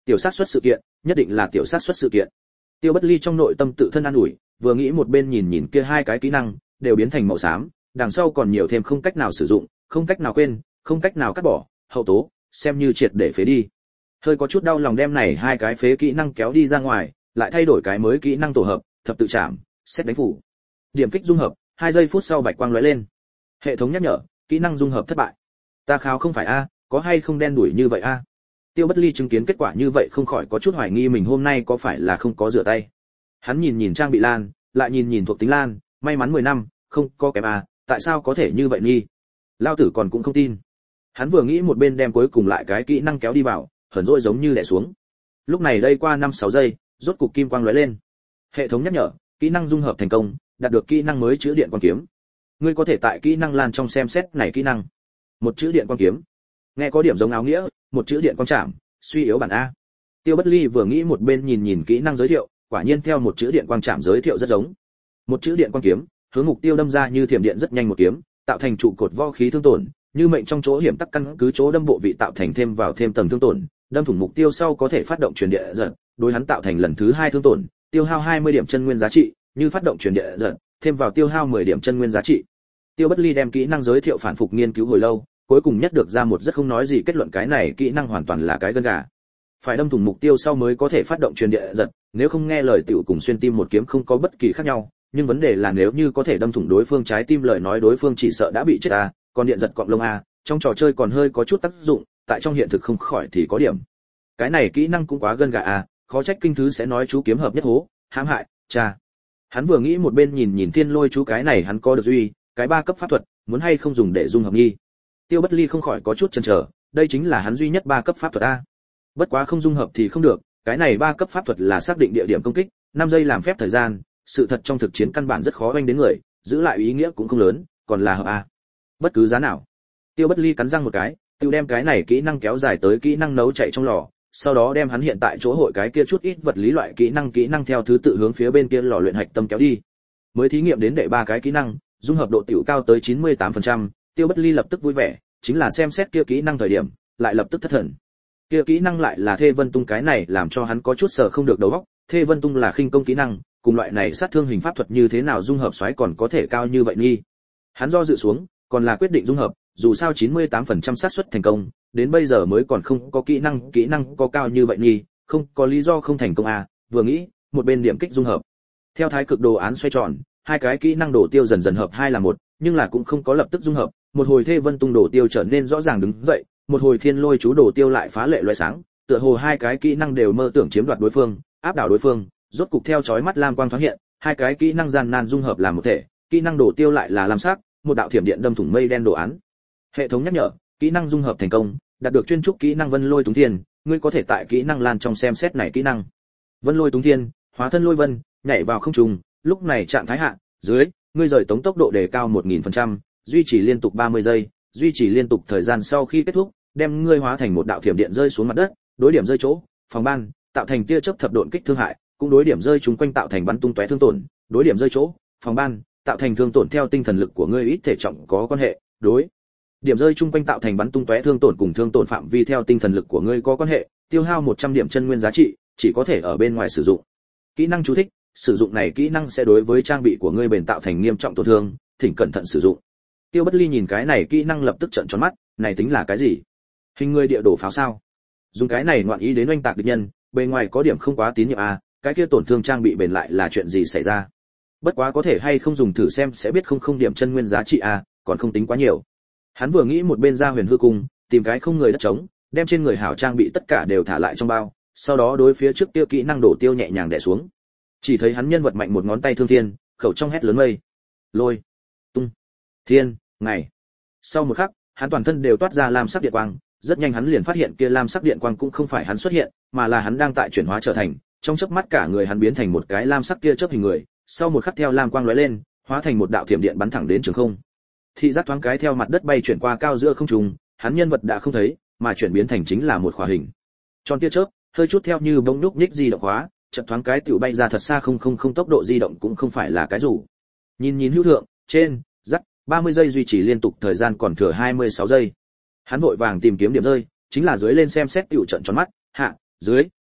Tiểu xác suất sự kiện, nhất định là tiểu xác suất sự kiện. Tiêu Bất Ly trong nội tâm tự thân an ủi, vừa nghĩ một bên nhìn nhìn kia hai cái kỹ năng, đều biến thành màu xám, đằng sau còn nhiều thêm không cách nào sử dụng, không cách nào quên, không cách nào cắt bỏ, hậu tố, xem như triệt để phế đi. Hơi có chút đau lòng đem này hai cái phế kỹ năng kéo đi ra ngoài, lại thay đổi cái mới kỹ năng tổ hợp, thập tự chạm, xét đánh phủ. Điểm kích dung hợp, 2 giây phút sau bạch quang lóe lên. Hệ thống nhắc nhở, kỹ năng dung hợp thất bại. Ta kháo không phải a, có hay không đen đuổi như vậy a? Tiêu Bất Ly chứng kiến kết quả như vậy không khỏi có chút hoài nghi mình hôm nay có phải là không có rửa tay. Hắn nhìn nhìn trang bị lan, lại nhìn nhìn thuộc tính lan, may mắn 10 năm, không có kém a, tại sao có thể như vậy nghi? Lao tử còn cũng không tin. Hắn vừa nghĩ một bên đem cuối cùng lại cái kỹ năng kéo đi vào, hờn dỗi giống như đè xuống. Lúc này đây qua 5-6 giây, rốt cục kim quang lóe lên. Hệ thống nhắc nhở, kỹ năng dung hợp thành công, đạt được kỹ năng mới chữ điện quang kiếm. Ngươi có thể tại kỹ năng lan trong xem xét này kỹ năng. Một chữ điện quang kiếm. Nghe có điểm giống áo nghĩa, một chữ điện quang chạm, suy yếu bản a. Tiêu Bất Ly vừa nghĩ một bên nhìn nhìn kỹ năng giới thiệu, quả nhiên theo một chữ điện quang chạm giới thiệu rất giống. Một chữ điện quang kiếm, hướng mục tiêu đâm ra như thiểm điện rất nhanh một kiếm, tạo thành trụ cột võ khí thương tổn, như mệnh trong chỗ hiểm tắc căn cứ chỗ đâm bộ vị tạo thành thêm vào thêm tầng thương tổn, đâm thủng mục tiêu sau có thể phát động truyền địa giật, đối hắn tạo thành lần thứ 2 thương tổn, tiêu hao 20 điểm chân nguyên giá trị, như phát động truyền địa giật, thêm vào tiêu hao 10 điểm chân nguyên giá trị. Tiêu Bất Ly đem kỹ năng giới thiệu phản phục nghiên cứu hồi lâu, cuối cùng nhất được ra một rất không nói gì kết luận cái này kỹ năng hoàn toàn là cái gân gà. Phải đâm thủng mục tiêu sau mới có thể phát động truyền địa giật, nếu không nghe lời tiểu cùng xuyên tim một kiếm không có bất kỳ khác nhau, nhưng vấn đề là nếu như có thể đâm thủng đối phương trái tim lời nói đối phương chỉ sợ đã bị chết a, còn điện giật cọng lông a, trong trò chơi còn hơi có chút tác dụng, tại trong hiện thực không khỏi thì có điểm. Cái này kỹ năng cũng quá gân gà a, khó trách kinh thứ sẽ nói chú kiếm hợp nhất hố, hãm hại, cha. Hắn vừa nghĩ một bên nhìn nhìn Thiên Lôi chú cái này hắn có được duy, cái 3 cấp pháp thuật, muốn hay không dùng để dung hợp nghi. Tiêu Bất Ly không khỏi có chút chần chờ, đây chính là hắn duy nhất 3 cấp pháp thuật a. Bất quá không dung hợp thì không được, cái này 3 cấp pháp thuật là xác định địa điểm công kích, 5 giây làm phép thời gian, sự thật trong thực chiến căn bản rất khó oanh đến người, giữ lại ý nghĩa cũng không lớn, còn là hợp a. Bất cứ giá nào. Tiêu Bất Ly cắn răng một cái, tiêu đem cái này kỹ năng kéo dài tới kỹ năng nấu chạy trong lò, sau đó đem hắn hiện tại chỗ hội cái kia chút ít vật lý loại kỹ năng theo thứ tự hướng phía bên kia lò luyện hạch tâm kéo đi. Mới thí nghiệm đến đệ 3 cái kỹ năng, dung hợp độ tiểu cao tới 98%, Tiêu Bất Ly lập tức vui vẻ, chính là xem xét kia kỹ năng thời điểm, lại lập tức thất thần. Kia kỹ năng lại là Thê Vân Tung, cái này làm cho hắn có chút sợ không được đầu óc, Thê Vân Tung là khinh công kỹ năng, cùng loại này sát thương hình pháp thuật như thế nào dung hợp xoáy còn có thể cao như vậy nghi. Hắn do dự xuống, còn là quyết định dung hợp, dù sao 98% xác suất thành công, đến bây giờ mới còn không có kỹ năng có cao như vậy nghi, không có lý do không thành công à, vừa nghĩ, một bên điểm kích dung hợp. Theo thái cực đồ án xoay tròn, hai cái kỹ năng đổ tiêu dần dần hợp hai là một, nhưng là cũng không có lập tức dung hợp, một hồi Thê Vân Tung đổ tiêu trở nên rõ ràng đứng dậy, một hồi Thiên Lôi chú đổ tiêu lại phá lệ loại sáng, tựa hồ hai cái kỹ năng đều mơ tưởng chiếm đoạt đối phương, áp đảo đối phương, rốt cục theo chói mắt lam quang thoáng hiện, hai cái kỹ năng gian nan dung hợp làm một thể, kỹ năng đổ tiêu lại là lam sắc, một đạo thiểm điện đâm thủng mây đen đồ án. Hệ thống nhắc nhở, kỹ năng dung hợp thành công, đạt được chuyên trúc kỹ năng Vân Lôi Túng Thiên, ngươi có thể tại kỹ năng lan trong xem xét này kỹ năng. Vân Lôi Túng Thiên, hóa thân lôi vân, nhảy vào không trung, lúc này trạng thái hạ, dưới, ngươi rời tống tốc độ đề cao 1000%, duy trì liên tục 30 giây, duy trì liên tục thời gian sau khi kết thúc, đem ngươi hóa thành một đạo thiểm điện rơi xuống mặt đất, đối điểm rơi chỗ, phòng ban, tạo thành tia chớp thập độn kích thương hại, cũng đối điểm rơi chúng quanh tạo thành bắn tung tóe thương tổn, đối điểm rơi chỗ, phòng ban, tạo thành thương tổn theo tinh thần lực của ngươi ít thể trọng có quan hệ, đối điểm rơi chung quanh tạo thành bắn tung tóe thương tổn cùng thương tổn phạm vi theo tinh thần lực của ngươi có quan hệ, tiêu hao 100 điểm chân nguyên giá trị, chỉ có thể ở bên ngoài sử dụng. Kỹ năng chú thích, sử dụng này kỹ năng sẽ đối với trang bị của ngươi bền tạo thành nghiêm trọng tổn thương, thỉnh cẩn thận sử dụng. Tiêu Bất Ly nhìn cái này kỹ năng lập tức trợn tròn mắt, này tính là cái gì? Hình người địa đổ pháo sao? Dùng cái này ngoạn ý đến oanh tạc địch nhân, bề ngoài có điểm không quá tín nhiệm à, cái kia tổn thương trang bị bền lại là chuyện gì xảy ra? Bất quá có thể hay không dùng thử xem sẽ biết không điểm chân nguyên giá trị à, còn không tính quá nhiều. Hắn vừa nghĩ một bên ra Huyền Hư Cung, tìm cái không người đất trống, đem trên người hảo trang bị tất cả đều thả lại trong bao, sau đó đối phía trước tiêu kỹ năng đổ tiêu nhẹ nhàng đè xuống. Chỉ thấy hắn nhân vật mạnh một ngón tay thương thiên, khẩu trong hét lớn mây, lôi, tung, thiên, ngày. Sau một khắc, hắn toàn thân đều toát ra lam sắc điện quang, rất nhanh hắn liền phát hiện kia lam sắc điện quang cũng không phải hắn xuất hiện, mà là hắn đang tại chuyển hóa trở thành, trong chớp mắt cả người hắn biến thành một cái lam sắc kia chớp hình người, sau một khắc theo lam quang lóe lên, hóa thành một đạo thiểm điện bắn thẳng đến trường không. Thị giác thoáng cái theo mặt đất bay chuyển qua cao giữa không trung, hắn nhân vật đã không thấy, mà chuyển biến thành chính là một khỏa hình. Tròn tia chớp, hơi chút theo như bông nhúc nhích di động hóa, chợt thoáng cái tiểu bay ra thật xa không tốc độ di động cũng không phải là cái rủ. Nhìn hữu thượng, trên, rắc, 30 giây duy trì liên tục thời gian còn thừa 26 giây. Hắn vội vàng tìm kiếm điểm rơi, chính là dưới lên xem xét tiểu trận tròn mắt, hạ, dưới,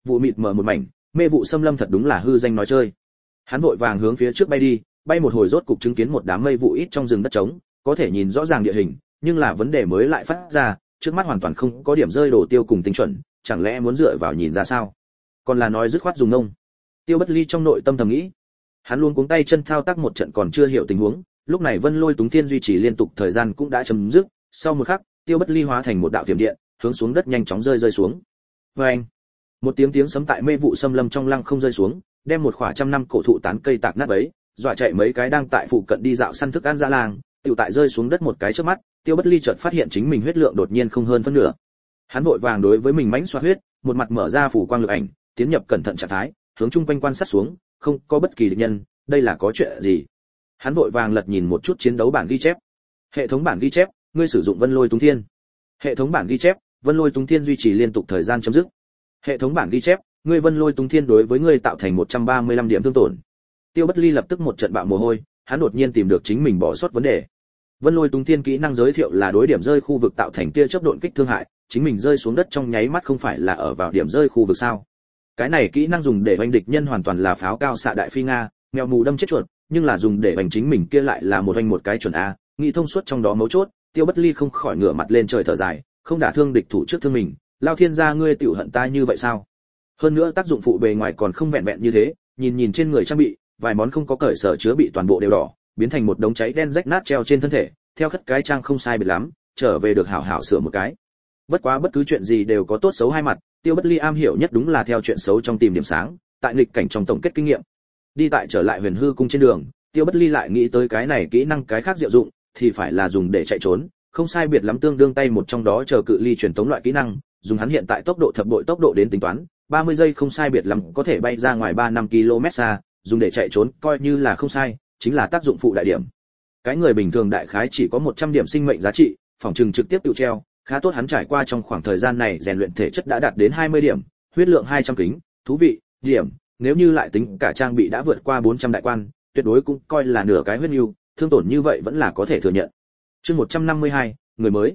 vụ mịt mờ một mảnh, mê vụ xâm lâm thật đúng là hư danh nói chơi. Hắn vội vàng hướng phía trước bay đi, bay một hồi rốt cục chứng kiến một đám mây vụ ít trong rừng đất trống, có thể nhìn rõ ràng địa hình, nhưng là vấn đề mới lại phát ra, trước mắt hoàn toàn không có điểm rơi đổ tiêu cùng tinh chuẩn, chẳng lẽ muốn dựa vào nhìn ra sao? Còn là nói dứt khoát dùng nông. Tiêu Bất Ly trong nội tâm thầm nghĩ. Hắn luôn cuống tay chân thao tác một trận còn chưa hiểu tình huống, lúc này Vân Lôi Túng Thiên duy trì liên tục thời gian cũng đã chấm dứt, sau một khắc, Tiêu Bất Ly hóa thành một đạo tiềm điện, hướng xuống đất nhanh chóng rơi xuống. Oeng! Một tiếng sấm tại mê vụ xâm lâm trong lăng không rơi xuống, đem một khỏa trăm năm cổ thụ tán cây tạc nát bấy, dọa chạy mấy cái đang tại phụ cận đi dạo săn thức ăn dã lang, tiểu tại rơi xuống đất một cái trước mắt, Tiêu Bất Ly chợt phát hiện chính mình huyết lượng đột nhiên không hơn phân nửa. Hắn vội vàng đối với mình mãnh xoa huyết, một mặt mở ra phủ quang lực ảnh, tiến nhập cẩn thận trạng thái, hướng chung quanh quan sát xuống, không có bất kỳ địch nhân, đây là có chuyện gì? Hắn vội vàng lật nhìn một chút chiến đấu bản ghi chép. Hệ thống bản ghi chép, ngươi sử dụng Vân Lôi Túng Thiên. Hệ thống bản ghi chép, Vân Lôi Túng Thiên duy trì liên tục thời gian chấm dứt. Hệ thống bản ghi chép, ngươi Vân Lôi Túng Thiên đối với ngươi tạo thành 135 điểm thương tổn. Tiêu Bất Ly lập tức một trận bạo mồ hôi, hắn đột nhiên tìm được chính mình bỏ sót vấn đề. Vân Lôi Túng Thiên kỹ năng giới thiệu là đối điểm rơi khu vực tạo thành tia chớp độn kích thương hại, chính mình rơi xuống đất trong nháy mắt không phải là ở vào điểm rơi khu vực sao? Cái này kỹ năng dùng để oanh địch nhân hoàn toàn là pháo cao xạ đại phi nga, mèo mù đâm chết chuột, nhưng là dùng để oanh chính mình kia lại là một oanh một cái chuẩn a, nghĩ thông suốt trong đó mấu chốt, Tiêu Bất Ly không khỏi ngửa mặt lên trời thở dài, không đả thương địch thủ trước thương mình, lao thiên gia ngươi tiểu hận ta như vậy sao? Hơn nữa tác dụng phụ bề ngoài còn không vẹn vẹn như thế, nhìn trên người trang bị, vài món không có cởi sở chứa bị toàn bộ đều đỏ, biến thành một đống cháy đen rách nát treo trên thân thể, theo khất cái trang không sai biệt lắm, trở về được hảo hảo sửa một cái. Bất quá bất cứ chuyện gì đều có tốt xấu hai mặt, Tiêu Bất Ly am hiểu nhất đúng là theo chuyện xấu trong tìm điểm sáng, tại nghịch cảnh trong tổng kết kinh nghiệm. Đi tại trở lại Huyền Hư cung trên đường, Tiêu Bất Ly lại nghĩ tới cái này kỹ năng cái khác diệu dụng, thì phải là dùng để chạy trốn, không sai biệt lắm tương đương tay một trong đó chờ cự ly truyền tống loại kỹ năng, dùng hắn hiện tại tốc độ thập bội tốc độ đến tính toán, 30 giây không sai biệt lắm có thể bay ra ngoài 3-5 km xa, dùng để chạy trốn coi như là không sai, chính là tác dụng phụ đại điểm. Cái người bình thường đại khái chỉ có 100 điểm sinh mệnh giá trị, phòng trừng trực tiếp tự treo, khá tốt hắn trải qua trong khoảng thời gian này rèn luyện thể chất đã đạt đến 20 điểm, huyết lượng 200 kính, thú vị, điểm, nếu như lại tính cả trang bị đã vượt qua 400 đại quan, tuyệt đối cũng coi là nửa cái huyết nhu, thương tổn như vậy vẫn là có thể thừa nhận. Chương 152, người mới.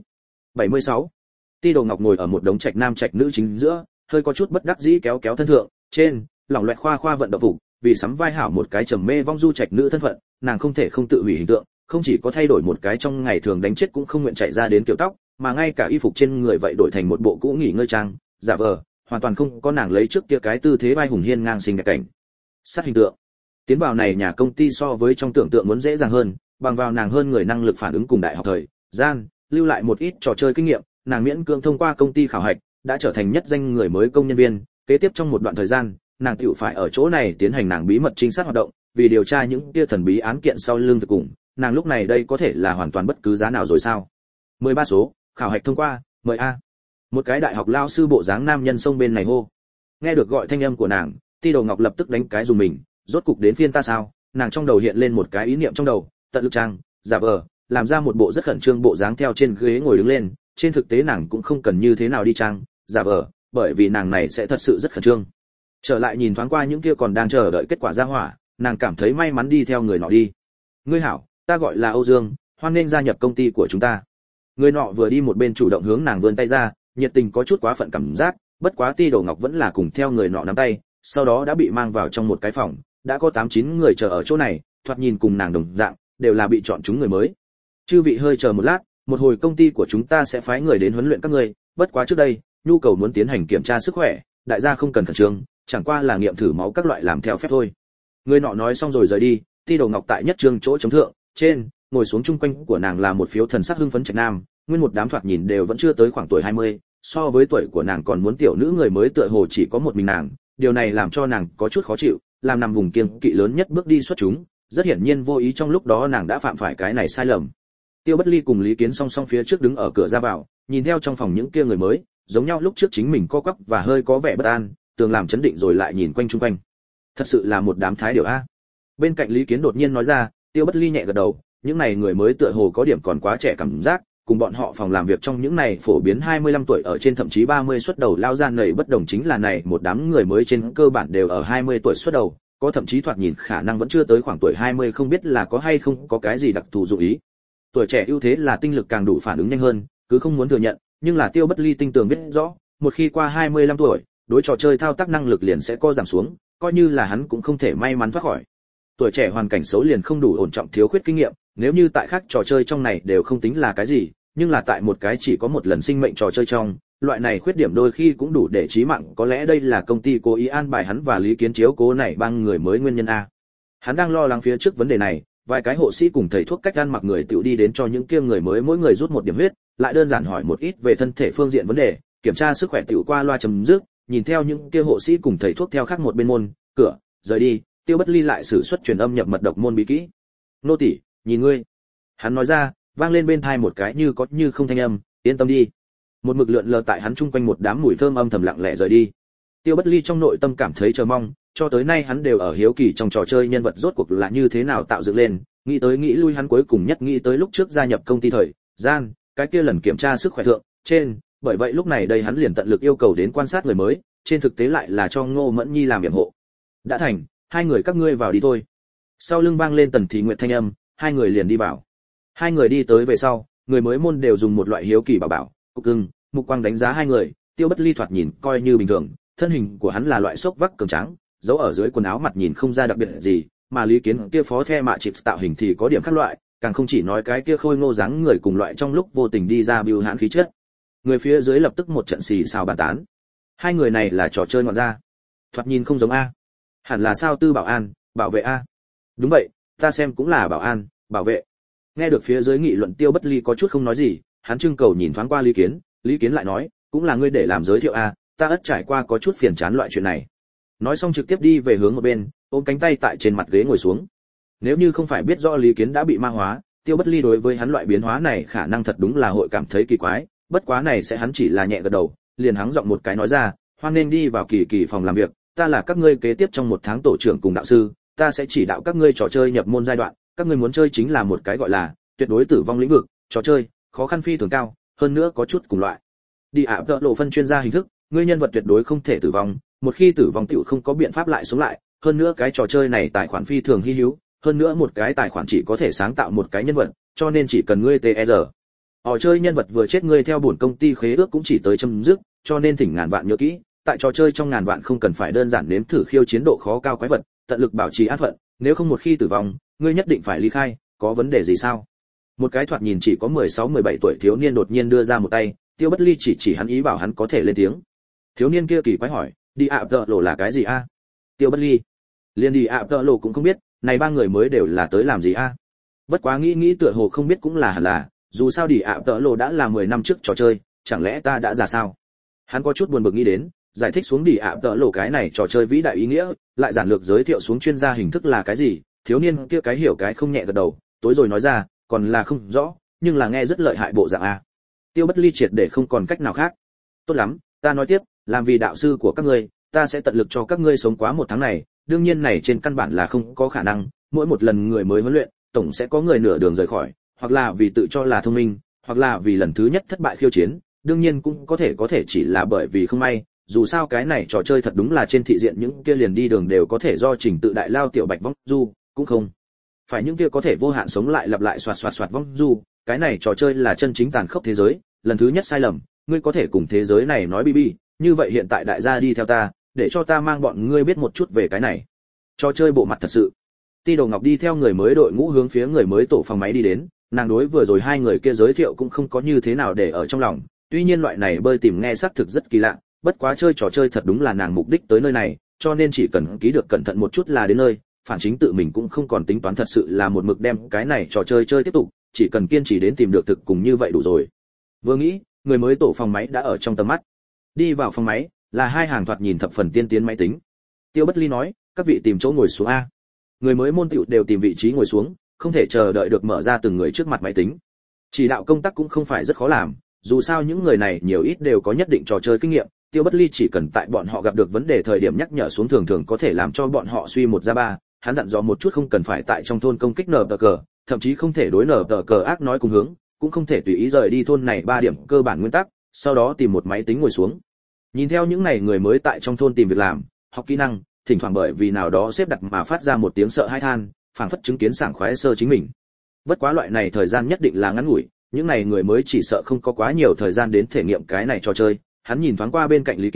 76. Ti Đồ Ngọc ngồi ở một đống trạch nam trạch nữ chính giữa, hơi có chút bất đắc dĩ kéo kéo thân thượng, trên, lỏng loẹt khoa vận động phục, vì sắm vai hảo một cái trầm mê vong du trạch nữ thân phận, nàng không thể không tự hủy hình tượng, không chỉ có thay đổi một cái trong ngày thường đánh chết cũng không nguyện chạy ra đến kiểu tóc, mà ngay cả y phục trên người vậy đổi thành một bộ cũ nghỉ ngơi trang, giả vờ, hoàn toàn không có nàng lấy trước kia cái tư thế vai hùng hiên ngang sinh đẹp cảnh. Sát hình tượng. Tiến vào này nhà công ty so với trong tưởng tượng muốn dễ dàng hơn, bằng vào nàng hơn người năng lực phản ứng cùng đại học thời gian, lưu lại một ít trò chơi kinh nghiệm, nàng miễn cưỡng thông qua công ty khảo hạch, đã trở thành nhất danh người mới công nhân viên, kế tiếp trong một đoạn thời gian, nàng tiểu phải ở chỗ này tiến hành nàng bí mật trinh sát hoạt động, vì điều tra những kia thần bí án kiện sau lưng thực cùng, nàng lúc này đây có thể là hoàn toàn bất cứ giá nào rồi sao? 13 số, khảo hạch thông qua, mời a. Một cái đại học lao sư bộ dáng nam nhân xông bên này hô. Nghe được gọi thanh âm của nàng, Ti Đồ Ngọc lập tức đánh cái dùng mình, rốt cục đến phiên ta sao? Nàng trong đầu hiện lên một cái ý niệm trong đầu, tận lực trang, giả vờ, làm ra một bộ rất khẩn trương bộ dáng theo trên ghế ngồi đứng lên, trên thực tế nàng cũng không cần như thế nào đi trang, giả vờ, bởi vì nàng này sẽ thật sự rất khẩn trương. Trở lại nhìn thoáng qua những kia còn đang chờ đợi kết quả ra hỏa, nàng cảm thấy may mắn đi theo người nọ đi. Ngươi hảo, ta gọi là Âu Dương, hoan nghênh gia nhập công ty của chúng ta. Người nọ vừa đi một bên chủ động hướng nàng vươn tay ra, nhiệt tình có chút quá phận cảm giác, bất quá Ti Đồ Ngọc vẫn là cùng theo người nọ nắm tay, sau đó đã bị mang vào trong một cái phòng, đã có 8-9 người chờ ở chỗ này, thoạt nhìn cùng nàng đồng dạng, đều là bị chọn chúng người mới. Chư vị hơi chờ một lát, một hồi công ty của chúng ta sẽ phái người đến huấn luyện các ngươi, bất quá trước đây, nhu cầu muốn tiến hành kiểm tra sức khỏe, đại gia không cần khẩn trương, chẳng qua là nghiệm thử máu các loại làm theo phép thôi. Người nọ nói xong rồi rời đi, Ti Đồ Ngọc tại nhất trương chỗ chống thượng, trên, ngồi xuống chung quanh của nàng là một phiếu thần sắc hưng phấn trạch nam, nguyên một đám thoạt nhìn đều vẫn chưa tới khoảng tuổi 20, so với tuổi của nàng còn muốn tiểu nữ người mới tựa hồ chỉ có một mình nàng, điều này làm cho nàng có chút khó chịu, làm nằm vùng kiêng kỵ lớn nhất bước đi xuất chúng, rất hiển nhiên vô ý trong lúc đó nàng đã phạm phải cái này sai lầm. Tiêu Bất Ly cùng Lý Kiến song song phía trước đứng ở cửa ra vào, nhìn theo trong phòng những kia người mới, giống nhau lúc trước chính mình co quắp và hơi có vẻ bất an, tường làm chấn định rồi lại nhìn quanh chung quanh. Thật sự là một đám thái điểu a. Bên cạnh Lý Kiến đột nhiên nói ra, Tiêu Bất Ly nhẹ gật đầu, những này người mới tựa hồ có điểm còn quá trẻ cảm giác, cùng bọn họ phòng làm việc trong những này phổ biến 25 tuổi ở trên thậm chí 30 xuất đầu lao gian nảy bất đồng chính là này một đám người mới trên cơ bản đều ở 20 tuổi xuất đầu, có thậm chí thoạt nhìn khả năng vẫn chưa tới khoảng tuổi 20 không biết là có hay không có cái gì đặc thù dụng ý. Tuổi trẻ ưu thế là tinh lực càng đủ phản ứng nhanh hơn, cứ không muốn thừa nhận, nhưng là Tiêu Bất Ly tinh tường biết rõ, một khi qua 25 tuổi, đối trò chơi thao tác năng lực liền sẽ co giảm xuống, coi như là hắn cũng không thể may mắn thoát khỏi. Tuổi trẻ hoàn cảnh xấu liền không đủ ổn trọng, thiếu khuyết kinh nghiệm, nếu như tại khác trò chơi trong này đều không tính là cái gì, nhưng là tại một cái chỉ có một lần sinh mệnh trò chơi trong, loại này khuyết điểm đôi khi cũng đủ để chí mạng, có lẽ đây là công ty cố ý an bài hắn và Lý Kiến chiếu cố này bang người mới nguyên nhân a. Hắn đang lo lắng phía trước vấn đề này, vài cái hộ sĩ cùng thầy thuốc cách ăn mặc người tiểu đi đến cho những kia người mới mỗi người rút một điểm huyết, lại đơn giản hỏi một ít về thân thể phương diện vấn đề, kiểm tra sức khỏe tiểu qua loa chấm dứt, nhìn theo những kia hộ sĩ cùng thầy thuốc theo khác một bên môn cửa rời đi. Tiêu Bất Ly lại sử xuất truyền âm nhập mật độc môn bí kỹ. Nô tỳ, nhìn ngươi. Hắn nói ra, vang lên bên tai một cái như có như không thanh âm, yên tâm đi. Một mực lượn lờ tại hắn chung quanh một đám mùi thơm âm thầm lặng lẽ rời đi. Tiêu Bất Ly trong nội tâm cảm thấy chờ mong, cho tới nay hắn đều ở hiếu kỳ trong trò chơi nhân vật rốt cuộc là như thế nào tạo dựng lên, nghĩ tới nghĩ lui hắn cuối cùng nhất nghĩ tới lúc trước gia nhập công ty thời gian, cái kia lần kiểm tra sức khỏe thượng trên, bởi vậy lúc này đây hắn liền tận lực yêu cầu đến quan sát người mới, trên thực tế lại là cho Ngô Mẫn Nhi làm yểm hộ. Đã thành, hai người các ngươi vào đi thôi. Sau lưng vang lên Tần Thị Nguyệt thanh âm, hai người liền đi vào. Hai người đi tới về sau, người mới môn đều dùng một loại hiếu kỳ bảo bảo, cục cưng, mục quang đánh giá hai người. Tiêu Bất Ly thoạt nhìn coi như bình thường, thân hình của hắn là loại xốc vác cường tráng, giấu ở dưới quần áo mặt nhìn không ra đặc biệt gì, mà Lý Kiến kia phó the mạ chịp tạo hình thì có điểm khác loại, càng không chỉ nói cái kia khôi ngô dáng người cùng loại trong lúc vô tình đi ra bưu hãn khí chất. Người phía dưới lập tức một trận xì xào bàn tán. Hai người này là trò chơi ngoạn gia, thoạt nhìn không giống a. Hẳn là sao tư bảo an, bảo vệ a. Đúng vậy, ta xem cũng là bảo an, bảo vệ. Nghe được phía dưới nghị luận, Tiêu Bất Ly có chút không nói gì, hắn trưng cầu nhìn thoáng qua Lý Kiến, Lý Kiến lại nói, cũng là ngươi để làm giới thiệu a, ta ất trải qua có chút phiền chán loại chuyện này. Nói xong trực tiếp đi về hướng một bên, ôm cánh tay tại trên mặt ghế ngồi xuống. Nếu như không phải biết rõ Lý Kiến đã bị ma hóa, Tiêu Bất Ly đối với hắn loại biến hóa này khả năng thật đúng là hội cảm thấy kỳ quái, bất quá này sẽ hắn chỉ là nhẹ gật đầu, liền hắng giọng một cái nói ra, hoan nên đi vào Kỳ Kỳ phòng làm việc, ta là các ngươi kế tiếp trong một tháng tổ trưởng cùng đạo sư, ta sẽ chỉ đạo các ngươi trò chơi nhập môn giai đoạn, các ngươi muốn chơi chính là một cái gọi là tuyệt đối tử vong lĩnh vực, trò chơi khó khăn phi thường cao, hơn nữa có chút cùng loại đi ạ tợ lộ phân chuyên gia hình thức, ngươi nhân vật tuyệt đối không thể tử vong, một khi tử vong tiểu không có biện pháp lại sống lại, hơn nữa cái trò chơi này tài khoản phi thường hi hữu, hơn nữa một cái tài khoản chỉ có thể sáng tạo một cái nhân vật, cho nên chỉ cần ngươi TR họ chơi nhân vật vừa chết, ngươi theo bổn công ty khế ước cũng chỉ tới chấm dứt, cho nên thỉnh ngàn vạn nhớ kỹ, tại trò chơi trong ngàn vạn không cần phải đơn giản nếm thử khiêu chiến độ khó cao quái vật, tận lực bảo trì an phận, nếu không một khi tử vong, ngươi nhất định phải ly khai, có vấn đề gì sao? Một cái thoạt nhìn chỉ có 16-17 tuổi thiếu niên đột nhiên đưa ra một tay, Tiêu Bất Ly chỉ hắn ý bảo hắn có thể lên tiếng. Thiếu niên kia kỳ quái hỏi, đi ạ tợ lộ là cái gì a? Tiêu Bất Ly liền đi ạ tợ lộ cũng không biết, này ba người mới đều là tới làm gì a? Bất quá nghĩ tựa hồ không biết cũng là hẳn là, dù sao đi ạ tợ lộ đã là 10 năm trước trò chơi, chẳng lẽ ta đã già sao? Hắn có chút buồn bực nghĩ đến, giải thích xuống đi ạ tợ lộ cái này trò chơi vĩ đại ý nghĩa, lại giản lược giới thiệu xuống chuyên gia hình thức là cái gì, thiếu niên kia cái hiểu cái không nhẹ gật đầu, tối rồi nói ra, còn là không rõ, nhưng là nghe rất lợi hại bộ dạng a. Tiêu Bất Ly triệt để không còn cách nào khác. Tốt lắm, ta nói tiếp, làm vì đạo sư của các ngươi, ta sẽ tận lực cho các ngươi sống quá một tháng này, đương nhiên này trên căn bản là không có khả năng, mỗi một lần người mới huấn luyện, tổng sẽ có người nửa đường rời khỏi, hoặc là vì tự cho là thông minh, hoặc là vì lần thứ nhất thất bại khiêu chiến, đương nhiên cũng có thể chỉ là bởi vì không may, dù sao cái này trò chơi thật đúng là trên thị diện những kia liền đi đường đều có thể do trình tự đại lao tiểu bạch vong du, cũng không phải những kia có thể vô hạn sống lại lặp lại soạt vong du, cái này trò chơi là chân chính tàn khốc thế giới, lần thứ nhất sai lầm, ngươi có thể cùng thế giới này nói bi, như vậy hiện tại đại gia đi theo ta, để cho ta mang bọn ngươi biết một chút về cái này. Trò chơi bộ mặt thật sự. Ti Đồ Ngọc đi theo người mới đội ngũ hướng phía người mới tổ phòng máy đi đến, nàng đối vừa rồi hai người kia giới thiệu cũng không có như thế nào để ở trong lòng, tuy nhiên loại này bơi tìm nghe xác thực rất kỳ lạ, bất quá chơi trò chơi thật đúng là nàng mục đích tới nơi này, cho nên chỉ cần ký được cẩn thận một chút là đến nơi, phản chính tự mình cũng không còn tính toán thật sự là một mực đem cái này trò chơi chơi tiếp tục, chỉ cần kiên trì đến tìm được thực cùng như vậy đủ rồi. Vừa nghĩ, người mới tổ phòng máy đã ở trong tầm mắt. Đi vào phòng máy, là hai hàng thoạt nhìn thập phần tiên tiến máy tính. Tiêu Bất Ly nói, các vị tìm chỗ ngồi xuống a. Người mới môn tiểu đều tìm vị trí ngồi xuống, không thể chờ đợi được mở ra từng người trước mặt máy tính. Chỉ đạo công tác cũng không phải rất khó làm, dù sao những người này nhiều ít đều có nhất định trò chơi kinh nghiệm, Tiêu Bất Ly chỉ cần tại bọn họ gặp được vấn đề thời điểm nhắc nhở xuống thường có thể làm cho bọn họ suy một ra ba, hắn dặn dò một chút không cần phải tại trong thôn công kích nở tờ cờ, thậm chí không thể đối nở tờ cờ ác nói cùng hướng, cũng không thể tùy ý rời đi thôn này 3 điểm cơ bản nguyên tắc, sau đó tìm một máy tính ngồi xuống. Nhìn theo những này người mới tại trong thôn tìm việc làm, học kỹ năng, thỉnh thoảng bởi vì nào đó xếp đặt mà phát ra một tiếng sợ hãi than, phảng phất chứng kiến sảng khoái sơ chính mình. Bất quá loại này thời gian nhất định là ngắn ngủi, những này người mới chỉ sợ không có quá nhiều thời gian đến thể nghiệm cái này trò chơi. Hắn nhìn thoáng qua bên cạnh Lý Kiến,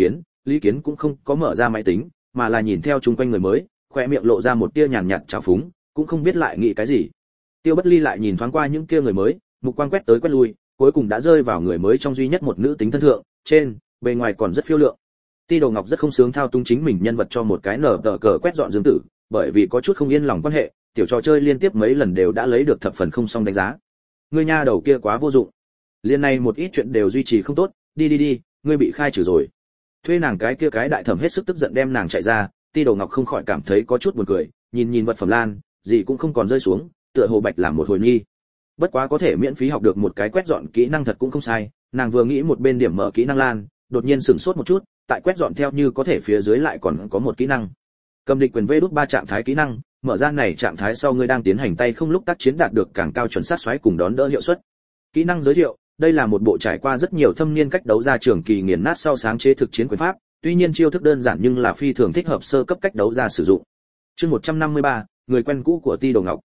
Lý Kiến cũng không có mở ra máy tính, mà là nhìn theo chung quanh người mới, khoe miệng lộ ra một tia nhàn nhạt trào phúng, cũng không biết lại nghĩ cái gì. Tiêu Bất Ly lại nhìn thoáng qua những kia người mới, mục quang quét tới quét lui, cuối cùng đã rơi vào người mới trong duy nhất một nữ tính thân thượng, trên, bề ngoài còn rất phiêu lượng. Ti Đồ Ngọc rất không sướng thao túng chính mình nhân vật cho một cái nở tờ cờ quét dọn Dương Tử, bởi vì có chút không yên lòng quan hệ, tiểu trò chơi liên tiếp mấy lần đều đã lấy được thập phần không xong đánh giá. Ngươi nha đầu kia quá vô dụng. Liên này một ít chuyện đều duy trì không tốt, đi, ngươi bị khai trừ rồi. Thuê nàng cái kia cái đại thẩm hết sức tức giận đem nàng chạy ra, Ti Đồ Ngọc không khỏi cảm thấy có chút buồn cười, nhìn vật phẩm lan, gì cũng không còn rơi xuống, tựa hồ bạch làm một hồi nghi. Bất quá có thể miễn phí học được một cái quét dọn kỹ năng thật cũng không sai, nàng vừa nghĩ một bên điểm mở kỹ năng lan, đột nhiên sửng sốt một chút, tại quét dọn theo như có thể phía dưới lại còn có một kỹ năng. Cầm địch quyền V đút 3 trạng thái kỹ năng, mở ra này trạng thái sau ngươi đang tiến hành tay không lúc tác chiến đạt được càng cao chuẩn xác xoáy cùng đón đỡ hiệu suất. Kỹ năng giới thiệu, đây là một bộ trải qua rất nhiều thâm niên cách đấu ra trường kỳ nghiền nát sau sáng chế thực chiến quyền pháp, tuy nhiên chiêu thức đơn giản nhưng là phi thường thích hợp sơ cấp cách đấu ra sử dụng. Chương 153, người quen cũ của Ti Đồ Ngọc.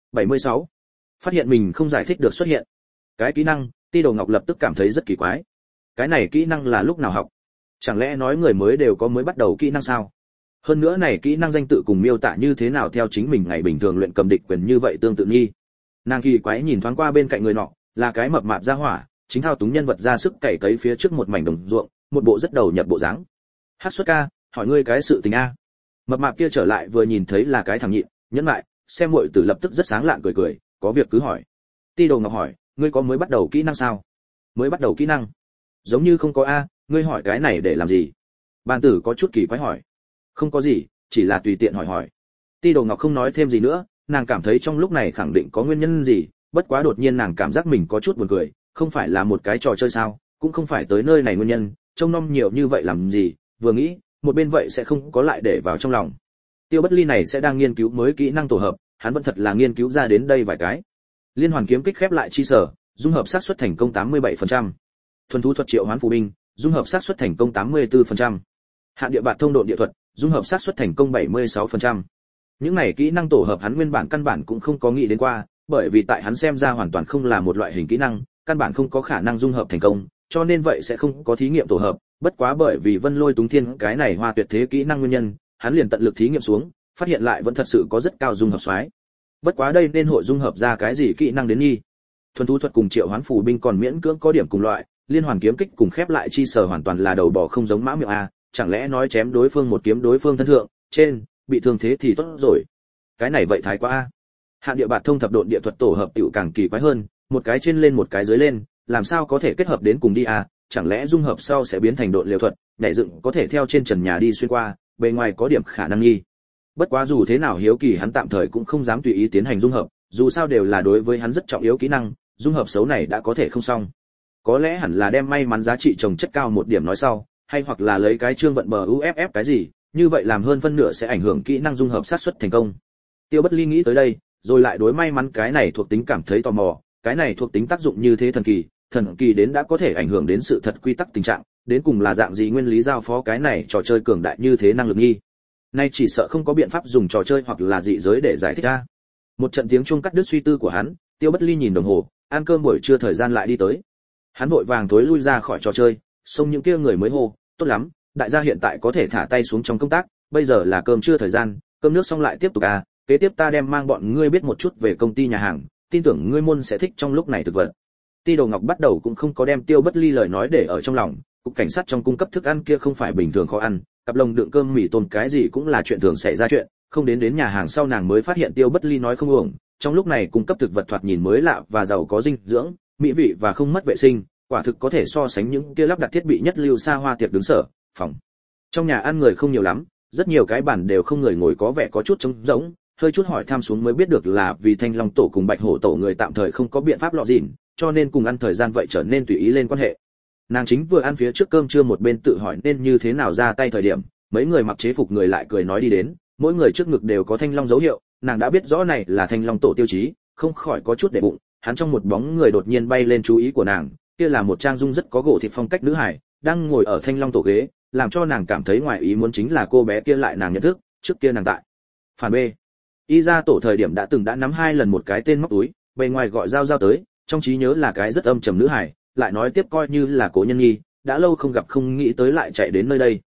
76. Phát hiện mình không giải thích được xuất hiện. Cái kỹ năng, Ti Đồ Ngọc lập tức cảm thấy rất kỳ quái. Cái này kỹ năng là lúc nào học? Chẳng lẽ nói người mới đều có mới bắt đầu kỹ năng sao? Hơn nữa này kỹ năng danh tự cùng miêu tả như thế nào theo chính mình ngày bình thường luyện cầm địch quyền như vậy tương tự nghi. Nàng kỳ quái nhìn thoáng qua bên cạnh người nọ, là cái mập mạp ra hỏa, chính thao túng nhân vật ra sức cày cấy phía trước một mảnh đồng ruộng, một bộ rất đầu nhập bộ dáng. Hát Xuất ca, hỏi ngươi cái sự tình a. Mập mạp kia trở lại vừa nhìn thấy là cái thằng nhịn, nhẫn lại, xem muội tử lập tức rất sáng lạng cười, có việc cứ hỏi. Ti Đồ Ngọc hỏi, ngươi có mới bắt đầu kỹ năng sao? Mới bắt đầu kỹ năng? Giống như không có a, ngươi hỏi cái này để làm gì? Bàn tử có chút kỳ quái hỏi. Không có gì, chỉ là tùy tiện hỏi. Ti Đồ Ngọc không nói thêm gì nữa, nàng cảm thấy trong lúc này khẳng định có nguyên nhân gì, bất quá đột nhiên nàng cảm giác mình có chút buồn cười, không phải là một cái trò chơi sao, cũng không phải tới nơi này nguyên nhân, trông nom nhiều như vậy làm gì, vừa nghĩ, một bên vậy sẽ không có lại để vào trong lòng. Tiêu Bất Ly này sẽ đang nghiên cứu mới kỹ năng tổ hợp, hắn vẫn thật là nghiên cứu ra đến đây vài cái. Liên hoàn kiếm kích khép lại chi sở, dung hợp xác suất thành công 87%. Thuần thú thuật triệu hoán phù binh, dung hợp xác suất thành công 84%. Hạn địa bạt thông độ địa thuật, dung hợp xác suất thành công 76%. Những này kỹ năng tổ hợp hắn nguyên bản căn bản cũng không có nghĩ đến qua, bởi vì tại hắn xem ra hoàn toàn không là một loại hình kỹ năng, căn bản không có khả năng dung hợp thành công, cho nên vậy sẽ không có thí nghiệm tổ hợp, bất quá bởi vì Vân Lôi Túng Thiên cái này hoa tuyệt thế kỹ năng nguyên nhân, hắn liền tận lực thí nghiệm xuống, phát hiện lại vẫn thật sự có rất cao dung hợp xoái. Bất quá đây nên hội dung hợp ra cái gì kỹ năng đến nghi. Thuần thú thuật cùng triệu hoán phù binh còn miễn cưỡng có điểm cùng loại, liên hoàn kiếm kích cùng khép lại chi sở hoàn toàn là đầu bò không giống mã miệng a, chẳng lẽ nói chém đối phương một kiếm đối phương thân thượng, trên, bị thương thế thì tốt rồi. Cái này vậy thái quá a. Hạn địa bạt thông thập độn địa thuật tổ hợp tiểu càng kỳ quái hơn, một cái trên lên một cái dưới lên, làm sao có thể kết hợp đến cùng đi a, chẳng lẽ dung hợp sau sẽ biến thành độn liều thuật, nhảy dựng có thể theo trên trần nhà đi xuyên qua, bề ngoài có điểm khả năng nghi. Bất quá dù thế nào hiếu kỳ hắn tạm thời cũng không dám tùy ý tiến hành dung hợp, dù sao đều là đối với hắn rất trọng yếu kỹ năng, dung hợp xấu này đã có thể không xong. Có lẽ hẳn là đem may mắn giá trị trồng chất cao một điểm nói sau, hay hoặc là lấy cái chương vận bờ UFF cái gì, như vậy làm hơn phân nửa sẽ ảnh hưởng kỹ năng dung hợp xác suất thành công. Tiêu Bất Ly nghĩ tới đây, rồi lại đối may mắn cái này thuộc tính cảm thấy tò mò, cái này thuộc tính tác dụng như thế thần kỳ đến đã có thể ảnh hưởng đến sự thật quy tắc tình trạng, đến cùng là dạng gì nguyên lý giao phó cái này trò chơi cường đại như thế năng lực nghi. Nay chỉ sợ không có biện pháp dùng trò chơi hoặc là dị giới để giải thích ra. Một trận tiếng chuông cắt đứt suy tư của hắn, Tiêu Bất Ly nhìn đồng hồ, ăn cơm buổi trưa thời gian lại đi tới. Hắn vội vàng thối lui ra khỏi trò chơi, xông những kia người mới hô, tốt lắm, đại gia hiện tại có thể thả tay xuống trong công tác, bây giờ là cơm trưa thời gian, cơm nước xong lại tiếp tục à, kế tiếp ta đem mang bọn ngươi biết một chút về công ty nhà hàng, tin tưởng ngươi môn sẽ thích trong lúc này thực vật. Ti Đồ Ngọc bắt đầu cũng không có đem Tiêu Bất Ly lời nói để ở trong lòng, cục cảnh sát trong cung cấp thức ăn kia không phải bình thường khó ăn, cặp lồng đựng cơm mì tôm cái gì cũng là chuyện thường xảy ra chuyện, không đến nhà hàng sau nàng mới phát hiện Tiêu Bất Ly nói không uổng, trong lúc này cung cấp thực vật thoạt nhìn mới lạ và giàu có dinh dưỡng, mỹ vị và không mất vệ sinh, quả thực có thể so sánh những kia lắp đặt thiết bị nhất lưu xa hoa tiệc đứng sở, phòng. Trong nhà ăn người không nhiều lắm, rất nhiều cái bàn đều không người ngồi có vẻ có chút trống rỗng, hơi chút hỏi thăm xuống mới biết được là vì Thanh Long tổ cùng Bạch Hổ tổ người tạm thời không có biện pháp lọ gìn, cho nên cùng ăn thời gian vậy trở nên tùy ý lên quan hệ. Nàng chính vừa ăn phía trước cơm trưa một bên tự hỏi nên như thế nào ra tay thời điểm, mấy người mặc chế phục người lại cười nói đi đến, mỗi người trước ngực đều có thanh long dấu hiệu, nàng đã biết rõ này là Thanh Long tổ tiêu chí, không khỏi có chút để bụng, hắn trong một bóng người đột nhiên bay lên chú ý của nàng, kia là một trang dung rất có gỗ thịt phong cách nữ hài, đang ngồi ở Thanh Long tổ ghế, làm cho nàng cảm thấy ngoài ý muốn chính là cô bé kia lại nàng nhận thức, trước kia nàng tại phản B y ra tổ thời điểm đã nắm 2 lần một cái tên móc túi, bề ngoài gọi giao tới, trong trí nhớ là cái rất âm trầm nữ hài, lại nói tiếp coi như là cố nhân nghi, đã lâu không gặp không nghĩ tới lại chạy đến nơi đây.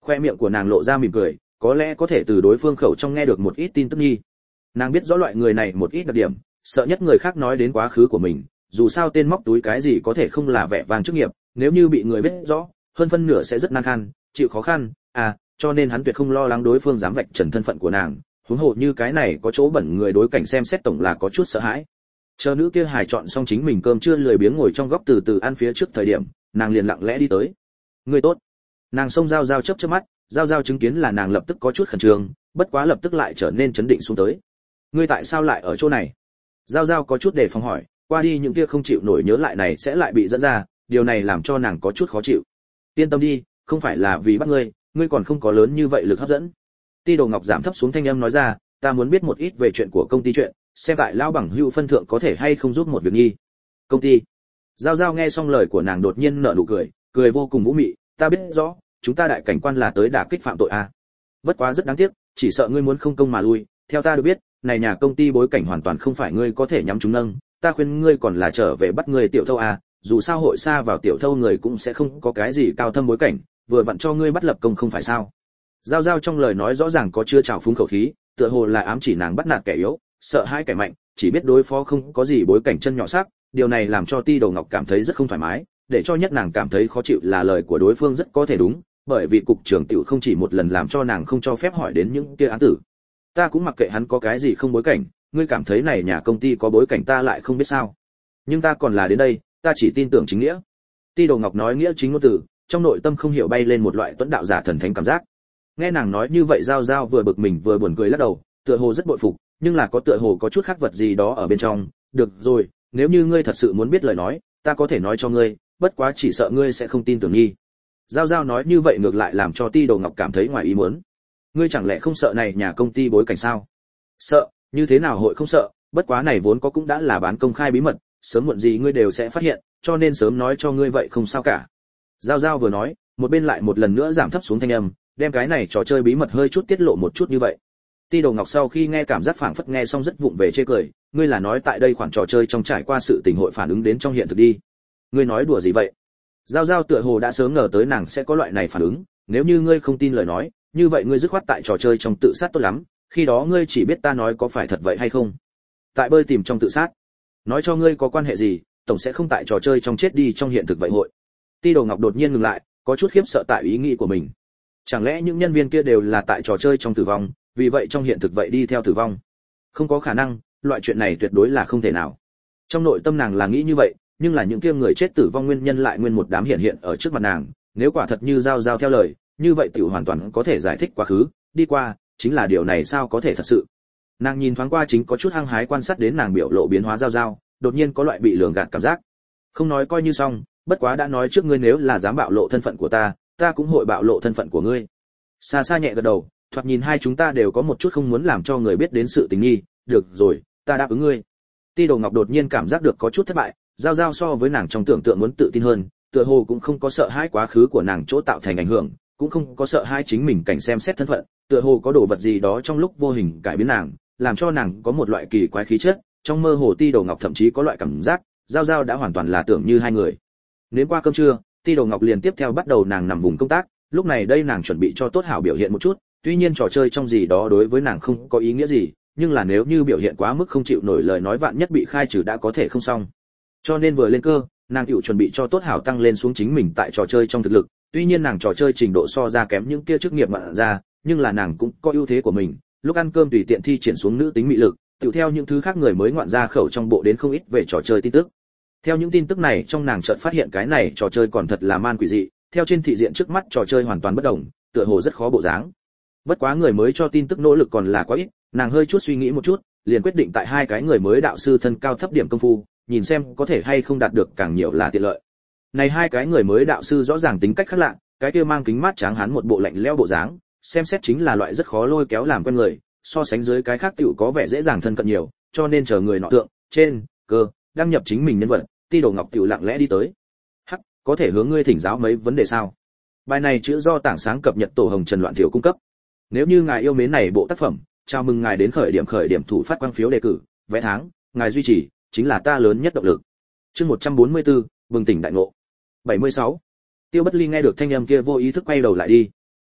Khoe miệng của nàng lộ ra mỉm cười, có lẽ có thể từ đối phương khẩu trong nghe được một ít tin tức nghi. Nàng biết rõ loại người này một ít đặc điểm, sợ nhất người khác nói đến quá khứ của mình, dù sao tên móc túi cái gì có thể không là vẻ vang chức nghiệp, nếu như bị người biết rõ, hơn phân nửa sẽ rất nan khăn, chịu khó khăn, cho nên hắn tuyệt không lo lắng đối phương dám vạch trần thân phận của nàng, huống hồ như cái này có chỗ bẩn người đối cảnh xem xét tổng là có chút sợ hãi. Chờ nữ kia hài chọn xong chính mình cơm trưa lười biếng ngồi trong góc từ từ ăn phía trước thời điểm, nàng liền lặng lẽ đi tới. Người tốt. Nàng xông Giao Giao chớp chớp mắt, Giao Giao chứng kiến là nàng lập tức có chút khẩn trương, bất quá lập tức lại trở nên chấn định xuống tới. Ngươi tại sao lại ở chỗ này? Giao Giao có chút đề phòng hỏi, qua đi những kia không chịu nổi nhớ lại này sẽ lại bị dẫn ra, điều này làm cho nàng có chút khó chịu. Yên tâm đi, không phải là vì bắt ngươi, ngươi còn không có lớn như vậy lực hấp dẫn. Ti Đồ Ngọc giảm thấp xuống thanh âm nói ra, ta muốn biết một ít về chuyện của công ty chuyện, xem tại lão bằng hữu phân thượng có thể hay không giúp một việc nghi. Công ty. Giao Giao nghe xong lời của nàng đột nhiên nở nụ cười, cười vô cùng vũ mị, ta biết rõ, chúng ta đại cảnh quan là tới đả kích phạm tội à. Bất quá rất đáng tiếc, chỉ sợ ngươi muốn không công mà lui, theo ta được biết, này nhà công ty bối cảnh hoàn toàn không phải ngươi có thể nhắm chúng nâng, ta khuyên ngươi còn là trở về bắt ngươi tiểu thâu à, dù sao hội xa vào tiểu thâu người cũng sẽ không có cái gì cao thâm bối cảnh, vừa vặn cho ngươi bắt lập công không phải sao? Giao Giao trong lời nói rõ ràng có chưa trào phúng khẩu khí, tựa hồ là ám chỉ nàng bắt nạt kẻ yếu, sợ hãi kẻ mạnh, chỉ biết đối phó không có gì bối cảnh chân nhỏ sắc, điều này làm cho Ti Đồ Ngọc cảm thấy rất không thoải mái, để cho nhất nàng cảm thấy khó chịu là lời của đối phương rất có thể đúng, bởi vì cục trưởng tiểu không chỉ một lần làm cho nàng không cho phép hỏi đến những kia án tử. Ta cũng mặc kệ hắn có cái gì không bối cảnh, ngươi cảm thấy này nhà công ty có bối cảnh ta lại không biết sao? Nhưng ta còn là đến đây, ta chỉ tin tưởng chính nghĩa. Ti Đồ Ngọc nói nghĩa chính ngôn từ, trong nội tâm không hiểu bay lên một loại tuấn đạo giả thần thánh cảm giác. Nghe nàng nói như vậy Giao Giao vừa bực mình vừa buồn cười lắc đầu, tựa hồ rất bội phục, nhưng là có tựa hồ có chút khác vật gì đó ở bên trong. Được rồi, nếu như ngươi thật sự muốn biết lời nói, ta có thể nói cho ngươi, bất quá chỉ sợ ngươi sẽ không tin tưởng nghi. Giao Giao nói như vậy ngược lại làm cho Ti Đồ Ngọc cảm thấy ngoài ý muốn. Ngươi chẳng lẽ không sợ này nhà công ty bối cảnh sao? Sợ, như thế nào hội không sợ, bất quá này vốn có cũng đã là bán công khai bí mật, sớm muộn gì ngươi đều sẽ phát hiện, cho nên sớm nói cho ngươi vậy không sao cả. Giao Giao vừa nói, một bên lại một lần nữa giảm thấp xuống thanh âm, đem cái này trò chơi bí mật hơi chút tiết lộ một chút như vậy. Ti Đồ Ngọc sau khi nghe cảm giác phảng phất nghe xong rất vụng về chê cười, ngươi là nói tại đây khoản trò chơi trong trải qua sự tình hội phản ứng đến trong hiện thực đi. Ngươi nói đùa gì vậy? Giao Giao tựa hồ đã sớm ngờ tới nàng sẽ có loại này phản ứng, nếu như ngươi không tin lời nói, như vậy ngươi dứt khoát tại trò chơi trong tự sát tốt lắm, khi đó ngươi chỉ biết ta nói có phải thật vậy hay không. Tại bơi tìm trong tự sát, nói cho ngươi có quan hệ gì, tổng sẽ không tại trò chơi trong chết đi trong hiện thực vậy hội. Ti Đồ Ngọc đột nhiên ngừng lại, có chút khiếp sợ tại ý nghĩ của mình. Chẳng lẽ những nhân viên kia đều là tại trò chơi trong tử vong, vì vậy trong hiện thực vậy đi theo tử vong? Không có khả năng, loại chuyện này tuyệt đối là không thể nào. Trong nội tâm nàng là nghĩ như vậy, nhưng là những kia người chết tử vong nguyên nhân lại nguyên một đám hiện hiện ở trước mặt nàng, nếu quả thật như Giao Giao theo lời, như vậy tiểu hoàn toàn có thể giải thích quá khứ, đi qua, chính là điều này sao có thể thật sự. Nàng nhìn thoáng qua chính có chút hăng hái quan sát đến nàng biểu lộ biến hóa Giao Giao, đột nhiên có loại bị lường gạt cảm giác. Không nói coi như xong, bất quá đã nói trước ngươi nếu là dám bạo lộ thân phận của ta, ta cũng hội bạo lộ thân phận của ngươi. Xa xa nhẹ gật đầu, thoạt nhìn hai chúng ta đều có một chút không muốn làm cho người biết đến sự tình nghi, được rồi, ta đáp ứng ngươi. Ti Đồ Ngọc đột nhiên cảm giác được có chút thất bại, Giao Giao so với nàng trong tưởng tượng muốn tự tin hơn, tựa hồ cũng không có sợ hãi quá khứ của nàng chỗ tạo thành ảnh hưởng, cũng không có sợ hãi chính mình cảnh xem xét thân phận, tựa hồ có đồ vật gì đó trong lúc vô hình cải biến nàng, làm cho nàng có một loại kỳ quái khí chất, trong mơ hồ Ti Đồ Ngọc thậm chí có loại cảm giác, Giao Giao đã hoàn toàn là tưởng như hai người. Đến qua cơm trưa, Ti Đồ Ngọc liền tiếp theo bắt đầu nàng nằm vùng công tác, lúc này đây nàng chuẩn bị cho tốt hảo biểu hiện một chút, tuy nhiên trò chơi trong gì đó đối với nàng không có ý nghĩa gì, nhưng là nếu như biểu hiện quá mức không chịu nổi lời nói vạn nhất bị khai trừ đã có thể không xong. Cho nên vừa lên cơ, nàng tiểu chuẩn bị cho tốt hảo tăng lên xuống chính mình tại trò chơi trong thực lực, tuy nhiên nàng trò chơi trình độ so ra kém những kia chức nghiệp mạn ra, nhưng là nàng cũng có ưu thế của mình, lúc ăn cơm tùy tiện thi triển xuống nữ tính mị lực, tiểu theo những thứ khác người mới ngoạn ra khẩu trong bộ đến không ít về trò chơi tin tức. Theo những tin tức này trong nàng chợt phát hiện cái này trò chơi còn thật là man quỷ dị, theo trên thị diện trước mắt trò chơi hoàn toàn bất đồng, tựa hồ rất khó bộ dáng. Bất quá người mới cho tin tức nỗ lực còn là quá ít, nàng hơi chút suy nghĩ một chút, liền quyết định tại hai cái người mới đạo sư thân cao thấp điểm công phu, nhìn xem có thể hay không đạt được càng nhiều là tiện lợi. Này hai cái người mới đạo sư rõ ràng tính cách khác lạ, cái kia mang kính mát tráng hán một bộ lạnh lẽo bộ dáng, xem xét chính là loại rất khó lôi kéo làm quen người, so sánh dưới cái khác tiểu có vẻ dễ dàng thân cận nhiều, cho nên chờ người nọ tượng, trên, cơ, đăng nhập chính mình nhân vật, Ti Đồ Ngọc tiểu lặng lẽ đi tới. Hắc, có thể hướng ngươi thỉnh giáo mấy vấn đề sao? Bài này chữ do tảng sáng cập nhật tổ hồng Trần Loạn Thiểu cung cấp. Nếu như ngài yêu mến này bộ tác phẩm, chào mừng ngài đến khởi điểm thủ phát quang phiếu đề cử, vé tháng, ngài duy trì chính là ta lớn nhất động lực. Chương 144, bừng tỉnh đại ngộ. 76. Tiêu Bất Ly nghe được thanh âm kia vô ý thức quay đầu lại đi.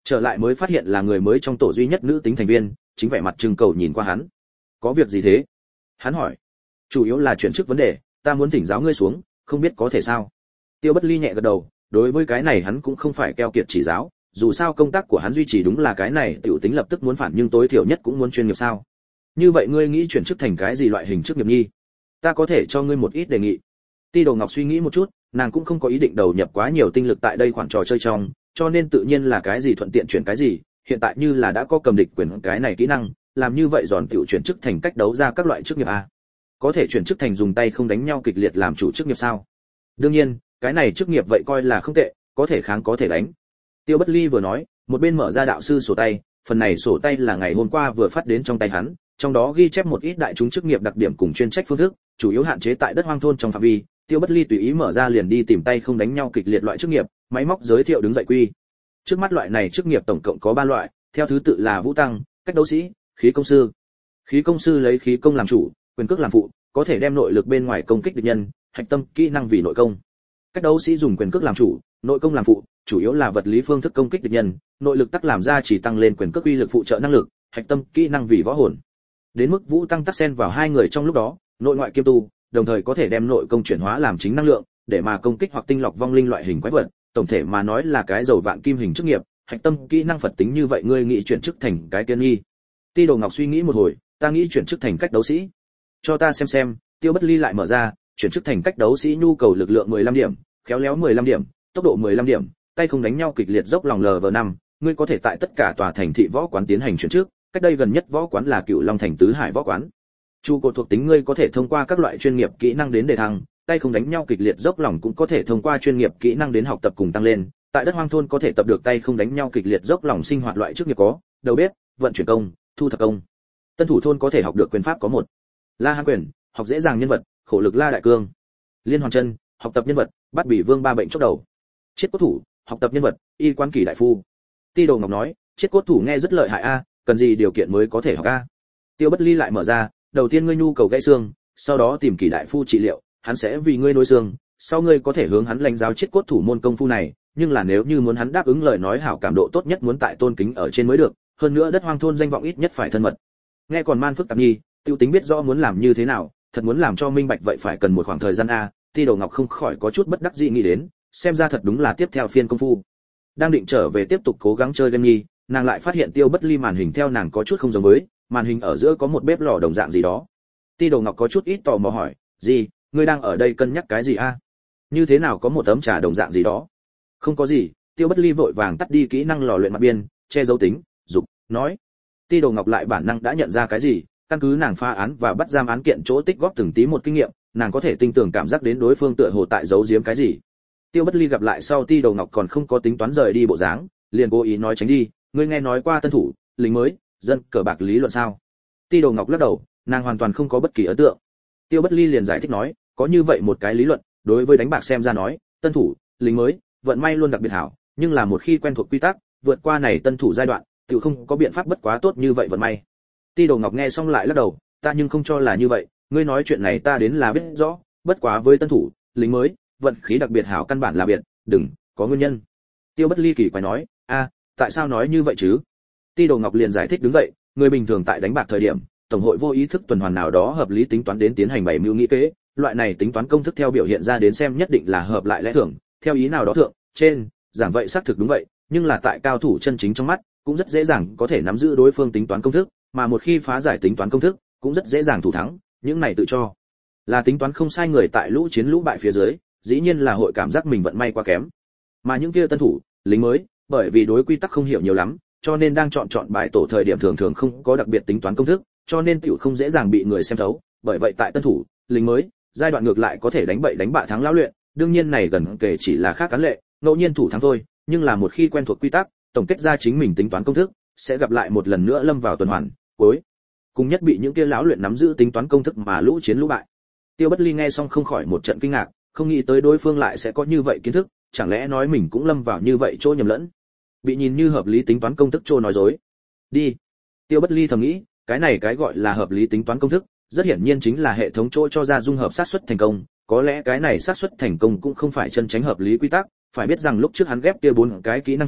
Trở lại mới phát hiện là người mới trong tổ duy nhất nữ tính thành viên, chính vẻ mặt trưng cầu nhìn qua hắn. Có việc gì thế? Hắn hỏi. Chủ yếu là chuyển chức vấn đề, ta muốn thỉnh giáo ngươi xuống, không biết có thể sao? Tiêu Bất Ly nhẹ gật đầu, đối với cái này hắn cũng không phải keo kiệt chỉ giáo, dù sao công tác của hắn duy trì đúng là cái này, tiểu tính lập tức muốn phản nhưng tối thiểu nhất cũng muốn chuyên nghiệp sao? Như vậy ngươi nghĩ chuyển chức thành cái gì loại hình chức nghiệp nghi? Ta có thể cho ngươi một ít đề nghị. Ti Đồ Ngọc suy nghĩ một chút, nàng cũng không có ý định đầu nhập quá nhiều tinh lực tại đây khoản trò chơi trong, cho nên tự nhiên là cái gì thuận tiện chuyển cái gì, hiện tại như là đã có cầm địch quyền cái này kỹ năng, làm như vậy giòn tiểu chuyển chức thành cách đấu ra các loại chức nghiệp a. Có thể chuyển chức thành dùng tay không đánh nhau kịch liệt làm chủ chức nghiệp sao? Đương nhiên, cái này chức nghiệp vậy coi là không tệ, có thể kháng có thể đánh. Tiêu Bất Ly vừa nói, một bên mở ra đạo sư sổ tay, phần này sổ tay là ngày hôm qua vừa phát đến trong tay hắn, trong đó ghi chép một ít đại chúng chức nghiệp đặc điểm cùng chuyên trách phương thức, chủ yếu hạn chế tại đất hoang thôn trong phạm vi. Tiêu Bất Ly tùy ý mở ra liền đi tìm tay không đánh nhau kịch liệt loại chức nghiệp, máy móc giới thiệu đứng dậy quy. Trước mắt loại này chức nghiệp tổng cộng có 3 loại, theo thứ tự là vũ tăng, cách đấu sĩ, khí công sư. Khí công sư lấy khí công làm chủ, quyền cước làm phụ, có thể đem nội lực bên ngoài công kích địch nhân, hạch tâm kỹ năng vì nội công. Cách đấu sĩ dùng quyền cước làm chủ, nội công làm phụ, chủ yếu là vật lý phương thức công kích địch nhân, nội lực tắc làm ra chỉ tăng lên quyền cước uy lực phụ trợ năng lực, hạch tâm kỹ năng vì võ hồn. Đến mức vũ tăng tắc xen vào hai người trong lúc đó, nội ngoại kiêm tu, đồng thời có thể đem nội công chuyển hóa làm chính năng lượng, để mà công kích hoặc tinh lọc vong linh loại hình quái vật, tổng thể mà nói là cái dầu vạn kim hình chức nghiệp, hạch tâm kỹ năng Phật tính như vậy ngươi nghĩ chuyển chức thành cái tiên nghi. Ti Đồ Ngọc suy nghĩ một hồi, ta nghĩ chuyển chức thành cách đấu sĩ. Cho ta xem, Tiêu Bất Ly lại mở ra, chuyển chức thành cách đấu sĩ nhu cầu lực lượng 15 điểm, khéo léo 15 điểm, tốc độ 15 điểm, tay không đánh nhau kịch liệt dốc lòng LV5, ngươi có thể tại tất cả tòa thành thị võ quán tiến hành chuyển chức, cách đây gần nhất võ quán là Cựu Long thành Tứ Hải võ quán. Chu cột thuộc tính ngươi có thể thông qua các loại chuyên nghiệp kỹ năng đến đề thăng, tay không đánh nhau kịch liệt dốc lòng cũng có thể thông qua chuyên nghiệp kỹ năng đến học tập cùng tăng lên. Tại đất hoang thôn có thể tập được tay không đánh nhau kịch liệt dốc lòng sinh hoạt loại chức nghiệp có đầu bếp, vận chuyển công, thu thập công. Tân thủ thôn có thể học được quyền pháp có một La Hán quyền, học dễ dàng nhân vật, khổ lực La Đại Cương. Liên Hoàn chân, học tập nhân vật, bắt Bỉ Vương ba bệnh chốc đầu. Chiết cốt thủ, học tập nhân vật, y quan kỳ đại phu. Ti Đồ Ngọc nói, chiết cốt thủ nghe rất lợi hại a, cần gì điều kiện mới có thể học a? Tiêu Bất Ly lại mở ra, đầu tiên ngươi nhu cầu gãy xương, sau đó tìm kỳ đại phu trị liệu, hắn sẽ vì ngươi nối xương, sau ngươi có thể hướng hắn lãnh giáo chiết cốt thủ môn công phu này, nhưng là nếu như muốn hắn đáp ứng lời nói hảo cảm độ tốt nhất muốn tại tôn kính ở trên mới được, hơn nữa đất hoang thôn danh vọng ít nhất phải thân mật. Nghe còn man phức tạp nhi, tiêu tính biết rõ muốn làm như thế nào, thật muốn làm cho minh bạch vậy phải cần một khoảng thời gian a. Ti Đồ Ngọc không khỏi có chút bất đắc dĩ nghĩ đến, xem ra thật đúng là tiếp theo phiên công phu. Đang định trở về tiếp tục cố gắng chơi game nhi, nàng lại phát hiện Tiêu Bất Ly màn hình theo nàng có chút không giống với, màn hình ở giữa có một bếp lò đồng dạng gì đó. Ti Đồ Ngọc có chút ít tò mò hỏi, gì, ngươi đang ở đây cân nhắc cái gì a? Như thế nào có một tấm trà đồng dạng gì đó? Không có gì. Tiêu Bất Ly vội vàng tắt đi kỹ năng lò luyện mặt biên, che giấu tính, dục, nói. Ti Đồ Ngọc lại bản năng đã nhận ra cái gì, căn cứ nàng phá án và bắt giam án kiện chỗ tích góp từng tí một kinh nghiệm, nàng có thể tinh tường cảm giác đến đối phương tựa hồ tại giấu giếm cái gì. Tiêu Bất Ly gặp lại sau Ti Đồ Ngọc còn không có tính toán rời đi bộ dáng, liền cố ý nói tránh đi, ngươi nghe nói qua tân thủ, lính mới, dân cờ bạc lý luận sao? Ti Đồ Ngọc lắc đầu, nàng hoàn toàn không có bất kỳ ấn tượng. Tiêu Bất Ly liền giải thích nói, có như vậy một cái lý luận, đối với đánh bạc xem ra nói, tân thủ, lính mới, vận may luôn đặc biệt hảo, nhưng là một khi quen thuộc quy tắc, vượt qua này tân thủ giai đoạn, tự không có biện pháp bất quá tốt như vậy vận may. Ti Đồ Ngọc nghe xong lại lắc đầu, ta nhưng không cho là như vậy, ngươi nói chuyện này ta đến là biết rõ, bất quá với tân thủ, lính mới, vận khí đặc biệt hảo căn bản là biệt, đừng, có nguyên nhân. Tiêu Bất Ly kỳ quái nói, tại sao nói như vậy chứ? Ti Đồ Ngọc liền giải thích đứng dậy, người bình thường tại đánh bạc thời điểm, tổng hội vô ý thức tuần hoàn nào đó hợp lý tính toán đến tiến hành bày mưu nghĩ kế, loại này tính toán công thức theo biểu hiện ra đến xem nhất định là hợp lại lẽ thường, theo ý nào đó thượng, trên, giảng vậy xác thực đúng vậy, nhưng là tại cao thủ chân chính trong mắt, cũng rất dễ dàng có thể nắm giữ đối phương tính toán công thức, mà một khi phá giải tính toán công thức, cũng rất dễ dàng thủ thắng, những này tự cho là tính toán không sai người tại lũ chiến lũ bại phía dưới, dĩ nhiên là hội cảm giác mình vận may quá kém. Mà những kia tân thủ, lính mới, bởi vì đối quy tắc không hiểu nhiều lắm, cho nên đang chọn bài tổ thời điểm thường thường không có đặc biệt tính toán công thức, cho nên tiểu không dễ dàng bị người xem thấu, bởi vậy tại tân thủ, lính mới, giai đoạn ngược lại có thể đánh bậy đánh bạ thắng lão luyện, đương nhiên này gần kể chỉ là khác cán lệ, ngẫu nhiên thủ thắng thôi, nhưng là một khi quen thuộc quy tắc, tổng kết ra chính mình tính toán công thức, sẽ gặp lại một lần nữa lâm vào tuần hoàn, cuối cùng nhất bị những kia lão luyện nắm giữ tính toán công thức mà lũ chiến lũ bại. Tiêu Bất Ly nghe xong không khỏi một trận kinh ngạc, không nghĩ tới đối phương lại sẽ có như vậy kiến thức, chẳng lẽ nói mình cũng lâm vào như vậy chỗ nhầm lẫn, bị nhìn như hợp lý tính toán công thức trô nói dối. Đi. Tiêu Bất Ly thầm nghĩ, cái này cái gọi là hợp lý tính toán công thức, rất hiển nhiên chính là hệ thống chỗ cho ra dung hợp xác suất thành công, có lẽ cái này xác suất thành công cũng không phải chân chính hợp lý quy tắc, phải biết rằng lúc trước hắn ghép kia 4 cái kỹ năng trong,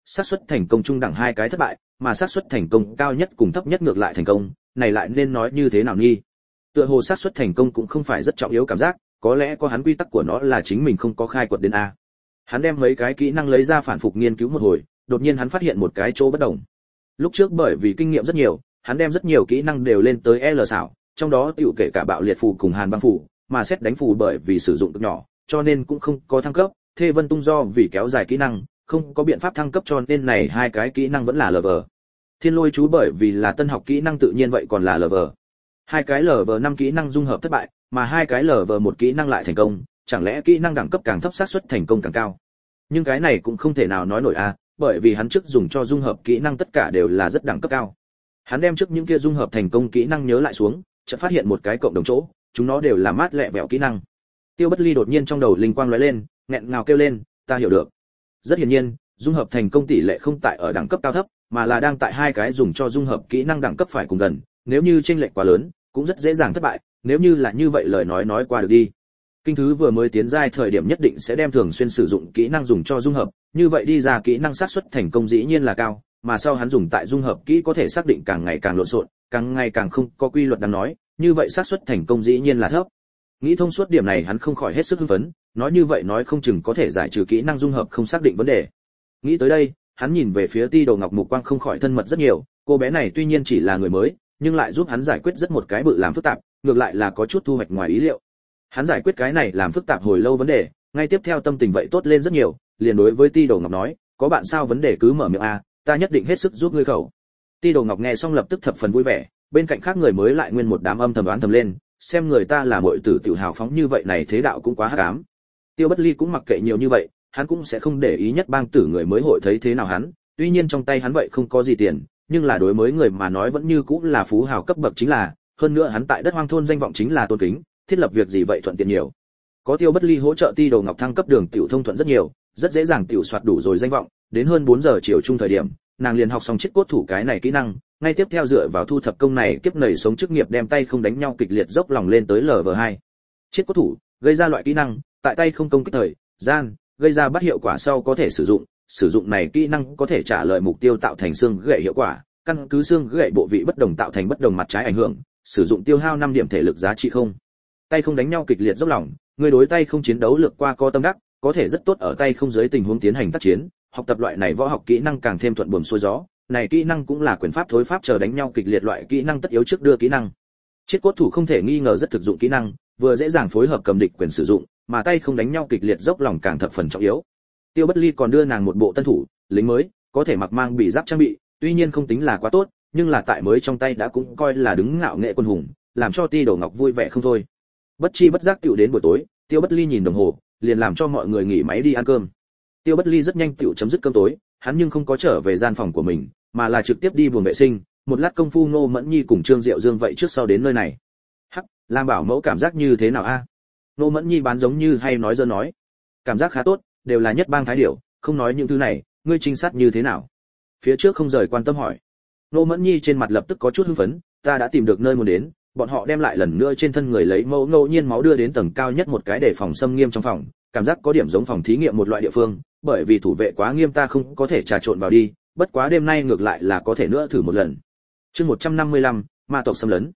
xác suất thành công trung đẳng hai cái thất bại, mà xác suất thành công cao nhất cùng thấp nhất ngược lại thành công, này lại nên nói như thế nào nghi? Tựa hồ xác suất thành công cũng không phải rất trọng yếu cảm giác, có lẽ có hắn quy tắc của nó là chính mình không có khai quật đến a. Hắn đem mấy cái kỹ năng lấy ra phản phục nghiên cứu một hồi, đột nhiên hắn phát hiện một cái chỗ bất đồng. Lúc trước bởi vì kinh nghiệm rất nhiều, hắn đem rất nhiều kỹ năng đều lên tới L xảo, trong đó tiểu kể cả bạo liệt phù cùng hàn băng phù, mà xét đánh phù bởi vì sử dụng cực nhỏ, cho nên cũng không có thăng cấp, Thê Vân Tung do vì kéo dài kỹ năng, không có biện pháp thăng cấp cho nên này hai cái kỹ năng vẫn là LV. Thiên Lôi chú bởi vì là tân học kỹ năng tự nhiên vậy còn là LV. Hai cái LV5 kỹ năng dung hợp thất bại, mà hai cái LV1 kỹ năng lại thành công, chẳng lẽ kỹ năng đẳng cấp càng thấp xác suất thành công càng cao? Nhưng cái này cũng không thể nào nói nổi a, bởi vì hắn trước dùng cho dung hợp kỹ năng tất cả đều là rất đẳng cấp cao. Hắn đem trước những kia dung hợp thành công kỹ năng nhớ lại xuống, chợt phát hiện một cái cộng đồng chỗ, chúng nó đều là mát lẹ vẹo kỹ năng. Tiêu Bất Ly đột nhiên trong đầu linh quang lóe lên, nghẹn ngào kêu lên, ta hiểu được. Rất hiển nhiên, dung hợp thành công tỷ lệ không tại ở đẳng cấp cao thấp, mà là đang tại hai cái dùng cho dung hợp kỹ năng đẳng cấp phải cùng gần, nếu như chênh lệch quá lớn, cũng rất dễ dàng thất bại, nếu như là như vậy lời nói qua được đi. Kinh thứ vừa mới tiến giai thời điểm nhất định sẽ đem thường xuyên sử dụng kỹ năng dùng cho dung hợp, như vậy đi ra kỹ năng xác suất thành công dĩ nhiên là cao, mà sau hắn dùng tại dung hợp kỹ có thể xác định càng ngày càng lộn xộn, càng ngày càng không có quy luật đáng nói, như vậy xác suất thành công dĩ nhiên là thấp. Nghĩ thông suốt điểm này hắn không khỏi hết sức hưng phấn, nói như vậy nói không chừng có thể giải trừ kỹ năng dung hợp không xác định vấn đề. Nghĩ tới đây, hắn nhìn về phía Ti Đồ Ngọc mục quang không khỏi thân mật rất nhiều, cô bé này tuy nhiên chỉ là người mới, nhưng lại giúp hắn giải quyết rất một cái bự làm phức tạp, ngược lại là có chút thu hoạch ngoài ý liệu. Hắn giải quyết cái này làm phức tạp hồi lâu vấn đề, ngay tiếp theo tâm tình vậy tốt lên rất nhiều, liền đối với Ti Đồ Ngọc nói, có bạn sao vấn đề cứ mở miệng a, ta nhất định hết sức giúp ngươi khẩu. Ti Đồ Ngọc nghe xong lập tức thập phần vui vẻ, bên cạnh khác người mới lại nguyên một đám âm thầm đoán thầm lên, xem người ta là muội tử tiểu hào phóng như vậy này thế đạo cũng quá hắc ám. Tiêu Bất Ly cũng mặc kệ nhiều như vậy, hắn cũng sẽ không để ý nhất bang tử người mới hội thấy thế nào hắn, tuy nhiên trong tay hắn vậy không có gì tiền, nhưng là đối mới người mà nói vẫn như cũng là phú hào cấp bậc chính là, hơn nữa hắn tại đất hoang thôn danh vọng chính là tôn kính, thiết lập việc gì vậy thuận tiện nhiều. Có Tiêu Bất Ly hỗ trợ Ti Đồ Ngọc thăng cấp đường tiểu thông thuận rất nhiều, rất dễ dàng tiểu soạt đủ rồi danh vọng, đến hơn 4 giờ chiều chung thời điểm, nàng liền học xong chiết cốt thủ cái này kỹ năng, ngay tiếp theo dựa vào thu thập công này kiếp nảy sống chức nghiệp đem tay không đánh nhau kịch liệt dốc lòng lên tới LV2. Chiết cốt thủ, gây ra loại kỹ năng, tại tay không công kích thời gian, gây ra bắt hiệu quả sau có thể sử dụng này kỹ năng có thể trả lời mục tiêu tạo thành xương gãy hiệu quả, căn cứ xương gãy bộ vị bất đồng tạo thành bất đồng mặt trái ảnh hưởng, sử dụng tiêu hao 5 điểm thể lực giá trị không. Tay không đánh nhau kịch liệt dốc lòng, người đối tay không chiến đấu lược qua co tâm đắc, có thể rất tốt ở tay không dưới tình huống tiến hành tác chiến, học tập loại này võ học kỹ năng càng thêm thuận buồm xuôi gió, này kỹ năng cũng là quyền pháp thối pháp chờ đánh nhau kịch liệt loại kỹ năng tất yếu trước đưa kỹ năng. Chiết cốt thủ không thể nghi ngờ rất thực dụng kỹ năng, vừa dễ dàng phối hợp cầm địch quyền sử dụng, mà tay không đánh nhau kịch liệt dốc lòng càng thập phần trọng yếu. Tiêu Bất Ly còn đưa nàng một bộ tân thủ, lính mới, có thể mặc mang bị giáp trang bị, tuy nhiên không tính là quá tốt, nhưng là tại mới trong tay đã cũng coi là đứng ngạo nghệ quân hùng, làm cho Ti Đồ Ngọc vui vẻ không thôi. Bất chi bất giác tiểu đến buổi tối, Tiêu Bất Ly nhìn đồng hồ, liền làm cho mọi người nghỉ máy đi ăn cơm. Tiêu Bất Ly rất nhanh tiểu chấm dứt cơm tối, hắn nhưng không có trở về gian phòng của mình, mà là trực tiếp đi buồng vệ sinh, một lát công phu Ngô Mẫn Nhi cùng Trương Diệu Dương vậy trước sau đến nơi này. Hắc, làm bảo mẫu cảm giác như thế nào a? Ngô Mẫn Nhi bán giống như hay nói dơ nói. Cảm giác khá tốt, đều là nhất bang thái điểu, không nói những thứ này, ngươi trinh sát như thế nào? Phía trước không rời quan tâm hỏi. Ngô Mẫn Nhi trên mặt lập tức có chút hưng phấn, ta đã tìm được nơi muốn đến, bọn họ đem lại lần nữa trên thân người lấy mẫu ngẫu nhiên máu đưa đến tầng cao nhất một cái để phòng xâm nghiêm trong phòng, cảm giác có điểm giống phòng thí nghiệm một loại địa phương, bởi vì thủ vệ quá nghiêm ta không có thể trà trộn vào đi, bất quá đêm nay ngược lại là có thể nữa thử một lần. Chương 155, ma tộc xâm lấn.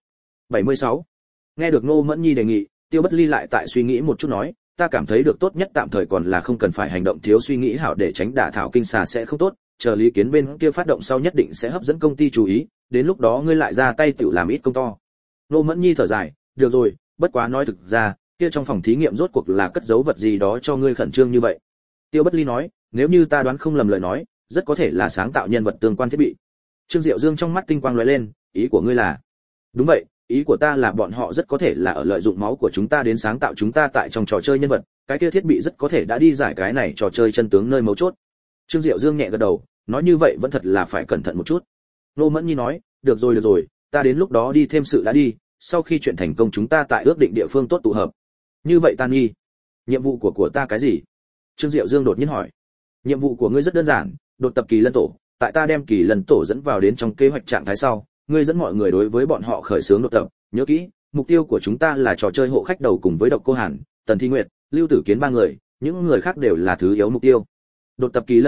76. Nghe được Ngô Mẫn Nhi đề nghị, Tiêu Bất Ly lại tại suy nghĩ một chút nói, ta cảm thấy được tốt nhất tạm thời còn là không cần phải hành động thiếu suy nghĩ hảo để tránh đả thảo kinh xà sẽ không tốt, chờ Lý Kiến bên kia phát động sau nhất định sẽ hấp dẫn công ty chú ý, đến lúc đó ngươi lại ra tay tự làm ít công to. Ngô Mẫn Nhi thở dài, được rồi, bất quá nói thực ra, kia trong phòng thí nghiệm rốt cuộc là cất giấu vật gì đó cho ngươi khẩn trương như vậy. Tiêu Bất Ly nói, nếu như ta đoán không lầm lời nói, rất có thể là sáng tạo nhân vật tương quan thiết bị. Trương Diệu Dương trong mắt tinh quang lóe lên, ý của ngươi là? Đúng vậy, ý của ta là bọn họ rất có thể là ở lợi dụng máu của chúng ta đến sáng tạo chúng ta tại trong trò chơi nhân vật, cái kia thiết bị rất có thể đã đi giải cái này trò chơi chân tướng nơi mấu chốt. Trương Diệu Dương nhẹ gật đầu, nói như vậy vẫn thật là phải cẩn thận một chút. Ngô Mẫn Nhi nói, được rồi, ta đến lúc đó đi thêm sự đã đi, sau khi chuyện thành công chúng ta tại ước định địa phương tốt tụ hợp. Như vậy Tan Nhi, nhiệm vụ của ta cái gì? Trương Diệu Dương đột nhiên hỏi. Nhiệm vụ của ngươi rất đơn giản, đột tập Kỳ Lân tổ, tại ta đem Kỳ Lân tổ dẫn vào đến trong kế hoạch trạng thái sau, ngươi dẫn mọi người đối với bọn họ khởi xướng đột tập, nhớ kỹ, mục tiêu của chúng ta là trò chơi hộ khách đầu cùng với Độc Cô Hàn, Tần Thi Nguyệt, Lưu Tử Kiến ba người, những người khác đều là thứ yếu mục tiêu. Đột tập Kỳ Lân tổ,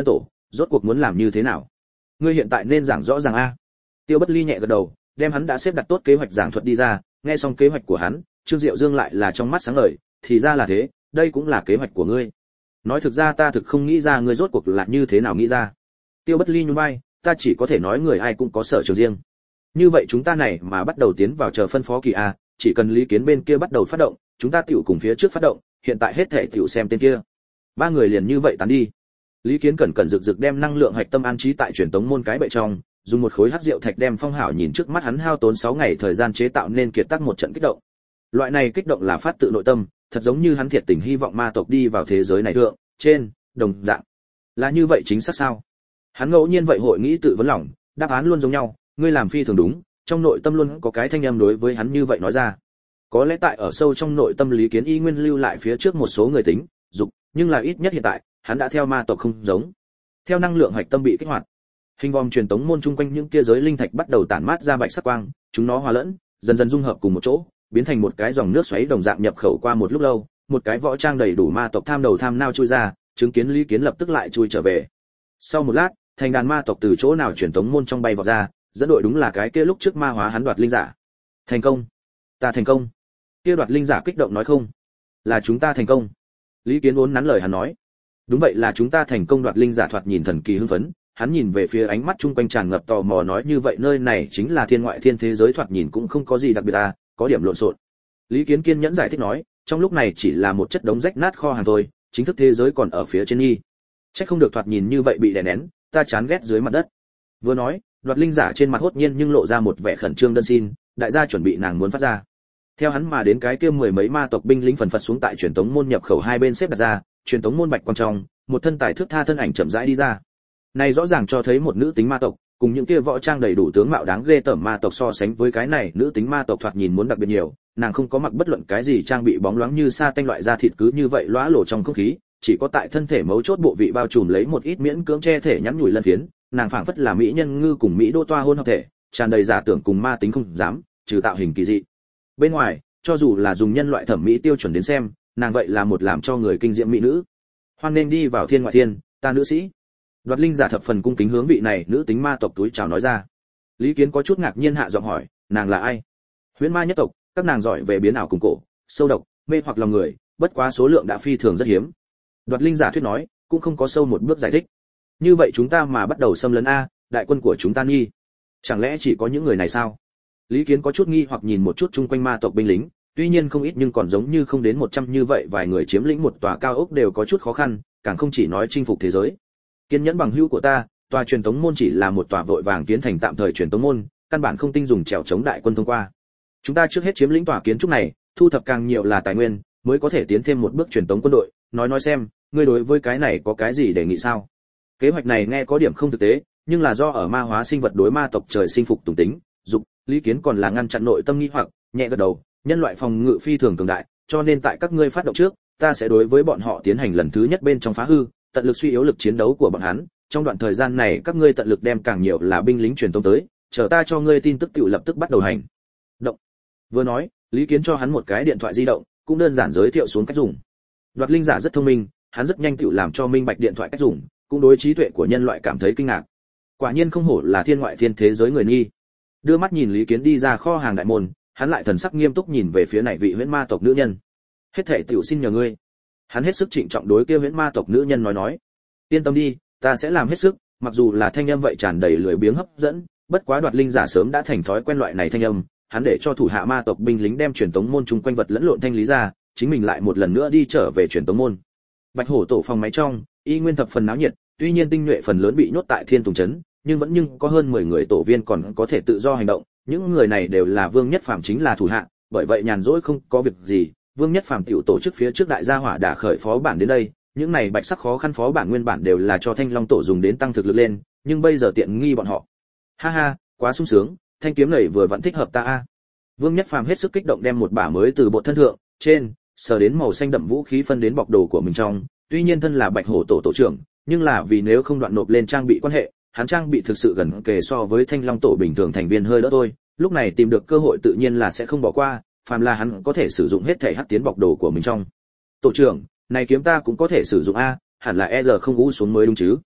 rốt cuộc muốn làm như thế nào? Ngươi hiện tại nên giảng rõ ràng a. Tiêu Bất Ly nhẹ gật đầu, đem hắn đã xếp đặt tốt kế hoạch giảng thuật đi ra, nghe xong kế hoạch của hắn, Trương Diệu Dương lại là trong mắt sáng ngời, thì ra là thế, đây cũng là kế hoạch của ngươi. Nói thực ra ta thực không nghĩ ra ngươi rốt cuộc là như thế nào nghĩ ra. Tiêu Bất Ly nhún vai, ta chỉ có thể nói người ai cũng có sở trường riêng. Như vậy chúng ta này mà bắt đầu tiến vào chờ phân phó kỳ a, chỉ cần Lý Kiến bên kia bắt đầu phát động, chúng ta tiểu cùng phía trước phát động, hiện tại hết thảy tiểu xem tên kia. Ba người liền như vậy tán đi. Lý Kiến cẩn cẩn rực rực đem năng lượng hạch tâm an trí tại truyền tống môn cái bệ trong, dùng một khối hắc rượu thạch đem Phong Hảo nhìn trước mắt hắn hao tốn 6 ngày thời gian chế tạo nên kiệt tác một trận kích động. Loại này kích động là phát tự nội tâm, thật giống như hắn thiệt tình hy vọng ma tộc đi vào thế giới này thượng, trên, đồng dạng. Là như vậy chính xác sao? Hắn ngẫu nhiên vậy hội nghĩ tự vấn lòng, đáp án luôn giống nhau, ngươi làm phi thường đúng, trong nội tâm luôn có cái thanh âm đối với hắn như vậy nói ra. Có lẽ tại ở sâu trong nội tâm Lý Kiến y nguyên lưu lại phía trước một số người tính, dục, nhưng là ít nhất hiện tại, hắn đã theo ma tộc không giống. Theo năng lượng hạch tâm bị kích hoạt, hình vòm truyền tống môn chung quanh những kia giới linh thạch bắt đầu tản mát ra bạch sắc quang, chúng nó hòa lẫn, dần dần dung hợp cùng một chỗ, biến thành một cái dòng nước xoáy đồng dạng nhập khẩu. Qua một lúc lâu, một cái võ trang đầy đủ ma tộc tham đầu tham nao chui ra, chứng kiến Lý Kiến lập tức lại chui trở về. Sau một lát, thành đàn ma tộc từ chỗ nào truyền tống môn trong bay vọt ra, dẫn đội đúng là cái kia lúc trước ma hóa hắn Đoạt Linh giả. Thành công, ta thành công. Kia Đoạt Linh giả kích động nói không, là chúng ta thành công. Lý Kiến uốn nắn lời hắn nói, đúng vậy là chúng ta thành công. Đoạt Linh giả thoạt nhìn thần kỳ hưng phấn, hắn nhìn về phía ánh mắt chung quanh tràn ngập tò mò nói như vậy nơi này chính là thiên ngoại thiên thế giới, thoạt nhìn cũng không có gì đặc biệt à, có điểm lộn xộn. Lý Kiến kiên nhẫn giải thích nói, trong lúc này chỉ là một chất đống rách nát kho hàng thôi, chính thức thế giới còn ở phía trên nghi. Chắc không được thoạt nhìn như vậy bị đè nén, ta chán ghét dưới mặt đất. Vừa nói, Đoạt Linh giả trên mặt hốt nhiên nhưng lộ ra một vẻ khẩn trương đơn xin, đại gia chuẩn bị nàng muốn phát ra. Theo hắn mà đến cái kia mười mấy ma tộc binh lính phần phật xuống tại truyền tống môn nhập khẩu hai bên xếp đặt ra, truyền tống môn bạch quang trong, một thân tài thước tha thân ảnh chậm rãi đi ra. Này rõ ràng cho thấy một nữ tính ma tộc, cùng những kia võ trang đầy đủ tướng mạo đáng ghê tởm ma tộc so sánh với cái này nữ tính ma tộc thoạt nhìn muốn đặc biệt nhiều, nàng không có mặc bất luận cái gì trang bị bóng loáng như sa tanh loại da thịt cứ như vậy lóa lổ trong không khí, chỉ có tại thân thể mấu chốt bộ vị bao trùm lấy một ít miễn cưỡng che thể nhắn nhủi lân phiến, nàng phảng phất là mỹ nhân ngư cùng mỹ đô toa hôn hợp thể, tràn đầy giả tưởng cùng ma tính không dám, trừ tạo hình kỳ dị. Bên ngoài, cho dù là dùng nhân loại thẩm mỹ tiêu chuẩn đến xem, nàng vậy là một làm cho người kinh diễm mỹ nữ. Hoan nên đi vào thiên ngoại thiên, ta nữ sĩ. Đoạt Linh giả thập phần cung kính hướng vị này nữ tính ma tộc túi chào nói ra. Lý Kiến có chút ngạc nhiên hạ giọng hỏi, nàng là ai? Huyễn ma nhất tộc, các nàng giỏi về biến ảo cùng cổ, sâu độc, mê hoặc lòng người, bất quá số lượng đã phi thường rất hiếm. Đoạt Linh giả thuyết nói, cũng không có sâu một bước giải thích. Như vậy chúng ta mà bắt đầu xâm lấn a, đại quân của chúng ta nghi. Chẳng lẽ chỉ có những người này sao? Lý Kiến có chút nghi hoặc nhìn một chút chung quanh ma tộc binh lính, tuy nhiên không ít nhưng còn giống như không đến 100 như vậy, vài người chiếm lĩnh một tòa cao ốc đều có chút khó khăn, càng không chỉ nói chinh phục thế giới. Kiên nhẫn bằng hữu của ta, tòa truyền tống môn chỉ là một tòa vội vàng kiến thành tạm thời truyền tống môn, căn bản không tinh dùng trèo chống đại quân thông qua. Chúng ta trước hết chiếm lĩnh tòa kiến trúc này, thu thập càng nhiều là tài nguyên, mới có thể tiến thêm một bước truyền tống quân đội. Nói xem, ngươi đối với cái này có cái gì đề nghị sao? Kế hoạch này nghe có điểm không thực tế, nhưng là do ở ma hóa sinh vật đối ma tộc trời sinh phục tùng tính, dục, Lý Kiến còn là ngăn chặn nội tâm nghi hoặc, nhẹ gật đầu, nhân loại phòng ngự phi thường cường đại, cho nên tại các ngươi phát động trước, ta sẽ đối với bọn họ tiến hành lần thứ nhất bên trong phá hư, tận lực suy yếu lực chiến đấu của bọn hắn. Trong đoạn thời gian này các ngươi tận lực đem càng nhiều là binh lính truyền tống tới, chờ ta cho ngươi tin tức tiểu lập tức bắt đầu hành động. Vừa nói, Lý Kiến cho hắn một cái điện thoại di động, cũng đơn giản giới thiệu xuống cách dùng. Đoạt Linh giả rất thông minh, hắn rất nhanh tiểu làm cho minh bạch điện thoại cách dùng, cũng đối trí tuệ của nhân loại cảm thấy kinh ngạc. Quả nhiên không hổ là thiên ngoại thiên thế giới người nghi. Đưa mắt nhìn Lý Kiến đi ra kho hàng đại môn, hắn lại thần sắc nghiêm túc nhìn về phía này vị huyễn ma tộc nữ nhân. Hết thảy tiểu xin nhờ ngươi. Hắn hết sức trịnh trọng đối kia huyễn ma tộc nữ nhân nói. Yên tâm đi, ta sẽ làm hết sức, mặc dù là thanh âm vậy tràn đầy lười biếng hấp dẫn, bất quá Đoạt Linh giả sớm đã thành thói quen loại này thanh âm, hắn để cho thủ hạ ma tộc binh lính đem truyền tống môn chung quanh vật lẫn lộn thanh lý ra, chính mình lại một lần nữa đi trở về truyền tống môn. Bạch Hổ tổ phòng máy trong, y nguyên thập phần náo nhiệt, tuy nhiên tinh nhuệ phần lớn bị nhốt tại Thiên Tùng trấn, nhưng có hơn 10 người tổ viên còn có thể tự do hành động, những người này đều là Vương Nhất Phàm chính là thủ hạ, bởi vậy nhàn rỗi không có việc gì, Vương Nhất Phàm tiểu tổ chức phía trước đại gia hỏa đã khởi phó bản đến đây, những này bạch sắc khó khăn phó bản nguyên bản đều là cho Thanh Long tổ dùng đến tăng thực lực lên, nhưng bây giờ tiện nghi bọn họ. Ha ha, quá sung sướng, thanh kiếm này vừa vẫn thích hợp ta a. Vương Nhất Phàm hết sức kích động đem một bả mới từ bộ thân thượng, trên, sờ đến màu xanh đậm vũ khí phân đến bọc đồ của mình trong, tuy nhiên thân là Bạch Hổ tổ tổ trưởng, nhưng là vì nếu không đoạn nộp lên trang bị quan hệ, hắn trang bị thực sự gần kề so với Thanh Long tổ bình thường thành viên hơi đỡ thôi, lúc này tìm được cơ hội tự nhiên là sẽ không bỏ qua, phàm là hắn có thể sử dụng hết thể hắc tiến bọc đồ của mình trong. Tổ trưởng, này kiếm ta cũng có thể sử dụng a, hẳn là e giờ không u xuống mới đúng chứ?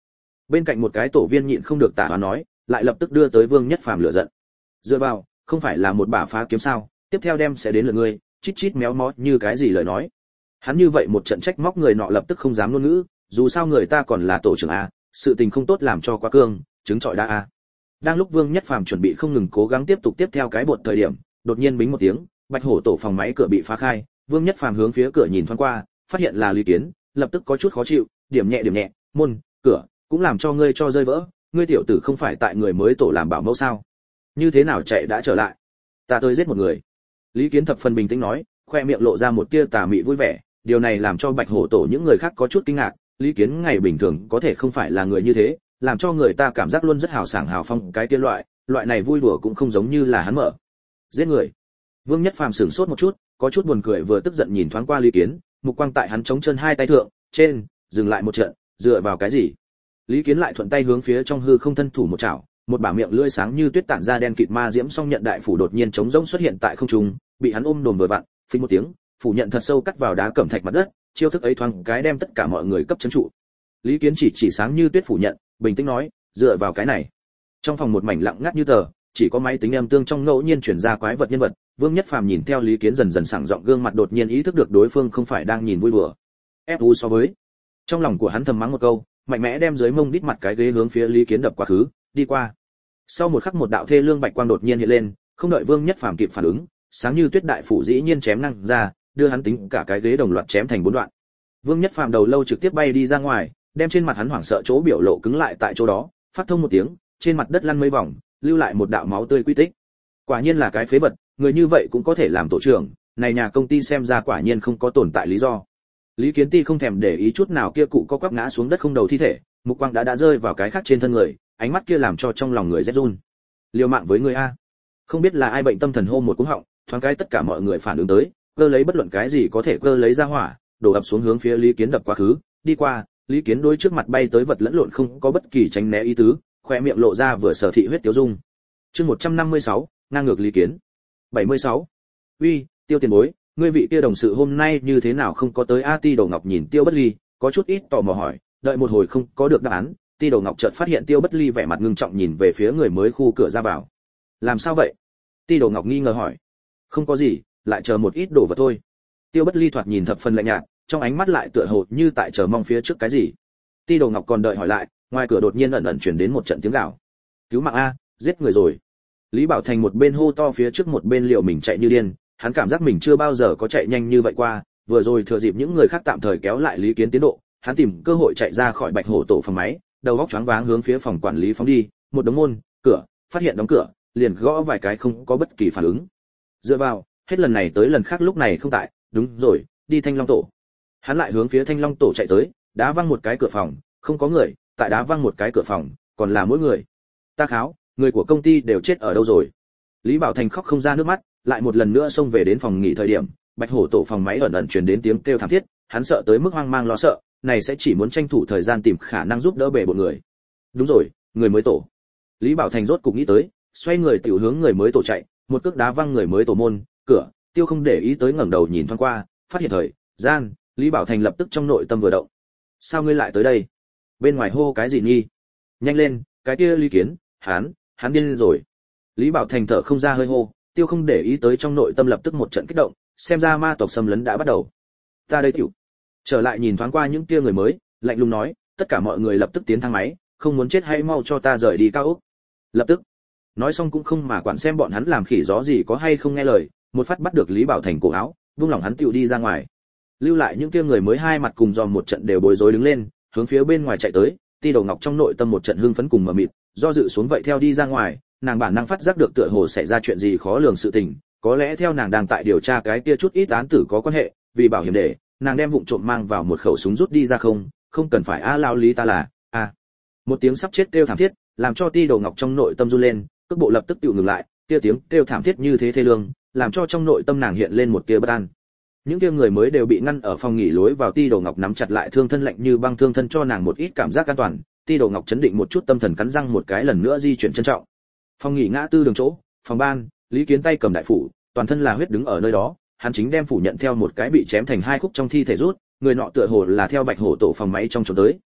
Bên cạnh một cái tổ viên nhịn không được tả hoán nói, lại lập tức đưa tới Vương Nhất Phàm lửa giận. Dựa vào, không phải là một bả phá kiếm sao, tiếp theo đem sẽ đến lượt ngươi, chít chít méo mó như cái gì lời nói. Hắn như vậy một trận trách móc người nọ lập tức không dám ngôn ngữ, dù sao người ta còn là tổ trưởng a, sự tình không tốt làm cho quá cương, chứng trọi đã a. Đang lúc Vương Nhất Phàm chuẩn bị không ngừng cố gắng tiếp tục tiếp theo cái bột thời điểm, đột nhiên bính một tiếng, Bạch Hổ tổ phòng máy cửa bị phá khai, Vương Nhất Phàm hướng phía cửa nhìn thoáng qua, phát hiện là Lý Kiến, lập tức có chút khó chịu, điểm nhẹ, môn, cửa, cũng làm cho ngươi cho rơi vỡ, ngươi tiểu tử không phải tại người mới tổ làm bảo mẫu sao? Như thế nào chạy đã trở lại? Ta tới giết một người. Lý Kiến thập phần bình tĩnh nói, khoe miệng lộ ra một tia tà mị vui vẻ, điều này làm cho Bạch Hổ tổ những người khác có chút kinh ngạc, Lý Kiến ngày bình thường có thể không phải là người như thế, làm cho người ta cảm giác luôn rất hào sảng hào phong, cái kia loại này vui đùa cũng không giống như là hắn mở. Giết người. Vương Nhất Phàm sửng sốt một chút, có chút buồn cười vừa tức giận nhìn thoáng qua Lý Kiến, mục quang tại hắn chống chân hai tay thượng, trên, dừng lại một trận, dựa vào cái gì? Lý Kiến lại thuận tay hướng phía trong hư không thân thủ một chảo, một bả miệng lưỡi sáng như tuyết tản ra đen kịt ma diễm song nhận đại phủ đột nhiên chống rỗng xuất hiện tại không trung, bị hắn ôm đồm vừa vặn, phình một tiếng, phủ nhận thật sâu cắt vào đá cẩm thạch mặt đất, chiêu thức ấy thoáng cái đem tất cả mọi người cấp chấn trụ. Lý Kiến chỉ sáng như tuyết phủ nhận, bình tĩnh nói, dựa vào cái này. Trong phòng một mảnh lặng ngắt như tờ, chỉ có máy tính âm tương trong ngẫu nhiên truyền ra quái vật nhân vật. Vương Nhất Phàm nhìn theo Lý Kiến dần dần sảng giọng gương mặt đột nhiên ý thức được đối phương không phải đang nhìn vui đùa. Fu so với. Trong lòng của hắn thầm mắng một câu, mạnh mẽ đem dưới mông đít mặt cái ghế hướng phía Lý Kiến đập quá khứ, đi qua. Sau một khắc một đạo thê lương bạch quang đột nhiên hiện lên, không đợi Vương Nhất Phàm kịp phản ứng, sáng như tuyết đại phủ dĩ nhiên chém ngang ra, đưa hắn tính cả cái ghế đồng loạt chém thành 4 đoạn. Vương Nhất Phàm đầu lâu trực tiếp bay đi ra ngoài, đem trên mặt hắn hoảng sợ chỗ biểu lộ cứng lại tại chỗ đó, phát thông một tiếng, trên mặt đất lăn mấy vòng, lưu lại một đạo máu tươi quy tích. Quả nhiên là cái phế vật, người như vậy cũng có thể làm tổ trưởng, này nhà công ty xem ra quả nhiên không có tồn tại lý do. Lý Kiến Ti không thèm để ý chút nào kia cụ có quắp ngã xuống đất không đầu thi thể, mục quang đã rơi vào cái khác trên thân người, ánh mắt kia làm cho trong lòng người rét run. Liều mạng với người a. Không biết là ai bệnh tâm thần hô một cú họng, thoáng cái tất cả mọi người phản ứng tới, cơ lấy bất luận cái gì có thể cơ lấy ra hỏa, đổ ập xuống hướng phía Lý Kiến đập quá khứ, đi qua, Lý Kiến đối trước mặt bay tới vật lẫn lộn không có bất kỳ tránh né ý tứ, khóe miệng lộ ra vừa sở thị huyết tiêu dung. Chương 156, ngang ngược Lý Kiến. 76. Uy, Tiêu tiền bối, ngươi vị kia đồng sự hôm nay như thế nào không có tới a? Ti Đồ Ngọc nhìn Tiêu Bất Ly, có chút ít tò mò hỏi, đợi một hồi không có được đáp án, Ti Đồ Ngọc chợt phát hiện Tiêu Bất Ly vẻ mặt ngưng trọng nhìn về phía người mới khu cửa ra vào. Làm sao vậy? Ti Đồ Ngọc nghi ngờ hỏi. Không có gì, lại chờ một ít đồ vật thôi. Tiêu Bất Ly thoạt nhìn thập phần lạnh nhạt, trong ánh mắt lại tựa hồ như tại chờ mong phía trước cái gì. Ti Đồ Ngọc còn đợi hỏi lại, ngoài cửa đột nhiên ẩn ẩn truyền đến một trận tiếng gào. Cứu mạng a, giết người rồi. Lý Bảo Thành một bên hô to phía trước một bên liệu mình chạy như điên, hắn cảm giác mình chưa bao giờ có chạy nhanh như vậy qua, vừa rồi thừa dịp những người khác tạm thời kéo lại Lý Kiến tiến độ, hắn tìm cơ hội chạy ra khỏi Bạch Hổ tổ phòng máy, đầu óc choáng váng hướng phía phòng quản lý phóng đi, một đống môn, cửa, phát hiện đóng cửa, liền gõ vài cái không có bất kỳ phản ứng. Dựa vào, hết lần này tới lần khác lúc này không tại, đúng rồi, đi Thanh Long tổ. Hắn lại hướng phía Thanh Long tổ chạy tới, đá văng một cái cửa phòng, không có người, tại đá văng một cái cửa phòng, còn là mỗi người. Ta kháo, người của công ty đều chết ở đâu rồi? Lý Bảo Thành khóc không ra nước mắt, lại một lần nữa xông về đến phòng nghỉ thời điểm, Bạch Hổ tổ phòng máy ẩn ẩn truyền đến tiếng kêu thảm thiết, hắn sợ tới mức hoang mang lo sợ, này sẽ chỉ muốn tranh thủ thời gian tìm khả năng giúp đỡ bề bộ người. Đúng rồi, người mới tổ. Lý Bảo Thành rốt cục nghĩ tới, xoay người tiểu hướng người mới tổ chạy, một cước đá văng người mới tổ môn, cửa, Tiêu không để ý tới ngẩng đầu nhìn thoáng qua, phát hiện thời gian, Lý Bảo Thành lập tức trong nội tâm vừa động. Sao ngươi lại tới đây? Bên ngoài hô cái gì nghi? Nhanh lên, cái kia Lý Kiến, hắn điên rồi. Lý Bảo Thành thở không ra hơi hô, Tiêu không để ý tới trong nội tâm lập tức một trận kích động, xem ra ma tộc xâm lấn đã bắt đầu. Ta đây tiểu. Trở lại nhìn thoáng qua những kia người mới, lạnh lùng nói, tất cả mọi người lập tức tiến thang máy, không muốn chết hãy mau cho ta rời đi cao ốc. Lập tức. Nói xong cũng không mà quản xem bọn hắn làm khỉ gió gì có hay không nghe lời, một phát bắt được Lý Bảo Thành cổ áo, vung lòng hắn tiểu đi ra ngoài. Lưu lại những kia người mới hai mặt cùng dòm một trận đều bối rối đứng lên, hướng phía bên ngoài chạy tới, Ti Đồ Ngọc trong nội tâm một trận hưng phấn cùng mờ mịt, do dự xuống vậy theo đi ra ngoài, nàng bản năng phát giác được tựa hồ xảy ra chuyện gì khó lường sự tình, có lẽ theo nàng đang tại điều tra cái kia chút ít án tử có quan hệ, vì bảo hiểm để, nàng đem vụng trộm mang vào một khẩu súng rút đi ra không cần phải a lao lý ta là a. Một tiếng sắp chết kêu thảm thiết, làm cho Ti Đồ Ngọc trong nội tâm run lên, cước bộ lập tức tự ngừng lại, kia tiếng kêu thảm thiết như thế thê lương, làm cho trong nội tâm nàng hiện lên một tia bất an. Những kia người mới đều bị ngăn ở phòng nghỉ lối vào, Ti Đồ Ngọc nắm chặt lại thương thân lạnh như băng thương thân cho nàng một ít cảm giác an toàn. Ti Đồ Ngọc chấn định một chút tâm thần, cắn răng một cái lần nữa di chuyển trân trọng. Phòng nghỉ ngã tư đường chỗ, phòng ban, Lý Kiến tay cầm đại phủ, toàn thân là huyết đứng ở nơi đó, hắn chính đem phủ nhận theo một cái bị chém thành hai khúc trong thi thể rút, người nọ tựa hồ là theo Bạch Hổ tổ phòng máy trong trốn tới,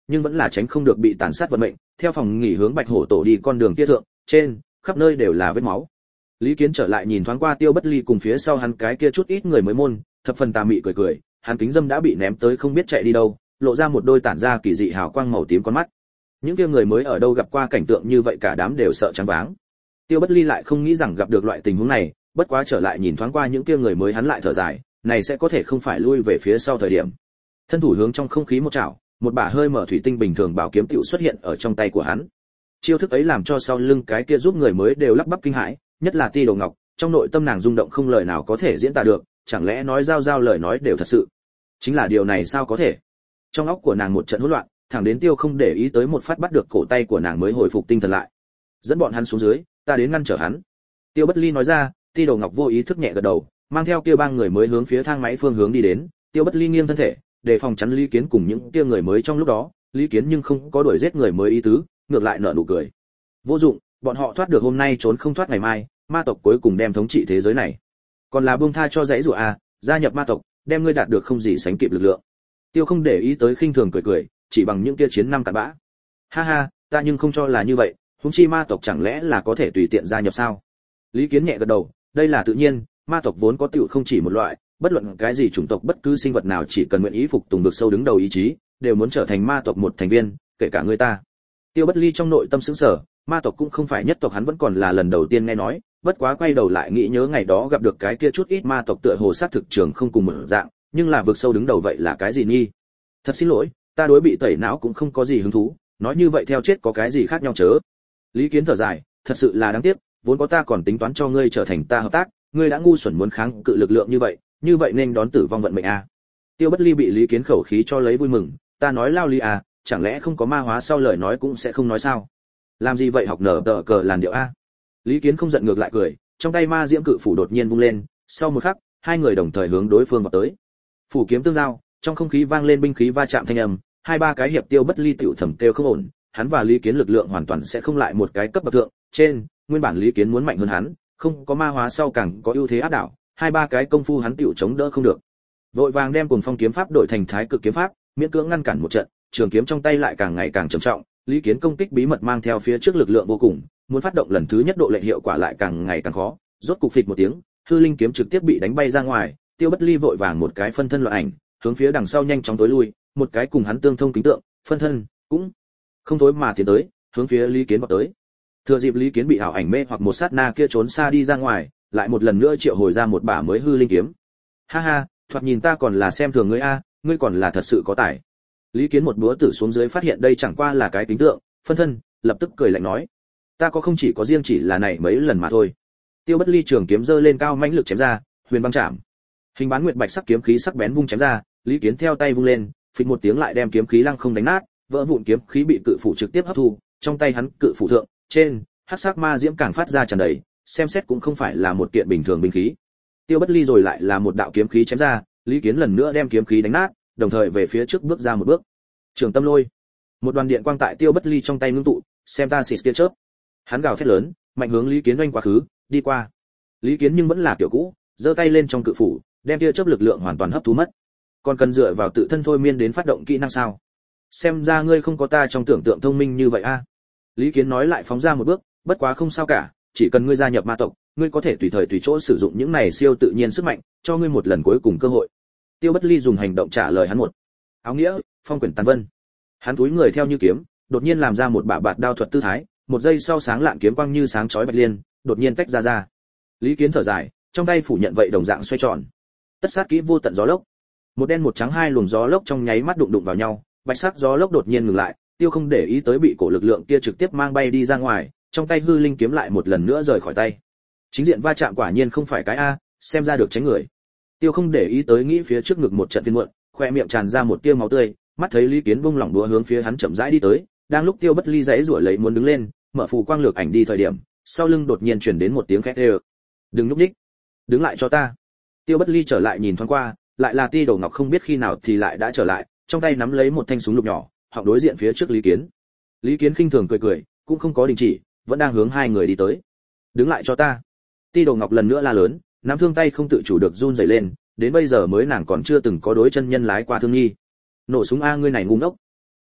nhưng vẫn là tránh không được bị tàn sát vận mệnh, theo phòng nghỉ hướng Bạch Hổ tổ đi con đường kia thượng, trên khắp nơi đều là vết máu. Lý Kiến trở lại nhìn thoáng qua Tiêu Bất Ly cùng phía sau hắn cái kia chút ít người mới môn, thập phần tà mị cười cười, hắn kính dâm đã bị ném tới không biết chạy đi đâu, lộ ra một đôi tản ra kỳ dị hào quang màu tím con mắt. Những kia người mới ở đâu gặp qua cảnh tượng như vậy cả đám đều sợ choáng váng. Tiêu Bất Ly lại không nghĩ rằng gặp được loại tình huống này, bất quá trở lại nhìn thoáng qua những kia người mới hắn lại thở dài, này sẽ có thể không phải lui về phía sau thời điểm. Thân thủ hướng trong không khí một chảo, một bả hơi mở thủy tinh bình thường bảo kiếm tiểu xuất hiện ở trong tay của hắn. Chiêu thức ấy làm cho sau lưng cái kia giúp người mới đều lắp bắp kinh hãi, nhất là Ti Đồ Ngọc, trong nội tâm nàng rung động không lời nào có thể diễn tả được, chẳng lẽ nói giao lời nói đều thật sự. Chính là điều này sao có thể? Trong óc của nàng một trận hỗn loạn, thẳng đến Tiêu không để ý tới một phát bắt được cổ tay của nàng mới hồi phục tinh thần lại. Dẫn bọn hắn xuống dưới, ta đến ngăn trở hắn. Tiêu Bất Ly nói ra, Ti Đồ Ngọc vô ý thức nhẹ gật đầu, mang theo kia ba người mới hướng phía thang máy phương hướng đi đến. Tiêu Bất Ly nghiêng thân thể, để phòng chắn Lý Kiến cùng những kia người mới trong lúc đó. Lý Kiến nhưng không có đuổi giết người mới ý tứ, ngược lại nở nụ cười. Vô dụng, bọn họ thoát được hôm nay trốn không thoát ngày mai, ma tộc cuối cùng đem thống trị thế giới này. Còn là buông tha cho dãy rủa à, gia nhập ma tộc, đem ngươi đạt được không gì sánh kịp lực lượng. Tiêu không để ý tới khinh thường cười cười, chỉ bằng những kia chiến năm cặn bã. Ha ha, ta nhưng không cho là như vậy, huống chi ma tộc chẳng lẽ là có thể tùy tiện gia nhập sao? Lý Kiến nhẹ gật đầu, đây là tự nhiên, ma tộc vốn có tựu không chỉ một loại, bất luận cái gì chủng tộc bất cứ sinh vật nào chỉ cần nguyện ý phục tùng được sâu đứng đầu ý chí, đều muốn trở thành ma tộc một thành viên, kể cả người ta. Tiêu Bất Ly trong nội tâm sững sờ, ma tộc cũng không phải nhất tộc hắn vẫn còn là lần đầu tiên nghe nói, bất quá quay đầu lại nghĩ nhớ ngày đó gặp được cái kia chút ít ma tộc tựa hồ sát thực trường không cùng một dạng, nhưng là vực sâu đứng đầu vậy là cái gì nghi? Thật xin lỗi, ta đối bị tẩy não cũng không có gì hứng thú, nói như vậy theo chết có cái gì khác nhau chớ. Lý Kiến thở dài, thật sự là đáng tiếc, vốn có ta còn tính toán cho ngươi trở thành ta hợp tác, ngươi đã ngu xuẩn muốn kháng cự lực lượng như vậy nên đón tử vong vận mệnh a. Tiêu Bất Ly bị Lý Kiến khẩu khí cho lấy vui mừng, ta nói lao lý à, chẳng lẽ không có ma hóa sau lời nói cũng sẽ không nói sao? Làm gì vậy học nở tờ cờ làn điệu a? Lý Kiến không giận ngược lại cười, trong tay ma diễm cự phủ đột nhiên vung lên, sau một khắc, hai người đồng thời hướng đối phương vào tới. Phủ kiếm tương giao, trong không khí vang lên binh khí va chạm thanh âm, hai ba cái hiệp Tiêu Bất Ly tiểu thẩm kêu không ổn, hắn và Lý Kiến lực lượng hoàn toàn sẽ không lại một cái cấp bậc thượng, trên, nguyên bản Lý Kiến muốn mạnh hơn hắn, không có ma hóa sau càng có ưu thế áp đảo, hai ba cái công phu hắn tiểu chống đỡ không được. Vội vàng đem Cuồng Phong kiếm pháp đổi thành Thái Cực kiếm pháp, miễn cưỡng ngăn cản một trận, trường kiếm trong tay lại càng ngày càng trầm trọng, Lý Kiến công kích bí mật mang theo phía trước lực lượng vô cùng, muốn phát động lần thứ nhất độ lệ hiệu quả lại càng ngày càng khó, rốt cục phịch một tiếng, hư linh kiếm trực tiếp bị đánh bay ra ngoài, Tiêu Bất Ly vội vàng một cái phân thân loạn ảnh, hướng phía đằng sau nhanh chóng tối lui, một cái cùng hắn tương thông kính tượng, phân thân cũng không tối mà tiến tới, hướng phía Lý Kiến vọt tới. Thừa dịp Lý Kiến bị ảo ảnh mê hoặc một sát na kia trốn xa đi ra ngoài, lại một lần nữa triệu hồi ra một bả mới hư linh kiếm. Ha ha, thoạt nhìn ta còn là xem thường ngươi a, ngươi còn là thật sự có tài. Lý Kiến một búa tử xuống dưới phát hiện đây chẳng qua là cái kính tượng, phân thân, lập tức cười lạnh nói: "Ta có không chỉ có riêng chỉ là này mấy lần mà thôi." Tiêu Bất Ly trường kiếm giơ lên cao mãnh lực chém ra, huyền băng chạm. Hình bán nguyệt bạch sắc kiếm khí sắc bén vung chém ra, Lý Kiến theo tay vung lên, phịch một tiếng lại đem kiếm khí lăng không đánh nát, vỡ vụn kiếm khí bị cự phủ trực tiếp hấp thu, trong tay hắn cự phủ thượng, trên, hắc sắc ma diễm càng phát ra tràn đầy, xem xét cũng không phải là một kiện bình thường binh khí. Tiêu Bất Ly rồi lại là một đạo kiếm khí chém ra, Lý Kiến lần nữa đem kiếm khí đánh nát, đồng thời về phía trước bước ra một bước. Trường Tâm Lôi, một đoàn điện quang tại Tiêu Bất Ly trong tay ngưng tụ, xem ta xịt tia chớp. Hắn gào thét lớn, mạnh hướng Lý Kiến oanh quá khứ, đi qua. Lý Kiến nhưng vẫn là kiểu cũ, giơ tay lên trong cự phủ, đem tia chớp lực lượng hoàn toàn hấp thu mất. Còn cần dựa vào tự thân thôi miên đến phát động kỹ năng sao? Xem ra ngươi không có ta trong tưởng tượng thông minh như vậy a. Lý Kiến nói lại phóng ra một bước, bất quá không sao cả, chỉ cần ngươi gia nhập ma tộc, ngươi có thể tùy thời tùy chỗ sử dụng những này siêu tự nhiên sức mạnh, cho ngươi một lần cuối cùng cơ hội. Tiêu Bất Ly dùng hành động trả lời hắn một. Áo nghĩa, phong quyển tàn vân. Hắn túi người theo như kiếm, đột nhiên làm ra một bả bạt đao thuật tư thái, một giây sau sáng lạn kiếm quang như sáng chói bạch liên, đột nhiên tách ra. Lý Kiến thở dài, trong tay phủ nhận vậy đồng dạng xoay tròn. Tất sát kỹ vô tận gió lốc. Một đen một trắng hai luồng gió lốc trong nháy mắt đụng vào nhau, bạch sắc gió lốc đột nhiên ngừng lại, Tiêu không để ý tới bị cổ lực lượng kia trực tiếp mang bay đi ra ngoài, trong tay hư linh kiếm lại một lần nữa rời khỏi tay. Chính diện va chạm quả nhiên không phải cái a, xem ra được tránh người. Tiêu không để ý tới nghĩ phía trước ngực một trận phiên muộn, khoe miệng tràn ra một tia máu tươi, mắt thấy Lý Kiến buông lỏng đũa hướng phía hắn chậm rãi đi tới, đang lúc Tiêu Bất Ly giãy giụa lấy muốn đứng lên, mở phù quang lược ảnh đi thời điểm, sau lưng đột nhiên truyền đến một tiếng khét ê. "Đừng lúc đích, đứng lại cho ta." Tiêu Bất Ly trở lại nhìn thoáng qua, lại là Ti Đồ Ngọc không biết khi nào thì lại đã trở lại, trong tay nắm lấy một thanh súng lục nhỏ, họng đối diện phía trước Lý Kiến. Lý Kiến khinh thường cười cười, cũng không có đình chỉ, vẫn đang hướng hai người đi tới. "Đứng lại cho ta." Ti Đồ Ngọc lần nữa la lớn, nắm thương tay không tự chủ được run rẩy lên, đến bây giờ mới nàng còn chưa từng có đối chân nhân lái qua thương nghi. "Nổ súng a, ngươi này ngu ngốc."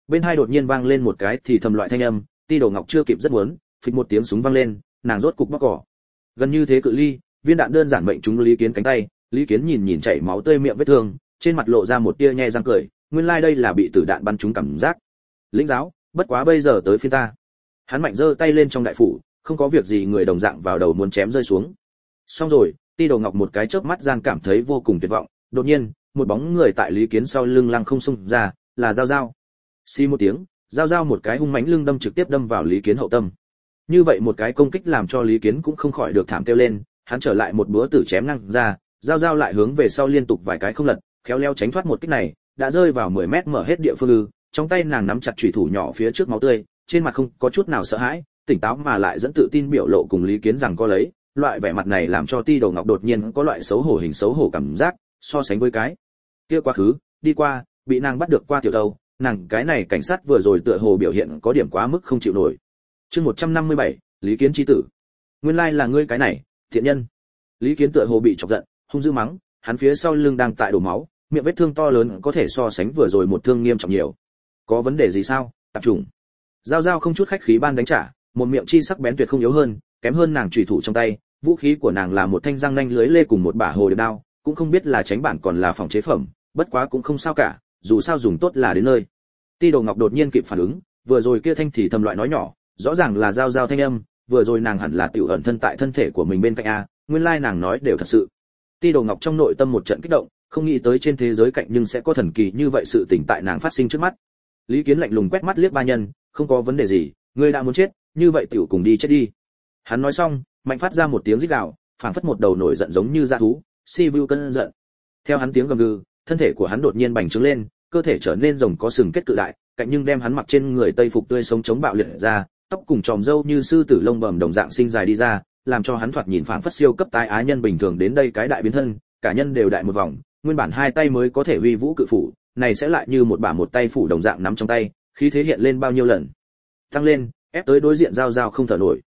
Bên hai đột nhiên vang lên một cái thì thầm loại thanh âm, Ti Đồ Ngọc chưa kịp rất muốn, phịch một tiếng súng vang lên, nàng rốt cục bóc cỏ. Gần như thế cự ly, viên đạn đơn giản mệnh trúng Lý Kiến cánh tay, Lý Kiến nhìn chảy máu tươi miệng vết thương, trên mặt lộ ra một tia nhe răng cười, nguyên lai đây là bị tử đạn bắn trúng cảm giác. Lĩnh giáo, bất quá bây giờ tới phiên ta. Hắn mạnh giơ tay lên trong đại phủ, không có việc gì người đồng dạng vào đầu muốn chém rơi xuống. Xong rồi, Ti Đồ Ngọc một cái chớp mắt gian cảm thấy vô cùng tuyệt vọng, đột nhiên, một bóng người tại Lý Kiến sau lưng lăng không xung ra, là Giao Giao. Xì một tiếng, Giao Giao một cái hung mãnh lưng đâm trực tiếp đâm vào Lý Kiến hậu tâm. Như vậy một cái công kích làm cho Lý Kiến cũng không khỏi được thảm kêu lên, hắn trở lại một búa tử chém ngang ra, Giao Giao lại hướng về sau liên tục vài cái không lật, khéo léo tránh thoát một kích này, đã rơi vào 10 mét mở hết địa phương ư, trong tay nàng nắm chặt chủy thủ nhỏ phía trước máu tươi, trên mặt không có chút nào sợ hãi, tỉnh táo mà lại dẫn tự tin biểu lộ cùng Lý Kiến rằng có lấy, loại vẻ mặt này làm cho Ti Đồ Ngọc đột nhiên có loại xấu hổ hình xấu hổ cảm giác, so sánh với cái kia quá khứ, đi qua, bị nàng bắt được qua tiểu đâu, nàng cái này cảnh sát vừa rồi tựa hồ biểu hiện có điểm quá mức không chịu nổi. Chương 157, Lý Kiến chi tử. Nguyên lai là ngươi cái này, thiện nhân. Lý Kiến tựa hồ bị chọc giận, hung dữ mắng, hắn phía sau lưng đang tại đổ máu, miệng vết thương to lớn có thể so sánh vừa rồi một thương nghiêm trọng nhiều. Có vấn đề gì sao, tạp chủng? Giao Giao không chút khách khí ban đánh trả, một miệng chi sắc bén tuyệt không yếu hơn, kém hơn nàng chủy thủ trong tay, vũ khí của nàng là một thanh răng nanh lưới lê cùng một bả hồ điệp đao, cũng không biết là tránh bản còn là phòng chế phẩm, bất quá cũng không sao cả, dù sao dùng tốt là đến nơi. Ti Đồ Ngọc đột nhiên kịp phản ứng, vừa rồi kia thanh thì thầm loại nói nhỏ, rõ ràng là Giao Giao thanh âm, vừa rồi nàng hẳn là tiểu ẩn thân tại thân thể của mình bên cạnh a, nguyên lai nàng nói đều thật sự. Ti Đồ Ngọc trong nội tâm một trận kích động, không nghĩ tới trên thế giới cạnh nhưng sẽ có thần kỳ như vậy sự tình tại nàng phát sinh trước mắt. Lý Kiến lạnh lùng quét mắt liếc ba nhân, không có vấn đề gì, ngươi đã muốn chết, như vậy tiểu cùng đi chết đi. Hắn nói xong, mạnh phát ra một tiếng rít gào, phảng phất một đầu nổi giận giống như dã thú, si vu cơn giận. Theo hắn tiếng gầm gừ, thân thể của hắn đột nhiên bành trướng lên, cơ thể trở nên rồng có sừng kết cự đại, cạnh nhưng đem hắn mặc trên người tây phục tươi sống chống bạo liệt ra, tóc cùng tròm râu như sư tử lông bẩm đồng dạng sinh dài đi ra, làm cho hắn thoạt nhìn phảng phất siêu cấp tái á nhân bình thường đến đây cái đại biến thân, cả nhân đều đại một vòng, nguyên bản hai tay mới có thể uy vũ cự phủ, này sẽ lại như một bả một tay phủ đồng dạng nắm trong tay, khí thế hiện lên bao nhiêu lần. Tăng lên, ép tới đối diện Giao Giao không thở nổi.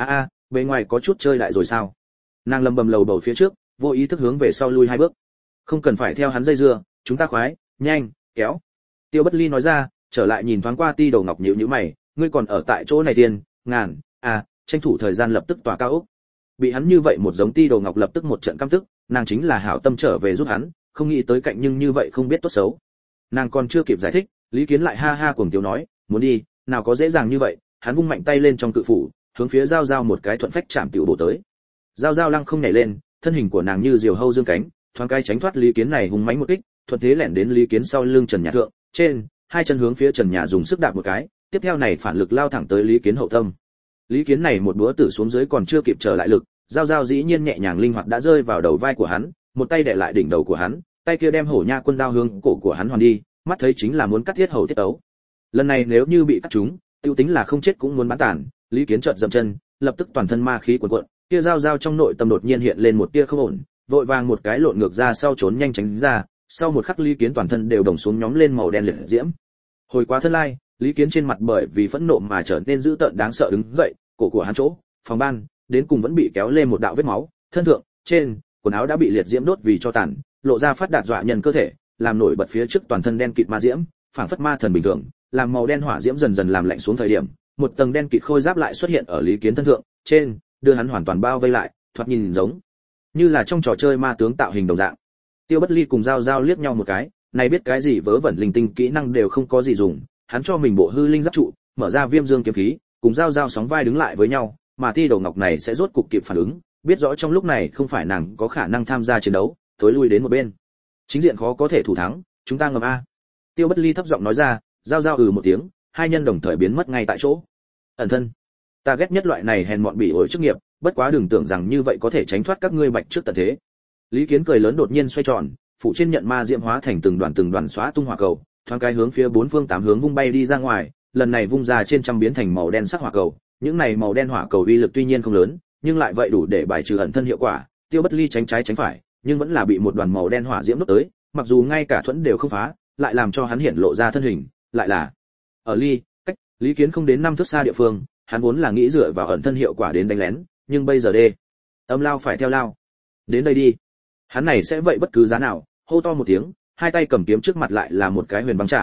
Bề ngoài có chút chơi lại rồi sao? Nàng lầm bầm lầu bầu phía trước, vô ý thức hướng về sau lui hai bước. Không cần phải theo hắn dây dưa, chúng ta khoái, nhanh, kéo. Tiêu Bất Ly nói ra, trở lại nhìn thoáng qua Ti Đồ Ngọc nhíu nhíu mày, ngươi còn ở tại chỗ này tiền, ngàn, tranh thủ thời gian lập tức tỏa cao ốc. Bị hắn như vậy một giống Ti Đồ Ngọc lập tức một trận căm tức, nàng chính là hảo tâm trở về giúp hắn, không nghĩ tới cạnh nhưng như vậy không biết tốt xấu. Nàng còn chưa kịp giải thích, Lý Kiến lại ha ha cuồng tiếu nói, muốn đi, nào có dễ dàng như vậy, hắn vung mạnh tay lên trong cự phủ, hướng phía Giao Giao một cái thuận phách chạm tiểu bổ tới. Giao Giao lăng không nhảy lên, thân hình của nàng như diều hâu dương cánh, thoáng cái tránh thoát Lý Kiến này hùng mãnh một kích, thuận thế lẻn đến Lý Kiến sau lưng trần nhà thượng, trên, hai chân hướng phía trần nhà dùng sức đạp một cái, tiếp theo này phản lực lao thẳng tới Lý Kiến hậu tâm. Lý Kiến này một búa tử xuống dưới còn chưa kịp trở lại lực, Giao Giao dĩ nhiên nhẹ nhàng linh hoạt đã rơi vào đầu vai của hắn, một tay đè lại đỉnh đầu của hắn, tay kia đem hổ nha quân đao hướng cổ của hắn hoàn đi, mắt thấy chính là muốn cắt thiết hầu tiết ấu. Lần này nếu như bị cắt trúng, tiêu tính là không chết cũng muốn bán tàn. Lý Kiến chợt dậm chân, lập tức toàn thân ma khí cuồn cuộn, kia Giao Giao trong nội tâm đột nhiên hiện lên một tia không ổn, vội vàng một cái lộn ngược ra sau trốn nhanh tránh ra, sau một khắc Lý Kiến toàn thân đều đồng xuống nhóm lên màu đen liệt diễm. Hồi quá thân lai, Lý Kiến trên mặt bởi vì phẫn nộ mà trở nên dữ tợn đáng sợ đứng dậy, cổ của hắn chỗ, phòng ban, đến cùng vẫn bị kéo lên một đạo vết máu, thân thượng, trên, quần áo đã bị liệt diễm đốt vì cho tàn, lộ ra phát đạt dọa nhân cơ thể, làm nổi bật phía trước toàn thân đen kịt ma diễm, phảng phất ma thần bình thường, làm màu đen hỏa diễm dần dần làm lạnh xuống thời điểm, một tầng đen kịt khôi giáp lại xuất hiện ở Lý Kiến thân thượng, trên, đưa hắn hoàn toàn bao vây lại, thoạt nhìn giống như là trong trò chơi ma tướng tạo hình đồng dạng. Tiêu Bất Ly cùng Giao Giao liếc nhau một cái, này biết cái gì vớ vẩn linh tinh kỹ năng đều không có gì dùng, hắn cho mình bộ hư linh giáp trụ, mở ra viêm dương kiếm khí, cùng Giao Giao sóng vai đứng lại với nhau, mà Ti Đồ Ngọc này sẽ rốt cục kịp phản ứng, biết rõ trong lúc này không phải nàng có khả năng tham gia chiến đấu, thối lui đến một bên. Chính diện khó có thể thủ thắng, chúng ta ngầm a. Tiêu Bất Ly thấp giọng nói ra, Giao Giao một tiếng, hai nhân đồng thời biến mất ngay tại chỗ. Ẩn thân, ta ghét nhất loại này hèn mọn bỉ ổi chức nghiệp, bất quá đừng tưởng rằng như vậy có thể tránh thoát các ngươi bạch trước tận thế. Lý Kiến cười lớn đột nhiên xoay tròn, phụ trên nhận ma diễm hóa thành từng đoàn xóa tung hỏa cầu, thoáng cái hướng phía bốn phương tám hướng vung bay đi ra ngoài, lần này vung ra trên trăm biến thành màu đen sắc hỏa cầu, những này màu đen hỏa cầu uy lực tuy nhiên không lớn, nhưng lại vậy đủ để bài trừ ẩn thân hiệu quả. Tiêu Bất Ly tránh trái tránh phải, nhưng vẫn là bị một đoàn màu đen hỏa diễm đốt tới, mặc dù ngay cả thuẫn đều không phá, lại làm cho hắn hiện lộ ra thân hình, lại là ở cách Lý Kiến không đến 5 thước xa địa phương, hắn vốn là nghĩ dựa vào ẩn thân hiệu quả đến đánh lén, nhưng bây giờ âm lao phải theo lao. Đến đây đi. Hắn này sẽ vậy bất cứ giá nào, hô to một tiếng, hai tay cầm kiếm trước mặt lại là một cái huyền băng chạm,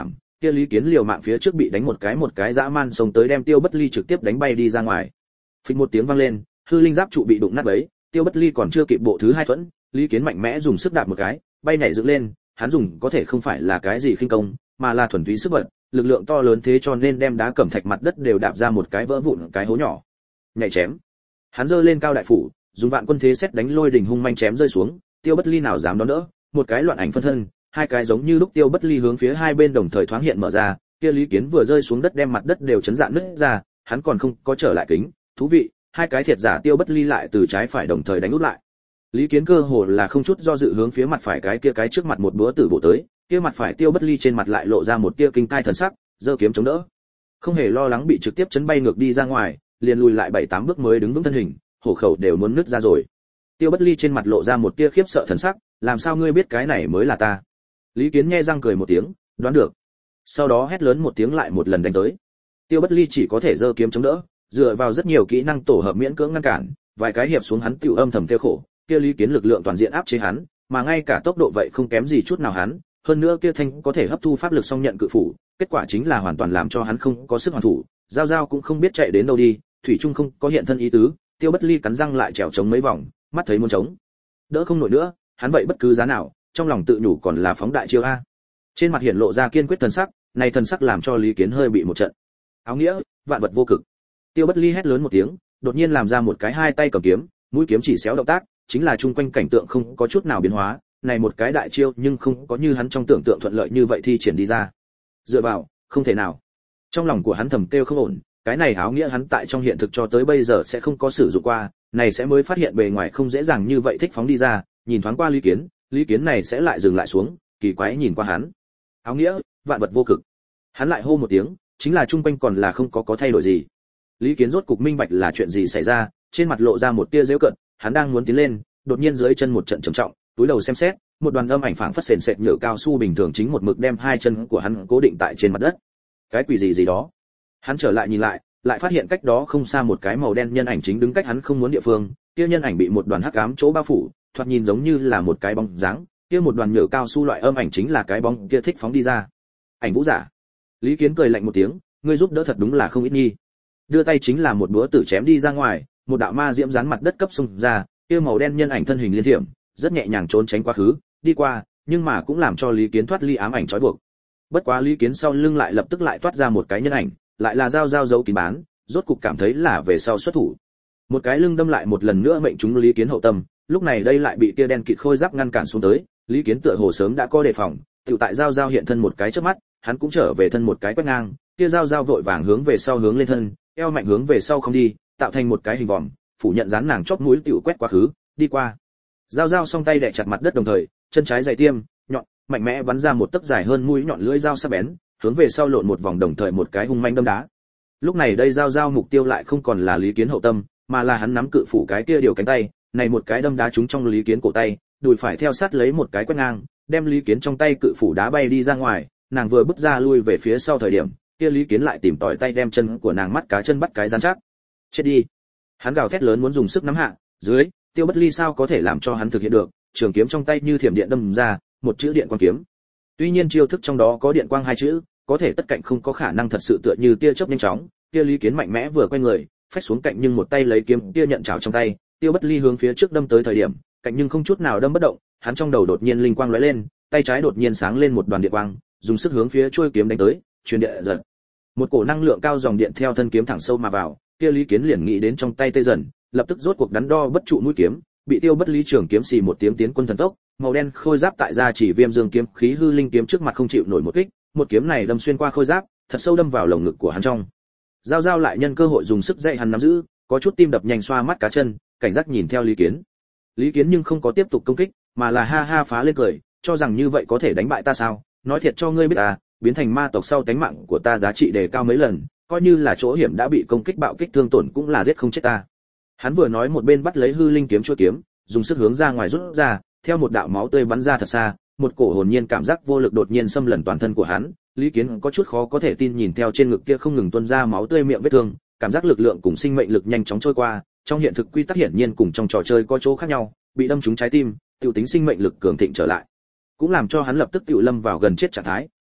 kia Lý Kiến liều mạng phía trước bị đánh một cái dã man xông tới đem Tiêu Bất Ly trực tiếp đánh bay đi ra ngoài. Phịch một tiếng vang lên, hư linh giáp trụ bị đụng nát bấy, Tiêu Bất Ly còn chưa kịp bộ thứ hai thuẫn, Lý Kiến mạnh mẽ dùng sức đạp một cái, bay nhảy dựng lên, hắn dùng có thể không phải là cái gì khinh công, mà là thuần túy sức bật, lực lượng to lớn thế cho nên đem đá cẩm thạch mặt đất đều đạp ra một cái vỡ vụn cái hố nhỏ. Nhảy chém. Hắn giơ lên cao đại phủ, dùng vạn quân thế xét đánh lôi đỉnh hung manh chém rơi xuống, Tiêu Bất Ly nào dám đón đỡ, một cái loạn ảnh phân thân, hai cái giống như lúc Tiêu Bất Ly hướng phía hai bên đồng thời thoáng hiện mở ra, kia Lý Kiến vừa rơi xuống đất đem mặt đất đều chấn dạn nứt ra, hắn còn không có trở lại kính, thú vị, hai cái thiệt giả Tiêu Bất Ly lại từ trái phải đồng thời đánh úp lại. Lý Kiến cơ hồ là không chút do dự hướng phía mặt phải cái kia cái trước mặt một búa tử bổ tới, kia mặt phải Tiêu Bất Ly trên mặt lại lộ ra một tia kinh tai thần sắc, giơ kiếm chống đỡ. Không hề lo lắng bị trực tiếp chấn bay ngược đi ra ngoài, liền lùi lại 7-8 bước mới đứng vững thân hình, hổ khẩu đều muốn nứt ra rồi. Tiêu Bất Ly trên mặt lộ ra một tia khiếp sợ thần sắc, làm sao ngươi biết cái này mới là ta? Lý Kiến nhe răng cười một tiếng, đoán được. Sau đó hét lớn một tiếng lại một lần đánh tới. Tiêu Bất Ly chỉ có thể giơ kiếm chống đỡ, dựa vào rất nhiều kỹ năng tổ hợp miễn cưỡng ngăn cản, vài cái hiệp xuống hắn tiểu âm thầm kêu khổ, kia Lý Kiến lực lượng toàn diện áp chế hắn, mà ngay cả tốc độ vậy không kém gì chút nào hắn, hơn nữa kia thanh có thể hấp thu pháp lực song nhận cự phủ, kết quả chính là hoàn toàn làm cho hắn không có sức hoàn thủ, giao giao cũng không biết chạy đến đâu đi, thủy trung không có hiện thân ý tứ, Tiêu Bất Ly cắn răng lại trèo chống mấy vòng, mắt thấy muốn chống đỡ không nổi nữa, hắn vậy bất cứ giá nào, trong lòng tự nhủ còn là phóng đại chiêu a. Trên mặt hiện lộ ra kiên quyết thần sắc, này thần sắc làm cho Lý Kiến hơi bị một trận. Áo nghĩa, vạn vật vô cực. Tiêu Bất Ly hét lớn một tiếng, đột nhiên làm ra một cái hai tay cầm kiếm, mũi kiếm chỉ xéo động tác, chính là chung quanh cảnh tượng không có chút nào biến hóa, này một cái đại chiêu nhưng không có như hắn trong tưởng tượng thuận lợi như vậy thi triển đi ra. Dựa vào, không thể nào. Trong lòng của hắn thầm kêu không ổn, cái này áo nghĩa hắn tại trong hiện thực cho tới bây giờ sẽ không có sử dụng qua, này sẽ mới phát hiện bề ngoài không dễ dàng như vậy thích phóng đi ra, nhìn thoáng qua Lý Kiến này sẽ lại dừng lại xuống, kỳ quái nhìn qua hắn. Áo nghĩa, vạn vật vô cực. Hắn lại hô một tiếng, chính là chung quanh còn là không có thay đổi gì. Lý Kiến rốt cục minh bạch là chuyện gì xảy ra, trên mặt lộ ra một tia giễu cợt, hắn đang muốn tiến lên, đột nhiên dưới chân một trận trầm trọng, túi đầu xem xét, một đoàn âm ảnh phảng phất sền sệt nhựa cao su bình thường chính một mực đem hai chân của hắn cố định tại trên mặt đất. Cái quỷ gì đó? Hắn trở lại nhìn lại phát hiện cách đó không xa một cái màu đen nhân ảnh chính đứng cách hắn không muốn địa phương, kia nhân ảnh bị một đoàn hắc ám chỗ bao phủ, thoạt nhìn giống như là một cái bóng dáng, kia một đoàn nhựa cao su loại âm ảnh chính là cái bóng kia thích phóng đi ra. Ảnh vũ giả. Lý Kiến cười lạnh một tiếng, ngươi giúp đỡ thật đúng là không ít nghi. Đưa tay chính là một búa tử chém đi ra ngoài, một đạo ma diễm dán mặt đất cấp xung ra, kia màu đen nhân ảnh thân hình liên thiểm, rất nhẹ nhàng trốn tránh quá khứ, đi qua, nhưng mà cũng làm cho Lý Kiến thoát ly ám ảnh trói buộc. Bất quá Lý Kiến sau lưng lại lập tức lại toát ra một cái nhân ảnh, lại là dao giấu kín bán, rốt cục cảm thấy là về sau xuất thủ. Một cái lưng đâm lại một lần nữa mệnh trúng Lý Kiến hậu tâm, lúc này đây lại bị kia đen kịt khôi giáp ngăn cản xuống tới, Lý Kiến tựa hồ sớm đã có đề phòng, tiểu tại dao hiện thân một cái chớp mắt, hắn cũng trở về thân một cái quét ngang, kia dao vội vàng hướng về sau hướng lên thân, eo mạnh hướng về sau không đi, tạo thành một cái hình vòm, phủ nhận dán nàng chóp mũi tiểu quét quá khứ, đi qua. Dao song tay đè chặt mặt đất đồng thời, chân trái dày tiêm, nhọn, mạnh mẽ bắn ra một tấc dài hơn mũi nhọn lưỡi dao sắc bén, hướng về sau lộn một vòng đồng thời một cái hung manh đâm đá. Lúc này đây dao mục tiêu lại không còn là Lý Kiến hậu tâm, mà là hắn nắm cự phủ cái kia điều cánh tay, này một cái đâm đá trúng trong Lý Kiến cổ tay, đùi phải theo sát lấy một cái quét ngang, đem Lý Kiến trong tay cự phủ đá bay đi ra ngoài, nàng vừa bước ra lui về phía sau thời điểm, kia Lý Kiến lại tìm tòi tay đem chân của nàng mắt cá chân bắt cái rắn chắc. Chết đi. Hắn gào thét lớn muốn dùng sức nắm hạ, dưới, Tiêu Bất Ly sao có thể làm cho hắn thực hiện được, trường kiếm trong tay như thiểm điện đâm ra, một chữ điện quang kiếm. Tuy nhiên chiêu thức trong đó có điện quang hai chữ, có thể tất cạnh không có khả năng thật sự tựa như tia chớp nhanh chóng, kia Lý Kiến mạnh mẽ vừa quay người, phách xuống cạnh nhưng một tay lấy kiếm kia nhận chảo trong tay, Tiêu Bất Ly hướng phía trước đâm tới thời điểm, cạnh nhưng không chút nào đâm bất động, hắn trong đầu đột nhiên linh quang lóe lên, tay trái đột nhiên sáng lên một đoàn điện quang, dùng sức hướng phía chuôi kiếm đánh tới, truyền điện giật. Một cổ năng lượng cao dòng điện theo thân kiếm thẳng sâu mà vào, kia Lý Kiến liền nghĩ đến trong tay tê dần, lập tức rốt cuộc đắn đo bất trụ mũi kiếm, bị Tiêu Bất Ly trường kiếm xì một tiếng tiến quân thần tốc, màu đen khôi giáp tại ra chỉ viêm dương kiếm khí hư linh kiếm trước mặt không chịu nổi một kích, một kiếm này đâm xuyên qua khôi giáp, thật sâu đâm vào lồng ngực của hắn trong. Dao lại nhân cơ hội dùng sức dậy hắn nắm giữ, có chút tim đập nhanh xoa mắt cá chân, cảnh giác nhìn theo Lý Kiến. Lý Kiến nhưng không có tiếp tục công kích, mà là ha ha phá lên cười, cho rằng như vậy có thể đánh bại ta sao? Nói thiệt cho ngươi biết à, biến thành ma tộc sau tánh mạng của ta giá trị đề cao mấy lần, coi như là chỗ hiểm đã bị công kích bạo kích thương tổn cũng là giết không chết ta. Hắn vừa nói một bên bắt lấy hư linh kiếm chuôi kiếm, dùng sức hướng ra ngoài rút ra, theo một đạo máu tươi bắn ra thật xa, một cổ hồn nhiên cảm giác vô lực đột nhiên xâm lấn toàn thân của hắn. Lý Kiến có chút khó có thể tin nhìn theo trên ngực kia không ngừng tuôn ra máu tươi miệng vết thương, cảm giác lực lượng cùng sinh mệnh lực nhanh chóng trôi qua, trong hiện thực quy tắc hiển nhiên cùng trong trò chơi có chỗ khác nhau, bị đâm trúng trái tim, tiêu tính sinh mệnh lực cường thịnh trở lại, cũng làm cho hắn lập tức tiêu lâm vào gần chết trạng thái,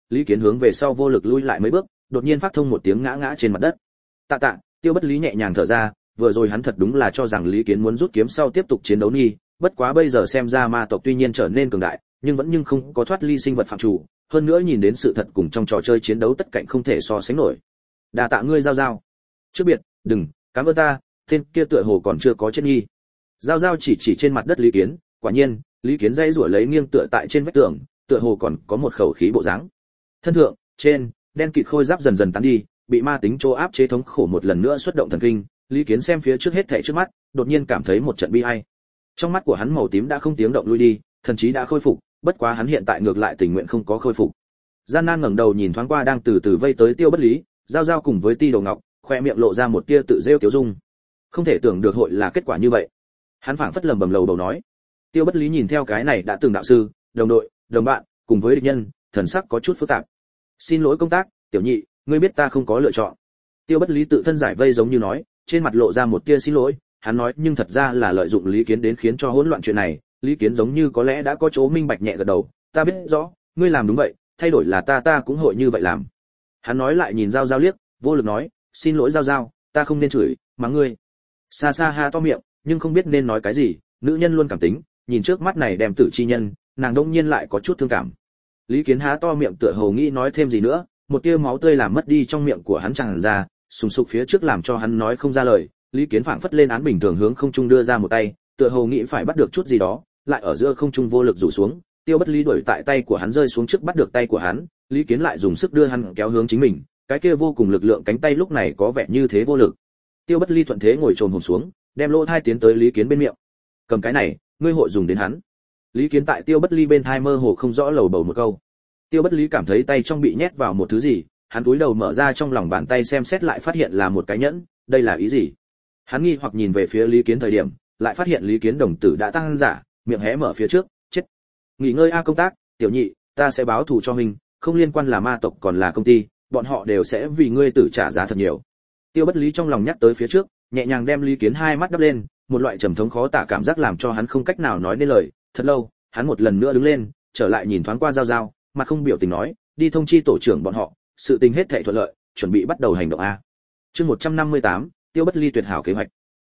Lý Kiến hướng về sau vô lực lui lại mấy bước, đột nhiên phát thông một tiếng ngã ngã trên mặt đất. Tạ tạ, Tiêu Bất Lý nhẹ nhàng thở ra, vừa rồi hắn thật đúng là cho rằng Lý Kiến muốn rút kiếm sau tiếp tục chiến đấu nghi, bất quá bây giờ xem ra ma tộc tuy nhiên trở nên cường đại, nhưng không có thoát ly sinh vật phạm chủ, hơn nữa nhìn đến sự thật cùng trong trò chơi chiến đấu tất cạnh không thể so sánh nổi. Đa tạ ngươi Giao Giao. Trước biệt, đừng, cảm ơn ta, tên kia tựa hồ còn chưa có chết nghi. Giao Giao chỉ trên mặt đất Lý Kiến, quả nhiên, Lý Kiến dây rủa lấy nghiêng tựa tại trên vách tường, tựa hồ còn có một khẩu khí bộ dáng. Thân thượng, trên, đen kịt khôi giáp dần dần tán đi, bị ma tính chỗ áp chế thống khổ một lần nữa xuất động thần kinh, Lý Kiến xem phía trước hết thảy trước mắt, đột nhiên cảm thấy một trận bi ai. Trong mắt của hắn màu tím đã không tiếng động lui đi, thần trí đã khôi phục, bất quá hắn hiện tại ngược lại tình nguyện không có khôi phục. Gian nan ngẩng đầu nhìn thoáng qua đang từ từ vây tới Tiêu Bất Lý, Giao Giao cùng với Ti Đồ Ngọc, khoe miệng lộ ra một tia tự rêu kiếu dung. Không thể tưởng được hội là kết quả như vậy. Hắn phảng phất lầm bầm lầu bầu nói. Tiêu Bất Lý nhìn theo cái này đã từng đạo sư, đồng đội, đồng bạn, cùng với địch nhân, thần sắc có chút phức tạp. Xin lỗi công tác, tiểu nhị, ngươi biết ta không có lựa chọn. Tiêu Bất Lý tự thân giải vây giống như nói, trên mặt lộ ra một tia xin lỗi, hắn nói nhưng thật ra là lợi dụng Lý Kiến đến khiến cho hỗn loạn chuyện này, Lý Kiến giống như có lẽ đã có chỗ minh bạch nhẹ gật đầu, ta biết rõ, ngươi làm đúng vậy, thay đổi là ta cũng hội như vậy làm. Hắn nói lại nhìn Giao Giao liếc, vô lực nói, xin lỗi Giao Giao, ta không nên chửi, mắng ngươi. Xa xa ha to miệng, nhưng không biết nên nói cái gì, nữ nhân luôn cảm tính, nhìn trước mắt này đem tử chi nhân, nàng đông nhiên lại có chút thương cảm. Lý Kiến há to miệng tựa hồ nghĩ nói thêm gì nữa, một tia máu tươi làm mất đi trong miệng của hắn tràn ra, sùng sục phía trước làm cho hắn nói không ra lời. Lý Kiến phảng phất lên án bình thường hướng không trung đưa ra một tay, tựa hồ nghĩ phải bắt được chút gì đó, lại ở giữa không trung vô lực rủ xuống. Tiêu Bất Lý đuổi tại tay của hắn rơi xuống trước bắt được tay của hắn, Lý Kiến lại dùng sức đưa hắn kéo hướng chính mình, cái kia vô cùng lực lượng cánh tay lúc này có vẻ như thế vô lực. Tiêu Bất Lý thuận thế ngồi trồm hổm xuống, đem lỗ thai tiến tới Lý Kiến bên miệng. Cầm cái này, ngươi hội dùng đến hắn. Lý Kiến tại Tiêu Bất Lý bên thai mơ hồ không rõ lầu bầu một câu. Tiêu Bất Lý cảm thấy tay trong bị nhét vào một thứ gì, hắn cúi đầu mở ra trong lòng bàn tay xem xét lại phát hiện là một cái nhẫn, đây là ý gì? Hắn nghi hoặc nhìn về phía Lý Kiến thời điểm, lại phát hiện Lý Kiến đồng tử đã tăng giả, miệng hé mở phía trước, chết. Nghỉ ngơi a công tác, tiểu nhị, ta sẽ báo thù cho mình, không liên quan là ma tộc còn là công ty, bọn họ đều sẽ vì ngươi tử trả giá thật nhiều. Tiêu Bất Lý trong lòng nhắc tới phía trước, nhẹ nhàng đem Lý Kiến hai mắt đắp lên, một loại trầm thống khó tả cảm giác làm cho hắn không cách nào nói nên lời. Thật lâu, hắn một lần nữa đứng lên, trở lại nhìn thoáng qua Giao Giao, mặt không biểu tình nói, đi thông chi tổ trưởng bọn họ, sự tình hết thảy thuận lợi, chuẩn bị bắt đầu hành động a. Chương 158, Tiêu Bất Ly tuyệt hảo kế hoạch.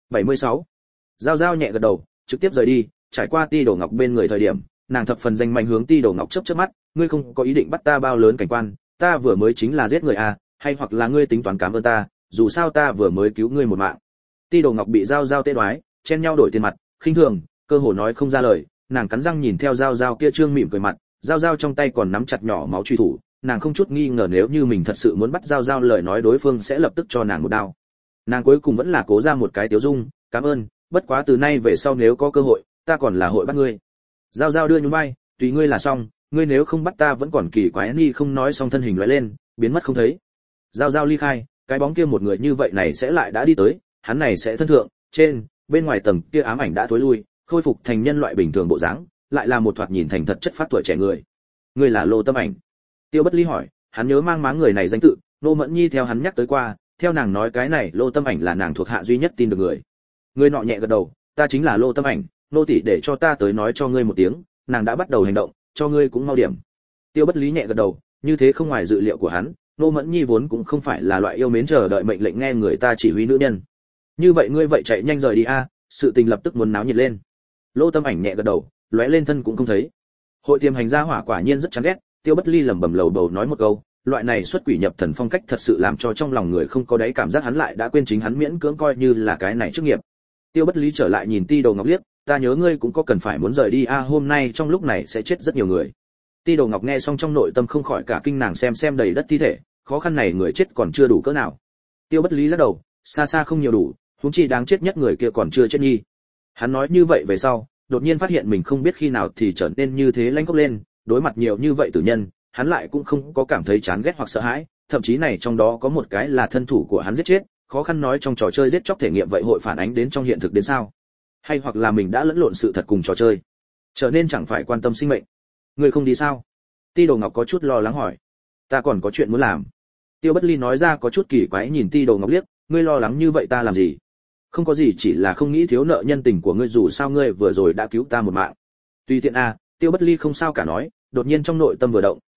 76. Giao Giao nhẹ gật đầu, trực tiếp rời đi, trải qua Ti Đồ Ngọc bên người thời điểm, nàng thập phần danh mạnh hướng Ti Đồ Ngọc chớp chớp mắt, ngươi không có ý định bắt ta bao lớn cảnh quan, ta vừa mới chính là giết người a, hay hoặc là ngươi tính toán cảm ơn ta, dù sao ta vừa mới cứu ngươi một mạng. Ti Đồ Ngọc bị Giao Giao tê đoái, chen nhau đổi tiền mặt, khinh thường, cơ hồ nói không ra lời, nàng cắn răng nhìn theo Giao Giao kia trương mỉm cười mặt, Giao Giao trong tay còn nắm chặt nhỏ máu truy thủ, nàng không chút nghi ngờ nếu như mình thật sự muốn bắt Giao Giao lời nói đối phương sẽ lập tức cho nàng một đao. Nàng cuối cùng vẫn là cố ra một cái tiếu dung, cảm ơn, bất quá từ nay về sau nếu có cơ hội, ta còn là hội bắt ngươi. Giao Giao đưa nhún vai, tùy ngươi là xong, ngươi nếu không bắt ta vẫn còn kỳ quái ni không nói xong thân hình lóe lên, biến mất không thấy. Giao Giao ly khai, cái bóng kia một người như vậy này sẽ lại đã đi tới, hắn này sẽ thân thượng, trên, bên ngoài tầng kia ám ảnh đã thối lui, khôi phục thành nhân loại bình thường bộ dáng, lại là một thoạt nhìn thành thật chất phát tuổi trẻ người. Ngươi là Lô Tâm Ảnh? Tiêu Bất Ly hỏi, hắn nhớ mang máng người này danh tự, Nô Mẫn Nhi theo hắn nhắc tới qua, theo nàng nói cái này Lô Tâm Ảnh là nàng thuộc hạ duy nhất tin được người. Người nọ nhẹ gật đầu, ta chính là Lô Tâm Ảnh, nô tỷ để cho ta tới nói cho ngươi một tiếng, nàng đã bắt đầu hành động, cho ngươi cũng mau điểm. Tiêu Bất Lý nhẹ gật đầu, như thế không ngoài dự liệu của hắn, Nô Mẫn Nhi vốn cũng không phải là loại yêu mến chờ đợi mệnh lệnh nghe người ta chỉ huy nữ nhân. Như vậy ngươi vậy chạy nhanh rời đi a, sự tình lập tức muốn náo nhiệt lên. Lô Tâm Ảnh nhẹ gật đầu, lóe lên thân cũng không thấy. Hội tiềm hành gia hỏa quả nhiên rất chán ghét, Tiêu Bất Ly lẩm bẩm lầu bầu nói một câu, loại này xuất quỷ nhập thần phong cách thật sự làm cho trong lòng người không có đáy cảm giác hắn lại đã quên chính hắn miễn cưỡng coi như là cái này chức nghiệp. Tiêu Bất Lý trở lại nhìn Ti Đồ Ngọc liếc, ta nhớ ngươi cũng có cần phải muốn rời đi a, hôm nay trong lúc này sẽ chết rất nhiều người. Ti Đồ Ngọc nghe xong trong nội tâm không khỏi cả kinh, nàng xem đầy đất thi thể, khó khăn này người chết còn chưa đủ cỡ nào. Tiêu Bất Lý lắc đầu, xa xa không nhiều đủ, huống chi đáng chết nhất người kia còn chưa chết nhi. Hắn nói như vậy về sau, đột nhiên phát hiện mình không biết khi nào thì trở nên như thế lanh khóc lên, đối mặt nhiều như vậy tử nhân, hắn lại cũng không có cảm thấy chán ghét hoặc sợ hãi, thậm chí này trong đó có một cái là thân thủ của hắn giết chết, khó khăn nói trong trò chơi giết chóc thể nghiệm vậy hội phản ánh đến trong hiện thực đến sao? Hay hoặc là mình đã lẫn lộn sự thật cùng trò chơi, trở nên chẳng phải quan tâm sinh mệnh. Ngươi không đi sao? Ti Đồ Ngọc có chút lo lắng hỏi. Ta còn có chuyện muốn làm. Tiêu Bất Ly nói ra có chút kỳ quái nhìn Ti Đồ Ngọc liếc, ngươi lo lắng như vậy ta làm gì? Không có gì, chỉ là không nghĩ thiếu nợ nhân tình của ngươi, dù sao ngươi vừa rồi đã cứu ta một mạng. Tùy tiện a, Tiêu Bất Ly không sao cả nói, đột nhiên trong nội tâm vừa động,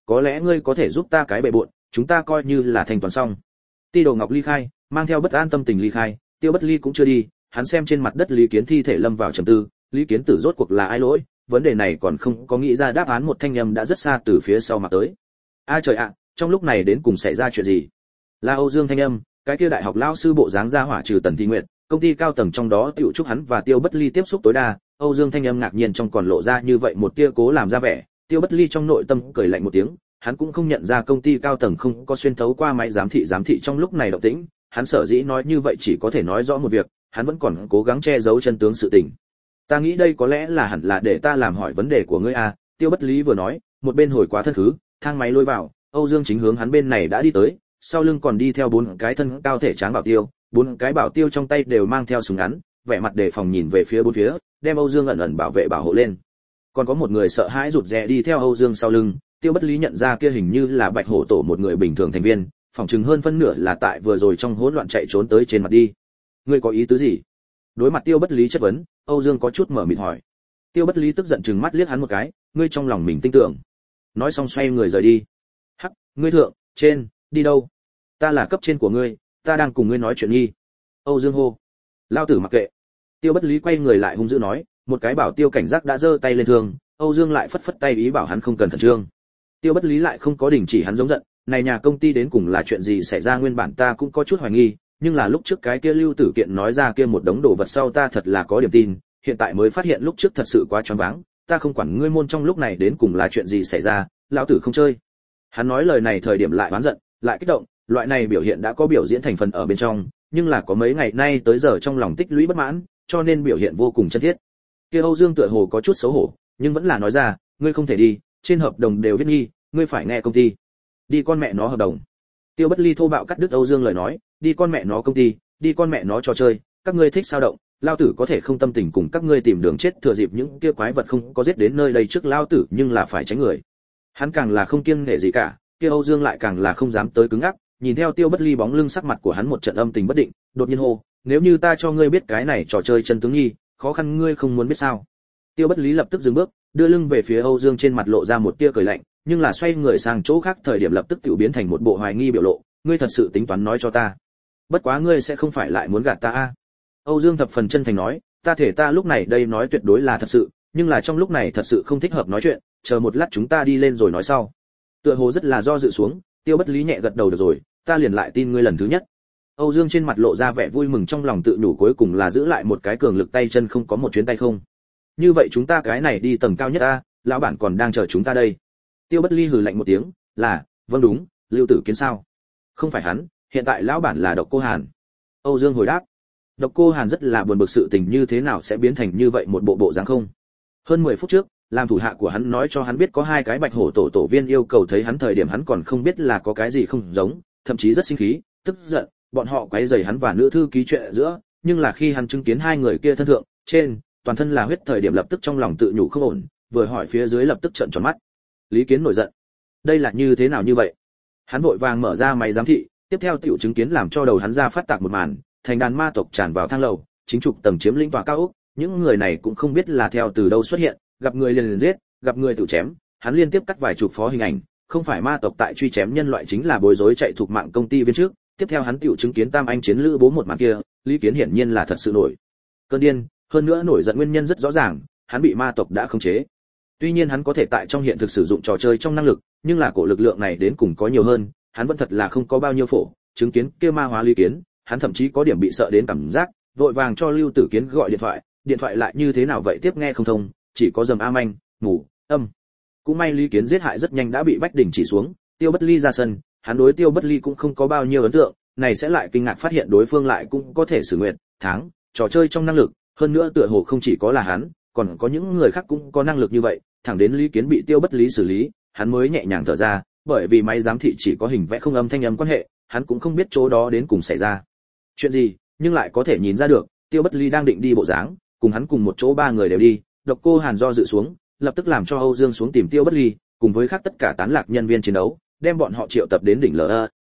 có lẽ ngươi có thể giúp ta cái bề bộn, chúng ta coi như là thành toàn xong. Ti Đồ Ngọc ly khai, mang theo bất an tâm tình ly khai, Tiêu Bất Ly cũng chưa đi, hắn xem trên mặt đất Lý Kiến thi thể lâm vào trầm tư, Lý Kiến Tử rốt cuộc là ai lỗi, vấn đề này còn không có nghĩ ra đáp án, một thanh âm đã rất xa từ phía sau mà tới. A trời ạ, trong lúc này đến cùng xảy ra chuyện gì? Là Âu Dương thanh âm, cái kia đại học lão sư bộ dáng ra hỏa trừ Tần Thi Nguyệt, công ty cao tầng trong đó tiểu chúc hắn và Tiêu Bất Ly tiếp xúc tối đa. Âu Dương thanh âm ngạc nhiên trong còn lộ ra như vậy một tia cố làm ra vẻ, Tiêu Bất Ly trong nội tâm cười lạnh một tiếng, hắn cũng không nhận ra công ty cao tầng không có xuyên thấu qua máy giám thị trong lúc này động tĩnh, hắn sở dĩ nói như vậy chỉ có thể nói rõ một việc, hắn vẫn còn cố gắng che giấu chân tướng sự tình. Ta nghĩ đây có lẽ là hẳn là để ta làm hỏi vấn đề của ngươi à, Tiêu Bất Lý vừa nói, một bên hồi quá thân khứ, thang máy lôi vào, Âu Dương chính hướng hắn bên này đã đi tới, sau lưng còn đi theo 4 cái thân cao thể tráng bảo tiêu, 4 cái bảo tiêu trong tay đều mang theo súng ngắn, vẻ mặt đề phòng nhìn về phía bốn phía, đem Âu Dương ẩn ẩn bảo vệ bảo hộ lên. Còn có một người sợ hãi rụt rè đi theo Âu Dương sau lưng, Tiêu Bất Lý nhận ra kia hình như là Bạch Hổ tổ một người bình thường thành viên, phòng chừng hơn phân nửa là tại vừa rồi trong hỗn loạn chạy trốn tới trên mặt đi. Ngươi có ý tứ gì? Đối mặt Tiêu Bất Lý chất vấn, Âu Dương có chút mở mịt hỏi. Tiêu Bất Lý tức giận trừng mắt liếc hắn một cái, ngươi trong lòng mình tin tưởng. Nói xong xoay người rời đi. Hắc, ngươi thượng, trên, đi đâu? Ta là cấp trên của ngươi, ta đang cùng ngươi nói chuyện nghi. Âu Dương hô. Lao tử mặc kệ. Tiêu Bất Lý quay người lại hung dữ nói, một cái bảo tiêu cảnh giác đã giơ tay lên thương, Âu Dương lại phất phất tay ý bảo hắn không cần khẩn trương. Tiêu Bất Lý lại không có đình chỉ hắn giống giận, này nhà công ty đến cùng là chuyện gì xảy ra, nguyên bản ta cũng có chút hoài nghi, nhưng là lúc trước cái kia Lưu Tử Kiện nói ra kia một đống đồ vật sau ta thật là có điểm tin, hiện tại mới phát hiện lúc trước thật sự quá choáng váng, ta không quản ngươi môn trong lúc này đến cùng là chuyện gì xảy ra, lão tử không chơi. Hắn nói lời này thời điểm lại oán giận, lại kích động, loại này biểu hiện đã có biểu diễn thành phần ở bên trong, nhưng là có mấy ngày nay tới giờ trong lòng tích lũy bất mãn, cho nên biểu hiện vô cùng chân thiết. Kia Âu Dương tựa hồ có chút xấu hổ, nhưng vẫn là nói ra, ngươi không thể đi, trên hợp đồng đều viết nghi, ngươi phải nghe công ty. Đi con mẹ nó hợp đồng. Tiêu Bất Ly thô bạo cắt đứt Âu Dương lời nói, đi con mẹ nó công ty, đi con mẹ nó trò chơi, các ngươi thích sao động, lao tử có thể không tâm tình cùng các ngươi tìm đường chết, thừa dịp những kia quái vật không có giết đến nơi đây trước lao tử, nhưng là phải tránh người. Hắn càng là không kiêng nể gì cả, kia Âu Dương lại càng là không dám tới cứng ngắc, nhìn theo Tiêu Bất Ly bóng lưng, sắc mặt của hắn một trận âm tình bất định, đột nhiên hô, nếu như ta cho ngươi biết cái này trò chơi chân tướng nghi, khó khăn ngươi không muốn biết sao? Tiêu Bất Lý lập tức dừng bước, đưa lưng về phía Âu Dương, trên mặt lộ ra một tia cười lạnh, nhưng là xoay người sang chỗ khác thời điểm lập tức tiểu biến thành một bộ hoài nghi biểu lộ, ngươi thật sự tính toán nói cho ta? Bất quá ngươi sẽ không phải lại muốn gạt ta a? Âu Dương thập phần chân thành nói, ta thể ta lúc này đây nói tuyệt đối là thật sự, nhưng là trong lúc này thật sự không thích hợp nói chuyện, chờ một lát chúng ta đi lên rồi nói sau. Tựa hồ rất là do dự xuống, Tiêu Bất Lý nhẹ gật đầu, được rồi, ta liền lại tin ngươi lần thứ nhất. Âu Dương trên mặt lộ ra vẻ vui mừng, trong lòng tự nhủ cuối cùng là giữ lại một cái cường lực tay chân, không có một chuyến tay không. Như vậy chúng ta cái này đi tầng cao nhất a, lão bản còn đang chờ chúng ta đây. Tiêu Bất Ly hừ lạnh một tiếng, là, vâng đúng, Lưu Tử Kiến sao? Không phải hắn, hiện tại lão bản là Độc Cô Hàn. Âu Dương hồi đáp. Độc Cô Hàn rất là buồn bực, sự tình như thế nào sẽ biến thành như vậy một bộ dáng không? Hơn 10 phút trước, làm thủ hạ của hắn nói cho hắn biết có 2 cái Bạch Hổ tổ viên yêu cầu thấy hắn thời điểm, hắn còn không biết là có cái gì không giống, thậm chí rất sinh khí, tức giận, bọn họ quấy rầy hắn và nữ thư ký chuyện giữa, nhưng là khi hắn chứng kiến 2 người kia thân thượng, trên, toàn thân là huyết thời điểm lập tức trong lòng tự nhủ không ổn, vừa hỏi phía dưới lập tức trợn tròn mắt. Lý Kiến nổi giận. Đây là như thế nào như vậy? Hắn vội vàng mở ra máy giám thị, tiếp theo tiểu chứng kiến làm cho đầu hắn ra phát tạc một màn, thành đàn ma tộc tràn vào thang lầu, chính trục tầng chiếm lĩnh tòa cao ốc, những người này cũng không biết là theo từ đâu xuất hiện, gặp người liền giết, gặp người tự chém, hắn liên tiếp cắt vài chục phó hình ảnh, không phải ma tộc tại truy chém nhân loại chính là bối rối chạy thuộc mạng công ty viên trước, tiếp theo hắn tiểu chứng kiến tam anh chiến lữ bố một màn kia, Lý Kiến hiển nhiên là thật sự nổi cơn điên, hơn nữa nổi giận nguyên nhân rất rõ ràng, hắn bị ma tộc đã khống chế. Tuy nhiên hắn có thể tại trong hiện thực sử dụng trò chơi trong năng lực, nhưng là cổ lực lượng này đến cùng có nhiều hơn, hắn vẫn thật là không có bao nhiêu phổ, chứng kiến kia ma hóa Lý Kiến, hắn thậm chí có điểm bị sợ đến cảm giác, vội vàng cho Lưu Tử Kiến gọi điện thoại lại như thế nào vậy tiếp nghe không thông, chỉ có dầm a manh, ngủ, âm. Cũng may Lý Kiến giết hại rất nhanh đã bị bách đỉnh chỉ xuống, Tiêu Bất Ly ra sân, hắn đối Tiêu Bất Ly cũng không có bao nhiêu ấn tượng, này sẽ lại kinh ngạc phát hiện đối phương lại cũng có thể sử nguyện, tháng, trò chơi trong năng lực, hơn nữa tựa hồ không chỉ có là hắn, còn có những người khác cũng có năng lực như vậy, thẳng đến Lý Kiến bị Tiêu Bất Lý xử lý, hắn mới nhẹ nhàng thở ra, bởi vì máy giám thị chỉ có hình vẽ không âm thanh âm quan hệ, hắn cũng không biết chỗ đó đến cùng xảy ra chuyện gì, nhưng lại có thể nhìn ra được, Tiêu Bất Ly đang định đi bộ dáng, cùng hắn cùng một chỗ 3 người đều đi, Độc Cô Hàn do dự xuống, lập tức làm cho Âu Dương xuống tìm Tiêu Bất Ly, cùng với khác tất cả tán lạc nhân viên chiến đấu, đem bọn họ triệu tập đến đỉnh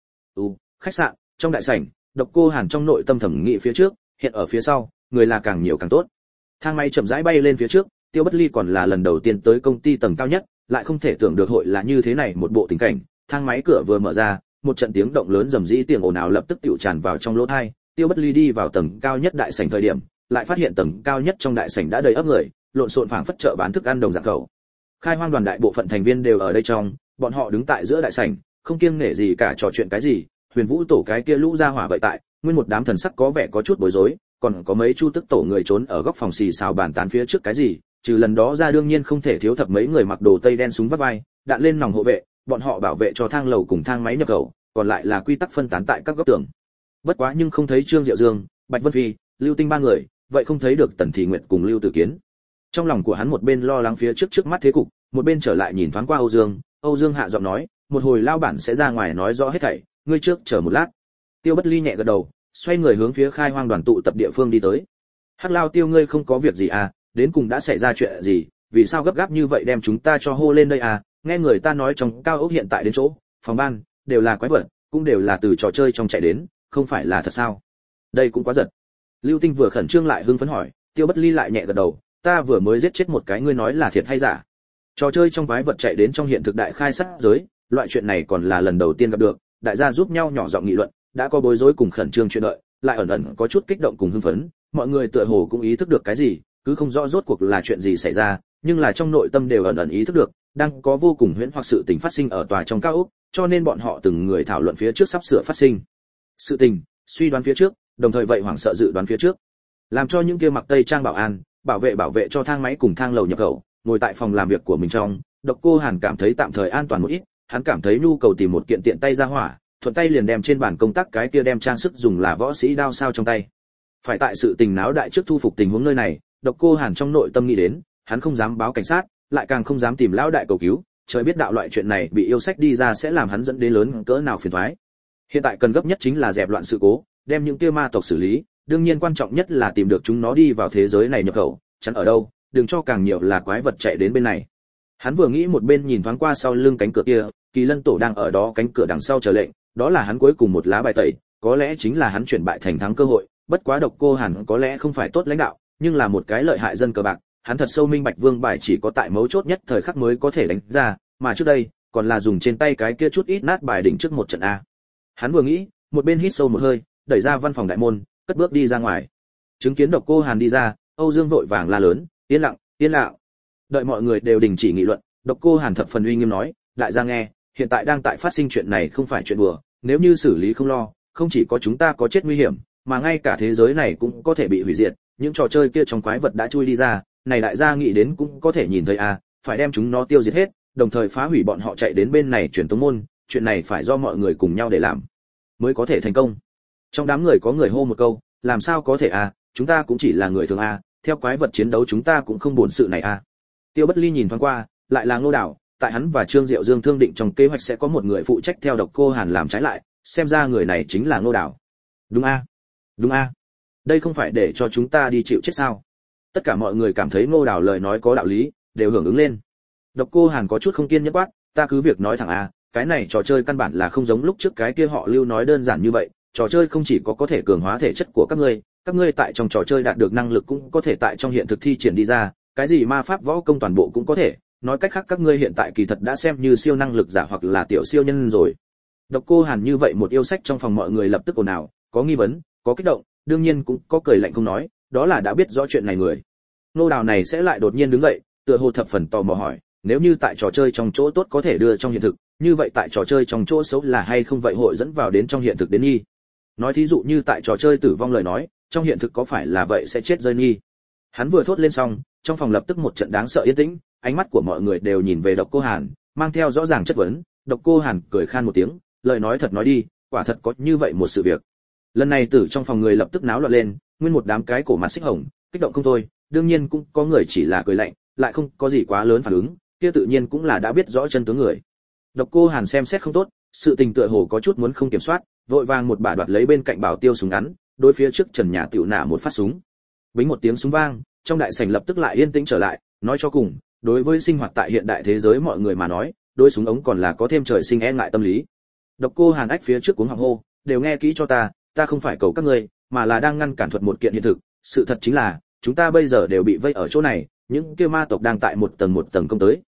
khách sạn, trong đại sảnh, Độc Cô Hàn trong nội tâm thẩm nghĩ phía trước, hiện ở phía sau, người là càng nhiều càng tốt. Thang máy chậm rãi bay lên phía trước, Tiêu Bất Ly còn là lần đầu tiên tới công ty tầng cao nhất, lại không thể tưởng được hội là như thế này một bộ tình cảnh. Thang máy cửa vừa mở ra, một trận tiếng động lớn rầm rĩ tiếng ồn ào lập tức tụ tràn vào trong lỗ tai. Tiêu Bất Ly đi vào tầng cao nhất đại sảnh thời điểm, lại phát hiện tầng cao nhất trong đại sảnh đã đầy ắp người, lộn xộn phảng phất chợ bán thức ăn đồng dạng cầu. Khai Hoang đoàn đại bộ phận thành viên đều ở đây trong, bọn họ đứng tại giữa đại sảnh, không kiêng nể gì cả trò chuyện cái gì. Huyền Vũ tổ cái kia lũ ra hỏa vậy tại, nguyên một đám thần sắc có vẻ có chút bối rối, còn có mấy chu tức tổ người trốn ở góc phòng xì xào bàn tán phía trước cái gì, trừ lần đó ra đương nhiên không thể thiếu thập mấy người mặc đồ tây đen súng vắt vai, đạn lên nòng hộ vệ, bọn họ bảo vệ cho thang lầu cùng thang máy nhập khẩu, còn lại là quy tắc phân tán tại các góc tường. Bất quá nhưng không thấy Trương Diệu Dương, Bạch Vân Phi, Lưu Tinh ba người, vậy không thấy được Tần Thị Nguyệt cùng Lưu Tử Kiến. Trong lòng của hắn một bên lo lắng phía trước mắt thế cục, một bên trở lại nhìn thoáng qua Âu Dương. Âu Dương hạ giọng nói, một hồi lao bản sẽ ra ngoài nói rõ hết thảy, ngươi trước chờ một lát. Tiêu Bất Ly nhẹ gật đầu, xoay người hướng phía Khai Hoang đoàn tụ tập địa phương đi tới. Hắc Lao Tiêu, ngươi không có việc gì à? Đến cùng đã xảy ra chuyện gì? Vì sao gấp gáp như vậy đem chúng ta cho hô lên đây à? Nghe người ta nói trong cao ốc hiện tại đến chỗ phòng ban đều là quái vật, cũng đều là từ trò chơi trong chạy đến, không phải là thật sao? Đây cũng quá giật. Lưu Tinh vừa khẩn trương lại hưng phấn hỏi. Tiêu Bất Ly lại nhẹ gật đầu, ta vừa mới giết chết một cái, ngươi nói là thiệt hay giả? Trò chơi trong quái vật chạy đến trong hiện thực đại khai sát giới, loại chuyện này còn là lần đầu tiên gặp được, đại gia giúp nhau nhỏ giọng nghị luận, đã có bối rối cùng khẩn trương chuyện đợi, lại ẩn ẩn có chút kích động cùng hưng phấn, mọi người tựa hồ cũng ý thức được cái gì, cứ không rõ rốt cuộc là chuyện gì xảy ra, nhưng là trong nội tâm đều ẩn ẩn ý thức được, đang có vô cùng huyễn hoặc sự tình phát sinh ở tòa trong cao ốc, cho nên bọn họ từng người thảo luận phía trước sắp sửa phát sinh sự tình, suy đoán phía trước, đồng thời vậy hoảng sợ dự đoán phía trước, làm cho những kia mặc tây trang bảo an, bảo vệ cho thang máy cùng thang lầu nhập khẩu, ngồi tại phòng làm việc của mình trong, Độc Cô Hàn cảm thấy tạm thời an toàn một ít, hắn cảm thấy nhu cầu tìm một kiện tiện tay ra hỏa, thuận tay liền đem trên bàn công tác cái kia đem trang sức dùng là võ sĩ đao sao trong tay. Phải tại sự tình náo đại trước thu phục tình huống nơi này, Độc Cô Hàn trong nội tâm nghĩ đến, hắn không dám báo cảnh sát, lại càng không dám tìm lão đại cầu cứu, trời biết đạo loại chuyện này bị yêu sách đi ra sẽ làm hắn dẫn đến lớn cỡ nào phiền toái. Hiện tại cần gấp nhất chính là dẹp loạn sự cố, đem những kia ma tộc xử lý, đương nhiên quan trọng nhất là tìm được chúng nó đi vào thế giới này nhập khẩu, chắn ở đâu, đừng cho càng nhiều là quái vật chạy đến bên này. Hắn vừa nghĩ một bên nhìn thoáng qua sau lưng cánh cửa kia, Kỳ Lân tổ đang ở đó cánh cửa đằng sau chờ lệnh, đó là hắn cuối cùng một lá bài tẩy, có lẽ chính là hắn chuyển bại thành thắng cơ hội, bất quá Độc Cô Hàn có lẽ không phải tốt lãnh đạo, nhưng là một cái lợi hại dân cờ bạc, hắn thật sâu minh bạch vương bài chỉ có tại mấu chốt nhất thời khắc mới có thể đánh ra, mà trước đây, còn là dùng trên tay cái kia chút ít nát bài đỉnh trước một trận a. Hắn vừa nghĩ, một bên hít sâu một hơi, đẩy ra văn phòng đại môn, cất bước đi ra ngoài. Chứng kiến Độc Cô Hàn đi ra, Âu Dương vội vàng la lớn, yên lặng, yên lặng. Đợi mọi người đều đình chỉ nghị luận, Độc Cô Hàn thập phần uy nghiêm nói, đại gia nghe, hiện tại đang tại phát sinh chuyện này không phải chuyện đùa, nếu như xử lý không lo, không chỉ có chúng ta có chết nguy hiểm, mà ngay cả thế giới này cũng có thể bị hủy diệt, những trò chơi kia trong quái vật đã chui đi ra, này đại gia nghĩ đến cũng có thể nhìn thấy à, phải đem chúng nó tiêu diệt hết, đồng thời phá hủy bọn họ chạy đến bên này truyền tống môn, chuyện này phải do mọi người cùng nhau để làm, mới có thể thành công. Trong đám người có người hô một câu, làm sao có thể à, chúng ta cũng chỉ là người thường à, theo quái vật chiến đấu chúng ta cũng không buồn sự này à. Tiêu Bất Ly nhìn thoáng qua, lại là Ngô Đảo, tại hắn và Trương Diệu Dương thương định trong kế hoạch sẽ có một người phụ trách theo Độc Cô Hàn làm trái lại, xem ra người này chính là Ngô Đảo. Đúng a, đúng a, đây không phải để cho chúng ta đi chịu chết sao? Tất cả mọi người cảm thấy Ngô Đảo lời nói có đạo lý, đều hưởng ứng lên. Độc Cô Hàn có chút không kiên nhẫn quát, ta cứ việc nói thẳng a, cái này trò chơi căn bản là không giống lúc trước cái kia họ Lưu nói đơn giản như vậy, trò chơi không chỉ có thể cường hóa thể chất của các ngươi tại trong trò chơi đạt được năng lực cũng có thể tại trong hiện thực thi triển đi ra, cái gì ma pháp võ công toàn bộ cũng có thể, nói cách khác các ngươi hiện tại kỳ thật đã xem như siêu năng lực giả hoặc là tiểu siêu nhân rồi. Độc Cô Hàn như vậy một yêu sách trong phòng mọi người lập tức ồn ào, có nghi vấn, có kích động, đương nhiên cũng có cười lạnh không nói, đó là đã biết rõ chuyện này người. Nô Đào này sẽ lại đột nhiên đứng dậy, tựa hồ thập phần tò mò hỏi, nếu như tại trò chơi trong chỗ tốt có thể đưa trong hiện thực, như vậy tại trò chơi trong chỗ xấu là hay không vậy hội dẫn vào đến trong hiện thực đến nghi. Nói thí dụ như tại trò chơi tử vong lời nói, trong hiện thực có phải là vậy sẽ chết rơi nghi. Hắn vừa thốt lên xong, trong phòng lập tức một trận đáng sợ yên tĩnh, ánh mắt của mọi người đều nhìn về Độc Cô Hàn, mang theo rõ ràng chất vấn. Độc Cô Hàn cười khan một tiếng, lời nói thật nói đi, quả thật có như vậy một sự việc. Lần này từ trong phòng người lập tức náo loạn lên, nguyên một đám cái cổ mặt xích hồng, kích động không thôi, đương nhiên cũng có người chỉ là cười lạnh, lại không có gì quá lớn phản ứng, kia tự nhiên cũng là đã biết rõ chân tướng người. Độc Cô Hàn xem xét không tốt, sự tình tựa hồ có chút muốn không kiểm soát, vội vàng một bà đoạt lấy bên cạnh bảo tiêu súng ngắn, đối phía trước trần nhà tiểu nã một phát súng. Bính một tiếng súng vang, trong đại sảnh lập tức lại yên tĩnh trở lại, nói cho cùng, đối với sinh hoạt tại hiện đại thế giới mọi người mà nói, đối súng ống còn là có thêm trời sinh e ngại tâm lý. Độc Cô Hàn ách phía trước cuống họng hô, đều nghe kỹ cho ta không phải cầu các ngươi, mà là đang ngăn cản thuật một kiện hiện thực, sự thật chính là, chúng ta bây giờ đều bị vây ở chỗ này, những kia ma tộc đang tại một tầng công tới,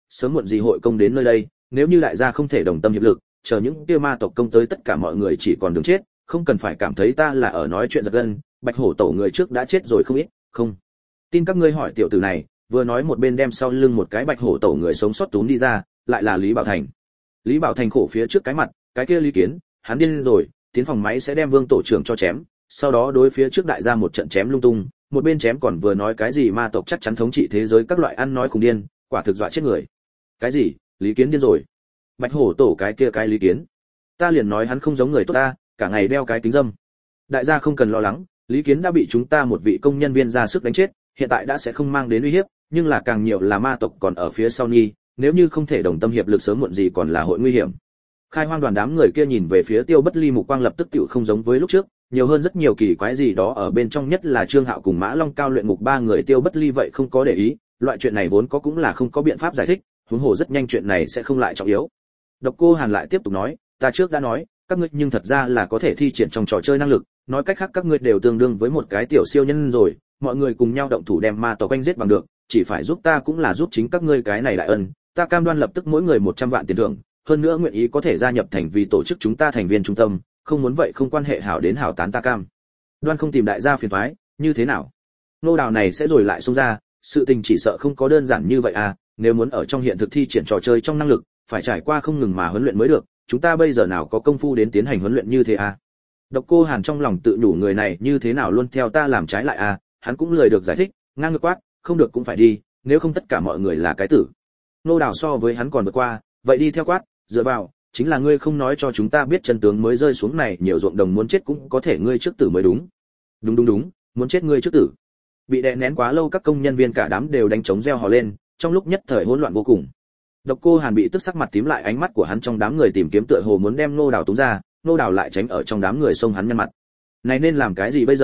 sớm muộn gì hội công đến nơi đây, nếu như đại gia không thể đồng tâm hiệp lực, chờ những kia ma tộc công tới tất cả mọi người chỉ còn đường chết, không cần phải cảm thấy ta là ở nói chuyện giật gân, Bạch Hổ tổ người trước đã chết rồi không ít, không. Tin các ngươi hỏi tiểu tử này, vừa nói một bên đem sau lưng một cái Bạch Hổ tổ người sống sót túm đi ra, lại là Lý Bảo Thành. Lý Bảo Thành khổ phía trước cái mặt, cái kia Lý Kiến, hắn điên rồi, tiến phòng máy sẽ đem Vương tổ trưởng cho chém, sau đó đối phía trước đại gia một trận chém lung tung, một bên chém còn vừa nói cái gì ma tộc chắc chắn thống trị thế giới các loại ăn nói khùng điên, quả thực dọa chết người. Cái gì? Lý Kiến điên rồi? Bạch Hổ tổ cái kia cái Lý Kiến? Ta liền nói hắn không giống người tốt ta, cả ngày đeo cái kính dâm. Đại gia không cần lo lắng, Lý Kiến đã bị chúng ta một vị công nhân viên ra sức đánh chết, hiện tại đã sẽ không mang đến uy hiếp, nhưng là càng nhiều là ma tộc còn ở phía sau nhi, nếu như không thể đồng tâm hiệp lực sớm muộn gì còn là hội nguy hiểm. Khai Hoang đoàn đám người kia nhìn về phía Tiêu Bất Ly mục quang lập tức tựu không giống với lúc trước, nhiều hơn rất nhiều kỳ quái gì đó ở bên trong, nhất là Trương Hạo cùng Mã Long Cao luyện ngục ba người Tiêu Bất Ly vậy không có để ý, loại chuyện này vốn có cũng là không có biện pháp giải thích, huống hồ rất nhanh chuyện này sẽ không lại trọng yếu. Độc Cô Hàn lại tiếp tục nói, ta trước đã nói, các ngươi nhưng thật ra là có thể thi triển trong trò chơi năng lực, nói cách khác các ngươi đều tương đương với một cái tiểu siêu nhân rồi, mọi người cùng nhau động thủ đem ma tộc quanh giết bằng được, chỉ phải giúp ta cũng là giúp chính các ngươi cái này đại ân, ta cam đoan lập tức mỗi người 100 vạn tiền thưởng, hơn nữa nguyện ý có thể gia nhập thành vì tổ chức chúng ta thành viên trung tâm, không muốn vậy không quan hệ hảo đến hảo tán ta cam đoan không tìm đại gia phiền toái, như thế nào? Nô đào này sẽ rồi lại xông ra, sự tình chỉ sợ không có đơn giản như vậy à, nếu muốn ở trong hiện thực thi triển trò chơi trong năng lực, phải trải qua không ngừng mà huấn luyện mới được, chúng ta bây giờ nào có công phu đến tiến hành huấn luyện như thế à? Độc Cô Hàn trong lòng tự nhủ người này như thế nào luôn theo ta làm trái lại à, hắn cũng lười được giải thích, ngang ngược quát, không được cũng phải đi, nếu không tất cả mọi người là cái tử. Nô đào so với hắn còn vượt qua, vậy đi theo quát, dựa vào, chính là ngươi không nói cho chúng ta biết chân tướng mới rơi xuống này, nhiều ruộng đồng muốn chết cũng có thể ngươi trước tử mới đúng. Đúng, muốn chết ngươi trước tử. Bị đè nén quá lâu các công nhân viên cả đám đều đánh trống reo hò lên, trong lúc nhất thời hỗn loạn vô cùng. Độc Cô Hàn bị tức sắc mặt tím lại, ánh mắt của hắn trong đám người tìm kiếm tựa hồ muốn đem Nô Đào túm ra, Nô Đào lại tránh ở trong đám người xông hắn nhăn mặt. Này nên làm cái gì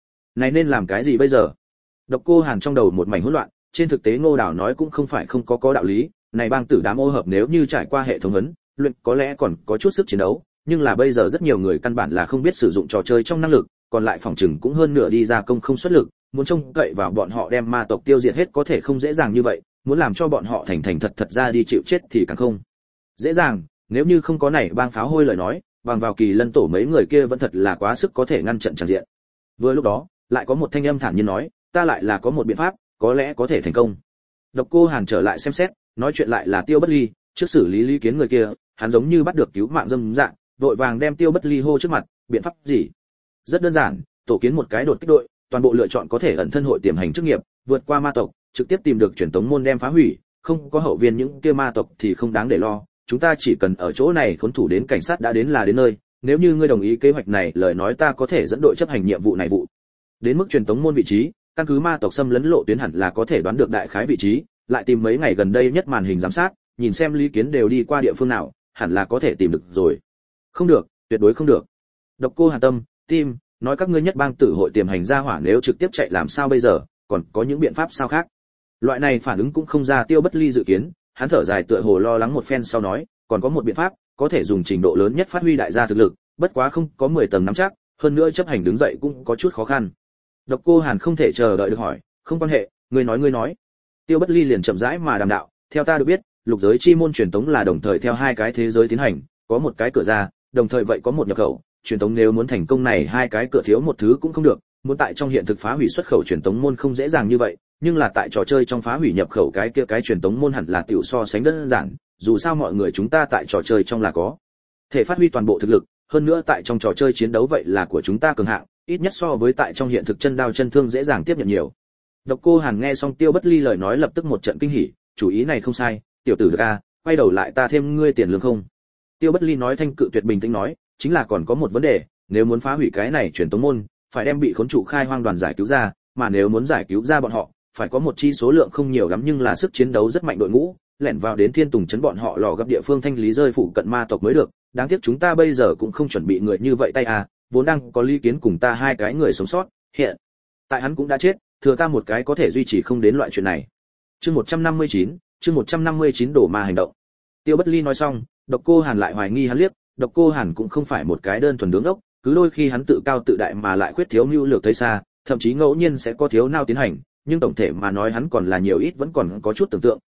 bây giờ? Độc Cô Hàn trong đầu một mảnh hỗn loạn, trên thực tế Nô Đào nói cũng không phải không có đạo lý, này bang tử đám ô hợp nếu như trải qua hệ thống huấn luyện có lẽ còn có chút sức chiến đấu, nhưng là bây giờ rất nhiều người căn bản là không biết sử dụng trò chơi trong năng lực, còn lại phòng trừng cũng hơn nửa đi ra công không xuất lực, muốn trông cậy vào bọn họ đem ma tộc tiêu diệt hết có thể không dễ dàng như vậy, muốn làm cho bọn họ thành thật ra đi chịu chết thì càng không dễ dàng, nếu như không có này bang pháo hôi lời nói, bằng vào Kỳ Lân tổ mấy người kia vẫn thật là quá sức có thể ngăn trận tràn diện. Vừa lúc đó, lại có một thanh âm thản nhiên nói, ta lại là có một biện pháp, có lẽ có thể thành công. Độc Cô Hàn trở lại xem xét, nói chuyện lại là Tiêu Bất Ly, trước xử lý Lý Kiến người kia, hắn giống như bắt được cứu mạng dâm dạng, vội vàng đem Tiêu Bất Ly hô trước mặt, biện pháp gì? Rất đơn giản, tổ kiến một cái đột kích đội, toàn bộ lựa chọn có thể ẩn thân hội tiềm hành chức nghiệp, vượt qua ma tộc, trực tiếp tìm được truyền tống môn đem phá hủy, không có hậu viên những kia ma tộc thì không đáng để lo, chúng ta chỉ cần ở chỗ này khốn thủ đến cảnh sát đã đến là đến nơi, nếu như ngươi đồng ý kế hoạch này, lời nói ta có thể dẫn đội chấp hành nhiệm vụ này vụ. Đến mức truyền tống môn vị trí, căn cứ ma tộc xâm lấn lộ tuyến hẳn là có thể đoán được đại khái vị trí, lại tìm mấy ngày gần đây nhất màn hình giám sát, nhìn xem Lý Kiến đều đi qua địa phương nào, hẳn là có thể tìm được rồi. Không được, tuyệt đối không được. Độc Cô Hàn tâm, tim, nói các ngươi nhất bang tử hội tiềm hành ra hỏa nếu trực tiếp chạy làm sao bây giờ, còn có những biện pháp sao khác. Loại này phản ứng cũng không ra Tiêu Bất Ly dự kiến, hắn thở dài tựa hồ lo lắng một phen sau nói, còn có một biện pháp, có thể dùng trình độ lớn nhất phát huy đại gia thực lực, bất quá không có 10 tầng nắm chắc, hơn nữa chấp hành đứng dậy cũng có chút khó khăn. Độc Cô Hàn không thể chờ đợi được hỏi, không quan hệ, ngươi nói. Tiêu Bất Ly liền chậm rãi mà đàm đạo, theo ta được biết, lục giới chi môn truyền tống là đồng thời theo hai cái thế giới tiến hành, có một cái cửa ra, đồng thời vậy có một nhập khẩu, truyền tống nếu muốn thành công này hai cái cửa thiếu một thứ cũng không được, muốn tại trong hiện thực phá hủy xuất khẩu truyền tống môn không dễ dàng như vậy, nhưng là tại trò chơi trong phá hủy nhập khẩu cái kia cái truyền tống môn hẳn là tiểu so sánh đơn giản, dù sao mọi người chúng ta tại trò chơi trong là có thể phát huy toàn bộ thực lực, hơn nữa tại trong trò chơi chiến đấu vậy là của chúng ta cường hạng, ít nhất so với tại trong hiện thực chân đao chân thương dễ dàng tiếp nhận nhiều. Độc Cô Hàn nghe xong Tiêu Bất Ly lời nói lập tức một trận kinh hỉ, chủ ý này không sai, tiểu tử được a, quay đầu lại ta thêm ngươi tiền lương không? Tiêu Bất Ly nói thanh cự tuyệt bình tĩnh nói, chính là còn có một vấn đề, nếu muốn phá hủy cái này truyền tống môn, phải đem bị khốn trụ Khai Hoang đoàn giải cứu ra, mà nếu muốn giải cứu ra bọn họ, phải có một chi số lượng không nhiều lắm nhưng là sức chiến đấu rất mạnh đội ngũ, lẻn vào đến Thiên Tùng trấn bọn họ lò gấp địa phương thanh lý rơi phụ cận ma tộc mới được, đáng tiếc chúng ta bây giờ cũng không chuẩn bị người như vậy tay à, vốn đang có Lý Kiến cùng ta hai cái người sống sót, hiện tại hắn cũng đã chết, thừa ta một cái có thể duy trì không đến loại chuyện này. Chương 159 đổ ma hành động. Tiêu Bất Ly nói xong, Độc Cô Hàn lại hoài nghi hắn liếc, Độc Cô Hàn cũng không phải một cái đơn thuần đứng ốc, cứ đôi khi hắn tự cao tự đại mà lại khuyết thiếu mưu lược thấy xa, thậm chí ngẫu nhiên sẽ có thiếu nao tiến hành, nhưng tổng thể mà nói hắn còn là nhiều ít vẫn còn có chút tưởng tượng,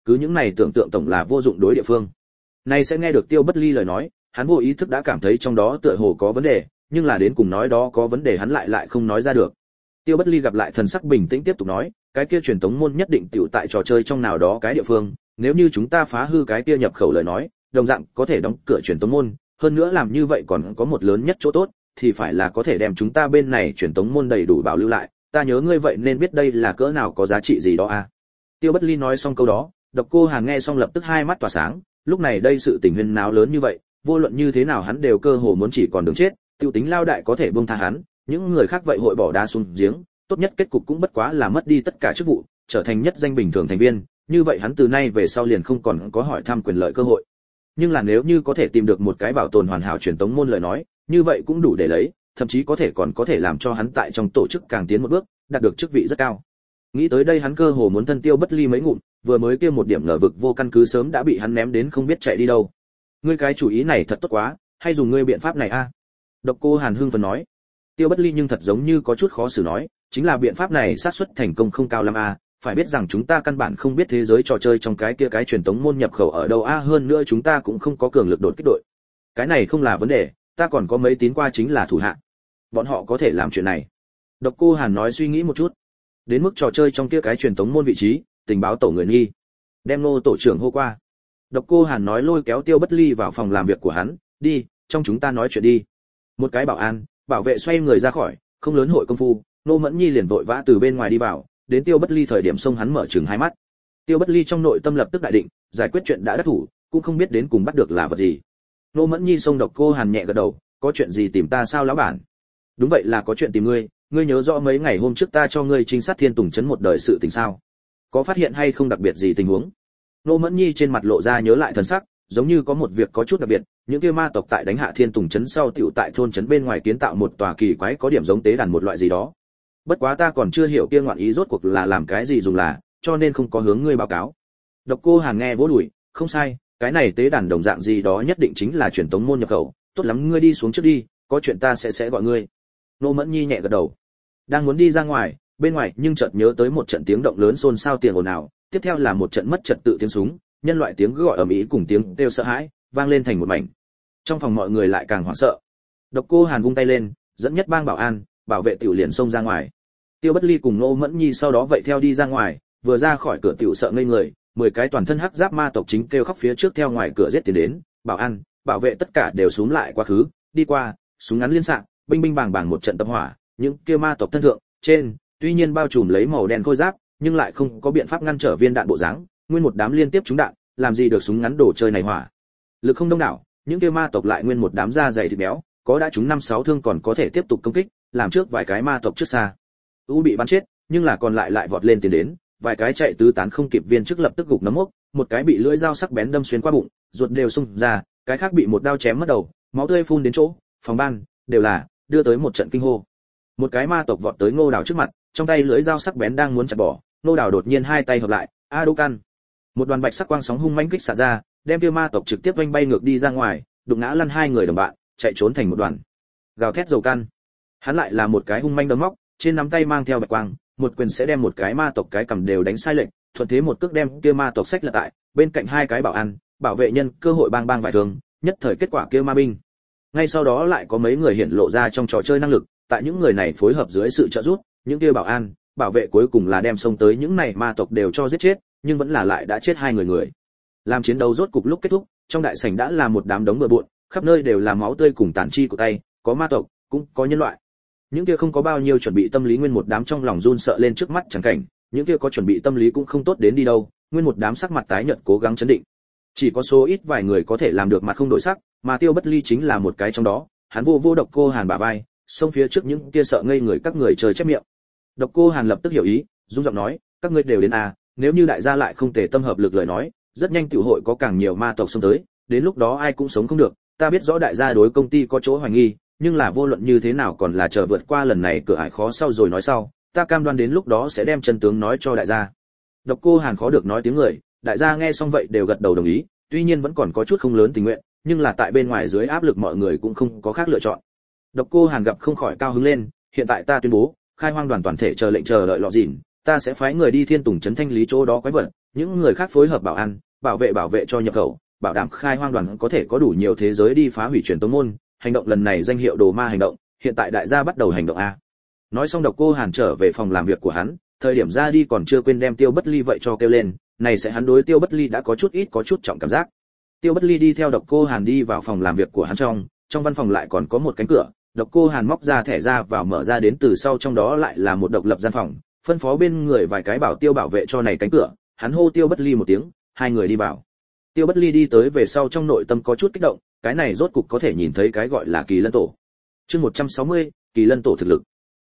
cứ những này tưởng tượng tổng là vô dụng đối địa phương. Nay sẽ nghe được Tiêu Bất Ly lời nói, hắn vô ý thức đã cảm thấy trong đó tựa hồ có vấn đề, nhưng là đến cùng nói đó có vấn đề hắn lại không nói ra được. Tiêu Bất Ly gặp lại thần sắc bình tĩnh tiếp tục nói, cái kia truyền tống môn nhất định tiểu tại trò chơi trong nào đó cái địa phương, nếu như chúng ta phá hư cái kia nhập khẩu lời nói, đồng dạng có thể đóng cửa truyền tống môn, hơn nữa làm như vậy còn có một lớn nhất chỗ tốt, thì phải là có thể đem chúng ta bên này truyền tống môn đầy đủ bảo lưu lại, ta nhớ ngươi vậy nên biết đây là cỡ nào có giá trị gì đó à. Tiêu Bất Ly nói xong câu đó, Độc Cô Hàn nghe xong lập tức hai mắt tỏa sáng, lúc này đây sự tình huyên náo lớn như vậy, vô luận như thế nào hắn đều cơ hồ muốn chỉ còn đường chết, tiêu tính lao đại có thể buông tha hắn, những người khác vậy hội bỏ đá xuống giếng, tốt nhất kết cục cũng bất quá là mất đi tất cả chức vụ, trở thành nhất danh bình thường thành viên, như vậy hắn từ nay về sau liền không còn có hỏi thăm quyền lợi cơ hội. Nhưng là nếu như có thể tìm được một cái bảo tồn hoàn hảo truyền tống môn lời nói, như vậy cũng đủ để lấy, thậm chí còn có thể làm cho hắn tại trong tổ chức càng tiến một bước, đạt được chức vị rất cao. Nghĩ tới đây hắn cơ hồ muốn thân Tiêu Bất Ly mấy ngụm, vừa mới kia một điểm ngờ vực vô căn cứ sớm đã bị hắn ném đến không biết chạy đi đâu. Ngươi cái chủ ý này thật tốt quá, hay dùng ngươi biện pháp này a? Độc Cô Hàn hưng phấn nói. Tiêu Bất Ly nhưng thật giống như có chút khó xử nói, chính là biện pháp này xác suất thành công không cao lắm a, phải biết rằng chúng ta căn bản không biết thế giới trò chơi trong cái kia cái truyền tống môn nhập khẩu ở đâu a, hơn nữa chúng ta cũng không có cường lực đột kích đội. Cái này không là vấn đề, ta còn có mấy tín qua chính là thủ hạ. Bọn họ có thể làm chuyện này. Độc Cô Hàn nói suy nghĩ một chút. Đến mức trò chơi trong kia cái truyền tống môn vị trí, tình báo tổ người nghi. Đem Nô tổ trưởng hô qua. Độc Cô Hàn nói lôi kéo Tiêu Bất Ly vào phòng làm việc của hắn, đi, trong chúng ta nói chuyện đi. Một cái bảo an, bảo vệ xoay người ra khỏi, không lớn hội công phu, Nô Mẫn Nhi liền vội vã từ bên ngoài đi vào, đến Tiêu Bất Ly thời điểm xông hắn mở trừng hai mắt. Tiêu Bất Ly trong nội tâm lập tức đại định, giải quyết chuyện đã đắc thủ, cũng không biết đến cùng bắt được là vật gì. Nô Mẫn Nhi xông Độc Cô Hàn nhẹ gật đầu, có chuyện gì tìm ta sao lão bản? Đúng vậy là có chuyện tìm ngươi, ngươi nhớ rõ mấy ngày hôm trước ta cho ngươi trinh sát Thiên Tùng trấn một đời sự tình sao? Có phát hiện hay không đặc biệt gì tình huống? Nô Mẫn Nhi trên mặt lộ ra nhớ lại thần sắc, giống như có một việc có chút đặc biệt, những kia ma tộc tại đánh hạ Thiên Tùng trấn sau tiểu tại thôn trấn bên ngoài kiến tạo một tòa kỳ quái có điểm giống tế đàn một loại gì đó. Bất quá ta còn chưa hiểu kia ngoạn ý rốt cuộc là làm cái gì dùng là, cho nên không có hướng ngươi báo cáo. Độc Cô Hàn nghe vỗ đùi, không sai, cái này tế đàn đồng dạng gì đó nhất định chính là truyền tống môn nhập khẩu, tốt lắm ngươi đi xuống trước đi, có chuyện ta sẽ gọi ngươi. Nô Mẫn Nhi nhẹ gật đầu. Đang muốn đi ra ngoài, bên ngoài nhưng chợt nhớ tới một trận tiếng động lớn xôn xao tiền ồn ào, tiếp theo là một trận mất trật tự tiếng súng, nhân loại tiếng gọi ầm ĩ cùng tiếng kêu sợ hãi, vang lên thành một mảnh. Trong phòng mọi người lại càng hoảng sợ. Độc Cô Hàn vung tay lên, dẫn nhất bang bảo an, bảo vệ tiểu liền xông ra ngoài. Tiêu Bất Ly cùng Nô Mẫn Nhi sau đó vậy theo đi ra ngoài, vừa ra khỏi cửa tiểu sợ ngây người, 10 cái toàn thân hắc giáp ma tộc chính kêu khóc phía trước theo ngoài cửa giết tiến đến, bảo an, bảo vệ tất cả đều xúm lại quá khứ, đi qua, súng ngắn liên xạ, binh binh bàng bàng một trận tập hỏa, những kia ma tộc thân thượng, trên, tuy nhiên bao trùm lấy màu đen khôi giáp, nhưng lại không có biện pháp ngăn trở viên đạn bộ dáng, nguyên một đám liên tiếp trúng đạn, làm gì được súng ngắn đồ chơi này hỏa. Lực không đông đảo, những kia ma tộc lại nguyên một đám da dày thịt béo, có đã trúng 5-6 thương còn có thể tiếp tục công kích, làm trước vài cái ma tộc trước xa. U bị bắn chết, nhưng là còn lại vọt lên tiến đến, vài cái chạy tứ tán không kịp viên trước lập tức gục nấm mốc, một cái bị lưỡi dao sắc bén đâm xuyên qua bụng, ruột đều xung ra, cái khác bị một đao chém mất đầu, máu tươi phun đến chỗ, phòng ban đều là đưa tới một trận kinh hô. Một cái ma tộc vọt tới Ngô Đào trước mặt, trong tay lưỡi dao sắc bén đang muốn chặt bỏ, Ngô Đào đột nhiên hai tay hợp lại, a đô can. Một đoàn bạch sắc quang sóng hung mãnh kích xả ra, đem kia ma tộc trực tiếp vênh bay ngược đi ra ngoài, đụng ngã lăn hai người đồng bạn, chạy trốn thành một đoàn. Gào thét dầu can. Hắn lại là một cái hung manh đấm móc, trên nắm tay mang theo bạch quang, một quyền sẽ đem một cái ma tộc cái cầm đều đánh sai lệch, thuận thế một cước đem kia ma tộc xách lật tại, bên cạnh hai cái bảo an, bảo vệ nhân cơ hội bang bang vài thương, nhất thời kết quả kia ma binh. Ngay sau đó lại có mấy người hiện lộ ra trong trò chơi năng lực, tại những người này phối hợp dưới sự trợ giúp, những kia bảo an, bảo vệ cuối cùng là đem xông tới những này ma tộc đều cho giết chết, nhưng vẫn là lại đã chết hai người. Làm chiến đấu rốt cục lúc kết thúc, trong đại sảnh đã là một đám đống bừa bộn, khắp nơi đều là máu tươi cùng tàn chi của tay, có ma tộc, cũng có nhân loại. Những kia không có bao nhiêu chuẩn bị tâm lý nguyên một đám trong lòng run sợ lên trước mắt chẳng cảnh, những kia có chuẩn bị tâm lý cũng không tốt đến đi đâu, nguyên một đám sắc mặt tái nhợt cố gắng chấn định. Chỉ có số ít vài người có thể làm được mặt không đổi sắc, mà Tiêu Bất Ly chính là một cái trong đó, hắn vô Độc Cô Hàn bả vai, xông phía trước những kia sợ ngây người các người chơi chép miệng. Độc Cô Hàn lập tức hiểu ý, rung giọng nói, các ngươi đều đến à, nếu như đại gia lại không thể tâm hợp lực lời nói, rất nhanh tiểu hội có càng nhiều ma tộc xông tới, đến lúc đó ai cũng sống không được, ta biết rõ đại gia đối công ty có chỗ hoài nghi, nhưng là vô luận như thế nào còn là chờ vượt qua lần này cửa ải khó sau rồi nói sau, ta cam đoan đến lúc đó sẽ đem chân tướng nói cho đại gia. Độc Cô Hàn khó được nói tiếng người, đại gia nghe xong vậy đều gật đầu đồng ý, tuy nhiên vẫn còn có chút không lớn tình nguyện, nhưng là tại bên ngoài dưới áp lực mọi người cũng không có khác lựa chọn. Độc Cô Hàn gặp không khỏi cao hứng lên, hiện tại ta tuyên bố, khai hoang đoàn toàn thể chờ lệnh chờ đợi lọ dỉn, ta sẽ phái người đi Thiên Tùng trấn thanh lý chỗ đó quái vật, những người khác phối hợp bảo an, bảo vệ cho nhập khẩu, bảo đảm khai hoang đoàn có thể có đủ nhiều thế giới đi phá hủy truyền tống môn. Hành động lần này danh hiệu đồ ma hành động, hiện tại đại gia bắt đầu hành động a. Nói xong Độc Cô Hàn trở về phòng làm việc của hắn, thời điểm ra đi còn chưa quên đem Tiêu Bất Ly vậy cho kêu lên, này sẽ hắn đối Tiêu Bất Ly đã có chút trọng cảm giác. Tiêu Bất Ly đi theo Độc Cô Hàn đi vào phòng làm việc của hắn, trong văn phòng lại còn có một cánh cửa, Độc Cô Hàn móc ra thẻ ra vào mở ra đến từ sau, trong đó lại là một độc lập gian phòng, phân phó bên người vài cái bảo tiêu bảo vệ cho này cánh cửa, hắn hô Tiêu Bất Ly một tiếng, hai người đi vào. Tiêu Bất Ly đi tới về sau trong nội tâm có chút kích động, cái này rốt cục có thể nhìn thấy cái gọi là Kỳ Lân Tổ. Chương 160, Kỳ Lân Tổ thực lực.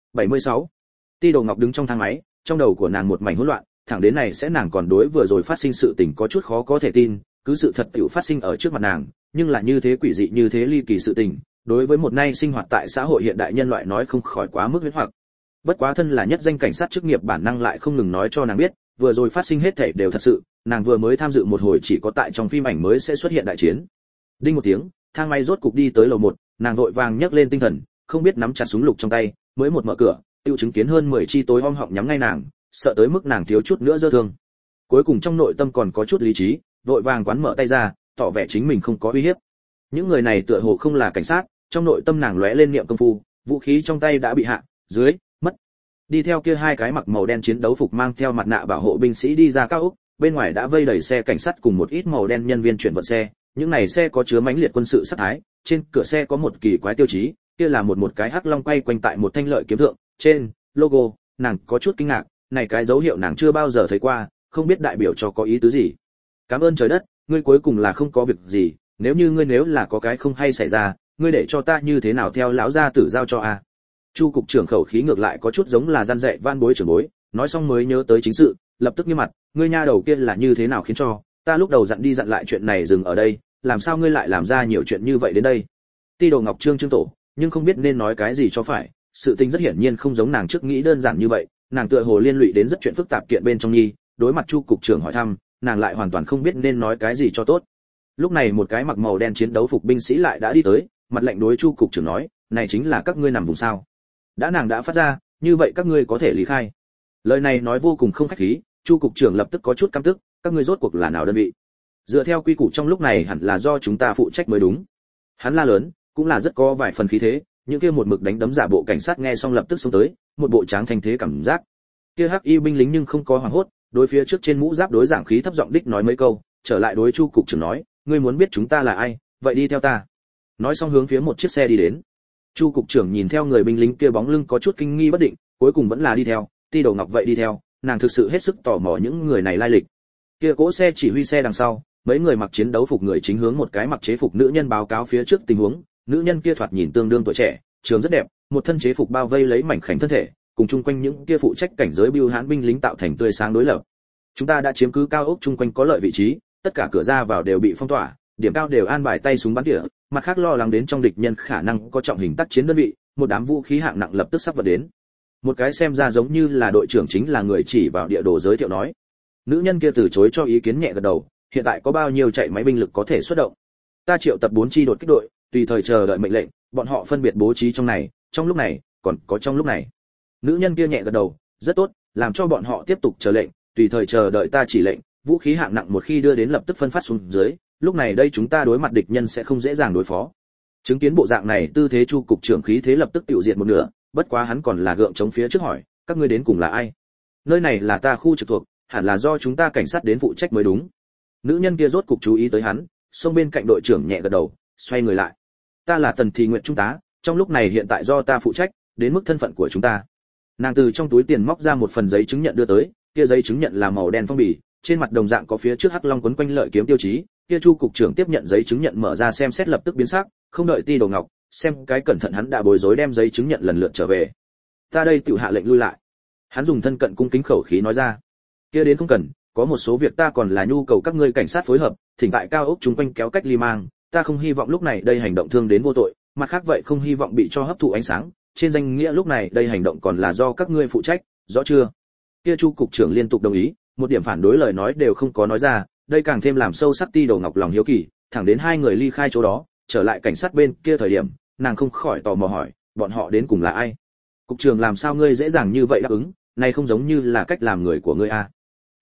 76. Ti Đồ Ngọc đứng trong thang máy, trong đầu của nàng một mảnh hỗn loạn, thẳng đến này sẽ nàng còn đối vừa rồi phát sinh sự tình có chút khó có thể tin, cứ sự thật tiểu phát sinh ở trước mặt nàng, nhưng là như thế quỷ dị như thế ly kỳ sự tình, đối với một nay sinh hoạt tại xã hội hiện đại nhân loại nói không khỏi quá mức huyễn hoặc. Bất quá thân là nhất danh cảnh sát chức nghiệp bản năng lại không ngừng nói cho nàng biết, vừa rồi phát sinh hết thảy đều thật sự, nàng vừa mới tham dự một hồi chỉ có tại trong phim ảnh mới sẽ xuất hiện đại chiến. Đinh một tiếng, thang máy rốt cục đi tới lầu 1, nàng vội vàng nhấc lên tinh thần, không biết nắm chặt súng lục trong tay, mới một mở cửa, tiêu chứng kiến hơn 10 chi tối om họng nhắm ngay nàng, sợ tới mức nàng thiếu chút nữa giơ thương. Cuối cùng trong nội tâm còn có chút lý trí, vội vàng quán mở tay ra, tỏ vẻ chính mình không có uy hiếp. Những người này tựa hồ không là cảnh sát, trong nội tâm nàng lóe lên niệm công phu, vũ khí trong tay đã bị hạ, dưới, mất. Đi theo kia hai cái mặc màu đen chiến đấu phục mang theo mặt nạ bảo hộ binh sĩ đi ra cao ốc, bên ngoài đã vây đầy xe cảnh sát cùng một ít màu đen nhân viên chuyển vận xe, những này xe có chứa mãnh liệt quân sự sát thái, trên cửa xe có một kỳ quái tiêu chí, kia là một cái hắc long quay quanh tại một thanh lợi kiếm thượng, trên logo, nàng có chút kinh ngạc, này cái dấu hiệu nàng chưa bao giờ thấy qua, không biết đại biểu cho có ý tứ gì. Cảm ơn trời đất, ngươi cuối cùng là không có việc gì, nếu là có cái không hay xảy ra, ngươi để cho ta như thế nào theo lão gia tử giao cho a. Chu cục trưởng khẩu khí ngược lại có chút giống là gian dạy van bối trưởng bối, nói xong mới nhớ tới chính sự, lập tức như mặt, ngươi nha đầu kia là như thế nào khiến cho ta lúc đầu dặn đi dặn lại chuyện này dừng ở đây, làm sao ngươi lại làm ra nhiều chuyện như vậy đến đây. Ti Đồ Ngọc trương tổ, nhưng không biết nên nói cái gì cho phải, sự tình rất hiển nhiên không giống nàng trước nghĩ đơn giản như vậy, nàng tựa hồ liên lụy đến rất chuyện phức tạp kiện bên trong nhi, đối mặt Chu cục trưởng hỏi thăm, nàng lại hoàn toàn không biết nên nói cái gì cho tốt. Lúc này một cái mặc màu đen chiến đấu phục binh sĩ lại đã đi tới, mặt lạnh đối Chu cục trưởng nói, này chính là các ngươi nằm vùng sao? Đã nàng đã phát ra, như vậy các ngươi có thể lý khai. Lời này nói vô cùng không khách khí, Chu cục trưởng lập tức có chút căm tức, các ngươi rốt cuộc là nào đơn vị? Dựa theo quy củ trong lúc này hẳn là do chúng ta phụ trách mới đúng. Hắn la lớn, cũng là rất có vài phần khí thế, những kia một mực đánh đấm giả bộ cảnh sát nghe xong lập tức xông tới, một bộ tráng thành thế cảm giác. Kia hắc y binh lính nhưng không có hoảng hốt, đối phía trước trên mũ giáp đối giảng khí thấp giọng đích nói mấy câu, trở lại đối Chu cục trưởng nói, ngươi muốn biết chúng ta là ai, vậy đi theo ta. Nói xong hướng phía một chiếc xe đi đến. Chu cục trưởng nhìn theo người binh lính kia bóng lưng có chút kinh nghi bất định, cuối cùng vẫn là đi theo, Ti Đồ Ngọc vậy đi theo, nàng thực sự hết sức tò mò những người này lai lịch. Kia cỗ xe chỉ huy xe đằng sau, mấy người mặc chiến đấu phục người chính hướng một cái mặc chế phục nữ nhân báo cáo phía trước tình huống, nữ nhân kia thoạt nhìn tương đương tuổi trẻ, trường rất đẹp, một thân chế phục bao vây lấy mảnh khảnh thân thể, cùng chung quanh những kia phụ trách cảnh giới bưu hãn binh lính tạo thành tươi sáng đối lập. Chúng ta đã chiếm cứ cao ốc chung quanh có lợi vị trí, tất cả cửa ra vào đều bị phong tỏa, điểm cao đều an bài tay súng bắn tỉa, mặt khác lo lắng đến trong địch nhân khả năng có trọng hình tác chiến đơn vị, một đám vũ khí hạng nặng lập tức sắp vào đến. Một cái xem ra giống như là đội trưởng chính là người chỉ vào địa đồ giới thiệu nói. Nữ nhân kia từ chối cho ý kiến nhẹ gật đầu, hiện tại có bao nhiêu chạy máy binh lực có thể xuất động? Ta triệu tập 4 chi đột kích đội, tùy thời chờ đợi mệnh lệnh, bọn họ phân biệt bố trí trong lúc này, còn có trong lúc này. Nữ nhân kia nhẹ gật đầu, rất tốt, làm cho bọn họ tiếp tục chờ lệnh, tùy thời chờ đợi ta chỉ lệnh, vũ khí hạng nặng một khi đưa đến lập tức phân phát xuống dưới, lúc này đây chúng ta đối mặt địch nhân sẽ không dễ dàng đối phó. Chứng kiến bộ dạng này, tư thế Chu cục trưởng khí thế lập tức tiêu diệt một nửa, bất quá hắn còn là gượng chống phía trước hỏi, các ngươi đến cùng là ai? Nơi này là ta khu trực thuộc, hẳn là do chúng ta cảnh sát đến phụ trách mới đúng. Nữ nhân kia rốt cục chú ý tới hắn, xông bên cạnh đội trưởng nhẹ gật đầu, xoay người lại. Ta là Tần Thị Nguyệt trung tá, trong lúc này hiện tại do ta phụ trách, đến mức thân phận của chúng ta. Nàng từ trong túi tiền móc ra một phần giấy chứng nhận đưa tới, kia giấy chứng nhận là màu đen phong bì, trên mặt đồng dạng có phía trước hắc long quấn quanh lợi kiếm tiêu chí. Kia Chu cục trưởng tiếp nhận giấy chứng nhận mở ra xem xét lập tức biến sắc, không đợi Ti Đồ Ngọc xem cái cẩn thận hắn đã bối rối đem giấy chứng nhận lần lượt trở về. Ta đây tự hạ lệnh lui lại. Hắn dùng thân cận cung kính khẩu khí nói ra. Kia đến không cần, có một số việc ta còn là nhu cầu các ngươi cảnh sát phối hợp, thỉnh tại cao ốc chúng quanh kéo cách ly mang, ta không hy vọng lúc này đây hành động thương đến vô tội, mặt khác vậy không hy vọng bị cho hấp thụ ánh sáng, trên danh nghĩa lúc này đây hành động còn là do các ngươi phụ trách, rõ chưa? Kia Chu cục trưởng liên tục đồng ý, một điểm phản đối lời nói đều không có nói ra, đây càng thêm làm sâu sắc Ti Đồ Ngọc lòng hiếu kỳ, thẳng đến hai người ly khai chỗ đó, trở lại cảnh sát bên kia thời điểm, nàng không khỏi tò mò hỏi, bọn họ đến cùng là ai? Cục trưởng làm sao ngươi dễ dàng như vậy đáp ứng, này không giống như là cách làm người của ngươi à?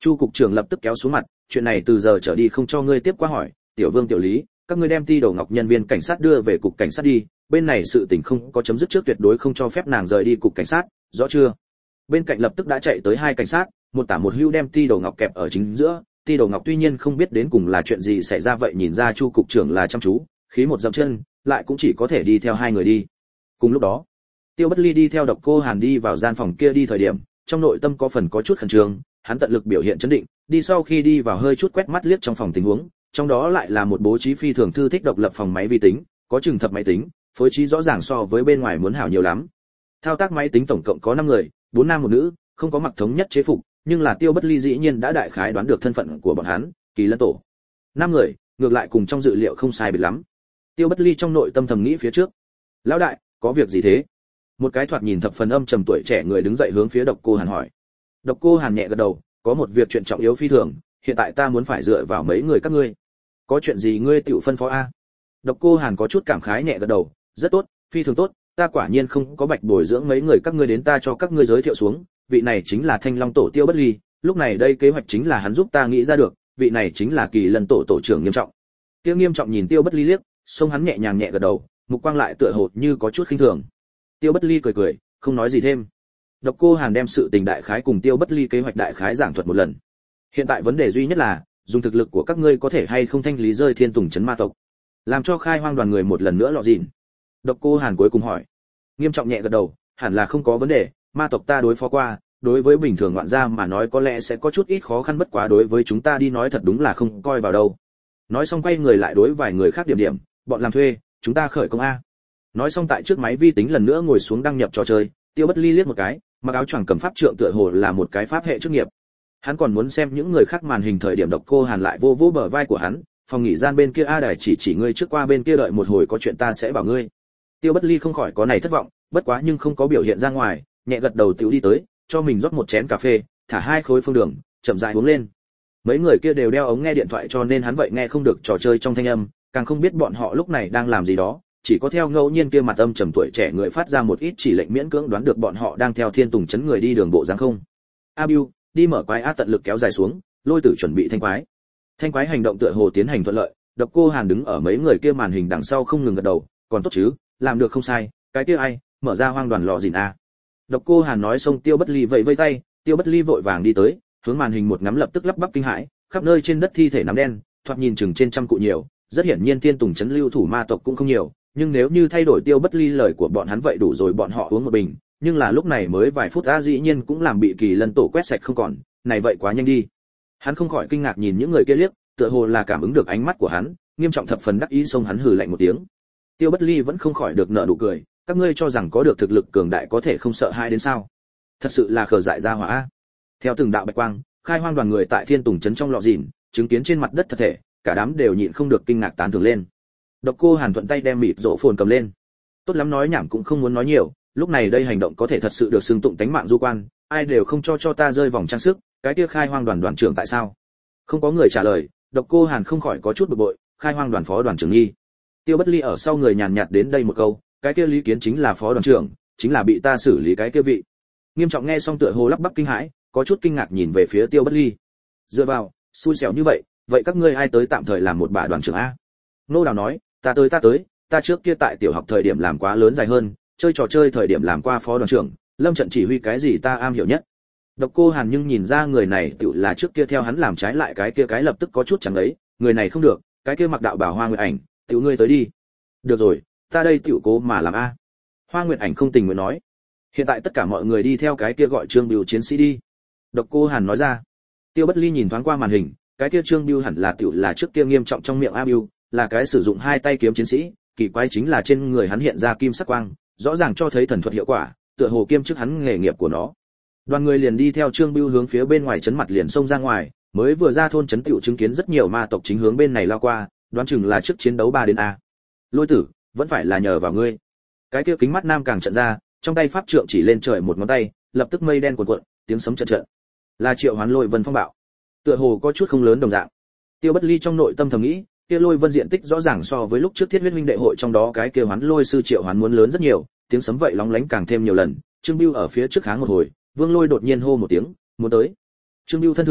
Chu cục trưởng lập tức kéo xuống mặt, chuyện này từ giờ trở đi không cho ngươi tiếp qua hỏi, Tiểu Vương Tiểu Lý, các ngươi đem Ti Đầu Ngọc nhân viên cảnh sát đưa về cục cảnh sát đi, bên này sự tình không có chấm dứt trước tuyệt đối không cho phép nàng rời đi cục cảnh sát, rõ chưa? Bên cạnh lập tức đã chạy tới hai cảnh sát, một tả một hữu đem Ti Đầu Ngọc kẹp ở chính giữa. Ti Đầu Ngọc tuy nhiên không biết đến cùng là chuyện gì xảy ra vậy nhìn ra Chu cục trưởng là chăm chú, khí một dậm chân, lại cũng chỉ có thể đi theo hai người đi. Cùng lúc đó, Tiêu Bất Ly đi theo Độc Cô Hàn đi vào gian phòng kia đi thời điểm, trong nội tâm có phần có chút khẩn trương, hắn tận lực biểu hiện trấn định, đi sau khi đi vào hơi chút quét mắt liếc trong phòng tình huống, trong đó lại là một bố trí phi thường thư thích độc lập phòng máy vi tính, có chừng thập máy tính, phối trí rõ ràng so với bên ngoài muốn hảo nhiều lắm. Thao tác máy tính tổng cộng có 5 người, 4 nam một nữ, không có mặc thống nhất chế phục, nhưng là Tiêu Bất Ly dĩ nhiên đã đại khái đoán được thân phận của bọn hắn, Kỳ Lân tổ. 5 người, ngược lại cùng trong dự liệu không sai biệt lắm. Tiêu Bất Ly trong nội tâm thầm nghĩ phía trước. Lão đại, có việc gì thế? Một cái thoạt nhìn thập phần âm trầm tuổi trẻ người đứng dậy hướng phía Độc Cô Hàn hỏi. Độc Cô Hàn nhẹ gật đầu, có một việc chuyện trọng yếu phi thường, hiện tại ta muốn phải dựa vào mấy người các ngươi. Có chuyện gì ngươi tự phân phó a? Độc Cô Hàn có chút cảm khái nhẹ gật đầu, rất tốt, phi thường tốt, ta quả nhiên không có bạch bồi dưỡng mấy người các ngươi đến ta cho các ngươi giới thiệu xuống, vị này chính là Thanh Long tổ Tiêu Bất Ly, lúc này đây kế hoạch chính là hắn giúp ta nghĩ ra được, vị này chính là Kỳ Lân tổ tổ trưởng Nghiêm Trọng. Tiêu Nghiêm Trọng nhìn Tiêu Bất Ly liếc, xông hắn nhẹ nhàng nhẹ gật đầu, mục quang lại tựa hồ như có chút khinh thường. Tiêu Bất Ly cười cười, không nói gì thêm. Độc Cô Hàn đem sự tình đại khái cùng Tiêu Bất Ly kế hoạch đại khái giảng thuật một lần. Hiện tại vấn đề duy nhất là, dùng thực lực của các ngươi có thể hay không thanh lý rơi Thiên Tùng trấn ma tộc, làm cho Khai Hoang đoàn người một lần nữa lọ gìn. Độc Cô Hàn cuối cùng hỏi. Nghiêm Trọng nhẹ gật đầu, hẳn là không có vấn đề, ma tộc ta đối phó qua, đối với bình thường ngoạn gia mà nói có lẽ sẽ có chút ít khó khăn bất quá đối với chúng ta đi nói thật đúng là không coi vào đâu. Nói xong quay người lại đối vài người khác điểm điểm, bọn làm thuê, chúng ta khởi công a. Nói xong tại trước máy vi tính lần nữa ngồi xuống đăng nhập trò chơi, Tiêu Bất Ly liếc một cái, mặc áo choàng cầm pháp trượng tựa hồ là một cái pháp hệ chức nghiệp. Hắn còn muốn xem những người khác màn hình thời điểm Độc Cô Hàn lại vô vô bờ vai của hắn, phòng nghỉ gian bên kia a đài chỉ ngươi trước qua bên kia đợi một hồi có chuyện ta sẽ bảo ngươi. Tiêu Bất Ly không khỏi có này thất vọng, bất quá nhưng không có biểu hiện ra ngoài, nhẹ gật đầu tiểu đi tới, cho mình rót một chén cà phê, thả 2 khối phương đường, chậm rãi uống lên. Mấy người kia đều đeo ống nghe điện thoại cho nên hắn vậy nghe không được trò chơi trong thanh âm, càng không biết bọn họ lúc này đang làm gì đó, chỉ có theo ngẫu nhiên kia mặt âm trầm tuổi trẻ người phát ra một ít chỉ lệnh miễn cưỡng đoán được bọn họ đang theo Thiên Tùng trấn người đi đường bộ dáng không. Abiu, đi mở quái a tận lực kéo dài xuống, Lôi Tử chuẩn bị thanh quái. Thanh quái hành động tựa hồ tiến hành thuận lợi, Độc Cô Hàn đứng ở mấy người kia màn hình đằng sau không ngừng gật đầu, còn tốt chứ, làm được không sai, cái kia ai, mở ra hoang đoàn lò gìn a. Độc Cô Hàn nói xong Tiêu Bất Ly vẫy vẫy tay, Tiêu Bất Ly vội vàng đi tới, hướng màn hình một ngắm lập tức lắp bắp kinh hãi, khắp nơi trên đất thi thể nắm đen, thoạt nhìn chừng trên trăm cụ nhiều, rất hiển nhiên Thiên Tùng trấn lưu thủ ma tộc cũng không nhiều, nhưng nếu như thay đổi Tiêu Bất Ly lời của bọn hắn vậy đủ rồi bọn họ uống một bình, nhưng là lúc này mới vài phút dĩ nhiên cũng làm bị Kỳ Lân tổ quét sạch không còn, này vậy quá nhanh đi. Hắn không khỏi kinh ngạc nhìn những người kia liếc, tựa hồ là cảm ứng được ánh mắt của hắn, Nghiêm Trọng thập phần đắc ý xông hắn hừ lạnh một tiếng. Tiêu Bất Ly vẫn không khỏi được nở nụ cười, các ngươi cho rằng có được thực lực cường đại có thể không sợ hai đến sao? Thật sự là khờ dại ra hỏa a. Theo từng đạo bạch quang, Khai Hoang đoàn người tại Thiên Tùng trấn trong lọ gìn, chứng kiến trên mặt đất thật thể, cả đám đều nhịn không được kinh ngạc tán thưởng lên. Độc Cô Hàn thuận tay đem mịt rộ phồn cầm lên. Tốt lắm nói nhảm cũng không muốn nói nhiều, lúc này đây hành động có thể thật sự được xưng tụng tánh mạng du quan, ai đều không cho ta rơi vòng trang sức, cái kia Khai Hoang đoàn đoàn trưởng tại sao? Không có người trả lời, Độc Cô Hàn không khỏi có chút bực bội, Khai Hoang đoàn phó đoàn trưởng nghi. Tiêu Bất Ly ở sau người nhàn nhạt đến đây một câu, cái kia Lý Kiến chính là phó đoàn trưởng, chính là bị ta xử lý cái kia vị. Nghiêm Trọng nghe xong tựa hồ lắp bắp kinh hãi, có chút kinh ngạc nhìn về phía Tiêu Bất Ly. Dựa vào, xui xẻo như vậy, vậy các ngươi ai tới tạm thời làm một bà đoàn trưởng a? Nô Đào nói, ta tới, ta trước kia tại tiểu học thời điểm làm quá lớn dài hơn, chơi trò chơi thời điểm làm qua phó đoàn trưởng, lâm trận chỉ huy cái gì ta am hiểu nhất. Độc Cô Hàn nhưng nhìn ra người này tựu là trước kia theo hắn làm trái lại cái kia cái lập tức có chút chẳng lấy, người này không được, cái kia mặc đạo bào Hoa Nguyệt Ảnh, tựu ngươi tới đi. Được rồi, ta đây tựu cố mà làm a. Hoa Nguyệt Ảnh không tình nguyện nói. Hiện tại tất cả mọi người đi theo cái kia gọi Trương Bưu chiến sĩ đi. Độc Cô Hàn nói ra. Tiêu Bất Ly nhìn thoáng qua màn hình, cái kia Trương Bưu hẳn là tựu là trước kia Nghiêm Trọng trong miệng A Bưu, là cái sử dụng 2 tay kiếm chiến sĩ, kỳ quái chính là trên người hắn hiện ra kim sắc quang, rõ ràng cho thấy thần thuật hiệu quả, tựa hồ kiêm chức hắn nghề nghiệp của nó. Đoàn người liền đi theo Trương Bưu hướng phía bên ngoài trấn mặt liền xông ra ngoài, mới vừa ra thôn trấn tiểu chứng kiến rất nhiều ma tộc chính hướng bên này lao qua, đoán chừng là trước chiến đấu 3 đến A. Lôi Tử, vẫn phải là nhờ vào ngươi. Cái kia kính mắt nam càng trận ra, trong tay pháp trượng chỉ lên trời một ngón tay, lập tức mây đen cuồn cuộn, tiếng sấm trận trận. Là Triệu Hoán Lôi Vân phong bạo. Tựa hồ có chút không lớn đồng dạng. Tiêu Bất Ly trong nội tâm thầm nghĩ, kia Lôi Vân diện tích rõ ràng so với lúc trước Thiết Huyết huynh đệ hội trong đó cái kia Hoán Lôi sư Triệu Hoán muốn lớn rất nhiều, tiếng sấm vậy lóng lánh càng thêm nhiều lần. Trương Bưu ở phía trước kháng một hồi, Vương Lôi đột nhiên hô một tiếng, muốn tới. Trương Bưu thân thượng,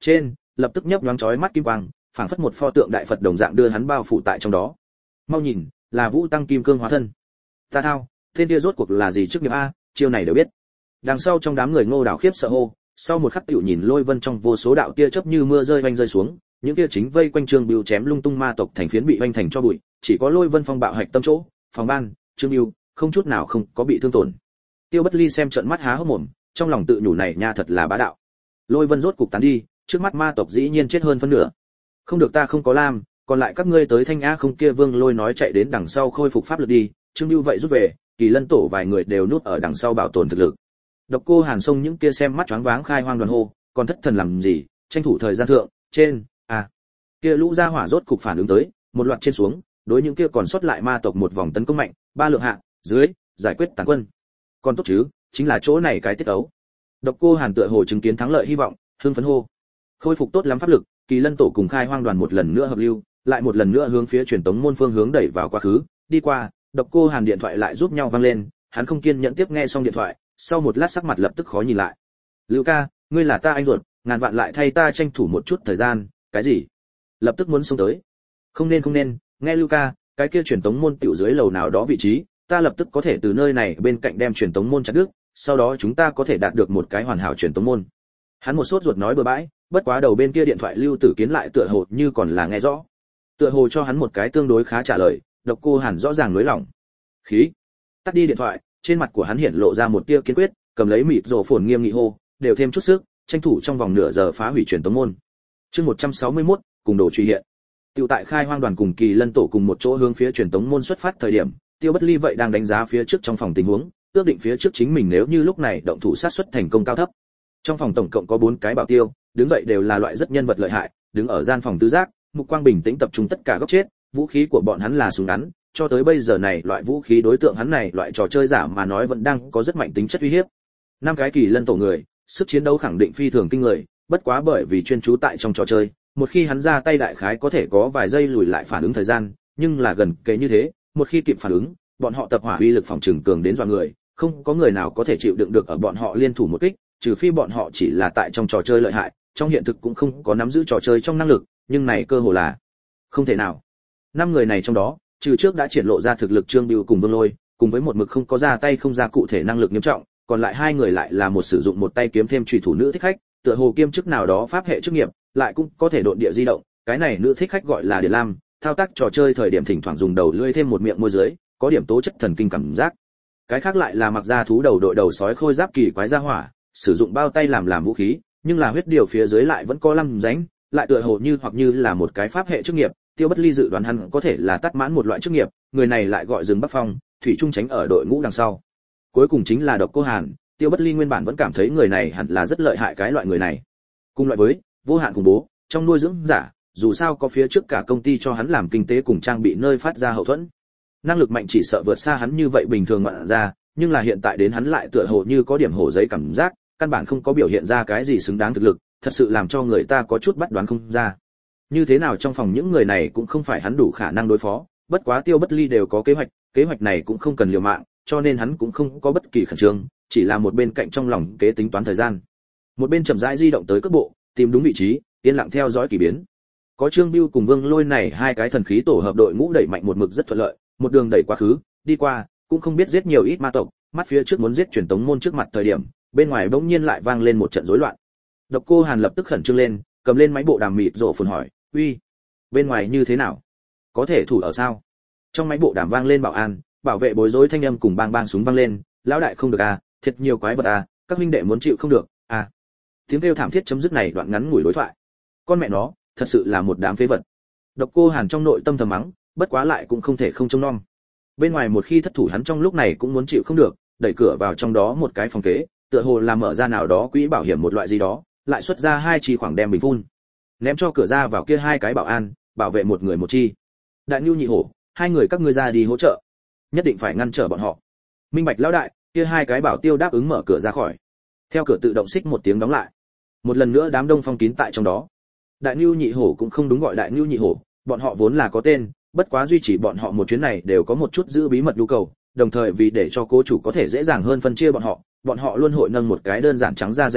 trên lập tức nhấp nhoáng chói mắt kim quang, phảng phất một pho tượng đại Phật đồng dạng đưa hắn bao phủ tại trong đó. Mau nhìn, là Vũ Tăng Kim Cương hóa thân. Ta thao, tên kia rốt cuộc là gì trước nghiệp a, chiêu này đều biết. Đằng sau trong đám người Ngô Đào khiếp sợ hô, sau một khắc tiểu nhìn Lôi Vân trong vô số đạo tia chớp như mưa rơi vanh rơi xuống, những kia chính vây quanh Trương Bưu chém lung tung ma tộc thành phiến bị vanh thành cho bụi, chỉ có Lôi Vân phong bạo hạch tâm chỗ, phòng ban, Trương Bưu không chút nào không có bị thương tổn. Tiêu Bất Ly xem trợn mắt há hốc mồm, trong lòng tự nhủ này nha thật là bá đạo. Lôi Vân rốt cục tán đi, trước mắt ma tộc dĩ nhiên chết hơn phân nửa. Không được, ta không có làm, còn lại các ngươi tới thanh a không kia. Vương Lôi nói chạy đến đằng sau khôi phục pháp lực đi, Trương Bưu vậy rút về, Kỳ Lân tổ vài người đều núp ở đằng sau bảo tồn thực lực. Độc Cô Hàn Sông những kia xem mắt choáng váng khai hoang đoàn hô, còn thất thần làm gì, tranh thủ thời gian thượng, trên, kia lũ gia hỏa rốt cục phản ứng tới, một loạt trên xuống, đối những kia còn sót lại ma tộc một vòng tấn công mạnh, ba lượng hạ, dưới, giải quyết tàn quân. Còn tốt chứ, chính là chỗ này cái tiết ấu. Độc Cô Hàn tựa hồ chứng kiến thắng lợi hy vọng, hưng phấn hô. Khôi phục tốt lắm pháp lực, Kỳ Lân tổ cùng khai hoang đoàn một lần nữa hợp lưu, lại một lần nữa hướng phía truyền tống môn phương hướng đẩy vào quá khứ, đi qua, Độc Cô Hàn điện thoại lại giúp nhau vang lên, hắn không kiên nhẫn tiếp nghe xong điện thoại, sau một lát sắc mặt lập tức khó nhìn lại. Lưu ca, ngươi là ta anh ruột, ngàn vạn lại thay ta tranh thủ một chút thời gian. Cái gì? Lập tức muốn xuống tới. Không nên, nghe Lưu ca, cái kia truyền tống môn tiểu dưới lầu nào đó vị trí, ta lập tức có thể từ nơi này bên cạnh đem truyền tống môn chặt đứt, sau đó chúng ta có thể đạt được một cái hoàn hảo truyền tống môn. Hắn một sốt ruột nói bừa bãi, bất quá đầu bên kia điện thoại Lưu Tử Kiến lại tựa hồ như còn là nghe rõ. Tựa hồ cho hắn một cái tương đối khá trả lời, Độc Cô Hàn rõ ràng nới lỏng. Khí. Tắt đi điện thoại, trên mặt của hắn hiện lộ ra một tia kiên quyết, cầm lấy mịt rồ phồn nghiêm nghị hô, đều thêm chút sức, tranh thủ trong vòng nửa giờ phá hủy truyền tống môn. Chương 161, cùng đồ truy hiện. Tiêu tại khai hoang đoàn cùng Kỳ Lân tổ cùng một chỗ hướng phía truyền tống môn xuất phát thời điểm, Tiêu Bất Ly vậy đang đánh giá phía trước trong phòng tình huống, ước định phía trước chính mình nếu như lúc này động thủ sát suất thành công cao thấp. Trong phòng tổng cộng có 4 cái bảo tiêu, đứng dậy đều là loại rất nhân vật lợi hại, đứng ở gian phòng tứ giác, mục quang bình tĩnh tập trung tất cả góc chết, vũ khí của bọn hắn là súng ngắn, cho tới bây giờ này loại vũ khí đối tượng hắn này loại trò chơi giả mà nói vẫn đang có rất mạnh tính chất uy hiếp. 5 cái Kỳ Lân tổ người, sức chiến đấu khẳng định phi thường kinh người, bất quá bởi vì chuyên chú tại trong trò chơi, một khi hắn ra tay đại khái có thể có vài giây lùi lại phản ứng thời gian, nhưng là gần kề như thế, một khi kịp phản ứng, bọn họ tập hỏa uy lực phòng trừng cường đến dọa người, không có người nào có thể chịu đựng được ở bọn họ liên thủ một kích, trừ phi bọn họ chỉ là tại trong trò chơi lợi hại, trong hiện thực cũng không có nắm giữ trò chơi trong năng lực, nhưng này cơ hội là không thể nào. 5 người này trong đó, trừ trước đã triển lộ ra thực lực Trương Bưu cùng Vương Lôi, cùng với một mực không có ra tay không ra cụ thể năng lực nghiêm trọng, còn lại 2 người lại là một sử dụng một tay kiếm thêm chủy thủ nữ thích khách, tựa hồ kiêm chức nào đó pháp hệ chức nghiệp, lại cũng có thể độn địa di động, cái này nữ thích khách gọi là Điền Lam, thao tác trò chơi thời điểm thỉnh thoảng dùng đầu lưỡi thêm một miệng môi dưới, có điểm tố chất thần kinh cảm giác. Cái khác lại là mặc ra thú đầu đội đầu sói khôi giáp kỳ quái ra hỏa, sử dụng bao tay làm vũ khí, nhưng là huyết điều phía dưới lại vẫn có lăm rãnh, lại tựa hồ như hoặc như là một cái pháp hệ chức nghiệp. Tiêu Bất Ly dự đoán hắn có thể là tắt mãn một loại chức nghiệp, người này lại gọi rừng Bắc Phong, thủy trung tránh ở đội ngũ đằng sau. Cuối cùng chính là Độc Cô Hàn, Tiêu Bất Ly nguyên bản vẫn cảm thấy người này hẳn là rất lợi hại cái loại người này. Cùng loại với vô hạn khủng bố, trong nuôi dưỡng giả, dù sao có phía trước cả công ty cho hắn làm kinh tế cùng trang bị nơi phát ra hậu thuẫn. Năng lực mạnh chỉ sợ vượt xa hắn như vậy bình thường ngoạn ra, nhưng là hiện tại đến hắn lại tựa hồ như có điểm hổ giấy cảm giác, căn bản không có biểu hiện ra cái gì xứng đáng thực lực, thật sự làm cho người ta có chút bắt đoán không ra. Như thế nào trong phòng những người này cũng không phải hắn đủ khả năng đối phó, bất quá Tiêu Bất Ly đều có kế hoạch này cũng không cần liều mạng, cho nên hắn cũng không có bất kỳ khẩn trương, chỉ là một bên cạnh trong lòng kế tính toán thời gian. Một bên chậm rãi di động tới cước bộ, tìm đúng vị trí, yên lặng theo dõi kỳ biến. Có Trương Bưu cùng Vương Lôi này 2 cái thần khí tổ hợp đội ngũ đẩy mạnh một mực rất thuận lợi, một đường đẩy quá khứ, đi qua, cũng không biết giết nhiều ít ma tộc, mắt phía trước muốn giết truyền tống môn trước mặt thời điểm, bên ngoài bỗng nhiên lại vang lên một trận rối loạn. Độc Cô Hàn lập tức khẩn trương lên, cầm lên máy bộ đàm mịt rộ phồn hỏi, "Uy, bên ngoài như thế nào? Có thể thủ ở sao?" Trong máy bộ đàm vang lên bảo an, bảo vệ bối rối thanh âm cùng bang bang súng vang lên, "Lão đại không được à, thiệt nhiều quái vật à, các huynh đệ muốn chịu không được, à." Tiếng kêu thảm thiết chấm dứt này đoạn ngắn ngủi đối thoại. Con mẹ nó, thật sự là một đám phế vật. Độc Cô Hàn trong nội tâm thầm mắng, bất quá lại cũng không thể không trông nom. Bên ngoài một khi thất thủ hắn trong lúc này cũng muốn chịu không được, đẩy cửa vào trong đó một cái phòng kế, tựa hồ là mở ra nào đó quỹ bảo hiểm một loại gì đó, lại xuất ra 2 chi khoảng đem bình phun, ném cho cửa ra vào kia 2 cái bảo an, bảo vệ một người một chi. Đại Nưu Nhị Hổ, 2 người các ngươi ra đi hỗ trợ, nhất định phải ngăn trở bọn họ. Minh bạch lão đại, kia 2 cái bảo tiêu đáp ứng mở cửa ra khỏi. Theo cửa tự động xích một tiếng đóng lại. Một lần nữa đám đông phong kín tại trong đó. Đại Nưu Nhị Hổ cũng không đúng gọi Đại Nưu Nhị Hổ, bọn họ vốn là có tên, bất quá duy trì bọn họ một chuyến này đều có một chút giữ bí mật nhu cầu, đồng thời vì để cho cố chủ có thể dễ dàng hơn phân chia bọn họ luôn hội nâng một cái đơn giản trắng ra danh tự,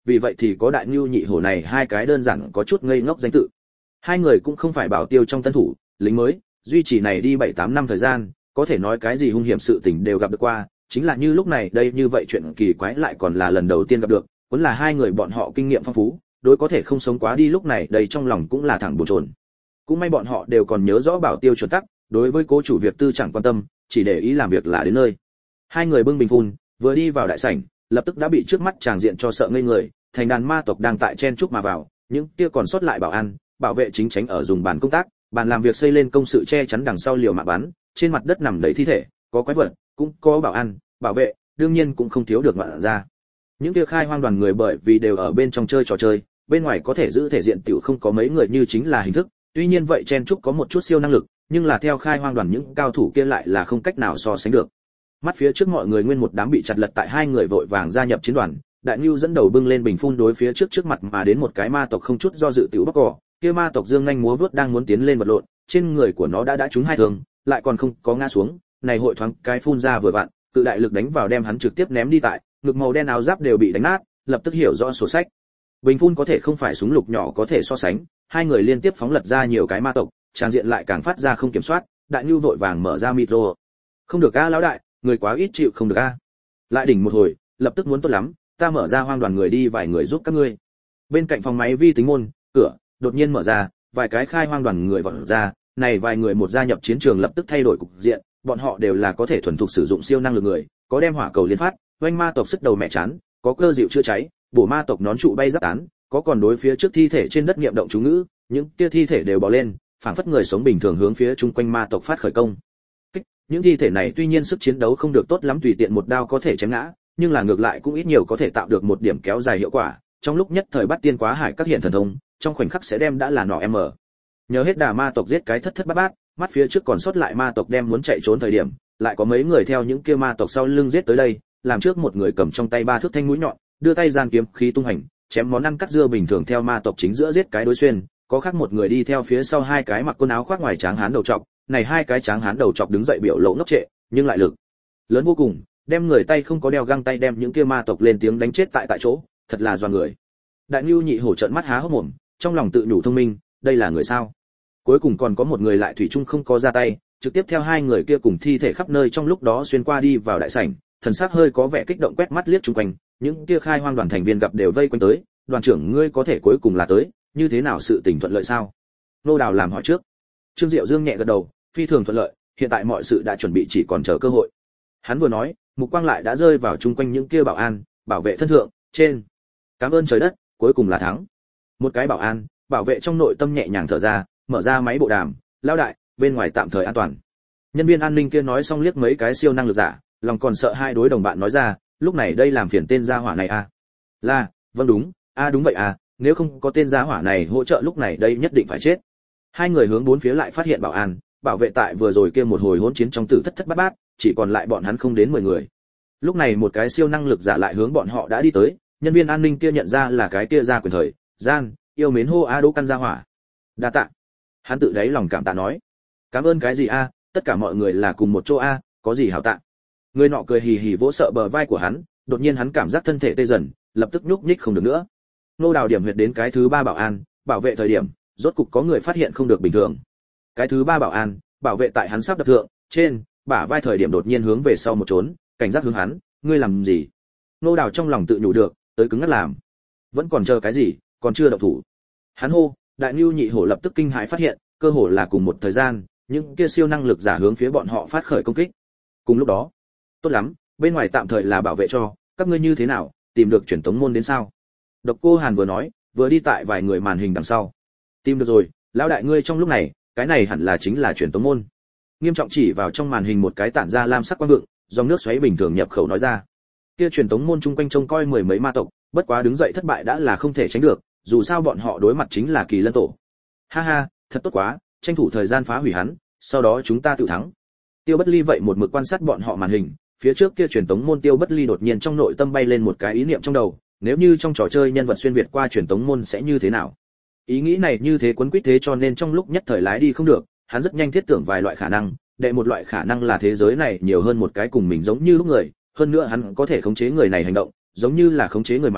vì vậy thì có Đại Nưu Nhị Hổ này hai cái đơn giản có chút ngây ngốc danh tự. Hai người cũng không phải bảo tiêu trong tân thủ, lính mới, duy trì này đi 7-8 năm thời gian, có thể nói cái gì hung hiểm sự tình đều gặp được qua, chính là như lúc này đây như vậy chuyện kỳ quái lại còn là lần đầu tiên gặp được, vẫn là hai người bọn họ kinh nghiệm phong phú, đối có thể không sống quá đi lúc này đây trong lòng cũng là thẳng bồn chồn. Cũng may bọn họ đều còn nhớ rõ bảo tiêu chuẩn tắc, đối với cố chủ việc tư chẳng quan tâm, chỉ để ý làm việc là đến nơi. Hai người bưng bình phun, vừa đi vào đại sảnh, lập tức đã bị trước mắt tràng diện cho sợ ngây người, thành đàn ma tộc đang tại chen chúc mà vào, những kia còn sót lại bảo an, bảo vệ chính tránh ở dùng bàn công tác, bàn làm việc xây lên công sự che chắn đằng sau liều mạng bắn, trên mặt đất nằm đầy thi thể, có quái vật, cũng có bảo an, bảo vệ, đương nhiên cũng không thiếu được ngoạn ra. Những kia khai hoang đoàn người bởi vì đều ở bên trong chơi trò chơi, bên ngoài có thể giữ thể diện tiểu không có mấy người như chính là hình thức, tuy nhiên vậy chen chúc có một chút siêu năng lực, nhưng là theo khai hoang đoàn những cao thủ kia lại là không cách nào so sánh được. Mắt phía trước mọi người nguyên một đám bị chặt lật tại hai người vội vàng gia nhập chiến đoàn, Đại Nưu dẫn đầu bưng lên bình phun đối phía trước mặt mà đến một cái ma tộc không chút do dự tiểu bóc cỏ, kia ma tộc dương nhanh múa vớt đang muốn tiến lên vật lộn, trên người của nó đã trúng hai thương, lại còn không có ngã xuống, này hội thoáng cái phun ra vừa vặn, tự đại lực đánh vào đem hắn trực tiếp ném đi tại, ngực màu đen áo giáp đều bị đánh nát, lập tức hiểu rõ sổ sách. Bình phun có thể không phải súng lục nhỏ có thể so sánh, hai người liên tiếp phóng lật ra nhiều cái ma tộc, trang diện lại càng phát ra không kiểm soát, Đại Nưu vội vàng mở ra micro. Không được a lão đại, người quá ít chịu không được a. Lại đỉnh một hồi, lập tức muốn tốt lắm, ta mở ra hoang đoàn người đi vài người giúp các ngươi. Bên cạnh phòng máy vi tính môn, cửa đột nhiên mở ra, vài cái khai hoang đoàn người vọt ra, này vài người một gia nhập chiến trường lập tức thay đổi cục diện, bọn họ đều là có thể thuần thục sử dụng siêu năng lực người, có đem hỏa cầu liên phát, oanh ma tộc sức đầu mẹ chán, có cơ dịu chữa cháy, bổ ma tộc nón trụ bay giáp tán, có còn đối phía trước thi thể trên đất niệm động chú ngữ, những kia thi thể đều bò lên, phảng phất người sống bình thường hướng phía chung quanh ma tộc phát khởi công. Những thi thể này tuy nhiên sức chiến đấu không được tốt lắm tùy tiện một đao có thể chém ngã, nhưng là ngược lại cũng ít nhiều có thể tạo được một điểm kéo dài hiệu quả, trong lúc nhất thời bắt tiên quá hải các hiện thần thông, trong khoảnh khắc sẽ đem đã là nọ m. Nhớ hết đà ma tộc giết cái thất thất bát bát, mắt phía trước còn sót lại ma tộc đem muốn chạy trốn thời điểm, lại có mấy người theo những kia ma tộc sau lưng giết tới đây, làm trước một người cầm trong tay ba thước thanh mũi nhọn, đưa tay gian kiếm khí tung hành, chém món ăn cắt dưa bình thường theo ma tộc chính giữa giết cái đối xuyên, có khác một người đi theo phía sau hai cái mặc quần áo khoác ngoài tráng hán đầu trọc, này hai cái tráng hán đầu trọc đứng dậy biểu lộ ngốc trệ, nhưng lại lực lớn vô cùng, đem người tay không có đeo găng tay đem những kia ma tộc lên tiếng đánh chết tại chỗ, thật là doan người. Đại Nưu Nhị Hổ trợn mắt há hốc mồm, trong lòng tự nhủ thông minh, đây là người sao? Cuối cùng còn có một người lại thủy chung không có ra tay, trực tiếp theo hai người kia cùng thi thể khắp nơi trong lúc đó xuyên qua đi vào đại sảnh, thần sắc hơi có vẻ kích động quét mắt liếc chung quanh, những kia khai hoang đoàn thành viên gặp đều vây quanh tới, đoàn trưởng ngươi có thể cuối cùng là tới, như thế nào sự tình thuận lợi sao? Nô Đào làm hỏi trước. Trương Diệu Dương nhẹ gật đầu, phi thường thuận lợi, hiện tại mọi sự đã chuẩn bị chỉ còn chờ cơ hội. Hắn vừa nói, mục quang lại đã rơi vào chung quanh những kia bảo an, bảo vệ thân thượng, trên. Cảm ơn trời đất, cuối cùng là thắng. Một cái bảo an, bảo vệ trong nội tâm nhẹ nhàng thở ra, mở ra máy bộ đàm, lão đại, bên ngoài tạm thời an toàn. Nhân viên an ninh kia nói xong liếc mấy cái siêu năng lực giả, lòng còn sợ hai đối đồng bạn nói ra, lúc này đây làm phiền tên gia hỏa này à? Là, vâng đúng, đúng vậy à, nếu không có tên gia hỏa này hỗ trợ lúc này đây nhất định phải chết. Hai người hướng bốn phía lại phát hiện bảo an, bảo vệ tại vừa rồi kia một hồi hỗn chiến trong tử thất thất bát bát, chỉ còn lại bọn hắn không đến 10 người. Lúc này một cái siêu năng lực giả lại hướng bọn họ đã đi tới, nhân viên an ninh kia nhận ra là cái kia gia quyền thời, gian, yêu mến hô Đỗ Căn gia hỏa. Đa tạ. Hắn tự đáy lòng cảm tạ nói. Cảm ơn cái gì a, tất cả mọi người là cùng một chỗ a, có gì hảo tạ. Người nọ cười hì hì vỗ sợ bờ vai của hắn, đột nhiên hắn cảm giác thân thể tê dần, lập tức nhúc nhích không được nữa. Nô Đào điểm huyệt đến cái thứ 3 bảo an, bảo vệ thời điểm, rốt cục có người phát hiện không được bình thường. Cái thứ 3 bảo an, bảo vệ tại hắn sắp đập thượng, trên, bả vai thời điểm đột nhiên hướng về sau một trốn, cảnh giác hướng hắn, ngươi làm gì? Nô Đào trong lòng tự nhủ được, tới cứng ngắt làm. Vẫn còn chờ cái gì, còn chưa động thủ. Hắn hô, Đại Nưu Nhị Hổ lập tức kinh hãi phát hiện, cơ hồ là cùng một thời gian, những kia siêu năng lực giả hướng phía bọn họ phát khởi công kích. Cùng lúc đó, tốt lắm, bên ngoài tạm thời là bảo vệ cho, các ngươi như thế nào, tìm được truyền tống môn đến sao? Độc Cô Hàn vừa nói, vừa đi tại vài người màn hình đằng sau. Tìm được rồi, lão đại ngươi trong lúc này, cái này hẳn là chính là truyền tống môn. Nghiêm trọng chỉ vào trong màn hình một cái tản ra lam sắc quang vượng, dòng nước xoáy bình thường nhập khẩu nói ra. Kia truyền tống môn chung quanh trông coi mười mấy ma tộc, bất quá đứng dậy thất bại đã là không thể tránh được, dù sao bọn họ đối mặt chính là Kỳ Lân tổ. Ha ha, thật tốt quá, tranh thủ thời gian phá hủy hắn, sau đó chúng ta tự thắng. Tiêu Bất Ly vậy một mực quan sát bọn họ màn hình, phía trước kia truyền tống môn Tiêu Bất Ly đột nhiên trong nội tâm bay lên một cái ý niệm trong đầu, nếu như trong trò chơi nhân vật xuyên việt qua truyền tống môn sẽ như thế nào? Ý nghĩ này như thế quấn quýt thế cho nên trong lúc nhất thời lái đi không được, hắn rất nhanh thiết tưởng vài loại khả năng, đệ một loại khả năng là thế giới này nhiều hơn một cái cùng mình giống như lúc người, hơn nữa hắn có thể khống chế người này hành động, giống như là khống chế người máy,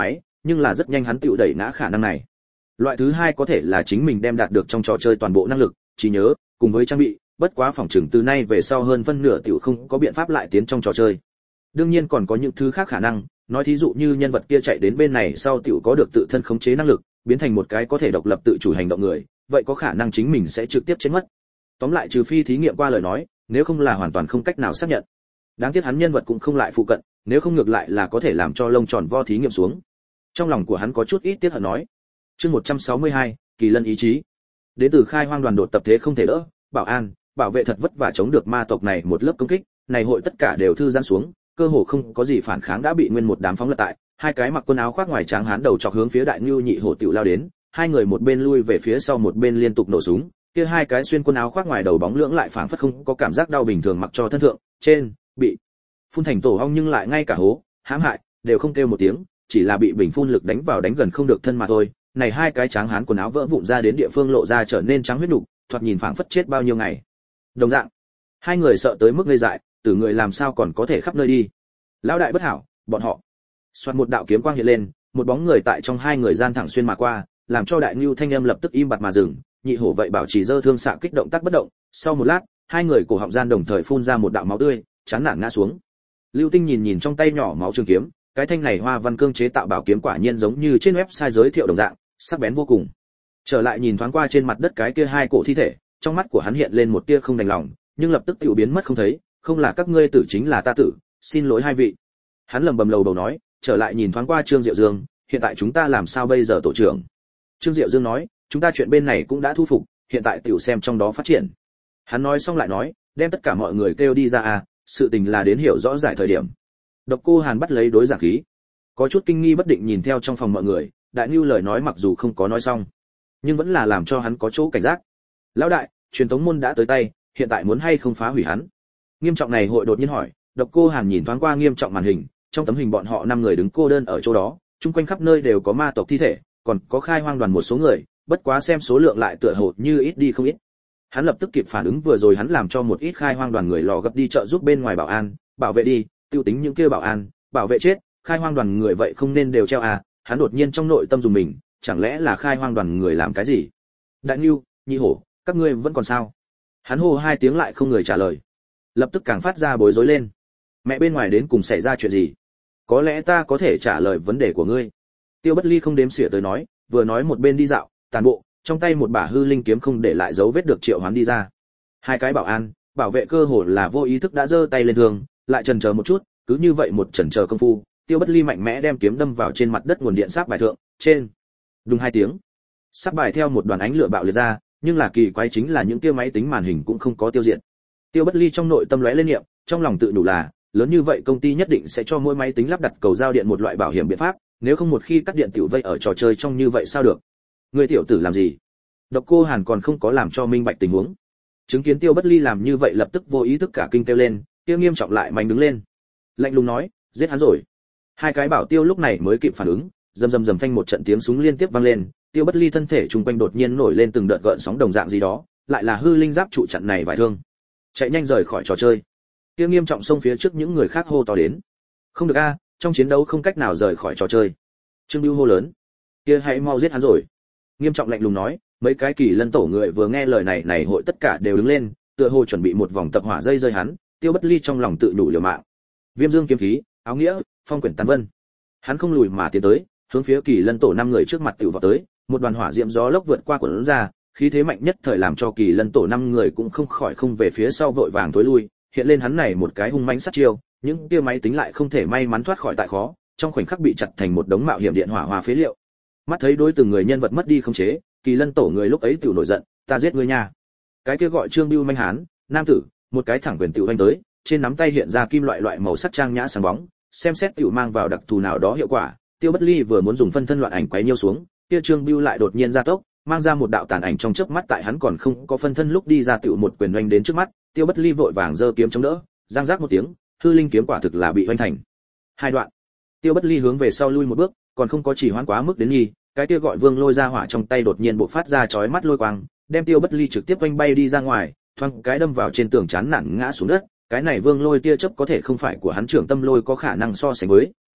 nhưng là rất nhanh hắn tựu đẩy ngã khả năng này. Loại thứ hai có thể là chính mình đem đạt được trong trò chơi toàn bộ năng lực, trí nhớ, cùng với trang bị, bất quá phòng trường từ nay về sau hơn phân nửa tiểu không có biện pháp lại tiến trong trò chơi. Đương nhiên còn có những thứ khác khả năng, nói thí dụ như nhân vật kia chạy đến bên này sau tiểu có được tự thân khống chế năng lực, biến thành một cái có thể độc lập tự chủ hành động người, vậy có khả năng chính mình sẽ trực tiếp chết mất. Tóm lại trừ phi thí nghiệm qua lời nói, nếu không là hoàn toàn không cách nào xác nhận. Đáng tiếc hắn nhân vật cũng không lại phụ cận, nếu không ngược lại là có thể làm cho lông tròn vo thí nghiệm xuống. Trong lòng của hắn có chút ít tiếc hận nói. Chương 162, Kỳ Lân ý chí. Đến từ khai hoang đoàn đột tập thế không thể đỡ, bảo an, bảo vệ thật vất vả chống được ma tộc này một lớp công kích, này hội tất cả đều thư giãn xuống, cơ hồ không có gì phản kháng đã bị nguyên một đám phóng lật tại, hai cái mặc quần áo khoác ngoài tráng hán đầu chọc hướng phía Đại Nưu Nhị Hổ tiểu lao đến, hai người một bên lui về phía sau một bên liên tục nổ súng, kia hai cái xuyên quần áo khoác ngoài đầu bóng lưỡng lại phảng phất không có cảm giác đau bình thường mặc cho thân thượng, trên, bị phun thành tổ ong nhưng lại ngay cả hố, hãm hại, đều không kêu một tiếng, chỉ là bị bình phun lực đánh vào đánh gần không được thân mà thôi. Này hai cái tráng hán quần áo vỡ vụn ra đến địa phương lộ ra trở nên trắng huyết nục, thoạt nhìn phảng phất chết bao nhiêu ngày. Đồng dạng, hai người sợ tới mức ngây dại, tử người làm sao còn có thể khắp nơi đi. Lão đại bất hảo, bọn họ. Xoạt một đạo kiếm quang hiện lên, một bóng người tại trong hai người gian thẳng xuyên mà qua, làm cho Đại Nưu thanh âm lập tức im bặt mà dừng, Nhị Hổ vậy bảo trì giơ thương xạ kích động tác bất động, sau một lát, hai người cổ họng gian đồng thời phun ra một đạo máu tươi, chán nản ngã xuống. Lưu Tinh nhìn trong tay nhỏ máu trường kiếm, cái thanh này hoa văn cương chế tạo bảo kiếm quả nhiên giống như trên website giới thiệu đồng dạng, sắc bén vô cùng. Trở lại nhìn thoáng qua trên mặt đất cái kia hai cổ thi thể, trong mắt của hắn hiện lên một tia không đành lòng, nhưng lập tức tiêu biến mất không thấy, không là các ngươi tử chính là ta tử, xin lỗi hai vị. Hắn lầm bầm lầu bầu nói, trở lại nhìn thoáng qua Trương Diệu Dương, hiện tại chúng ta làm sao bây giờ tổ trưởng? Trương Diệu Dương nói, chúng ta chuyện bên này cũng đã thu phục, hiện tại tiểu xem trong đó phát triển. Hắn nói xong lại nói, đem tất cả mọi người kêu đi ra à, sự tình là đến hiểu rõ giải thời điểm. Độc Cô Hàn bắt lấy đối giảng khí, có chút kinh nghi bất định nhìn theo trong phòng mọi người, Đại Nưu lời nói mặc dù không có nói xong, nhưng vẫn là làm cho hắn có chỗ cảnh giác. Lão đại, truyền tống môn đã tới tay, hiện tại muốn hay không phá hủy hắn? Nghiêm Trọng này hội đột nhiên hỏi. Độc Cô Hàn nhìn thoáng qua Nghiêm Trọng màn hình, trong tấm hình bọn họ 5 người đứng cô đơn ở chỗ đó, chung quanh khắp nơi đều có ma tộc thi thể, còn có khai hoang đoàn một số người, bất quá xem số lượng lại tựa hồ như ít đi không ít. Hắn lập tức kịp phản ứng vừa rồi hắn làm cho một ít khai hoang đoàn người lò gấp đi trợ giúp bên ngoài bảo an, bảo vệ đi, tiêu tính những kia bảo an, bảo vệ chết, khai hoang đoàn người vậy không nên đều treo à, hắn đột nhiên trong nội tâm dùng mình, chẳng lẽ là khai hoang đoàn người làm cái gì? Đại Nưu, Nhị Hổ, các ngươi vẫn còn sao? Hắn hô 2 tiếng lại không người trả lời. Lập tức càng phát ra bối rối lên. Mẹ bên ngoài đến cùng xảy ra chuyện gì? Có lẽ ta có thể trả lời vấn đề của ngươi. Tiêu Bất Ly không đếm xỉa tới nói, vừa nói một bên đi dạo, tàn bộ, trong tay một bả hư linh kiếm không để lại dấu vết được triệu hoán đi ra. Hai cái bảo an, bảo vệ cơ hồ là vô ý thức đã giơ tay lên thường, lại chần chờ một chút, cứ như vậy một chần chờ công phu, Tiêu Bất Ly mạnh mẽ đem kiếm đâm vào trên mặt đất nguồn điện sáp bài thượng, trên. Đùng 2 tiếng. Sáp bài theo một đoàn ánh lửa bạo liệt ra, nhưng là kỳ quái chính là những kia máy tính màn hình cũng không có tiêu diệt. Tiêu Bất Ly trong nội tâm lóe lên niệm, trong lòng tự đủ là, lớn như vậy công ty nhất định sẽ cho mỗi máy tính lắp đặt cầu giao điện một loại bảo hiểm biện pháp, nếu không một khi cắt điện tiểu vây ở trò chơi trong như vậy sao được? Người tiểu tử làm gì? Độc Cô Hàn còn không có làm cho minh bạch tình huống. Chứng kiến Tiêu Bất Ly làm như vậy lập tức vô ý thức cả kinh kêu lên, Tiêu Nghiêm Trọng lại mạnh đứng lên. Lạnh lùng nói, giết hắn rồi. Hai cái bảo tiêu lúc này mới kịp phản ứng, rầm rầm rầm phanh một trận tiếng súng liên tiếp vang lên, Tiêu Bất Ly thân thể trung quanh đột nhiên nổi lên từng đợt gợn sóng đồng dạng gì đó, lại là hư linh giáp trụ chặn này vài thương. Chạy nhanh rời khỏi trò chơi. Tiêu Nghiêm Trọng xông phía trước những người khác hô to đến. Không được a, trong chiến đấu không cách nào rời khỏi trò chơi. Trương Bưu hô lớn. Kia hãy mau giết hắn rồi. Nghiêm Trọng lạnh lùng nói, mấy cái Kỳ Lân tổ người vừa nghe lời này hội tất cả đều đứng lên, tựa hồ chuẩn bị một vòng tập hỏa dây rơi hắn, Tiêu Bất Ly trong lòng tự đủ liều mạng. Viêm Dương kiếm khí, áo nghĩa, phong quyển tàn vân. Hắn không lùi mà tiến tới, hướng phía Kỳ Lân tổ 5 người trước mặt tiểu vào tới, một đoàn hỏa diệm gió lốc vượt qua quần ra, khí thế mạnh nhất thời làm cho Kỳ Lân tổ 5 người cũng không khỏi không về phía sau vội vàng tối lui, hiện lên hắn này một cái hung mãnh sát chiêu, những kia máy tính lại không thể may mắn thoát khỏi tại khó, trong khoảnh khắc bị chặt thành một đống mạo hiểm điện hỏa hoa phế liệu. Mắt thấy đối từng người nhân vật mất đi khống chế, Kỳ Lân tổ người lúc ấy tiểu nổi giận, ta giết ngươi nha. Cái kia gọi Trương Bưu manh hán, nam tử, một cái thẳng quyền tiểu vanh tới, trên nắm tay hiện ra kim loại màu sắc trang nhã sáng bóng, xem xét tiểu mang vào đặc thù nào đó hiệu quả. Tiêu Bất Ly vừa muốn dùng phân thân loạn ảnh quấy nhiêu xuống, kia Trương Bưu lại đột nhiên ra tốc, mang ra một đạo tàn ảnh trong chớp mắt tại hắn còn không có phân thân lúc đi ra tiểu một quyền oanh đến trước mắt, Tiêu Bất Ly vội vàng giơ kiếm chống đỡ, giang giác một tiếng, hư linh kiếm quả thực là bị oanh thành 2 đoạn. Tiêu Bất Ly hướng về sau lui một bước, còn không có chỉ hoãn quá mức đến nghi, cái kia gọi Vương Lôi ra hỏa trong tay đột nhiên bộc phát ra chói mắt lôi quang, đem Tiêu Bất Ly trực tiếp oanh bay đi ra ngoài, thoáng cái đâm vào trên tường chán nản ngã xuống đất. Cái này Vương Lôi tia chớp có thể không phải của hắn trưởng tâm lôi có khả năng so sánh với,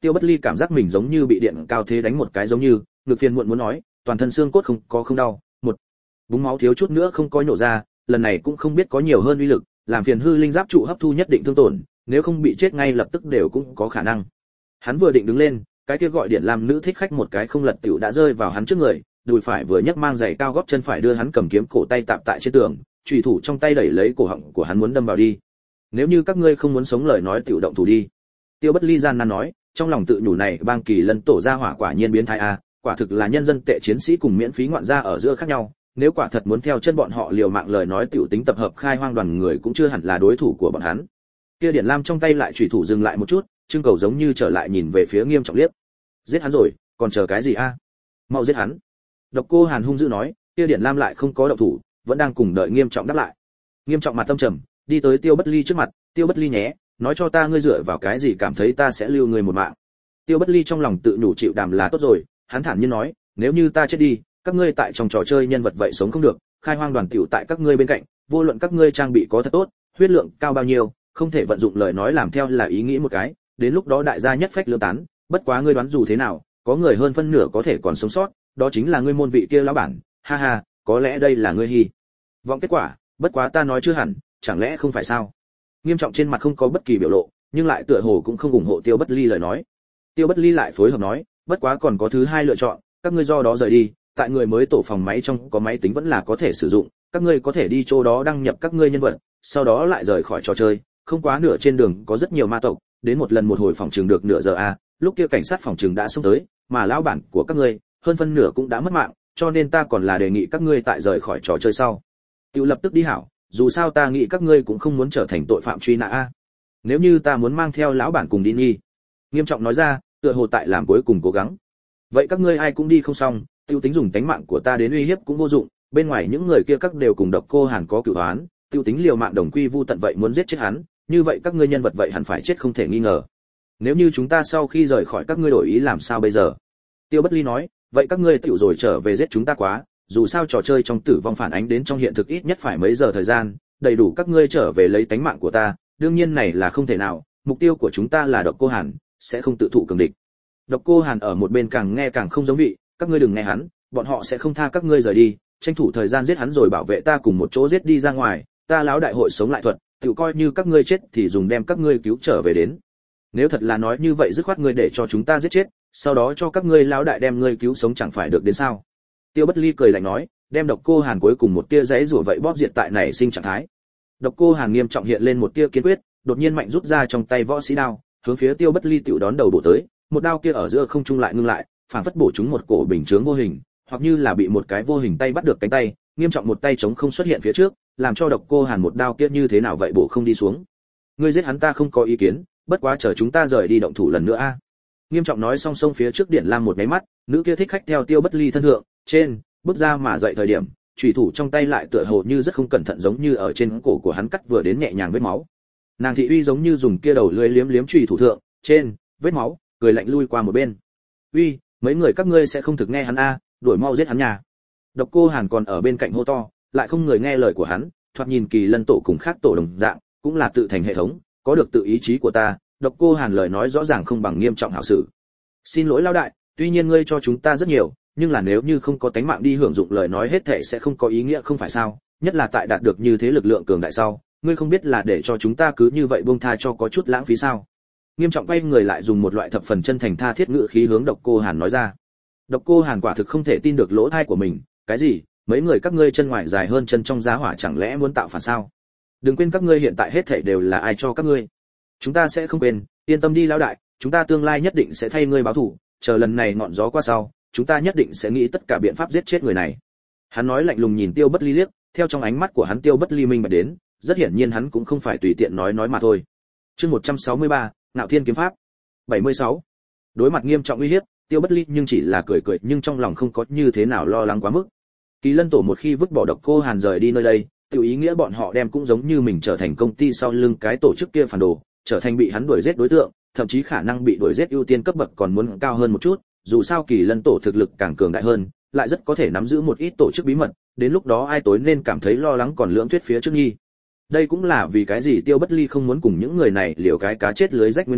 Tiêu Bất Ly cảm giác mình giống như bị điện cao thế đánh một cái giống như, ngực phiền muộn muốn nói, toàn thân xương cốt không đau, một búng máu thiếu chút nữa không có nhổ ra, lần này cũng không biết có nhiều hơn uy lực, làm phiền hư linh giáp trụ hấp thu nhất định thương tổn, nếu không bị chết ngay lập tức đều cũng có khả năng. Hắn vừa định đứng lên, cái kia gọi điện làm nữ thích khách một cái không lật tiểu đã rơi vào hắn trước người, đùi phải vừa nhấc mang giày cao gót chân phải đưa hắn cầm kiếm cổ tay tạm tại trên tường, chùy thủ trong tay đẩy lấy cổ họng của hắn muốn đâm vào đi. Nếu như các ngươi không muốn sống lời nói tiểu động thủ đi. Tiêu Bất Ly gian nan nói, trong lòng tự nhủ này bang Kỳ Lân tổ ra hỏa quả nhiên biến thái a, quả thực là nhân dân tệ chiến sĩ cùng miễn phí ngoạn gia ở giữa khác nhau, nếu quả thật muốn theo chân bọn họ liều mạng lời nói tiểu tính tập hợp khai hoang đoàn người cũng chưa hẳn là đối thủ của bọn hắn. Kia Điển Lam trong tay lại chủy thủ dừng lại một chút, trưng cầu giống như trở lại nhìn về phía Nghiêm Trọng liếc. Giết hắn rồi, còn chờ cái gì a? Mau giết hắn. Độc Cô Hàn hung dữ nói, kia Điển Lam lại không có động thủ, vẫn đang cùng đợi Nghiêm Trọng đáp lại. Nghiêm Trọng mặt tâm trầm, đi tới Tiêu Bất Ly trước mặt, Tiêu Bất Ly nhé, nói cho ta ngươi dựa vào cái gì cảm thấy ta sẽ lưu ngươi một mạng. Tiêu Bất Ly trong lòng tự nhủ chịu đàm là tốt rồi, hắn thản nhiên nói, nếu như ta chết đi, các ngươi tại trong trò chơi nhân vật vậy sống không được, khai hoang đoàn tiểu tại các ngươi bên cạnh, vô luận các ngươi trang bị có thật tốt, huyết lượng cao bao nhiêu, không thể vận dụng lời nói làm theo là ý nghĩ một cái, đến lúc đó đại gia nhất phách lưỡng tán, bất quá ngươi đoán dù thế nào, có người hơn phân nửa có thể còn sống sót, đó chính là ngươi môn vị kia lão bản, ha ha, có lẽ đây là ngươi hy vọng kết quả, bất quá ta nói chưa hẳn, chẳng lẽ không phải sao? Nghiêm Trọng trên mặt không có bất kỳ biểu lộ, nhưng lại tựa hồ cũng không ủng hộ Tiêu Bất Ly lời nói. Tiêu Bất Ly lại phối hợp nói, bất quá còn có thứ hai lựa chọn, các ngươi do đó rời đi, tại người mới tổ phòng máy trong có máy tính vẫn là có thể sử dụng, các ngươi có thể đi chỗ đó đăng nhập các ngươi nhân vật, sau đó lại rời khỏi trò chơi, không quá nửa trên đường có rất nhiều ma tộc, đến một lần một hồi phòng trường được nửa giờ a, lúc kia cảnh sát phòng trường đã xông tới, mà lão bản của các ngươi, hơn phân nửa cũng đã mất mạng, cho nên ta còn là đề nghị các ngươi tại rời khỏi trò chơi sau, tự lập tức đi hảo, dù sao ta nghĩ các ngươi cũng không muốn trở thành tội phạm truy nã a. Nếu như ta muốn mang theo lão bản cùng đi nghi, Nghiêm Trọng nói ra, tựa hồ tại làm cuối cùng cố gắng. Vậy các ngươi ai cũng đi không xong, tiêu tính dùng tánh mạng của ta đến uy hiếp cũng vô dụng, bên ngoài những người kia các đều cùng Độc Cô Hàn có cửu oán, tiêu tính liều mạng đồng quy vu tận vậy muốn giết chết hắn, như vậy các ngươi nhân vật vậy hẳn phải chết không thể nghi ngờ. Nếu như chúng ta sau khi rời khỏi các ngươi đổi ý làm sao bây giờ? Tiêu Bất Ly nói, vậy các ngươi tiểu rồi trở về giết chúng ta quá, dù sao trò chơi trong tử vong phản ánh đến trong hiện thực ít nhất phải mấy giờ thời gian, đầy đủ các ngươi trở về lấy tánh mạng của ta, đương nhiên này là không thể nào, mục tiêu của chúng ta là Độc Cô Hàn, sẽ không tự thụ cường địch. Độc Cô Hàn ở một bên càng nghe càng không giống vị, các ngươi đừng nghe hắn, bọn họ sẽ không tha các ngươi rời đi, tranh thủ thời gian giết hắn rồi bảo vệ ta cùng một chỗ giết đi ra ngoài, ta lão đại hội sống lại thuật, tự coi như các ngươi chết thì dùng đem các ngươi cứu trở về đến. Nếu thật là nói như vậy dứt khoát ngươi để cho chúng ta giết chết, sau đó cho các ngươi lão đại đem ngươi cứu sống chẳng phải được đến sao? Tiêu Bất Ly cười lạnh nói, đem Độc Cô Hàn cuối cùng một tia giấy rủa vậy bóp diệt tại nảy sinh trạng thái. Độc Cô Hàn Nghiêm Trọng hiện lên một tia kiên quyết, đột nhiên mạnh rút ra trong tay võ sĩ đao, hướng phía Tiêu Bất Ly tiểu đón đầu bổ tới, một đao kia ở giữa không trung lại ngưng lại, phản phất bổ trúng một cổ bình chướng vô hình, hoặc như là bị một cái vô hình tay bắt được cánh tay, Nghiêm Trọng một tay chống không xuất hiện phía trước, làm cho Độc Cô Hàn một đao kia như thế nào vậy bổ không đi xuống. Ngươi giết hắn ta không có ý kiến, bất quá chờ chúng ta rời đi động thủ lần nữa a. Nghiêm Trọng nói song song phía trước Điển Lam một cái mắt, nữ kia thích khách theo Tiêu Bất Ly thân thượng, trên, bước ra mà dậy thời điểm, chủy thủ trong tay lại tựa hồ như rất không cẩn thận giống như ở trên cổ của hắn cắt vừa đến nhẹ nhàng vết máu. Nàng thị uy giống như dùng kia đầu lưỡi liếm liếm chủy thủ thượng, trên, vết máu, cười lạnh lui qua một bên. Uy, mấy người các ngươi sẽ không thực nghe hắn a, đuổi mau giết hắn nhà. Độc Cô Hàn còn ở bên cạnh hô to, lại không người nghe lời của hắn, thoạt nhìn Kỳ Lân tổ cùng khác tổ đồng dạng, cũng là tự thành hệ thống, có được tự ý chí của ta. Độc Cô Hàn lời nói rõ ràng không bằng Nghiêm Trọng hảo sự. Xin lỗi lão đại, tuy nhiên ngươi cho chúng ta rất nhiều, nhưng là nếu như không có tánh mạng đi hưởng dụng lời nói hết thảy sẽ không có ý nghĩa không phải sao? Nhất là tại đạt được như thế lực lượng cường đại sau, ngươi không biết là để cho chúng ta cứ như vậy buông tha cho có chút lãng phí sao? Nghiêm Trọng quay người lại dùng một loại thập phần chân thành tha thiết ngữ khí hướng Độc Cô Hàn nói ra. Độc Cô Hàn quả thực không thể tin được lỗ tai của mình, cái gì? Mấy người các ngươi chân ngoài dài hơn chân trong giá hỏa chẳng lẽ muốn tạo phản sao? Đừng quên các ngươi hiện tại hết thảy đều là ai cho các ngươi. Chúng ta sẽ không quên, yên tâm đi lão đại, chúng ta tương lai nhất định sẽ thay ngươi báo thù, chờ lần này ngọn gió qua sau, chúng ta nhất định sẽ nghĩ tất cả biện pháp giết chết người này. Hắn nói lạnh lùng nhìn Tiêu Bất Ly liếc, theo trong ánh mắt của hắn Tiêu Bất Ly minh bạch đến, rất hiển nhiên hắn cũng không phải tùy tiện nói mà thôi. Chương 163, Ngạo Thiên kiếm pháp. 76. Đối mặt Nghiêm Trọng uy hiếp, Tiêu Bất Ly nhưng chỉ là cười cười nhưng trong lòng không có như thế nào lo lắng quá mức. Kỳ Lân tổ một khi vứt bỏ Độc Cô Hàn rời đi nơi đây, tiểu ý nghĩa bọn họ đem cũng giống như mình trở thành công ty sau lưng cái tổ chức kia phản đồ, trở thành bị hắn đuổi giết đối tượng, thậm chí khả năng bị đuổi giết ưu tiên cấp bậc còn muốn cao hơn một chút, dù sao Kỳ Lân tổ thực lực càng cường đại hơn, lại rất có thể nắm giữ một ít tổ chức bí mật, đến lúc đó ai tối nên cảm thấy lo lắng còn lưỡng thuyết phía trước nghi. Đây cũng là vì cái gì Tiêu Bất Ly không muốn cùng những người này liều cái cá chết lưới rách nguyên nhân,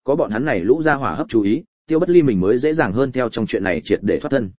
có bọn hắn này lũ ra hỏa hấp chú ý, Tiêu Bất Ly mình mới dễ dàng hơn theo trong chuyện này triệt để thoát thân.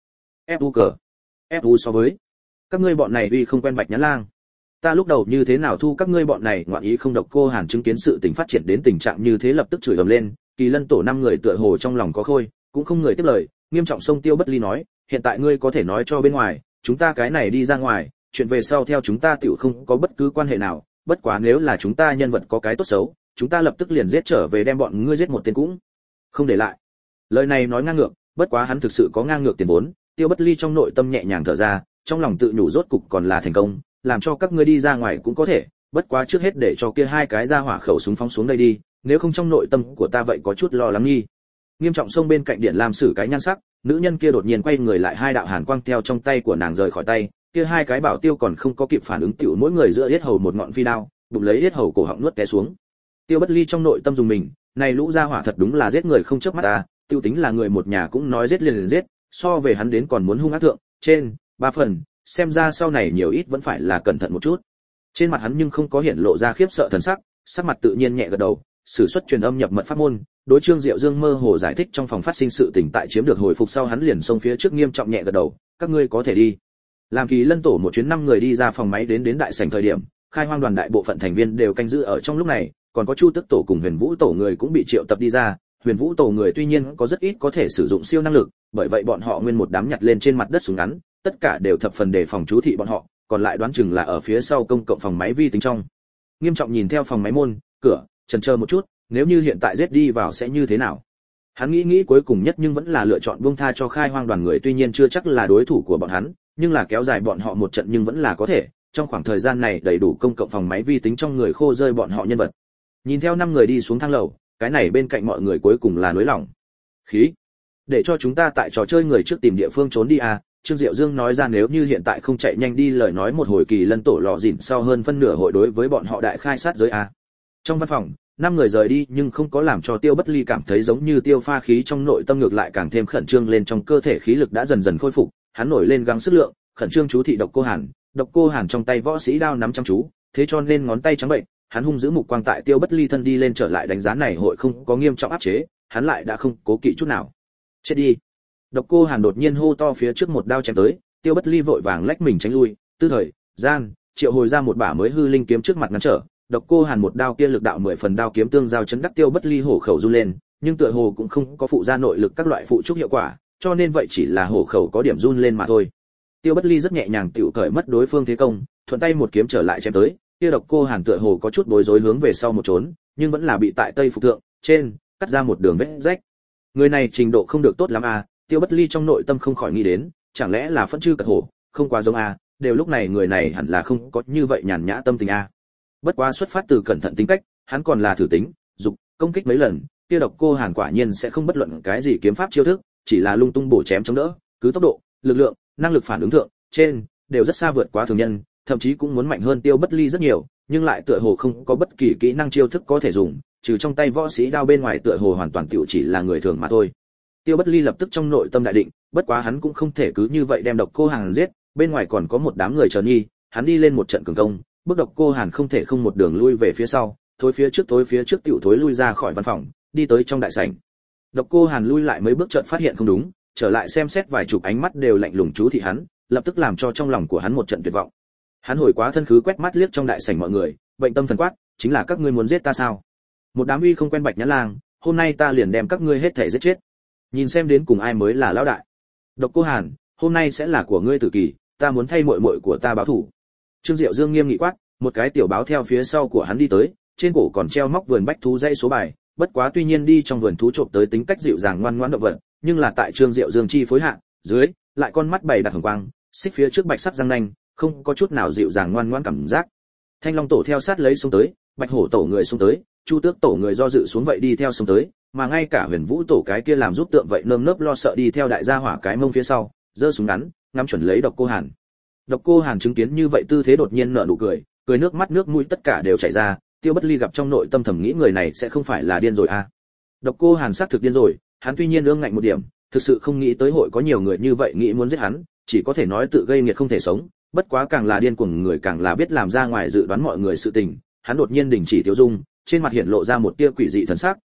Fu so với các ngươi bọn này uy không quen Bạch Nhã Lang. Ta lúc đầu như thế nào thu các ngươi bọn này ngoạn ý không. Độc Cô Hàn chứng kiến sự tình phát triển đến tình trạng như thế lập tức chửi ầm lên, Kỳ Lân tổ 5 người tựa hồ trong lòng có khôi, cũng không người tiếp lời, nghiêm trọng xông Tiêu Bất Ly nói, hiện tại ngươi có thể nói cho bên ngoài, chúng ta cái này đi ra ngoài, chuyện về sau theo chúng ta tiểu không có bất cứ quan hệ nào, bất quá nếu là chúng ta nhân vật có cái tốt xấu, chúng ta lập tức liền giết trở về đem bọn ngươi giết một tên cũng không để lại. Lời này nói ngang ngược, bất quá hắn thực sự có ngang ngược tiền vốn, Tiêu Bất Ly trong nội tâm nhẹ nhàng thở ra, trong lòng tự nhủ rốt cục còn là thành công, làm cho các ngươi đi ra ngoài cũng có thể, bất quá trước hết để cho kia hai cái ra hỏa khẩu súng phóng xuống đây đi, nếu không trong nội tâm của ta vậy có chút lo lắng nghi. Nghiêm trọng xông bên cạnh điện làm xử cái nhan sắc, nữ nhân kia đột nhiên quay người lại, hai đạo hàn quang theo trong tay của nàng rời khỏi tay, kia hai cái bảo tiêu còn không có kịp phản ứng tiểu mỗi người giữa yết hầu một ngọn phi đao, bụng lấy yết hầu cổ họng nuốt té xuống. Tiêu Bất Ly trong nội tâm dùng mình, này lũ gia hỏa thật đúng là giết người không chớp mắt ta, tiêu tính là người một nhà cũng nói giết liền giết, so về hắn đến còn muốn hung ác thượng, trên 3 phần, xem ra sau này nhiều ít vẫn phải là cẩn thận một chút. Trên mặt hắn nhưng không có hiện lộ ra khiếp sợ thần sắc, sắc mặt tự nhiên nhẹ gật đầu, sử xuất truyền âm nhập mật pháp môn, đối Trương Diệu Dương mơ hồ giải thích trong phòng phát sinh sự tình tại chiếm được hồi phục sau hắn liền xông phía trước nghiêm trọng nhẹ gật đầu, các ngươi có thể đi. Làm Kỳ Lân tổ một chuyến 5 người đi ra phòng máy đến đại sảnh thời điểm, Khai Hoang đoàn đại bộ phận thành viên đều canh giữ ở trong lúc này, còn có Chu Tức tổ cùng Huyền Vũ tổ người cũng bị triệu tập đi ra. Huyền Vũ tổ người tuy nhiên có rất ít có thể sử dụng siêu năng lực, bởi vậy bọn họ nguyên một đám nhặt lên trên mặt đất súng ngắn, tất cả đều thập phần đề phòng chú thị bọn họ, còn lại đoán chừng là ở phía sau công cộng phòng máy vi tính trong. Nghiêm trọng nhìn theo phòng máy môn, cửa, chần chờ một chút, nếu như hiện tại giết đi vào sẽ như thế nào? Hắn nghĩ cuối cùng nhất nhưng vẫn là lựa chọn buông tha cho Khai Hoang đoàn người, tuy nhiên chưa chắc là đối thủ của bọn hắn, nhưng là kéo dài bọn họ một trận nhưng vẫn là có thể, trong khoảng thời gian này đầy đủ công cộng phòng máy vi tính trong người khô rơi bọn họ nhân vật. Nhìn theo 5 người đi xuống thang lầu, cái này bên cạnh mọi người cuối cùng là nới lỏng khí, để cho chúng ta tại trò chơi người trước tìm địa phương trốn đi à. Trương Diệu Dương nói ra nếu như hiện tại không chạy nhanh đi lời nói một hồi Kỳ Lân tổ lò dỉn sau hơn phân nửa hội đối với bọn họ đại khai sát giới à. Trong văn phòng 5 người rời đi nhưng không có làm cho Tiêu Bất Ly cảm thấy giống như tiêu pha khí, trong nội tâm ngược lại càng thêm khẩn trương lên, trong cơ thể khí lực đã dần dần khôi phục, hắn nổi lên gắng sức lượng, khẩn trương chú thị Độc Cô Hàn trong tay võ sĩ đao nắm chăm chú, thế cho nên ngón tay trắng bệnh, hắn hung giữ mục quang tại Tiêu Bất Ly thân đi lên trở lại đánh giá này hội không có nghiêm trọng áp chế, hắn lại đã không cố kỵ chút nào. Chết đi. Độc Cô Hàn đột nhiên hô to, phía trước một đao chém tới, Tiêu Bất Ly vội vàng lách mình tránh lui, tư thời gian triệu hồi ra một bả mới hư linh kiếm trước mặt ngăn trở. Độc Cô Hàn một đao kia lực đạo 10 phần, đao kiếm tương giao chấn đắc Tiêu Bất Ly hổ khẩu run lên, nhưng tựa hồ cũng không có phụ ra nội lực các loại phụ trúc hiệu quả, cho nên vậy chỉ là hổ khẩu có điểm run lên mà thôi. Tiêu Bất Ly rất nhẹ nhàng tiểu cởi mất đối phương thế công, thuận tay một kiếm trở lại chém tới, kia Độc Cô Hàn tựa hồ có chút bối rối hướng về sau một trốn, nhưng vẫn là bị tại tây phục thượng trên cắt ra một đường vết rách. Người này trình độ không được tốt lắm à, Tiêu Bất Ly trong nội tâm không khỏi nghĩ đến, chẳng lẽ là phân chư cật hổ, không quá giống à, đều lúc này người này hẳn là không có như vậy nhàn nhã tâm tình à. Bất quá xuất phát từ cẩn thận tính cách, hắn còn là thử tính, dục công kích mấy lần, kia Độc Cô Hàn quả nhiên sẽ không bất luận cái gì kiếm pháp chiêu thức, chỉ là lung tung bổ chém chống đỡ, cứ tốc độ, lực lượng, năng lực phản ứng thượng trên đều rất xa vượt quá thường nhân, thậm chí cũng muốn mạnh hơn Tiêu Bất Ly rất nhiều, nhưng lại tựa hồ không có bất kỳ kỹ năng chiêu thức có thể dùng, trừ trong tay võ sĩ đao bên ngoài tựa hồ hoàn toàn tiểu chỉ là người thường mà thôi. Tiêu Bất Ly lập tức trong nội tâm đại định, bất quá hắn cũng không thể cứ như vậy đem Độc Cô Hàn giết, bên ngoài còn có một đám người chờ nghi, hắn đi lên một trận cường công, bước Độc Cô Hàn không thể không một đường lui về phía sau, thối phía trước tiểu thối lui ra khỏi văn phòng, đi tới trong đại sảnh. Độc Cô Hàn lui lại mấy bước chợt phát hiện không đúng, trở lại xem xét vài chục ánh mắt đều lạnh lùng chú thị hắn, lập tức làm cho trong lòng của hắn một trận tuyệt vọng. Hắn hồi quá thân khứ quét mắt liếc trong đại sảnh mọi người, bệnh tâm thần quát, chính là các ngươi muốn giết ta sao? Một đám uy không quen Bạch Nhã Lang, hôm nay ta liền đem các ngươi hết thảy giết chết. Nhìn xem đến cùng ai mới là lão đại. Độc Cô Hàn, hôm nay sẽ là của ngươi tử kỳ, ta muốn thay muội muội của ta báo thù. Trương Diệu Dương nghiêm nghị quát, một cái tiểu báo theo phía sau của hắn đi tới, trên cổ còn treo móc vườn bách thú dãy số bài, bất quá tuy nhiên đi trong vườn thú trộm tới tính cách dịu dàng ngoan ngoãn động vật, nhưng là tại Trương Diệu Dương chi phối hạ, dưới lại con mắt bảy đặt hồng quang, xích phía trước bạch sắc răng nanh, không có chút nào dịu dàng ngoan ngoãn cảm giác. Thanh Long tổ theo sát lấy xuống tới, Bạch Hổ tổ người xuống tới, Chu Tước tổ người do dự xuống vậy đi theo xuống tới, mà ngay cả Huyền Vũ tổ cái kia làm giúp tượng vậy nơm nớp lo sợ đi theo đại gia hỏa cái mông phía sau, giơ súng ngắn, ngắm chuẩn lấy Độc Cô Hàn. Độc Cô Hàn chứng kiến như vậy tư thế đột nhiên nở nụ cười, cười nước mắt nước mũi tất cả đều chảy ra, Tiêu Bất Ly gặp trong nội tâm thầm nghĩ người này sẽ không phải là điên rồi à? Độc Cô Hàn xác thực điên rồi, hắn tuy nhiên ương ngạnh một điểm, thực sự không nghĩ tới hội có nhiều người như vậy nghĩ muốn giết hắn, chỉ có thể nói tự gây nghiệt không thể sống, bất quá càng là điên cuồng người càng là biết làm ra ngoài dự đoán mọi người sự tình, hắn đột nhiên đình chỉ tiêu dung, trên mặt hiện lộ ra một tia quỷ dị thần sắc,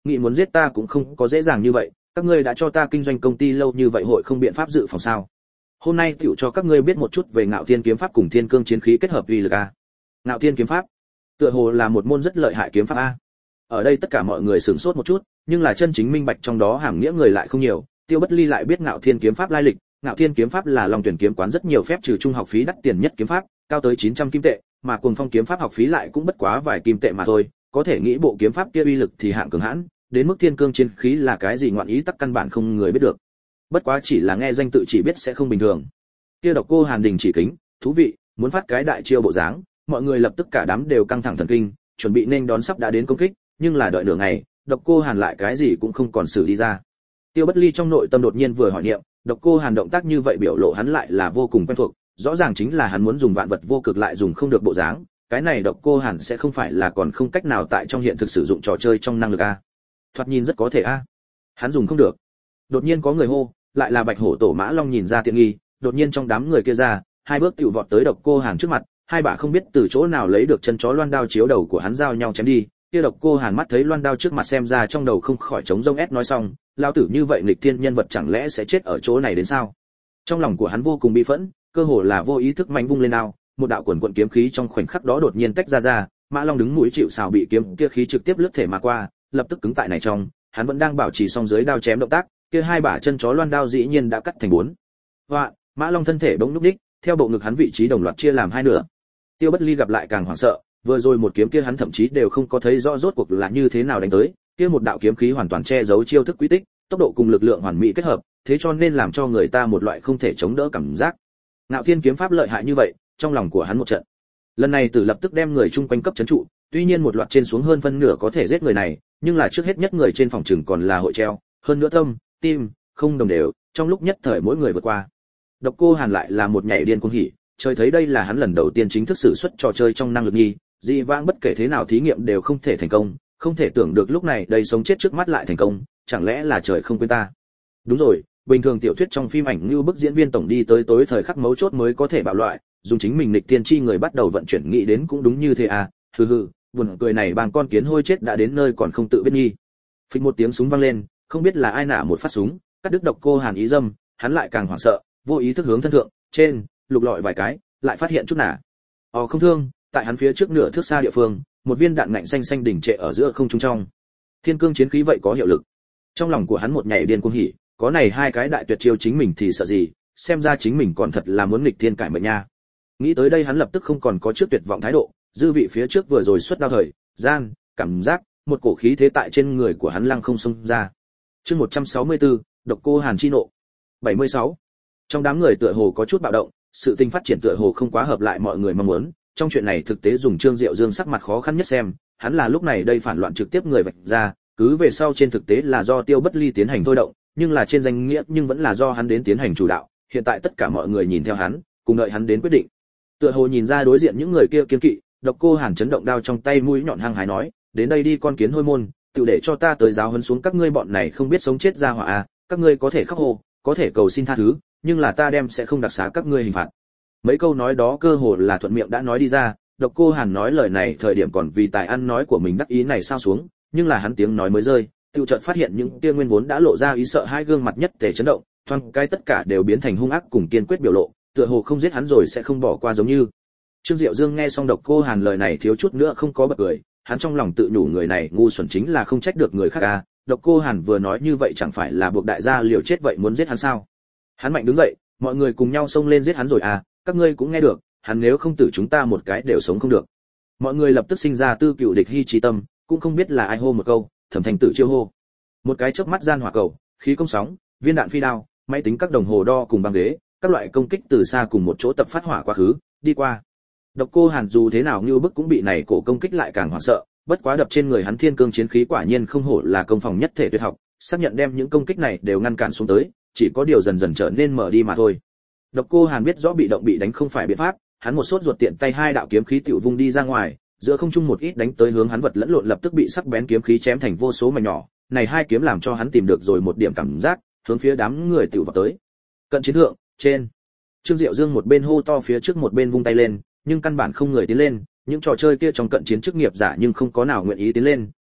nghĩ muốn giết ta cũng không có dễ dàng như vậy, các ngươi đã cho ta kinh doanh công ty lâu như vậy hội không biện pháp dự phòng sao? Hôm nay tiểu cho các ngươi biết một chút về Ngạo Thiên kiếm pháp cùng Thiên Cương chiến khí kết hợp uy lực a. Ngạo Thiên kiếm pháp, tựa hồ là một môn rất lợi hại kiếm pháp a. Ở đây tất cả mọi người sửng sốt một chút, nhưng là chân chính minh bạch trong đó hàm nghĩa người lại không nhiều. Tiêu Bất Ly lại biết Ngạo Thiên kiếm pháp lai lịch. Ngạo Thiên kiếm pháp là Long Tuyển kiếm quán rất nhiều phép trừ trung học phí đắt tiền nhất kiếm pháp, cao tới 900 kim tệ, mà Cuồng Phong kiếm pháp học phí lại cũng bất quá vài kim tệ mà thôi, có thể nghĩ bộ kiếm pháp kia uy lực thì hạng cường hãn, đến mức Thiên Cương chiến khí là cái gì ngoạn ý tắc căn bản không người biết được. Bất quá chỉ là nghe danh tự chỉ biết sẽ không bình thường. Kia Độc Cô Hàn đình chỉ kính, thú vị, muốn phát cái đại chiêu bộ dáng, mọi người lập tức cả đám đều căng thẳng thần kinh, chuẩn bị nên đón sắp đã đến công kích, nhưng là đợi nửa ngày, Độc Cô Hàn lại cái gì cũng không còn xử đi ra. Tiêu Bất Ly trong nội tâm đột nhiên vừa hỏi niệm, Độc Cô Hàn động tác như vậy biểu lộ hắn lại là vô cùng quen thuộc, rõ ràng chính là hắn muốn dùng vạn vật vô cực lại dùng không được bộ dáng, cái này Độc Cô Hàn sẽ không phải là còn không cách nào tại trong hiện thực sử dụng trò chơi trong năng lực a. Thoạt nhìn rất có thể a. Hắn dùng không được. Đột nhiên có người hô, lại là Bạch Hổ Tổ Mã Long nhìn ra tiện nghi, đột nhiên trong đám người kia ra, hai bước tiểu vọt tới Độc Cô Hàn trước mặt, hai bà không biết từ chỗ nào lấy được chân chó loan đao chiếu đầu của hắn giao nhau chém đi. Kia Độc Cô Hàn mắt thấy loan đao trước mặt xem ra trong đầu không khỏi trống rông ép nói xong, lao tử như vậy nghịch thiên nhân vật chẳng lẽ sẽ chết ở chỗ này đến sao? Trong lòng của hắn vô cùng bi phẫn, cơ hồ là vô ý thức mạnh vung lên đao, một đạo quần quần kiếm khí trong khoảnh khắc đó đột nhiên tách ra, Mã Long đứng mũi chịu sào bị kiếm kia khí trực tiếp lướt thể mà qua, lập tức cứng tại này trong, hắn vẫn đang bảo trì song dưới đao chém động tác, kia hai bả chân chó loan đao dĩ nhiên đã cắt thành bốn. Và, Mã Long thân thể bỗng lúc đích, theo bộ ngực hắn vị trí đồng loạt chia làm hai nửa. Tiêu Bất Ly gặp lại càng hoảng sợ, vừa rồi một kiếm kia hắn thậm chí đều không có thấy rõ rốt cuộc là như thế nào đánh tới, kia một đạo kiếm khí hoàn toàn che giấu chiêu thức quy tích, tốc độ cùng lực lượng hoàn mỹ kết hợp, thế cho nên làm cho người ta một loại không thể chống đỡ cảm giác. Ngạo Thiên kiếm pháp lợi hại như vậy, trong lòng của hắn một trận. Lần này Tử lập tức đem người chung quanh cấp trấn trụ, tuy nhiên một loạt trên xuống hơn phân nửa có thể giết người này, nhưng là trước hết nhất người trên phòng trừng còn là hội treo, hơn nữa tâm, tim không đồng đều, trong lúc nhất thời mỗi người vượt qua. Độc Cô Hàn lại là một nhảy điên cuồng hỉ, trời thấy đây là hắn lần đầu tiên chính thức sử xuất trò chơi trong năng lực nghi, dị vãng bất kể thế nào thí nghiệm đều không thể thành công, không thể tưởng được lúc này đây sống chết trước mắt lại thành công, chẳng lẽ là trời không quên ta. Đúng rồi, bình thường tiểu thuyết trong phim ảnh như bức diễn viên tổng đi tới tối thời khắc mấu chốt mới có thể bạo loại, dùng chính mình nghịch tiên chi người bắt đầu vận chuyển nghĩ đến cũng đúng như thế à, hừ, buồn cười này bằng con kiến hôi chết đã đến nơi còn không tự biết nghi. Phịch một tiếng súng vang lên, không biết là ai nã một phát súng, cắt đứt Độc Cô Hàn ý dâm, hắn lại càng hoảng sợ, vô ý thức hướng thân thượng, trên, lục lọi vài cái, lại phát hiện chút nả. Không thương, tại hắn phía trước nửa thước xa địa phương, một viên đạn ngạnh xanh xanh đỉnh trệ ở giữa không trung trong. Thiên Cương chiến khí vậy có hiệu lực. Trong lòng của hắn một nhảy điên cuồng hỉ, có này hai cái đại tuyệt chiêu chính mình thì sợ gì, xem ra chính mình còn thật là muốn nghịch thiên cải mệnh nha. Nghĩ tới đây hắn lập tức không còn có trước tuyệt vọng thái độ, dư vị phía trước vừa rồi xuất đao thời, gian, cảm giác, một cổ khí thế tại trên người của hắn lăng không xông ra. Chương 164, Độc Cô Hàn chi nộ. 76. Trong đám người tựa hồ có chút bạo động, sự tình phát triển tựa hồ không quá hợp lại mọi người mong muốn, trong chuyện này thực tế dùng Trương Diệu Dương sắc mặt khó khăn nhất xem, hắn là lúc này đây phản loạn trực tiếp người vạch ra, cứ về sau trên thực tế là do Tiêu Bất Ly tiến hành thôi động, nhưng là trên danh nghĩa nhưng vẫn là do hắn đến tiến hành chủ đạo, hiện tại tất cả mọi người nhìn theo hắn, cùng đợi hắn đến quyết định. Tựa hồ nhìn ra đối diện những người kia kiên kỵ, Độc Cô Hàn chấn động đao trong tay mũi nhọn hăng hái nói, đến đây đi con kiến hôi môn, tự để cho ta tới giáo huấn xuống các ngươi bọn này không biết sống chết ra hỏa à, các ngươi có thể khóc hồ, có thể cầu xin tha thứ, nhưng là ta đem sẽ không đặc xá các ngươi hình phạt. Mấy câu nói đó cơ hồ là thuận miệng đã nói đi ra, Độc Cô Hàn nói lời này thời điểm còn vì tài ăn nói của mình đắc ý này sao xuống, nhưng là hắn tiếng nói mới rơi, tự chợt phát hiện những kia nguyên vốn đã lộ ra ý sợ hai gương mặt nhất tề chấn động, thoáng cái tất cả đều biến thành hung ác cùng kiên quyết biểu lộ, tựa hồ không giết hắn rồi sẽ không bỏ qua giống như. Trương Diệu Dương nghe xong Độc Cô Hàn lời này thiếu chút nữa không có bật cười, hắn trong lòng tự nhủ người này ngu xuẩn chính là không trách được người khác à, Độc Cô Hàn vừa nói như vậy chẳng phải là buộc đại gia liều chết vậy muốn giết hắn sao? Hắn mạnh đứng dậy, mọi người cùng nhau xông lên giết hắn rồi à, các ngươi cũng nghe được, hắn nếu không tử chúng ta một cái đều sống không được. Mọi người lập tức sinh ra tư cựu địch hy trí tâm, cũng không biết là ai hô một câu, Thẩm Thành Tử chiêu hô. Một cái chớp mắt gian hỏa cầu, khí công sóng, viên đạn phi đao, máy tính các đồng hồ đo cùng băng ghế, các loại công kích từ xa cùng một chỗ tập phát hỏa quá khứ, đi qua. Độc Cô Hàn dù thế nào như bức cũng bị này cổ công kích lại càng hoảng sợ, bất quá đập trên người hắn thiên cương chiến khí quả nhiên không hổ là công phòng nhất thể tuyệt học, xác nhận đem những công kích này đều ngăn cản xuống tới, chỉ có điều dần dần trở nên mở đi mà thôi. Độc Cô Hàn biết rõ bị động bị đánh không phải biện pháp, hắn một sốt ruột tiện tay hai đạo kiếm khí tiểu vung đi ra ngoài, giữa không trung một ít đánh tới hướng hắn vật lẫn lộn lập tức bị sắc bén kiếm khí chém thành vô số mảnh nhỏ, này hai kiếm làm cho hắn tìm được rồi một điểm cảm giác, hướng phía đám người tiểu vào tới. Cận chiến thượng, trên. Trương Diệu Dương một bên hô to phía trước một bên vung tay lên, nhưng căn bản không người tiến lên, những trò chơi kia trong cận chiến chức nghiệp giả nhưng không có nào nguyện ý tiến lên,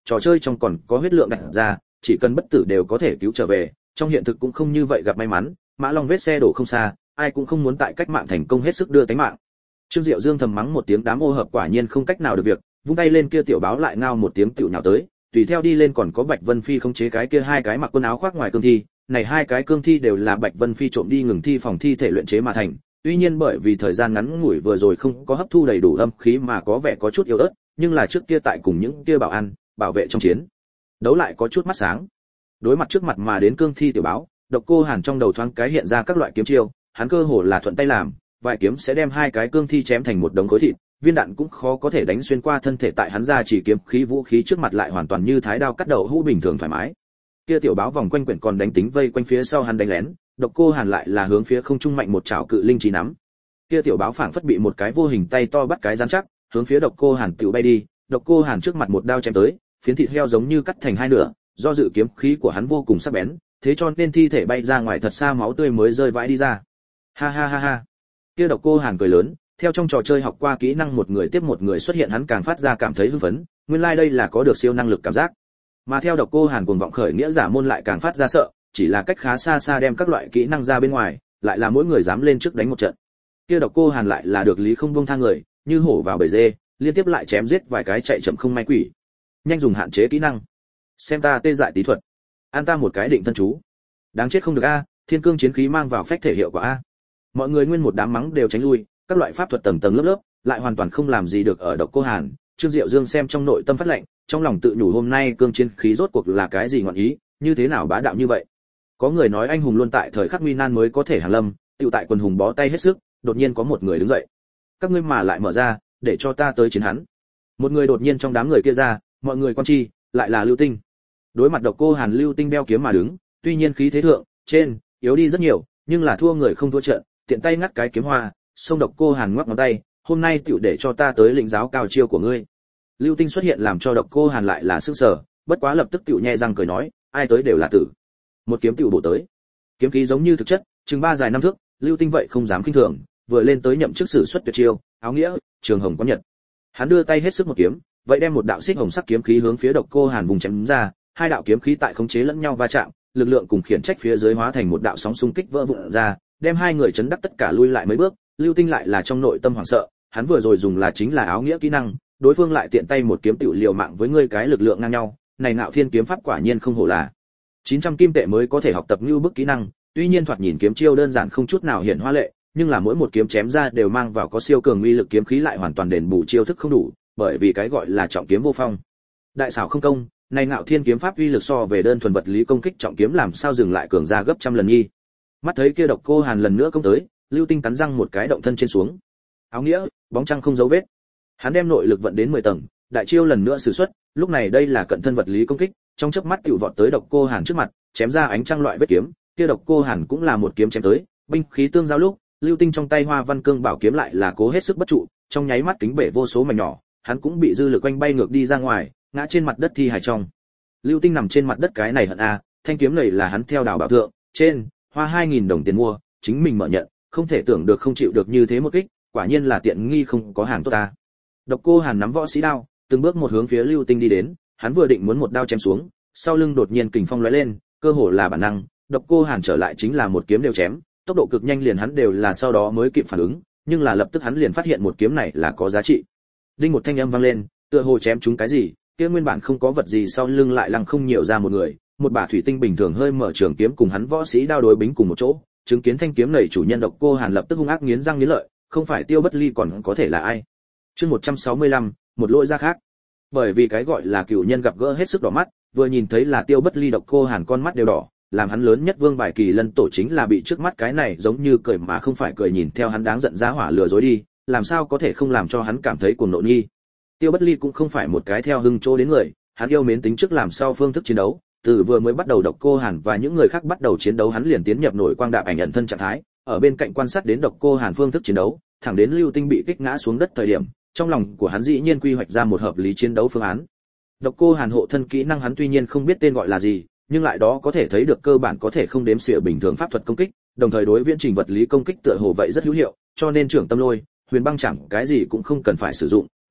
trò chơi trong còn có huyết lượng đặt ra, chỉ cần bất tử đều có thể cứu trở về, trong hiện thực cũng không như vậy gặp may mắn, Mã Long vết xe đổ không xa, ai cũng không muốn tại cách mạng thành công hết sức đưa tính mạng. Trương Diệu Dương thầm mắng một tiếng, đám ô hợp quả nhiên không cách nào được việc, vung tay lên kia tiểu báo lại ngao một tiếng tiểu nhào tới, tùy theo đi lên còn có Bạch Vân Phi khống chế cái kia hai cái mặc quần áo khoác ngoài cương thi, này hai cái cương thi đều là Bạch Vân Phi trộm đi ngừng thi phòng thi thể luyện chế mà thành, tuy nhiên bởi vì thời gian ngắn ngủi vừa rồi không có hấp thu đầy đủ âm khí mà có vẻ có chút yếu ớt, nhưng là trước kia tại cùng những kia bảo an, bảo vệ trong chiến đấu lại có chút mắt sáng. Đối mặt trước mặt mà đến cương thi tiểu báo, Độc Cô Hàn trong đầu thoáng cái hiện ra các loại kiếm chiêu, hắn cơ hồ là thuận tay làm, vài kiếm sẽ đem hai cái cương thi chém thành một đống khối thịt, viên đạn cũng khó có thể đánh xuyên qua thân thể tại hắn ra, chỉ kiếm khí vũ khí trước mặt lại hoàn toàn như thái đao cắt đầu hũ bình thường thoải mái. Kia tiểu báo vòng quanh quyển còn đánh tính vây quanh phía sau hắn đánh lén, Độc Cô Hàn lại là hướng phía không trung mạnh một chảo cự linh trí nắm. Kia tiểu báo phảng phất bị một cái vô hình tay to bắt cái rắn chắc, hướng phía Độc Cô Hàn tiểu bay đi, Độc Cô Hàn trước mặt một đao chém tới, phiến thịt heo giống như cắt thành hai nửa, do dự kiếm khí của hắn vô cùng sắc bén, thế cho nên thi thể bay ra ngoài thật xa, máu tươi mới rơi vãi đi ra. Ha ha ha ha. Kia Độc Cô Hàn cười lớn, theo trong trò chơi học qua kỹ năng một người tiếp một người xuất hiện, hắn càng phát ra cảm thấy hưng phấn, nguyên lai đây là có được siêu năng lực cảm giác. Mà theo Độc Cô Hàn cuồng vọng khởi nghĩa giả môn lại càng phát ra sợ, chỉ là cách khá xa xa đem các loại kỹ năng ra bên ngoài, lại là mỗi người dám lên trước đánh một trận. Kia Độc Cô Hàn lại là được lý không buông tha người, như hổ vào bầy dê, liên tiếp lại chém giết vài cái chạy chậm không may quỷ. Nhanh dùng hạn chế kỹ năng. Xem ta tê dại tí thuật. An ta một cái định thân chú. Đáng chết không được a, thiên cương chiến khí mang vào phách thể hiệu quả a. Mọi người nguyên một đám mắng đều tránh lui, các loại pháp thuật tầng tầng lớp lớp, lại hoàn toàn không làm gì được ở Độc Cô Hàn. Trương Diệu Dương xem trong nội tâm phát lạnh, trong lòng tự nhủ hôm nay cương chiến khí rốt cuộc là cái gì ngọn ý, như thế nào bá đạo như vậy. Có người nói anh hùng luôn tại thời khắc nguy nan mới có thể hàng lâm, tiểu tại quần hùng bó tay hết sức, đột nhiên có một người đứng dậy. Các ngươi mà lại mở ra, để cho ta tới chiến hắn. Một người đột nhiên trong đám người kia ra, mọi người quan chi, lại là Lưu Tinh. Đối mặt Độc Cô Hàn, Lưu Tinh đeo kiếm mà đứng, tuy nhiên khí thế thượng, trên, yếu đi rất nhiều, nhưng là thua người không thua trận, tiện tay ngắt cái kiếm hoa, xông Độc Cô Hàn ngoắc ngón tay, hôm nay tiểu để cho ta tới lĩnh giáo cao chiêu của ngươi. Lưu Tinh xuất hiện làm cho Độc Cô Hàn lại là sửng sở, bất quá lập tức tiểu nhe răng cười nói, ai tới đều là tử. Một kiếm tiểu bổ tới. Kiếm khí giống như thực chất, chừng 3 dài 5 thước, Lưu Tinh vậy không dám khinh thường, vừa lên tới nhậm chức sử xuất tuyệt chiêu, áo nghĩa, trường hồng có nhật. Hắn đưa tay hết sức một kiếm, vậy đem một đạo xích hồng sắc kiếm khí hướng phía Độc Cô Hàn vùng chém ra, hai đạo kiếm khí tại khống chế lẫn nhau va chạm, lực lượng cùng khiển trách phía dưới hóa thành một đạo sóng xung kích vỡ vụn ra, đem hai người chấn đắc tất cả lui lại mấy bước. Lưu Tinh lại là trong nội tâm hoảng sợ, hắn vừa rồi dùng là chính là áo nghĩa kỹ năng, đối phương lại tiện tay một kiếm tiểu liều mạng với ngươi, cái lực lượng ngang nhau, này Ngạo Thiên kiếm pháp quả nhiên không hổ là 900 kim tệ mới có thể học tập như bức kỹ năng. Tuy nhiên thoạt nhìn kiếm chiêu đơn giản không chút nào hiện hoa lệ, nhưng là mỗi một kiếm chém ra đều mang vào có siêu cường uy lực, kiếm khí lại hoàn toàn đền bù chiêu thức không đủ, bởi vì cái gọi là trọng kiếm vô phong, đại xảo không công. Này Ngạo Thiên kiếm pháp uy lực so về đơn thuần vật lý công kích trọng kiếm làm sao dừng lại cường ra gấp trăm lần nghi. Mắt thấy kia Độc Cô Hàn lần nữa công tới, Lưu Tinh cắn răng một cái động thân trên xuống. Áo nghĩa, bóng trăng không dấu vết. Hắn đem nội lực vận đến 10 tầng, đại chiêu lần nữa sử xuất, lúc này đây là cận thân vật lý công kích, trong chớp mắt tiểu vọt tới Độc Cô Hàn trước mặt, chém ra ánh trăng loại vết kiếm, kia Độc Cô Hàn cũng là một kiếm chém tới, binh khí tương giao lúc, Lưu Tinh trong tay Hoa Văn Cương bảo kiếm lại là cố hết sức bất trụ, trong nháy mắt kính bể vô số mảnh nhỏ, hắn cũng bị dư lực quanh bay ngược đi ra ngoài, ngã trên mặt đất thi hài trong. Lưu Tinh nằm trên mặt đất, cái này hận a, thanh kiếm này là hắn theo đào bảo thượng, trên, hoa 2000 đồng tiền mua, chính mình mở nhận, không thể tưởng được không chịu được như thế một kích, quả nhiên là tiện nghi không có hàng tốt ta. Độc Cô Hàn nắm võ sĩ đao, từng bước một hướng phía Lưu Tinh đi đến, hắn vừa định muốn một đao chém xuống, sau lưng đột nhiên kình phong lóe lên, cơ hồ là bản năng, Độc Cô Hàn trở lại chính là một kiếm đều chém, tốc độ cực nhanh, liền hắn đều là sau đó mới kịp phản ứng, nhưng là lập tức hắn liền phát hiện một kiếm này là có giá trị. Đinh một thanh âm vang lên, tựa hồ chém trúng cái gì, kia nguyên bản không có vật gì sau lưng lại lăng không nhiều ra một người, một bả thủy tinh bình thường hơi mở trường kiếm cùng hắn võ sĩ đao đối bính cùng một chỗ, chứng kiến thanh kiếm này chủ nhân Độc Cô Hàn lập tức hung ác nghiến răng nghiến lợi, không phải Tiêu Bất Ly còn có thể là ai. Chương 165, một lỗi ra khác. Bởi vì cái gọi là cửu nhân gặp gỡ hết sức đỏ mắt, vừa nhìn thấy là Tiêu Bất Ly, Độc Cô Hàn con mắt đều đỏ, làm hắn lớn nhất vương bài Kỳ Lân tổ chính là bị trước mắt cái này giống như cười mà không phải cười nhìn theo hắn đáng giận ra hỏa lừa dối đi, làm sao có thể không làm cho hắn cảm thấy cuồng nộ nghi. Tiêu Bất Ly cũng không phải một cái theo hưng chỗ đến người, hắn yêu mến tính trước làm sao phương thức chiến đấu, từ vừa mới bắt đầu Độc Cô Hàn và những người khác bắt đầu chiến đấu hắn liền tiến nhập nổi quang đạp ảnh ẩn thân trạng thái, ở bên cạnh quan sát đến Độc Cô Hàn phương thức chiến đấu, thẳng đến Lưu Tinh bị kích ngã xuống đất thời điểm, trong lòng của hắn dĩ nhiên quy hoạch ra một hợp lý chiến đấu phương án. Độc Cô Hàn hộ thân kỹ năng hắn tuy nhiên không biết tên gọi là gì, nhưng lại đó có thể thấy được cơ bản có thể không đếm xỉa bình thường pháp thuật công kích, đồng thời đối viễn trình vật lý công kích tựa hồ vậy rất hữu hiệu, cho nên trưởng tâm lôi, huyền băng chẳng cái gì cũng không cần phải sử dụng,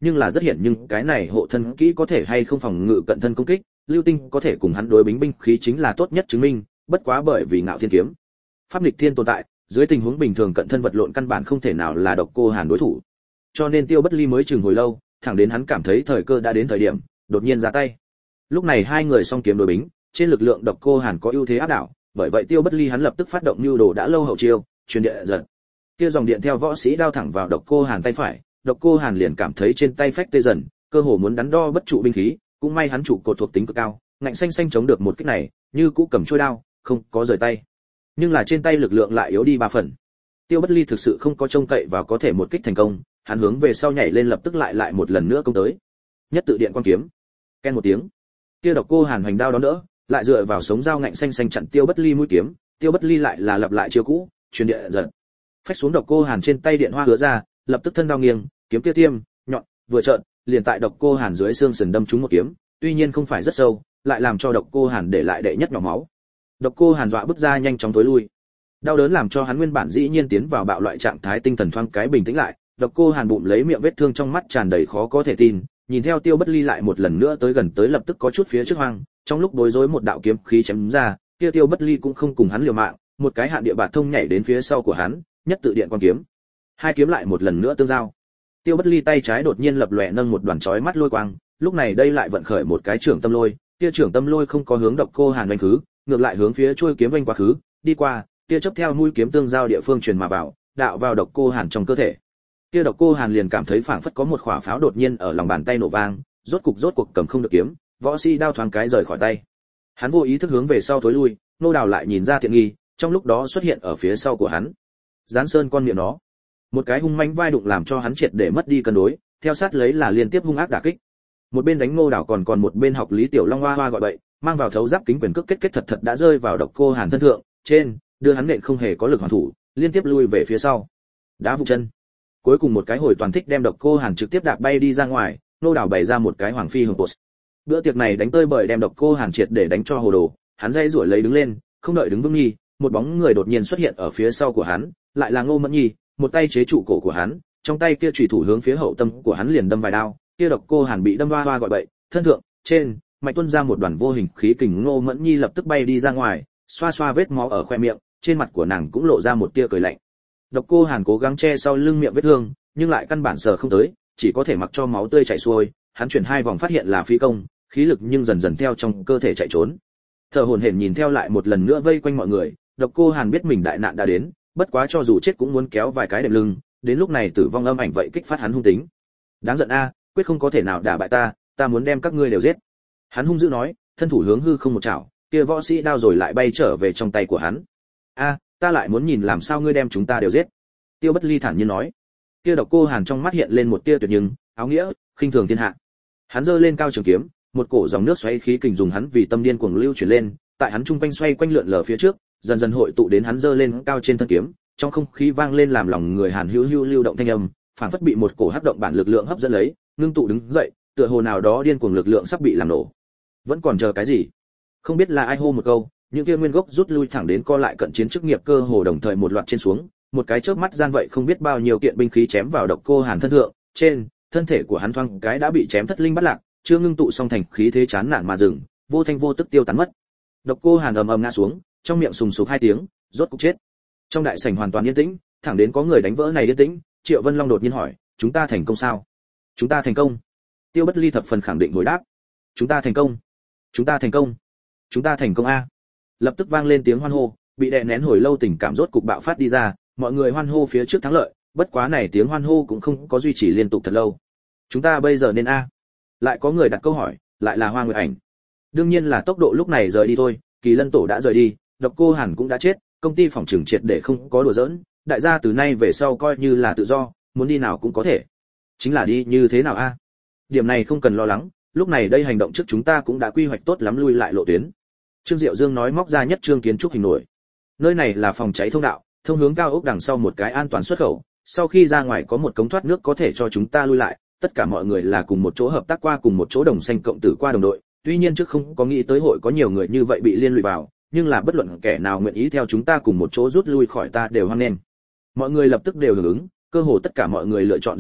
nhưng là rất hiển nhưng cái này hộ thân kỹ có thể hay không phòng ngự cận thân công kích, lưu tinh có thể cùng hắn đối bính binh khí chính là tốt nhất chứng minh, bất quá bởi vì Ngạo Thiên kiếm pháp nghịch thiên tồn tại, dưới tình huống bình thường cận thân vật lộn căn bản không thể nào là Độc Cô Hàn đối thủ. Cho nên Tiêu Bất Ly mới chừng hồi lâu, thẳng đến hắn cảm thấy thời cơ đã đến thời điểm, đột nhiên ra tay. Lúc này hai người song kiếm đối bính, trên lực lượng Độc Cô Hàn có ưu thế áp đảo, bởi vậy Tiêu Bất Ly hắn lập tức phát động nhu đồ đã lâu hậu chiêu, truyền địa giật. Kia dòng điện theo võ sĩ đao thẳng vào Độc Cô Hàn tay phải, Độc Cô Hàn liền cảm thấy trên tay phách tê dần, cơ hồ muốn đắn đo bất trụ binh khí, cũng may hắn trụ cột thuộc tính cực cao, ngạnh xanh xanh chống được một kích này, như cũ cầm chuôi đao, không có rời tay. Nhưng là trên tay lực lượng lại yếu đi 3 phần. Tiêu Bất Ly thực sự không có trông cậy vào có thể một kích thành công, hắn hướng về sau nhảy lên lập tức lại một lần nữa công tới. Nhất tự điện quan kiếm. Ken một tiếng. Kia Độc Cô Hàn hoành đao đón đỡ, lại dựa vào sống dao ngạnh xanh xanh chặn Tiêu Bất Ly mũi kiếm, Tiêu Bất Ly lại là lặp lại chiêu cũ, truyền địa giật. Phách xuống Độc Cô Hàn trên tay điện hoa hứa ra, lập tức thân đao nghiêng, kiếm kia tiêm, nhọn, vừa chợt, liền tại Độc Cô Hàn dưới xương sườn đâm trúng một kiếm, tuy nhiên không phải rất sâu, lại làm cho Độc Cô Hàn để lại đệ nhất nhỏ máu. Độc Cô Hàn dọa bước ra nhanh chóng tối lui. Đau đớn làm cho hắn nguyên bản dĩ nhiên tiến vào bạo loại trạng thái tinh thần thoáng cái bình tĩnh lại, Độc Cô Hàn bụng lấy miệng vết thương trong mắt tràn đầy khó có thể tin, nhìn theo Tiêu Bất Ly lại một lần nữa tới gần tới lập tức có chút phía trước hoang, trong lúc bối rối một đạo kiếm khí chém ra, kia Tiêu Bất Ly cũng không cùng hắn liều mạng, một cái hạn địa bạt thông nhảy đến phía sau của hắn, nhất tự điện quan kiếm. Hai kiếm lại một lần nữa tương giao. Tiêu Bất Ly tay trái đột nhiên lập lòe nâng một đoàn chói mắt lôi quang, lúc này đây lại vận khởi một cái trưởng tâm lôi, kia trưởng tâm lôi không có hướng Độc Cô Hàn vành khứ, ngược lại hướng phía chuôi kiếm vành quá khứ, đi qua, kia chớp theo mũi kiếm tương giao địa phương truyền mà vào, đạo vào Độc Cô Hàn trong cơ thể. Kia Độc Cô Hàn liền cảm thấy phảng phất có một quả pháo đột nhiên ở lòng bàn tay nổ vang, rốt cuộc cầm không được kiếm, võ sĩ đao thoáng cái rời khỏi tay. Hắn vô ý thức hướng về sau thối lui, Nô Đào lại nhìn ra tiện nghi, trong lúc đó xuất hiện ở phía sau của hắn. Gián Sơn con miệng nó, một cái hung manh vai đụng làm cho hắn triệt để mất đi cân đối, theo sát lấy là liên tiếp hung ác đả kích. Một bên đánh Nô Đào còn một bên học Lý Tiểu Long hoa hoa gọi bậy, mang vào thấu giáp kính quyền cước kết thật đã rơi vào Độc Cô Hàn thân thượng, trên, đưa hắn nện không hề có lực hoàn thủ, liên tiếp lui về phía sau. Đá vụt chân. Cuối cùng một cái hồi toàn thích đem Độc Cô Hàn trực tiếp đạp bay đi ra ngoài, Nô Đào bày ra một cái hoàng phi hùng post. Bữa tiệc này đánh tơi bời đem Độc Cô Hàn triệt để đánh cho hồ đồ, hắn dây rủi lấy đứng lên, không đợi đứng vững nghi, một bóng người đột nhiên xuất hiện ở phía sau của hắn, lại là Ngô Mẫn Nhi, một tay chế trụ cổ của hắn, trong tay kia chủy thủ hướng phía hậu tâm của hắn liền đâm vài đao, kia Độc Cô Hàn bị đâm hoa hoa gọi bậy, thân thượng, trên, mạnh tuôn ra một đoàn vô hình khí kình, Ngô Mẫn Nhi lập tức bay đi ra ngoài, xoa xoa vết máu ở khoe miệng, trên mặt của nàng cũng lộ ra một tia cười lạnh. Độc Cô Hàn cố gắng che sau lưng miệng vết thương, nhưng lại căn bản sờ không tới, chỉ có thể mặc cho máu tươi chảy xuôi, hắn chuyển 2 vòng phát hiện là phí công, khí lực nhưng dần dần theo trong cơ thể chạy trốn. Thở hổn hển nhìn theo lại một lần nữa vây quanh mọi người, Độc Cô Hàn biết mình đại nạn đã đến, bất quá cho dù chết cũng muốn kéo vài cái đệm lưng, đến lúc này tử vong âm ảnh vậy kích phát hắn hung tính. Đáng giận a, quyết không có thể nào đả bại ta, ta muốn đem các ngươi đều giết. Hắn hung dữ nói, thân thủ hướng hư không một chảo, kia võ sĩ đao rồi lại bay trở về trong tay của hắn. A, ta lại muốn nhìn làm sao ngươi đem chúng ta đều giết. Tiêu Bất Ly thản nhiên nói. Kia Độc Cô Hàn trong mắt hiện lên một tia tuyệt nhưng, áo nghĩa, khinh thường thiên hạ. Hắn giơ lên cao trường kiếm, một cổ dòng nước xoáy khí kình dùng hắn vì tâm điên cuồng lưu chuyển lên, tại hắn trung quanh xoay quanh lượn lờ phía trước, dần dần hội tụ đến hắn giơ lên cao trên thân kiếm, trong không khí vang lên làm lòng người Hàn hữu hữu lưu động thanh âm, phảng phất bị một cổ hấp động bản lực lượng hấp dẫn lấy, ngưng tụ đứng dậy, tựa hồ nào đó điên cuồng lực lượng sắp bị làm nổ. Vẫn còn chờ cái gì? Không biết là ai hô một câu, những kia nguyên gốc rút lui thẳng đến co lại cận chiến chức nghiệp cơ hồ đồng thời một loạt trên xuống, một cái chớp mắt gian vậy không biết bao nhiêu kiện binh khí chém vào Độc Cô Hàn thân thượng, trên, thân thể của hắn thoáng cái đã bị chém thất linh bất lạc, chưa ngưng tụ xong thành khí thế chán nản mà dừng, vô thanh vô tức tiêu tán mất. Độc Cô Hàn ầm ầm ngã xuống, trong miệng sùng sục 2 tiếng, rốt cục chết. Trong đại sảnh hoàn toàn yên tĩnh, thẳng đến có người đánh vỡ này yên tĩnh, Triệu Vân Long đột nhiên hỏi, chúng ta thành công sao? Chúng ta thành công. Tiêu Bất Ly thập phần khẳng định hồi đáp, chúng ta thành công, chúng ta thành công, chúng ta thành công a. Lập tức vang lên tiếng hoan hô, bị đè nén hồi lâu tình cảm rốt cục bạo phát đi ra, mọi người hoan hô phía trước thắng lợi, bất quá này tiếng hoan hô cũng không có duy trì liên tục thật lâu. Chúng ta bây giờ nên a? Lại có người đặt câu hỏi, lại là Hoa Nguyệt Ảnh. Đương nhiên là tốc độ lúc này rời đi thôi, Kỳ Lân Tổ đã rời đi, Độc Cô Hàn cũng đã chết, công ty phòng trừng triệt để không có đùa giỡn, đại gia từ nay về sau coi như là tự do, muốn đi nào cũng có thể. Chính là đi như thế nào a? Điểm này không cần lo lắng, lúc này đây hành động trước chúng ta cũng đã quy hoạch tốt lắm lui lại lộ tuyến. Trương Diệu Dương nói móc ra nhất trương kiến trúc hình nổi. Nơi này là phòng cháy thông đạo, thông hướng cao ốc đằng sau một cái an toàn xuất khẩu, sau khi ra ngoài có một cống thoát nước có thể cho chúng ta lui lại, tất cả mọi người là cùng một chỗ hợp tác qua cùng một chỗ đồng xanh cộng tử qua đồng đội, tuy nhiên trước không có nghĩ tới hội có nhiều người như vậy bị liên lụy vào, nhưng là bất luận kẻ nào nguyện ý theo chúng ta cùng một chỗ rút lui khỏi ta đều hoan nghênh. Mọi người lập tức đều hưởng ứng, cơ hồ tất cả mọi người lựa chọn gia nhập,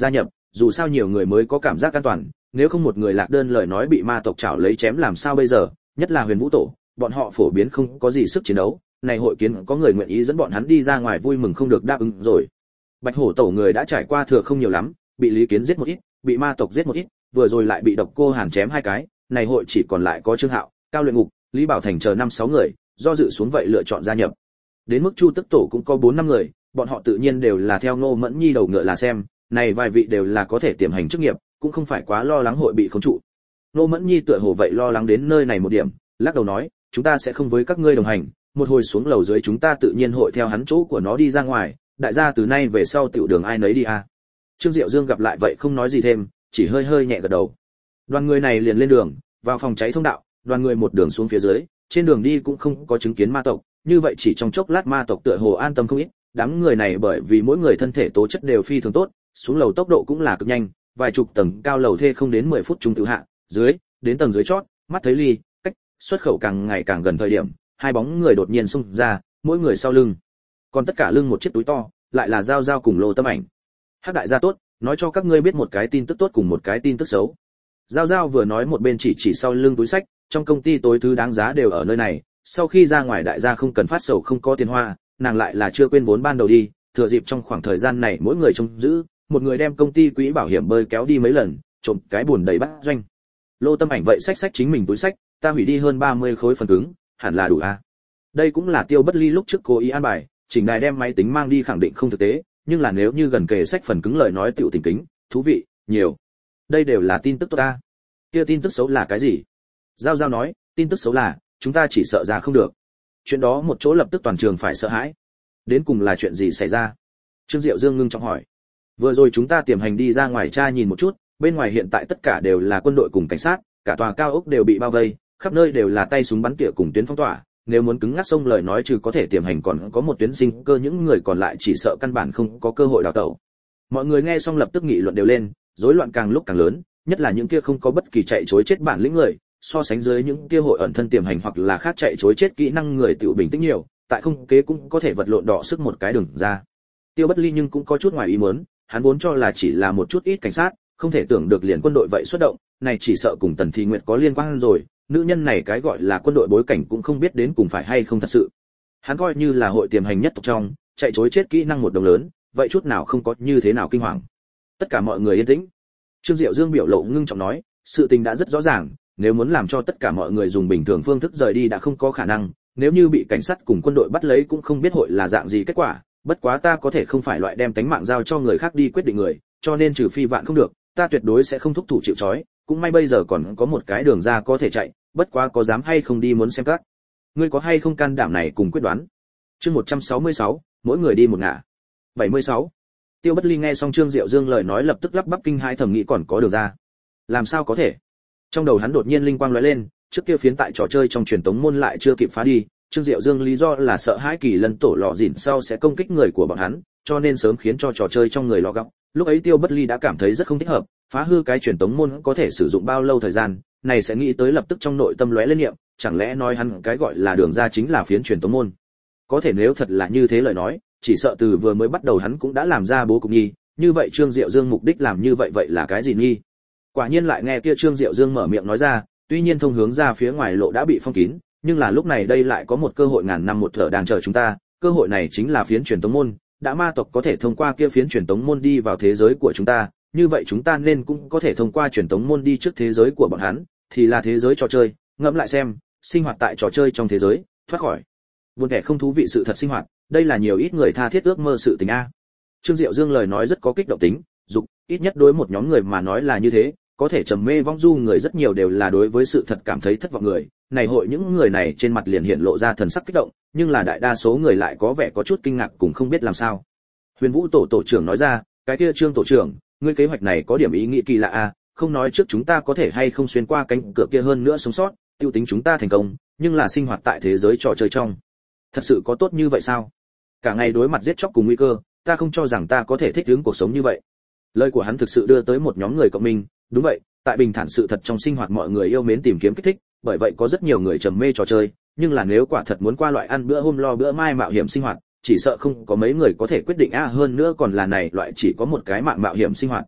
dù sao nhiều người mới có cảm giác an toàn, nếu không một người lạc đơn lời nói bị ma tộc chảo lấy chém làm sao bây giờ, nhất là Huyền Vũ tổ, bọn họ phổ biến không có gì sức chiến đấu, này hội kiến có người nguyện ý dẫn bọn hắn đi ra ngoài vui mừng không được đáp ứng rồi. Bạch Hổ tổ người đã trải qua thừa không nhiều lắm, bị Lý Kiến giết một ít, bị ma tộc giết một ít, vừa rồi lại bị Độc Cô Hàn chém 2 cái, này hội chỉ còn lại có Trương Hạo, Cao Luyện Ngục, Lý Bảo Thành chờ 5-6 người, do dự xuống vậy lựa chọn gia nhập. Đến mức Chu Tức tổ cũng có 4-5 người, bọn họ tự nhiên đều là theo Ngô Mẫn Nhi đầu ngựa là xem, này vài vị đều là có thể tiềm hành chức nghiệp, cũng không phải quá lo lắng hội bị khống trụ. Ngô Mẫn Nhi tựa hồ vậy lo lắng đến nơi này một điểm, lắc đầu nói, chúng ta sẽ không với các ngươi đồng hành, một hồi xuống lầu dưới chúng ta tự nhiên hội theo hắn chỗ của nó đi ra ngoài, đại gia từ nay về sau tiểu đường ai nấy đi à. Trương Diệu Dương gặp lại vậy không nói gì thêm, chỉ hơi hơi nhẹ gật đầu. Đoàn người này liền lên đường, vào phòng cháy thông đạo, đoàn người một đường xuống phía dưới, trên đường đi cũng không có chứng kiến ma tộc, như vậy chỉ trong chốc lát ma tộc tựa hồ an tâm không ít, đám người này bởi vì mỗi người thân thể tố chất đều phi thường tốt, xuống lầu tốc độ cũng là cực nhanh, vài chục tầng cao lầu thê không đến 10 phút chúng tự hạ, dưới, đến tầng dưới chót, mắt thấy ly, cách, xuất khẩu càng ngày càng gần thời điểm, hai bóng người đột nhiên xung ra, mỗi người sau lưng. Còn tất cả lưng một chiếc túi to, lại là Giao Giao cùng Lô Tâm Ảnh. Hắc đại gia tốt, nói cho các ngươi biết một cái tin tức tốt cùng một cái tin tức xấu. Giao Giao vừa nói một bên chỉ sau lưng túi sách, trong công ty tối thứ đáng giá đều ở nơi này, sau khi ra ngoài đại gia không cần phát sầu không có tiền hoa, nàng lại là chưa quên vốn ban đầu đi, thừa dịp trong khoảng thời gian này mỗi người trông giữ, một người đem công ty quỹ bảo hiểm bơi kéo đi mấy lần, trộm cái buồn đầy bát doanh. Lô Tâm Ảnh vậy xách chính mình túi sách, ta hủy đi hơn 30 khối phần cứng, hẳn là đủ a. Đây cũng là Tiêu Bất Ly lúc trước cố ý an bài, chỉnh đài đem máy tính mang đi khẳng định không thực tế, nhưng là nếu như gần kề sách phần cứng lời nói tiểu tình kính, thú vị, nhiều. Đây đều là tin tức tốt ta. Kia tin tức xấu là cái gì? Giao Giao nói, tin tức xấu là, chúng ta chỉ sợ ra không được. Chuyện đó một chỗ lập tức toàn trường phải sợ hãi. Đến cùng là chuyện gì xảy ra? Trương Diệu Dương ngưng trọng hỏi. Vừa rồi chúng ta tiềm hành đi ra ngoài tra nhìn một chút, bên ngoài hiện tại tất cả đều là quân đội cùng cảnh sát, cả tòa cao ốc đều bị bao vây, khắp nơi đều là tay súng bắn tỉa cùng tuyến phong tỏa, nếu muốn cứng ngắc sông lời nói trừ có thể tiềm hành còn có một tuyến sinh cơ, những người còn lại chỉ sợ căn bản không có cơ hội đào tẩu. Mọi người nghe xong lập tức nghị luận đều lên, rối loạn càng lúc càng lớn, nhất là những kia không có bất kỳ chạy trối chết bản lĩnh người, so sánh dưới những kia hội ẩn thân tiềm hành hoặc là khác chạy trối chết kỹ năng người tiểu bình tĩnh nhiều, tại không kế cũng có thể vật lộn đọ sức một cái đường ra. Tiêu Bất Ly nhưng cũng có chút ngoài ý muốn, hắn vốn cho là chỉ là một chút ít cảnh sát, không thể tưởng được liền quân đội vậy xuất động, này chỉ sợ cùng Tần Thị Nguyệt có liên quan rồi, nữ nhân này cái gọi là quân đội bối cảnh cũng không biết đến cùng phải hay không thật sự. Hắn coi như là hội tiềm hành nhất tộc trong, chạy trối chết kỹ năng một đồng lớn, vậy chút nào không có như thế nào kinh hoàng. Tất cả mọi người yên tĩnh. Trương Diệu Dương biểu lộ ngưng trọng nói, sự tình đã rất rõ ràng, nếu muốn làm cho tất cả mọi người dùng bình thường phương thức rời đi đã không có khả năng, nếu như bị cảnh sát cùng quân đội bắt lấy cũng không biết hội là dạng gì kết quả, bất quá ta có thể không phải loại đem tánh mạng giao cho người khác đi quyết định người, cho nên trừ phi vạn không được, ta tuyệt đối sẽ không thúc thủ chịu trói, cũng may bây giờ còn có một cái đường ra có thể chạy, bất quá có dám hay không đi muốn xem các ngươi có hay không can đảm này cùng quyết đoán. Chương 166, mỗi người đi một ngả. 76. Tiêu Bất Ly nghe xong Trương Diệu Dương lời nói lập tức lắp bắp kinh hãi thầm nghĩ còn có đường ra. Làm sao có thể? Trong đầu hắn đột nhiên linh quang lóe lên, trước kia phiến tại trò chơi trong truyền tống môn lại chưa kịp phá đi, Trương Diệu Dương lý do là sợ hãi Kỳ Lân tổ lọ dỉn sau sẽ công kích người của bọn hắn, cho nên sớm khiến cho trò chơi trong người lọ góc. Lúc ấy Tiêu Bất Ly đã cảm thấy rất không thích hợp, phá hư cái truyền tống môn có thể sử dụng bao lâu thời gian, này sẽ nghĩ tới lập tức trong nội tâm lóe lên niệm, chẳng lẽ nói hắn cái gọi là đường ra chính là phiến truyền tống môn. Có thể nếu thật là như thế lời nói, chỉ sợ từ vừa mới bắt đầu hắn cũng đã làm ra bố cục nhi, như vậy Trương Diệu Dương mục đích làm như vậy vậy là cái gì nhi? Quả nhiên lại nghe kia Trương Diệu Dương mở miệng nói ra, tuy nhiên thông hướng ra phía ngoài lộ đã bị phong kín, nhưng là lúc này đây lại có một cơ hội ngàn năm một thở đang chờ chúng ta, cơ hội này chính là phiến truyền tống môn, đã ma tộc có thể thông qua kia phiến truyền tống môn đi vào thế giới của chúng ta, như vậy chúng ta nên cũng có thể thông qua truyền tống môn đi trước thế giới của bọn hắn, thì là thế giới trò chơi, ngẫm lại xem, sinh hoạt tại trò chơi trong thế giới, thoát khỏi buồn kẻ không thú vị sự thật sinh hoạt, đây là nhiều ít người tha thiết ước mơ sự tình a. Trương Diệu Dương lời nói rất có kích động tính, dục, ít nhất đối một nhóm người mà nói là như thế, có thể trầm mê vong du người rất nhiều đều là đối với sự thật cảm thấy thất vọng người, này hội những người này trên mặt liền hiện lộ ra thần sắc kích động, nhưng là đại đa số người lại có vẻ có chút kinh ngạc cùng không biết làm sao. Huyền Vũ tổ trưởng nói ra, cái kia Trương tổ trưởng, ngươi kế hoạch này có điểm ý nghĩ kỳ lạ a, không nói trước chúng ta có thể hay không xuyên qua cánh cửa kia hơn nữa sống sót, tiêu tính chúng ta thành công, nhưng là sinh hoạt tại thế giới trò chơi trong, thật sự có tốt như vậy sao? Cả ngày đối mặt giết chóc cùng nguy cơ, ta không cho rằng ta có thể thích ứng cuộc sống như vậy. Lời của hắn thực sự đưa tới một nhóm người cộng minh, đúng vậy, tại bình thản sự thật trong sinh hoạt mọi người yêu mến tìm kiếm kích thích, bởi vậy có rất nhiều người trầm mê trò chơi, nhưng là nếu quả thật muốn qua loại ăn bữa hôm lo bữa mai mạo hiểm sinh hoạt, chỉ sợ không có mấy người có thể quyết định hơn nữa còn là này loại chỉ có một cái mạng mạo hiểm sinh hoạt.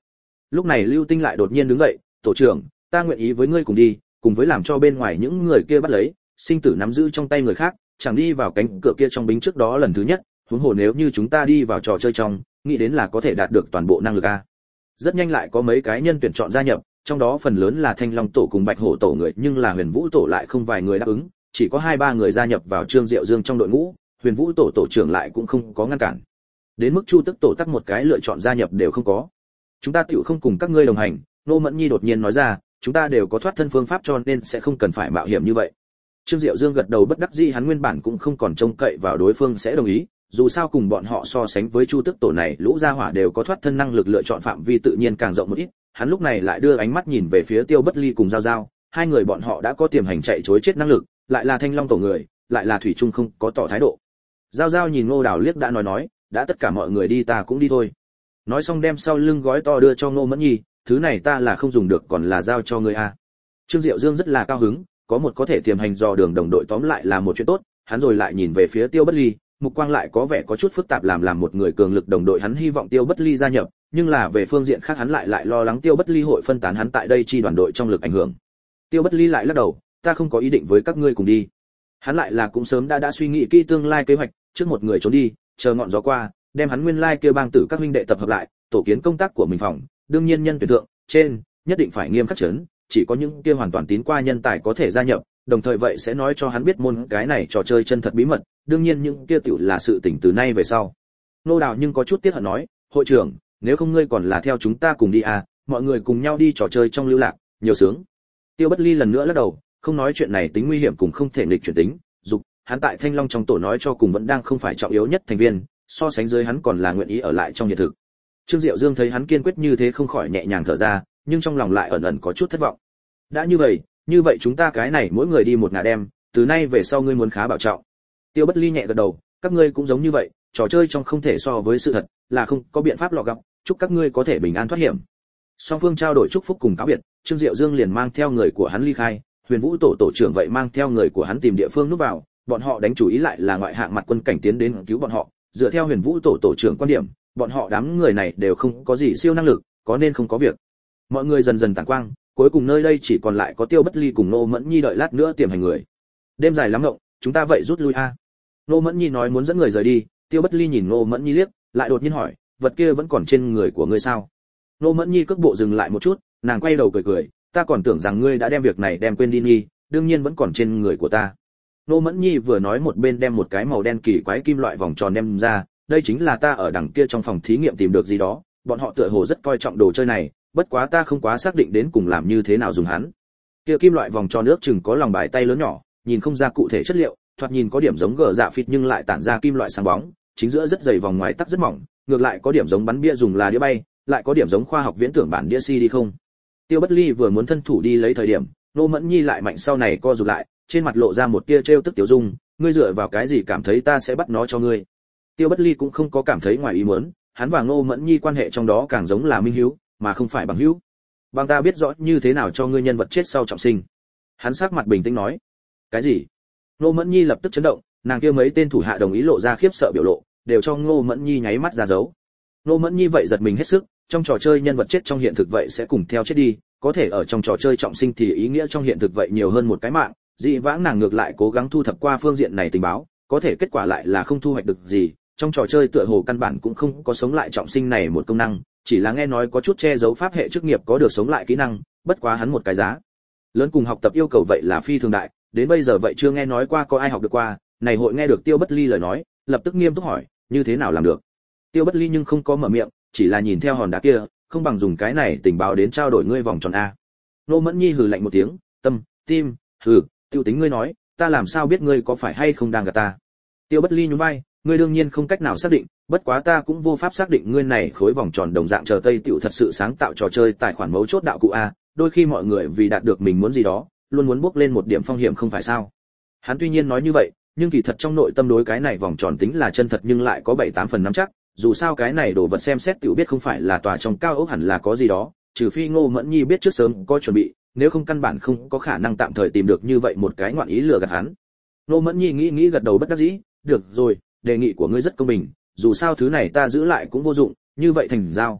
lúc này Lưu Tinh lại đột nhiên đứng dậy, "Tổ trưởng, ta nguyện ý với ngươi cùng đi, cùng với làm cho bên ngoài những người kia bắt lấy, sinh tử nắm giữ trong tay người khác, chẳng đi vào cánh cửa kia trong bính trước đó lần thứ nhất, huống hồ nếu như chúng ta đi vào trò chơi trong, nghĩ đến là có thể đạt được toàn bộ năng lực a." Rất nhanh lại có mấy cái nhân tuyển chọn gia nhập, trong đó phần lớn là Thanh Long tổ cùng Bạch Hổ tổ người, nhưng là Huyền Vũ tổ lại không vài người đáp ứng, chỉ có 2-3 người gia nhập vào Trương Diệu Dương trong đội ngũ, Huyền Vũ tổ tổ trưởng lại cũng không có ngăn cản. Đến mức Chu Tức tổ tắc một cái lựa chọn gia nhập đều không có. "Chúng ta tựu không cùng các ngươi đồng hành." Nô Mẫn Nhi đột nhiên nói ra, "Chúng ta đều có thoát thân phương pháp cho nên sẽ không cần phải mạo hiểm như vậy." Trương Diệu Dương gật đầu bất đắc dĩ, hắn nguyên bản cũng không còn trông cậy vào đối phương sẽ đồng ý, dù sao cùng bọn họ so sánh với Chu Tức tổ này, lũ gia hỏa đều có thoát thân năng lực, lựa chọn phạm vi tự nhiên càng rộng một ít. Hắn lúc này lại đưa ánh mắt nhìn về phía Tiêu Bất Ly cùng Giao Giao, hai người bọn họ đã có tiềm hành chạy trối chết năng lực, lại là Thanh Long tổ người, lại là thủy chung không có tỏ thái độ. Giao Giao nhìn Ngô Đào liếc đã nói, đã tất cả mọi người đi ta cũng đi thôi. Nói xong đem sau lưng gói to đưa cho Ngô Mẫn Nhi, "Thứ này ta là không dùng được, còn là giao cho ngươi a." Trương Diệu Dương rất là cao hứng, có một có thể tiềm hành dò đường đồng đội tóm lại là một chuyện tốt, hắn rồi lại nhìn về phía Tiêu Bất Ly, mục quang lại có vẻ có chút phức tạp, làm một người cường lực đồng đội hắn hy vọng Tiêu Bất Ly gia nhập, nhưng là về phương diện khác hắn lại lo lắng Tiêu Bất Ly hội phân tán hắn tại đây chi đoàn đội trong lực ảnh hưởng. Tiêu Bất Ly lại lắc đầu, "Ta không có ý định với các ngươi cùng đi." Hắn lại là cũng sớm đã suy nghĩ kỹ tương lai kế hoạch, trước một người trốn đi, chờ ngọn gió qua, đem hắn nguyên lai kia bang tử các huynh đệ tập hợp lại, tổ kiến công tác của mình phòng, đương nhiên nhân tuyển thượng, trên, nhất định phải nghiêm khắc chấn, chỉ có những kia hoàn toàn tín qua nhân tài có thể gia nhập, đồng thời vậy sẽ nói cho hắn biết môn cái này trò chơi chân thật bí mật, đương nhiên những kia tiểu là sự tình từ nay về sau. Nô Đào nhưng có chút tiếc hận nói, "Hội trưởng, nếu không ngươi còn là theo chúng ta cùng đi à, mọi người cùng nhau đi trò chơi trong lưu lạc, nhiều sướng." Tiêu Bất Ly lần nữa lắc đầu, không nói chuyện này tính nguy hiểm cùng không thể nghịch chuyển tính, dục, hắn tại Thanh Long trong tổ nói cho cùng vẫn đang không phải trọng yếu nhất thành viên, so sánh dưới hắn còn là nguyện ý ở lại trong hiện thực. Trương Diệu Dương thấy hắn kiên quyết như thế không khỏi nhẹ nhàng thở ra, nhưng trong lòng lại ẩn ẩn có chút thất vọng. "Đã như vậy chúng ta cái này mỗi người đi một ngả đem, từ nay về sau ngươi muốn khá bảo trọng." Tiêu Bất Ly nhẹ gật đầu, "Các ngươi cũng giống như vậy, trò chơi trong không thể so với sự thật, là không có biện pháp lọt gặp, chúc các ngươi có thể bình an thoát hiểm." Song phương trao đổi chúc phúc cùng cáo biệt, Trương Diệu Dương liền mang theo người của hắn ly khai, Huyền Vũ tổ tổ trưởng vậy mang theo người của hắn tìm địa phương núp vào, bọn họ đánh chủ ý lại là ngoại hạng mặt quân cảnh tiến đến cứu bọn họ, dựa theo Huyền Vũ tổ tổ trưởng quan điểm, bọn họ đám người này đều không có gì siêu năng lực, có nên không có việc. Mọi người dần dần tản quang, cuối cùng nơi đây chỉ còn lại có Tiêu Bất Ly cùng Nô Mẫn Nhi đợi lát nữa tiềm hành người. "Đêm dài lắm ngộng, chúng ta vậy rút lui a." Nô Mẫn Nhi nói muốn dẫn người rời đi, Tiêu Bất Ly nhìn Nô Mẫn Nhi liếc, lại đột nhiên hỏi, "Vật kia vẫn còn trên người của ngươi sao?" Nô Mẫn Nhi cước bộ dừng lại một chút, nàng quay đầu cười, "Ta còn tưởng rằng ngươi đã đem việc này đem quên đi Nhi, đương nhiên vẫn còn trên người của ta." Nô Mẫn Nhi vừa nói một bên đem một cái màu đen kỳ quái kim loại vòng tròn đem ra, "Đây chính là ta ở đằng kia trong phòng thí nghiệm tìm được gì đó, bọn họ tựa hồ rất coi trọng đồ chơi này, bất quá ta không quá xác định đến cùng làm như thế nào dùng hắn." Kia kim loại vòng tròn nước chừng có lòng bàn tay lớn nhỏ, nhìn không ra cụ thể chất liệu, thoạt nhìn có điểm giống gờ dạ phịt nhưng lại tản ra kim loại sáng bóng, chính giữa rất dày vòng ngoài tắc rất mỏng, ngược lại có điểm giống bắn bia dùng là đĩa bay, lại có điểm giống khoa học viễn tưởng bản đĩa CD không. Tiêu Bất Ly vừa muốn thân thủ đi lấy thời điểm, Nô Mẫn Nhi lại mạnh sau này co rụt lại, trên mặt lộ ra một tia trêu tức tiểu dung, "Ngươi dựa vào cái gì cảm thấy ta sẽ bắt nó cho ngươi?" Tiêu Bất Ly cũng không có cảm thấy ngoài ý muốn, hắn và Nô Mẫn Nhi quan hệ trong đó càng giống là minh hữu, mà không phải bằng hữu. "Bằng ta biết rõ như thế nào cho ngươi nhân vật chết sau trọng sinh." Hắn sắc mặt bình tĩnh nói. "Cái gì?" Nô Mẫn Nhi lập tức chấn động, nàng kia mấy tên thủ hạ đồng ý lộ ra khiếp sợ biểu lộ, đều cho Nô Mẫn Nhi nháy mắt ra dấu. Nô Mẫn Nhi vậy giật mình hết sức, trong trò chơi nhân vật chết trong hiện thực vậy sẽ cùng theo chết đi, có thể ở trong trò chơi trọng sinh thì ý nghĩa trong hiện thực vậy nhiều hơn một cái mạng, dị vãng nàng ngược lại cố gắng thu thập qua phương diện này tình báo, có thể kết quả lại là không thu hoạch được gì, trong trò chơi tựa hồ căn bản cũng không có sống lại trọng sinh này một công năng, chỉ là nghe nói có chút che giấu pháp hệ chức nghiệp có được sống lại kỹ năng, bất quá hắn một cái giá lớn cùng học tập yêu cầu vậy là phi thường đại, đến bây giờ vậy chưa nghe nói qua có ai học được qua, này hội nghe được Tiêu Bất Ly lời nói, lập tức nghiêm túc hỏi, như thế nào làm được? Tiêu Bất Ly nhưng không có mở miệng, chỉ là nhìn theo hòn đá kia, không bằng dùng cái này tình báo đến trao đổi ngươi vòng tròn a. Nô Mẫn Nhi hừ lạnh một tiếng, tim, hừ, tiêu tính ngươi nói, ta làm sao biết ngươi có phải hay không đang gạt ta? Tiêu Bất Ly nhún vai, ngươi đương nhiên không cách nào xác định, bất quá ta cũng vô pháp xác định ngươi này khối vòng tròn đồng dạng chờ Tây tiểu thật sự sáng tạo trò chơi tài khoản mấu chốt đạo cụ a, đôi khi mọi người vì đạt được mình muốn gì đó, luôn muốn bước lên một điểm phong hiểm không phải sao? Hắn tuy nhiên nói như vậy, nhưng kỳ thật trong nội tâm đối cái này vòng tròn tính là chân thật nhưng lại có 7-8 phần nắm chắc, dù sao cái này đồ vật xem xét tiểu biết không phải là tòa trong cao ốc hẳn là có gì đó, trừ phi Ngô Mẫn Nhi biết trước sớm có chuẩn bị, nếu không căn bản không có khả năng tạm thời tìm được như vậy một cái ngoạn ý lừa gạt hắn. Ngô Mẫn Nhi nghĩ gật đầu bất đắc dĩ, được rồi, đề nghị của ngươi rất công bình, dù sao thứ này ta giữ lại cũng vô dụng, như vậy thành giao.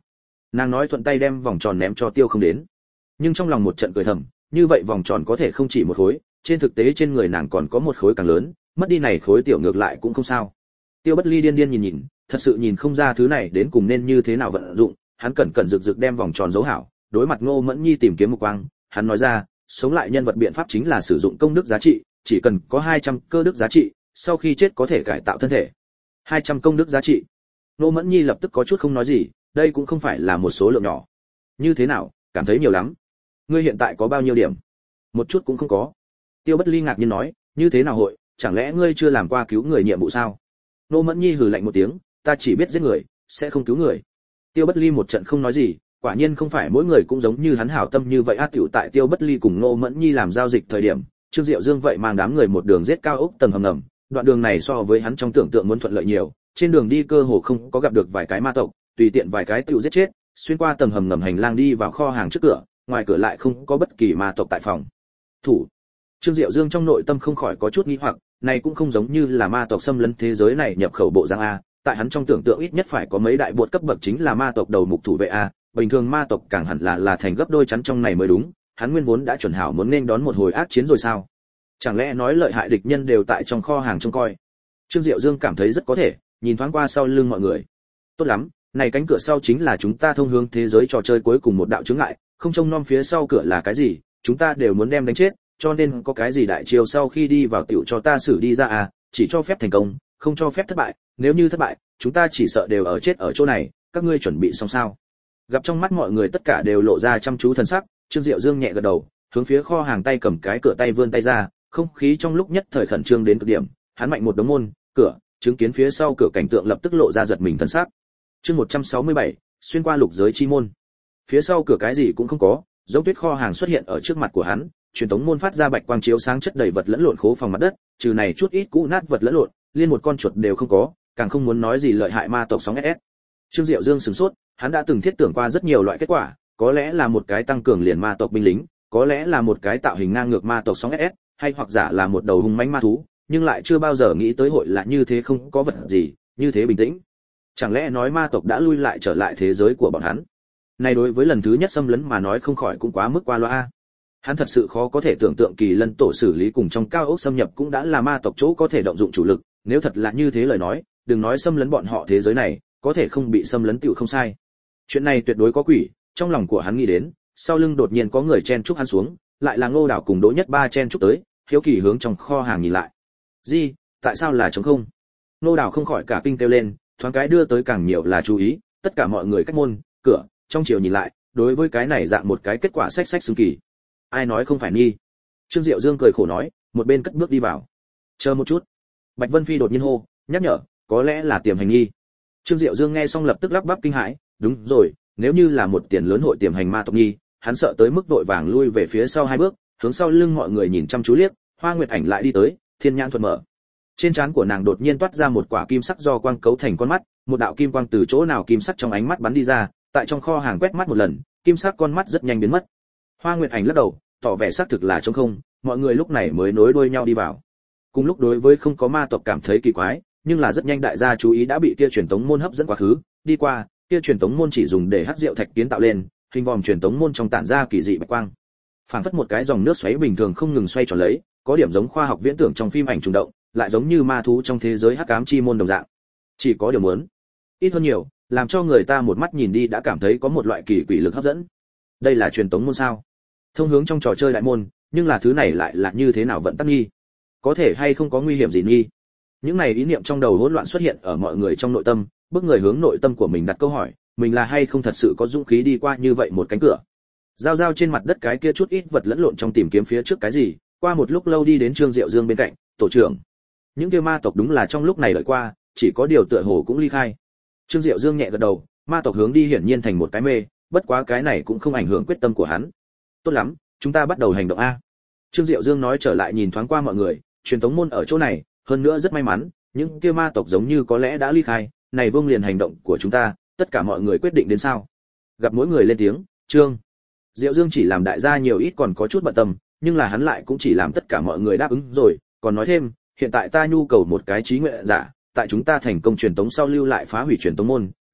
Nàng nói thuận tay đem vòng tròn ném cho Tiêu Không đến, nhưng trong lòng một trận cười thầm, như vậy vòng tròn có thể không chỉ một khối, trên thực tế trên người nàng còn có một khối càng lớn, mất đi này khối tiểu ngược lại cũng không sao. Tiêu Bất Ly điên điên nhìn, thật sự nhìn không ra thứ này đến cùng nên như thế nào vận dụng, hắn cẩn cẩn rực rực đem vòng tròn giấu hảo, đối mặt Ngô Mẫn Nhi tìm kiếm một quang, hắn nói ra, sống lại nhân vật biện pháp chính là sử dụng công đức giá trị, chỉ cần có 200 cơ đức giá trị, sau khi chết có thể cải tạo thân thể. 200 công đức giá trị. Ngô Mẫn Nhi lập tức có chút không nói gì, đây cũng không phải là một số lượng nhỏ. Như thế nào, cảm thấy nhiều lắm. Ngươi hiện tại có bao nhiêu điểm? Một chút cũng không có. Tiêu Bất Ly ngạc nhiên nói, như thế nào hội, chẳng lẽ ngươi chưa làm qua cứu người nhiệm vụ sao? Ngô Mẫn Nhi hừ lạnh một tiếng, ta chỉ biết giết người, sẽ không cứu người. Tiêu Bất Ly một trận không nói gì, quả nhiên không phải mỗi người cũng giống như hắn hảo tâm như vậy a. Tiểu tại Tiêu Bất Ly cùng Ngô Mẫn Nhi làm giao dịch thời điểm, Trương Diệu Dương vậy mang đám người một đường giết cao ốc tầng hầm ngầm, đoạn đường này so với hắn trong tưởng tượng muốn thuận lợi nhiều, trên đường đi cơ hồ không có gặp được vài cái ma tộc, tùy tiện vài cái tiểu giết chết, xuyên qua tầng hầm ngầm hành lang đi vào kho hàng trước cửa, ngoài cửa lại không có bất kỳ ma tộc tại phòng thủ. Trương Diệu Dương trong nội tâm không khỏi có chút nghi hoặc, này cũng không giống như là ma tộc xâm lấn thế giới này nhập khẩu bộ giang a, tại hắn trong tưởng tượng ít nhất phải có mấy đại bột cấp bậc chính là ma tộc đầu mục thủ vệ a, bình thường ma tộc càng hẳn là thành gấp đôi chắn trong này mới đúng, hắn nguyên vốn đã chuẩn hảo muốn nên đón một hồi ác chiến rồi sao? Chẳng lẽ nói lợi hại địch nhân đều tại trong kho hàng trông coi? Trương Diệu Dương cảm thấy rất có thể, nhìn thoáng qua sau lưng mọi người. Tốt lắm, này cánh cửa sau chính là chúng ta thông hướng thế giới trò chơi cuối cùng một đạo chướng ngại, không trông nom phía sau cửa là cái gì, chúng ta đều muốn đem đánh chết, cho nên có cái gì đại chiêu sau khi đi vào tiểu cho ta xử đi ra à, chỉ cho phép thành công, không cho phép thất bại, nếu như thất bại, chúng ta chỉ sợ đều ở chết ở chỗ này, các ngươi chuẩn bị xong sao? Gặp trong mắt mọi người tất cả đều lộ ra chăm chú thần sắc, Trương Diệu Dương nhẹ gật đầu, hướng phía kho hàng tay cầm cái cửa tay vươn tay ra, không khí trong lúc nhất thời khẩn trương đến cực điểm, hắn mạnh một đống môn, cửa, chứng kiến phía sau cửa cảnh tượng lập tức lộ ra giật mình thần sắc. Chương 167, xuyên qua lục giới chi môn. Phía sau cửa cái gì cũng không có, giống tuyết kho hàng xuất hiện ở trước mặt của hắn, truyền tống môn phát ra bạch quang chiếu sáng chất đầy vật lẫn lộn khố phòng mặt đất, trừ này chút ít cũ nát vật lẫn lộn, liên một con chuột đều không có, càng không muốn nói gì lợi hại ma tộc sóng SS. Trương Diệu Dương sửng sốt, hắn đã từng thiết tưởng qua rất nhiều loại kết quả, có lẽ là một cái tăng cường liền ma tộc binh lính, có lẽ là một cái tạo hình ngang ngược ma tộc sóng SS, hay hoặc giả là một đầu hung mãnh ma thú, nhưng lại chưa bao giờ nghĩ tới hội là như thế không có vật gì, như thế bình tĩnh. Chẳng lẽ nói ma tộc đã lui lại trở lại thế giới của bọn hắn? Này đối với lần thứ nhất xâm lấn mà nói không khỏi cũng quá mức qua loa. Hắn thật sự khó có thể tưởng tượng Kỳ Lân tổ xử lý cùng trong cao ốc xâm nhập cũng đã là ma tộc chỗ có thể động dụng chủ lực, nếu thật là như thế lời nói, đừng nói xâm lấn bọn họ thế giới này, có thể không bị xâm lấn tiểu không sai. Chuyện này tuyệt đối có quỷ, trong lòng của hắn nghĩ đến, sau lưng đột nhiên có người chen chúc hắn xuống, lại là Ngô Đảo cùng Đỗ Nhất Ba chen chúc tới, hiếu kỳ hướng trong kho hàng nhìn lại. Gì, tại sao là trống không? Ngô Đảo không khỏi cả kinh kêu lên, thoáng cái đưa tới càng nhiều là chú ý, tất cả mọi người cách môn, cửa, trong chiều nhìn lại, đối với cái này dạng một cái kết quả xách xương kỳ. Ai nói không phải nghi? Trương Diệu Dương cười khổ nói, một bên cất bước đi vào. Chờ một chút. Bạch Vân Phi đột nhiên hô, nhắc nhở, có lẽ là tiềm hành nghi. Trương Diệu Dương nghe xong lập tức lắp bắp kinh hãi, đúng rồi, nếu như là một tiền lớn hội tiềm hành ma tộc nghi, hắn sợ tới mức vội vàng lui về phía sau 2 bước, hướng sau lưng mọi người nhìn chăm chú liếc, Hoa Nguyệt Ảnh lại đi tới, thiên nhãn thuận mở. Trên trán của nàng đột nhiên toát ra một quả kim sắc do quang cấu thành con mắt, một đạo kim quang từ chỗ nào kim sắc trong ánh mắt bắn đi ra, tại trong kho hàng quét mắt một lần, kim sắc con mắt rất nhanh biến mất. Hoa Nguyệt Ảnh lắc đầu, tỏ vẻ xác thực là trống không, mọi người lúc này mới nối đuôi nhau đi vào. Cùng lúc đối với không có ma tộc cảm thấy kỳ quái, nhưng là rất nhanh đại gia chú ý đã bị kia truyền tống môn hấp dẫn quá khứ, đi qua, kia truyền tống môn chỉ dùng để hắc rượu thạch kiến tạo lên, hình vòm truyền tống môn trong tản ra kỳ dị bạch quang. Phảng phất một cái dòng nước xoáy bình thường không ngừng xoay tròn lấy, có điểm giống khoa học viễn tưởng trong phim ảnh trùng động, lại giống như ma thú trong thế giới hắc ám chi môn đồng dạng. Chỉ có điều muốn ít hơn nhiều, làm cho người ta một mắt nhìn đi đã cảm thấy có một loại kỳ quỷ lực hấp dẫn. Đây là truyền tống môn sao? Thông hướng trong trò chơi đại môn, nhưng là thứ này lại là như thế nào vận tắc nghi? Có thể hay không có nguy hiểm gì nghi? Những này ý niệm trong đầu hỗn loạn xuất hiện ở mọi người trong nội tâm, bước người hướng nội tâm của mình đặt câu hỏi, mình là hay không thật sự có dũng khí đi qua như vậy một cánh cửa. Giao trên mặt đất cái kia chút ít vật lẫn lộn trong tìm kiếm phía trước cái gì, qua một lúc lâu đi đến Trương Diệu Dương bên cạnh, tổ trưởng. Những kia ma tộc đúng là trong lúc này đợi qua, chỉ có điều tựa hồ cũng ly khai. Trương Diệu Dương nhẹ gật đầu, ma tộc hướng đi hiển nhiên thành một cái mê, bất quá cái này cũng không ảnh hưởng quyết tâm của hắn. Tốt lắm, chúng ta bắt đầu hành động a. Trương Diệu Dương nói trở lại nhìn thoáng qua mọi người, truyền tống môn ở chỗ này, hơn nữa rất may mắn, những kia ma tộc giống như có lẽ đã ly khai, này vương liền hành động của chúng ta, tất cả mọi người quyết định đến sao? Gặp mỗi người lên tiếng, Trương Diệu Dương chỉ làm đại gia nhiều ít còn có chút bận tâm, nhưng là hắn lại cũng chỉ làm tất cả mọi người đáp ứng rồi, còn nói thêm, hiện tại ta nhu cầu một cái trí nguyện giả, tại chúng ta thành công truyền tống sau lưu lại phá hủy truyền tống môn,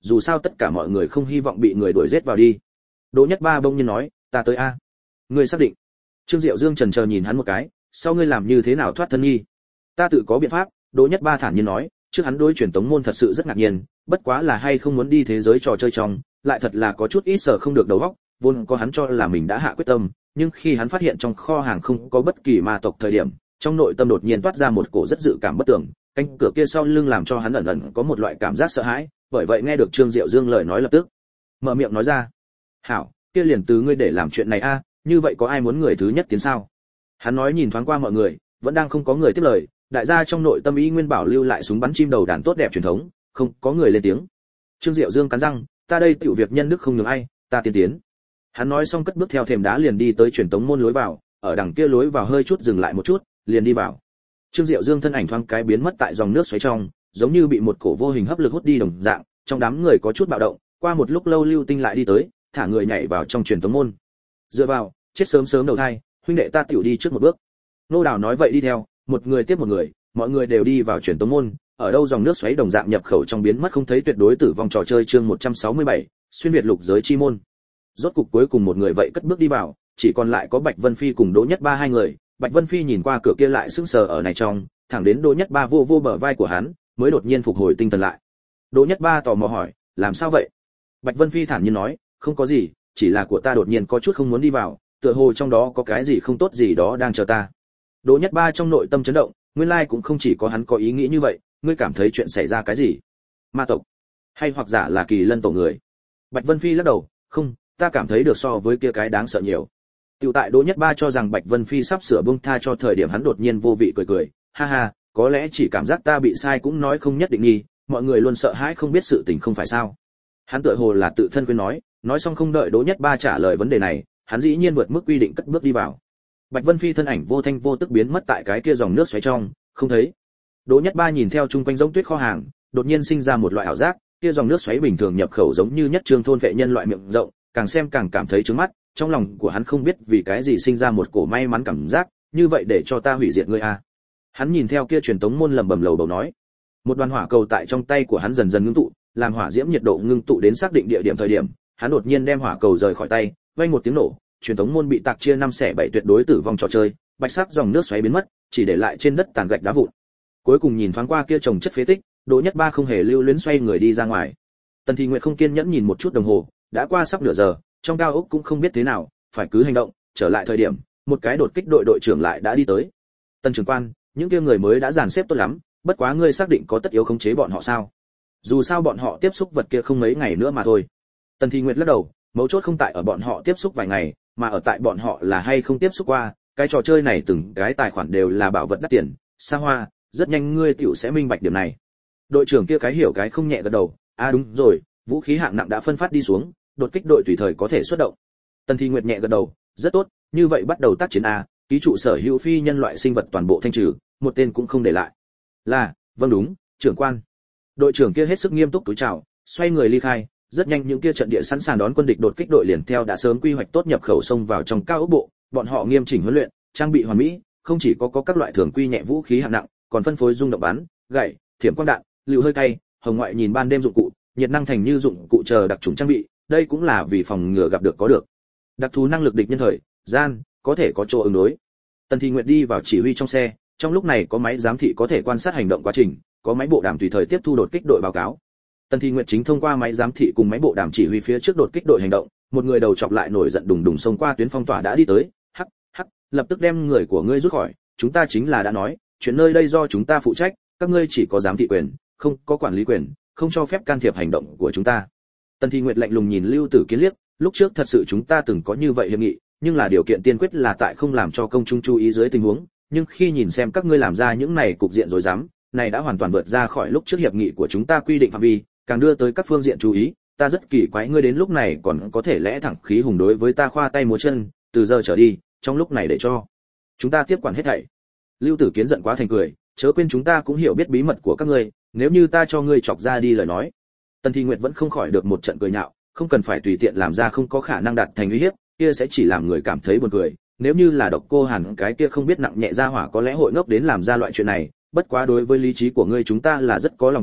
dù sao tất cả mọi người không hy vọng bị người đuổi giết vào đi. Đỗ Nhất Ba bỗng nhiên nói, ta tới a. Ngươi xác định? Trương Diệu Dương chần chờ nhìn hắn một cái, sau ngươi làm như thế nào thoát thân nghi? Ta tự có biện pháp. Đỗ Nhất Ba thản nhiên nói, trước hắn đối truyền tống môn thật sự rất ngạc nhiên, bất quá là hay không muốn đi thế giới trò chơi trong, lại thật là có chút ít sở không được đầu óc, vốn có hắn cho là mình đã hạ quyết tâm, nhưng khi hắn phát hiện trong kho hàng không có bất kỳ ma tộc thời điểm, trong nội tâm đột nhiên toát ra một cổ rất dự cảm bất tưởng, cánh cửa kia sau lưng làm cho hắn ẩn ẩn có một loại cảm giác sợ hãi, bởi vậy nghe được Trương Diệu Dương lời nói lập tức mở miệng nói ra, "Hảo, kia liền từ ngươi để làm chuyện này a, như vậy có ai muốn người thứ nhất tiến sao?" Hắn nói nhìn thoáng qua mọi người, vẫn đang không có người tiếp lời, đại gia trong nội tâm ý nguyên bảo lưu lại súng bắn chim đầu đàn tốt đẹp truyền thống, không có người lên tiếng. Trương Diệu Dương cắn răng, ta đây tiểu việc nhân đức không nhường ai, ta tiên tiến. Hắn nói xong cất bước theo thềm đá liền đi tới truyền tống môn lối vào, ở đằng kia lối vào hơi chút dừng lại một chút, liền đi vào. Trương Diệu Dương thân ảnh thoáng cái biến mất tại dòng nước xoáy trong, giống như bị một cổ vô hình hấp lực hút đi đồng dạng, trong đám người có chút bạo động, qua một lúc lâu Lưu Tinh lại đi tới, thả người nhảy vào trong truyền tống môn. Dựa vào, chết sớm sớm đầu thai, huynh đệ ta tiểu đi trước một bước. Nô Đào nói vậy đi theo, một người tiếp một người, mọi người đều đi vào truyền tống môn, ở đâu dòng nước xoáy đồng dạng nhập khẩu trong biến mất không thấy tuyệt đối tử vong trò chơi chương 167, xuyên việt lục giới chi môn. Rốt cục cuối cùng một người vậy cất bước đi vào, chỉ còn lại có Bạch Vân Phi cùng Đỗ Nhất Ba hai người. Bạch Vân Phi nhìn qua cửa kia lại sững sờ ở này trong, thẳng đến Đỗ Nhất Ba vô vô bờ vai của hắn, mới đột nhiên phục hồi tinh thần lại. Đỗ Nhất Ba tò mò hỏi, làm sao vậy? Bạch Vân Phi thản nhiên nói, không có gì, chỉ là của ta đột nhiên có chút không muốn đi vào, tựa hồ trong đó có cái gì không tốt gì đó đang chờ ta. Đỗ Nhất Ba trong nội tâm chấn động, nguyên lai cũng không chỉ có hắn có ý nghĩ như vậy, ngươi cảm thấy chuyện xảy ra cái gì? Ma tộc? Hay hoặc giả là Kỳ Lân tổ người? Bạch Vân Phi lắc đầu, không, ta cảm thấy được so với kia cái đáng sợ nhiều. Tiểu tại Đỗ Nhất Ba cho rằng Bạch Vân Phi sắp sửa buông tha cho thời điểm hắn đột nhiên vô vị cười cười, ha ha, có lẽ chỉ cảm giác ta bị sai cũng nói không nhất định nghi, mọi người luôn sợ hãi không biết sự tình không phải sao? Hắn tựa hồ là tự thân quên nói xong không đợi Đỗ Nhất Ba trả lời vấn đề này, hắn dĩ nhiên vượt mức quy định cất bước đi vào. Bạch Vân Phi thân ảnh vô thanh vô tức biến mất tại cái kia dòng nước xoáy trong, không thấy. Đỗ Nhất Ba nhìn theo chung quanh giống tuyết kho hàng, đột nhiên sinh ra một loại ảo giác, kia dòng nước xoáy bình thường nhập khẩu giống như nhất trường thôn vệ nhân loại miệng rộng, càng xem càng cảm thấy chướng mắt, trong lòng của hắn không biết vì cái gì sinh ra một cổ may mắn cảm giác, như vậy để cho ta hủy diệt ngươi a. Hắn nhìn theo kia truyền tống môn lẩm bẩm lầu bầu nói. Một đoàn hỏa cầu tại trong tay của hắn dần dần ngưng tụ, làm hỏa diễm nhiệt độ ngưng tụ đến xác định địa điểm thời điểm, hắn đột nhiên đem hỏa cầu rời khỏi tay, vang một tiếng nổ, truyền tống môn bị tạc chia 5/7 tuyệt đối tử vong trò chơi, bạch sắc dòng nước xoáy biến mất, chỉ để lại trên đất tàn gạch đá vụn. Cuối cùng nhìn thoáng qua kia chồng chất phế tích, Đỗ Nhất Ba không hề lưu luyến xoay người đi ra ngoài. Tần Thị Nguyệt không kiên nhẫn nhìn một chút đồng hồ, đã qua sắp nửa giờ, trong cao ốc cũng không biết thế nào, phải cứ hành động, trở lại thời điểm, một cái đột kích đội đội trưởng lại đã đi tới. Tần trưởng quan, những kia người mới đã dàn xếp tốt lắm, bất quá ngươi xác định có tất yếu khống chế bọn họ sao? Dù sao bọn họ tiếp xúc vật kia không mấy ngày nữa mà thôi. Tần Thị Nguyệt lắc đầu, mấu chốt không tại ở bọn họ tiếp xúc vài ngày, mà ở tại bọn họ là hay không tiếp xúc qua, cái trò chơi này từng cái tài khoản đều là bảo vật đắt tiền, xa hoa, rất nhanh ngươi tiểu sẽ minh bạch điểm này. Đội trưởng kia cái hiểu cái không nhẹ gật đầu, đúng rồi, vũ khí hạng nặng đã phân phát đi xuống, đột kích đội tùy thời có thể xuất động. Tần Thị Nguyệt nhẹ gật đầu, rất tốt, như vậy bắt đầu tác chiến a, ký trụ sở hữu phi nhân loại sinh vật toàn bộ thanh trừ, một tên cũng không để lại. Là, vâng đúng, trưởng quan. Đội trưởng kia hết sức nghiêm túc túi chào, xoay người ly khai, rất nhanh những kia trận địa sẵn sàng đón quân địch đột kích đội liền theo đã sớm quy hoạch tốt nhập khẩu xông vào trong cao ốc bộ, bọn họ nghiêm chỉnh huấn luyện, trang bị hoàn mỹ, không chỉ có các loại thường quy nhẹ vũ khí hạng nặng, còn phân phối dung động bắn, gậy, thiểm quang đạn, lưu hơi cay, hồng ngoại nhìn ban đêm dụng cụ, nhiệt năng thành như dụng cụ chờ đặc trùng trang bị, đây cũng là vì phòng ngừa gặp được có được đặc thù năng lực địch nhân thời gian có thể có chỗ ứng đối. Tần Thị Nguyệt đi vào chỉ huy trong xe, trong lúc này có máy giám thị có thể quan sát hành động quá trình, có máy bộ đàm tùy thời tiếp thu đột kích đội báo cáo. Tần Thị Nguyệt chính thông qua máy giám thị cùng máy bộ đàm chỉ huy phía trước đột kích đội hành động, một người đầu chọc lại nổi giận đùng đùng xông qua tuyến phong tỏa đã đi tới, hắc hắc, lập tức đem người của ngươi rút khỏi, chúng ta chính là đã nói, chuyện nơi đây do chúng ta phụ trách, các ngươi chỉ có giám thị quyền, không có quản lý quyền, không cho phép can thiệp hành động của chúng ta. Tần Thị Nguyệt lạnh lùng nhìn Lưu Tử Kiến liếc, lúc trước thật sự chúng ta từng có như vậy hiệp nghị, nhưng là điều kiện tiên quyết là tại không làm cho công chúng chú ý dưới tình huống, nhưng khi nhìn xem các ngươi làm ra những này cục diện rối rắm, này đã hoàn toàn vượt ra khỏi lúc trước hiệp nghị của chúng ta quy định phạm vi, càng đưa tới các phương diện chú ý, ta rất kỳ quái ngươi đến lúc này còn có thể lẽ thẳng khí hùng đối với ta khoa tay múa chân, từ giờ trở đi, trong lúc này để cho chúng ta tiếp quản hết thảy. Lưu Tử Kiến giận quá thành cười, chớ quên chúng ta cũng hiểu biết bí mật của các ngươi, nếu như ta cho ngươi chọc ra đi lời nói. Tần Thị Nguyệt vẫn không khỏi được một trận cười nhạo, không cần phải tùy tiện làm ra không có khả năng đạt thành uy hiếp, kia sẽ chỉ làm người cảm thấy buồn cười. Nếu như là Độc Cô Hàn cái kia không biết nặng nhẹ ra hỏa có lẽ hội ngốc đến làm ra loại chuyện này, bất quá đối với lý trí của ngươi chúng ta là rất có lòng tin,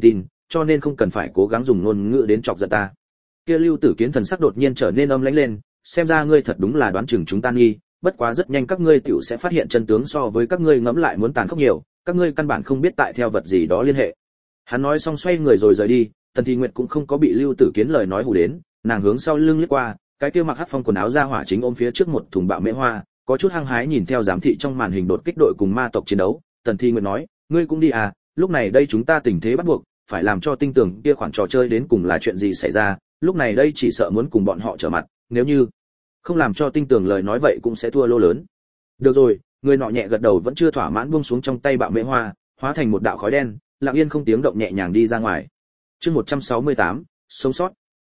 cho nên không cần phải cố gắng dùng ngôn ngữ đến chọc giận ta. Kia Lưu Tử Kiến thần sắc đột nhiên trở nên âm lãnh lên, xem ra ngươi thật đúng là đoán chừng chúng ta nghi, bất quá rất nhanh các ngươi tiểu sẽ phát hiện chân tướng so với các ngươi ngẫm lại muốn tàn khốc nhiều, các ngươi căn bản không biết tại theo vật gì đó liên hệ. Hắn nói xong xoay người rồi rời đi, Tần Thi Nguyệt cũng không có bị Lưu Tử Kiến lời nói hù đến, nàng hướng sau lưng liếc qua, cái kia mặc hắc phong quần áo ra hỏa chính ôm phía trước một thùng bạo mễ hoa, có chút hăng hái nhìn theo giám thị trong màn hình đột kích đội cùng ma tộc chiến đấu. Tần Thi Nguyệt nói, ngươi cũng đi à, lúc này đây chúng ta tình thế bắt buộc, phải làm cho tinh tường kia khoản trò chơi đến cùng là chuyện gì xảy ra, lúc này đây chỉ sợ muốn cùng bọn họ trở mặt, nếu như không làm cho tinh tường lời nói vậy cũng sẽ thua lô lớn. Được rồi, người nọ nhẹ gật đầu vẫn chưa thỏa mãn buông xuống trong tay bạo mễ hoa, hóa thành một đạo khói đen, lặng yên không tiếng động nhẹ nhàng đi ra ngoài. Chương 168, sống sót.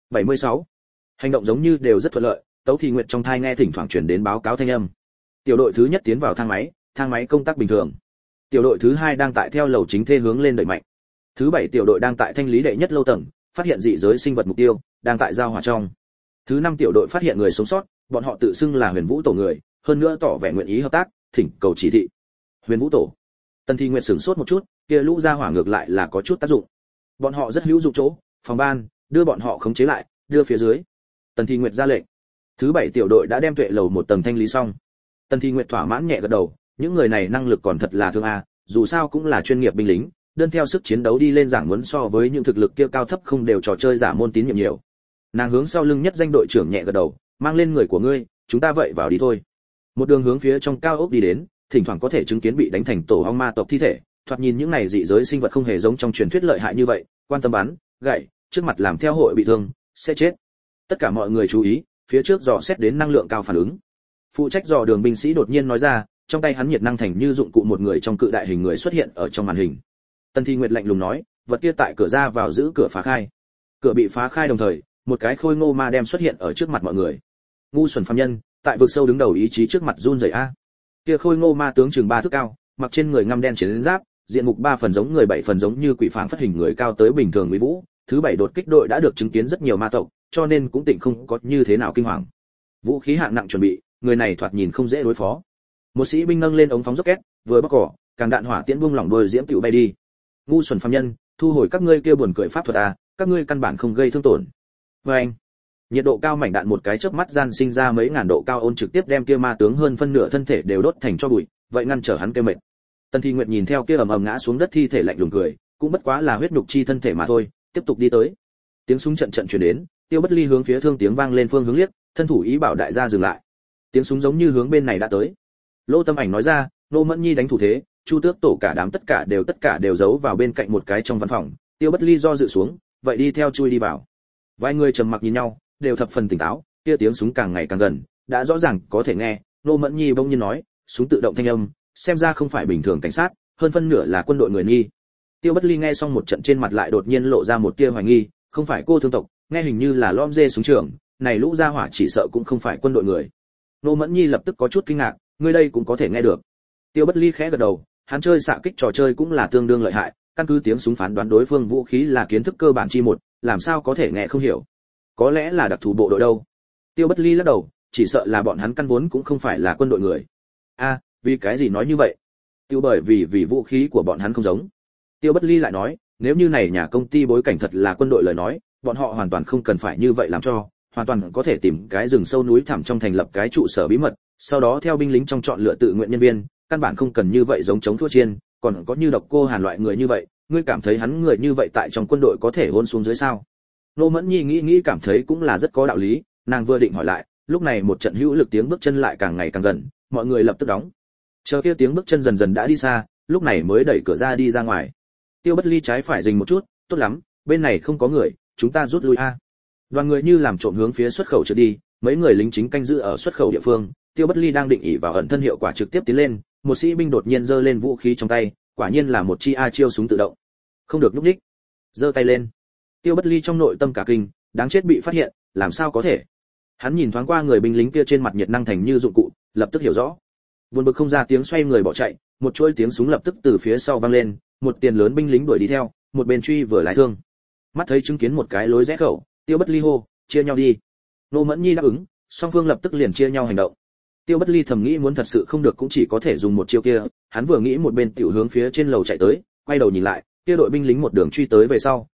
76. Hành động giống như đều rất thuận lợi, Tấu Thị Nguyệt trong thai nghe thỉnh thoảng truyền đến báo cáo thanh âm. Tiểu đội thứ nhất tiến vào thang máy công tác bình thường. Tiểu đội thứ hai đang tại theo lầu chính thê hướng lên đẩy mạnh. Thứ bảy tiểu đội đang tại thanh lý đệ nhất lâu tầng, phát hiện dị giới sinh vật mục tiêu, đang tại giao hỏa trong. Thứ năm tiểu đội phát hiện người sống sót, bọn họ tự xưng là Huyền Vũ tổ người, hơn nữa tỏ vẻ nguyện ý hợp tác, thỉnh cầu chỉ thị. Huyền Vũ tổ. Tần Thi Nguyệt sửng sốt một chút, kia lũ ra hỏa ngược lại là có chút tác dụng. Bọn họ rất hữu dụng chỗ, phòng ban, đưa bọn họ khống chế lại, đưa phía dưới. Tần Thi Nguyệt ra lệnh. Thứ bảy tiểu đội đã đem tuệ lầu một tầng thanh lý xong. Tần Thi Nguyệt thỏa mãn nhẹ gật đầu, những người này năng lực còn thật là thương a, dù sao cũng là chuyên nghiệp binh lính, đơn theo sức chiến đấu đi lên giảng muốn so với những thực lực kia cao thấp không đều trò chơi giả môn tín nhiệm nhiều. Nàng hướng sau lưng nhất danh đội trưởng nhẹ gật đầu, mang lên người của ngươi, chúng ta vậy vào đi thôi. Một đường hướng phía trong cao ốc đi đến, thỉnh thoảng có thể chứng kiến bị đánh thành tổ ong ma tộc thi thể, thoạt nhìn những này dị giới sinh vật không hề giống trong truyền thuyết lợi hại như vậy, quan tâm bắn, gậy, trước mặt làm theo hội bị thương, sẽ chết. Tất cả mọi người chú ý, phía trước dò xét đến năng lượng cao phản ứng. Phụ trách dò đường binh sĩ đột nhiên nói ra, trong tay hắn nhiệt năng thành như dụng cụ một người trong cự đại hình người xuất hiện ở trong màn hình. Tần Thi Nguyệt lạnh lùng nói, vật kia tại cửa ra vào giữ cửa phá khai. Cửa bị phá khai đồng thời, một cái khôi ngô ma đem xuất hiện ở trước mặt mọi người. Ngu xuẩn phàm nhân, tại vực sâu đứng đầu ý chí trước mặt run rẩy a. Kia khôi ngô ma tướng chừng 3 thước cao, mặc trên người ngăm đen chiến giáp, diện mục 3 phần giống người 7 phần giống như quỷ phảng phất hình người cao tới bình thường Mỹ Vũ. Thứ bảy đột kích đội đã được chứng kiến rất nhiều ma tộc, cho nên cũng tịnh không có như thế nào kinh hoàng. Vũ khí hạng nặng chuẩn bị, người này thoạt nhìn không dễ đối phó. Một sĩ binh nâng lên ống phóng rocket, vừa bóc cỏ, càng đạn hỏa tiễn buông lỏng đôi diễm tiểu bay đi. Ngu xuẩn phàm nhân, thu hồi các ngươi kia buồn cười pháp thuật à, các ngươi căn bản không gây thương tổn. Anh, nhiệt độ cao mảnh đạn một cái chớp mắt gian sinh ra mấy ngàn độ cao ôn trực tiếp đem kia ma tướng hơn phân nửa thân thể đều đốt thành tro bụi, vậy ngăn trở hắn kêu mệt. Tần Thi Nguyệt nhìn theo kia ầm ầm ngã xuống đất thi thể lạnh lùng cười, cũng bất quá là huyết nhục chi thân thể mà thôi, tiếp tục đi tới. Tiếng súng trận truyền đến, Tiêu Bất Ly hướng phía thương tiếng vang lên phương hướng liếc, thân thủ ý bảo đại gia dừng lại. Tiếng súng giống như hướng bên này đã tới. Lô Tâm Ảnh nói ra, Nô Mẫn Nhi đánh thủ thế, Chu Tước tổ cả đám tất cả đều giấu vào bên cạnh một cái trong văn phòng. Tiêu Bất Ly do dự xuống, vậy đi theo chui đi vào. Vài người trầm mặc nhìn nhau, đều thập phần tỉnh táo, kia tiếng súng càng ngày càng gần, đã rõ ràng có thể nghe. Nô Mẫn Nhi bỗng nhiên nói, súng tự động thanh âm, xem ra không phải bình thường cảnh sát, hơn phân nửa là quân đội người nghi. Tiêu Bất Ly nghe xong một trận trên mặt lại đột nhiên lộ ra một tia hoài nghi, không phải cô thương tộc, nghe hình như là lom dê súng trường, này lũ gia hỏa chỉ sợ cũng không phải quân đội người. Nô Mẫn Nhi lập tức có chút kinh ngạc, ngươi đây cũng có thể nghe được. Tiêu Bất Ly khẽ gật đầu, hắn chơi xạ kích trò chơi cũng là tương đương lợi hại, căn cứ tiếng súng phán đoán đối phương vũ khí là kiến thức cơ bản chi một, làm sao có thể nghe không hiểu. Có lẽ là đặc thù bộ đội đâu. Tiêu Bất Ly lắc đầu, chỉ sợ là bọn hắn căn vốn cũng không phải là quân đội người. A, vì cái gì nói như vậy? Tiêu bởi vì vũ khí của bọn hắn không giống. Tiêu Bất Ly lại nói, nếu như này nhà công ty bối cảnh thật là quân đội lời nói, bọn họ hoàn toàn không cần phải như vậy làm cho, hoàn toàn có thể tìm cái rừng sâu núi thẳm trong thành lập cái trụ sở bí mật, sau đó theo binh lính trong chọn lựa tự nguyện nhân viên, căn bản không cần như vậy giống chống thua chiên, còn có như Độc Cô Hàn loại người như vậy, ngươi cảm thấy hắn người như vậy tại trong quân đội có thể hôn xuống dưới sao? Nô Mẫn Nhi nghĩ cảm thấy cũng là rất có đạo lý, nàng vừa định hỏi lại, lúc này một trận hữu lực tiếng bước chân lại càng ngày càng gần, mọi người lập tức đóng. Chờ kia tiếng bước chân dần dần đã đi xa, lúc này mới đẩy cửa ra đi ra ngoài. Tiêu Bất Ly trái phải dừng một chút, tốt lắm, bên này không có người, chúng ta rút lui a. Đoàn người như làm trộm hướng phía xuất khẩu trượt đi, mấy người lính chính canh giữ ở xuất khẩu địa phương. Tiêu Bất Ly đang định ỷ vào ẩn thân hiệu quả trực tiếp tiến lên, một sĩ binh đột nhiên giơ lên vũ khí trong tay, quả nhiên là một chi a chiêu súng tự động. Không được lúc ních. Giơ tay lên. Tiêu Bất Ly trong nội tâm cả kinh, đáng chết bị phát hiện, làm sao có thể? Hắn nhìn thoáng qua người binh lính kia trên mặt nhiệt năng thành như dụng cụ, lập tức hiểu rõ. Buồn bực không ra tiếng xoay người bỏ chạy, một chuỗi tiếng súng lập tức từ phía sau vang lên, một tiền lớn binh lính đuổi đi theo, một bên truy vừa lái thương. Mắt thấy chứng kiến một cái lối rẽ khẩu, Tiêu Bất Ly hô, chia nhau đi. Nô Mẫn Nhi đáp ứng, song phương lập tức liền chia nhau hành động. Tiêu Bất Ly thầm nghĩ muốn thật sự không được cũng chỉ có thể dùng một chiêu kia, hắn vừa nghĩ một bên tiểu hướng phía trên lầu chạy tới, quay đầu nhìn lại, kia đội binh lính một đường truy tới về sau,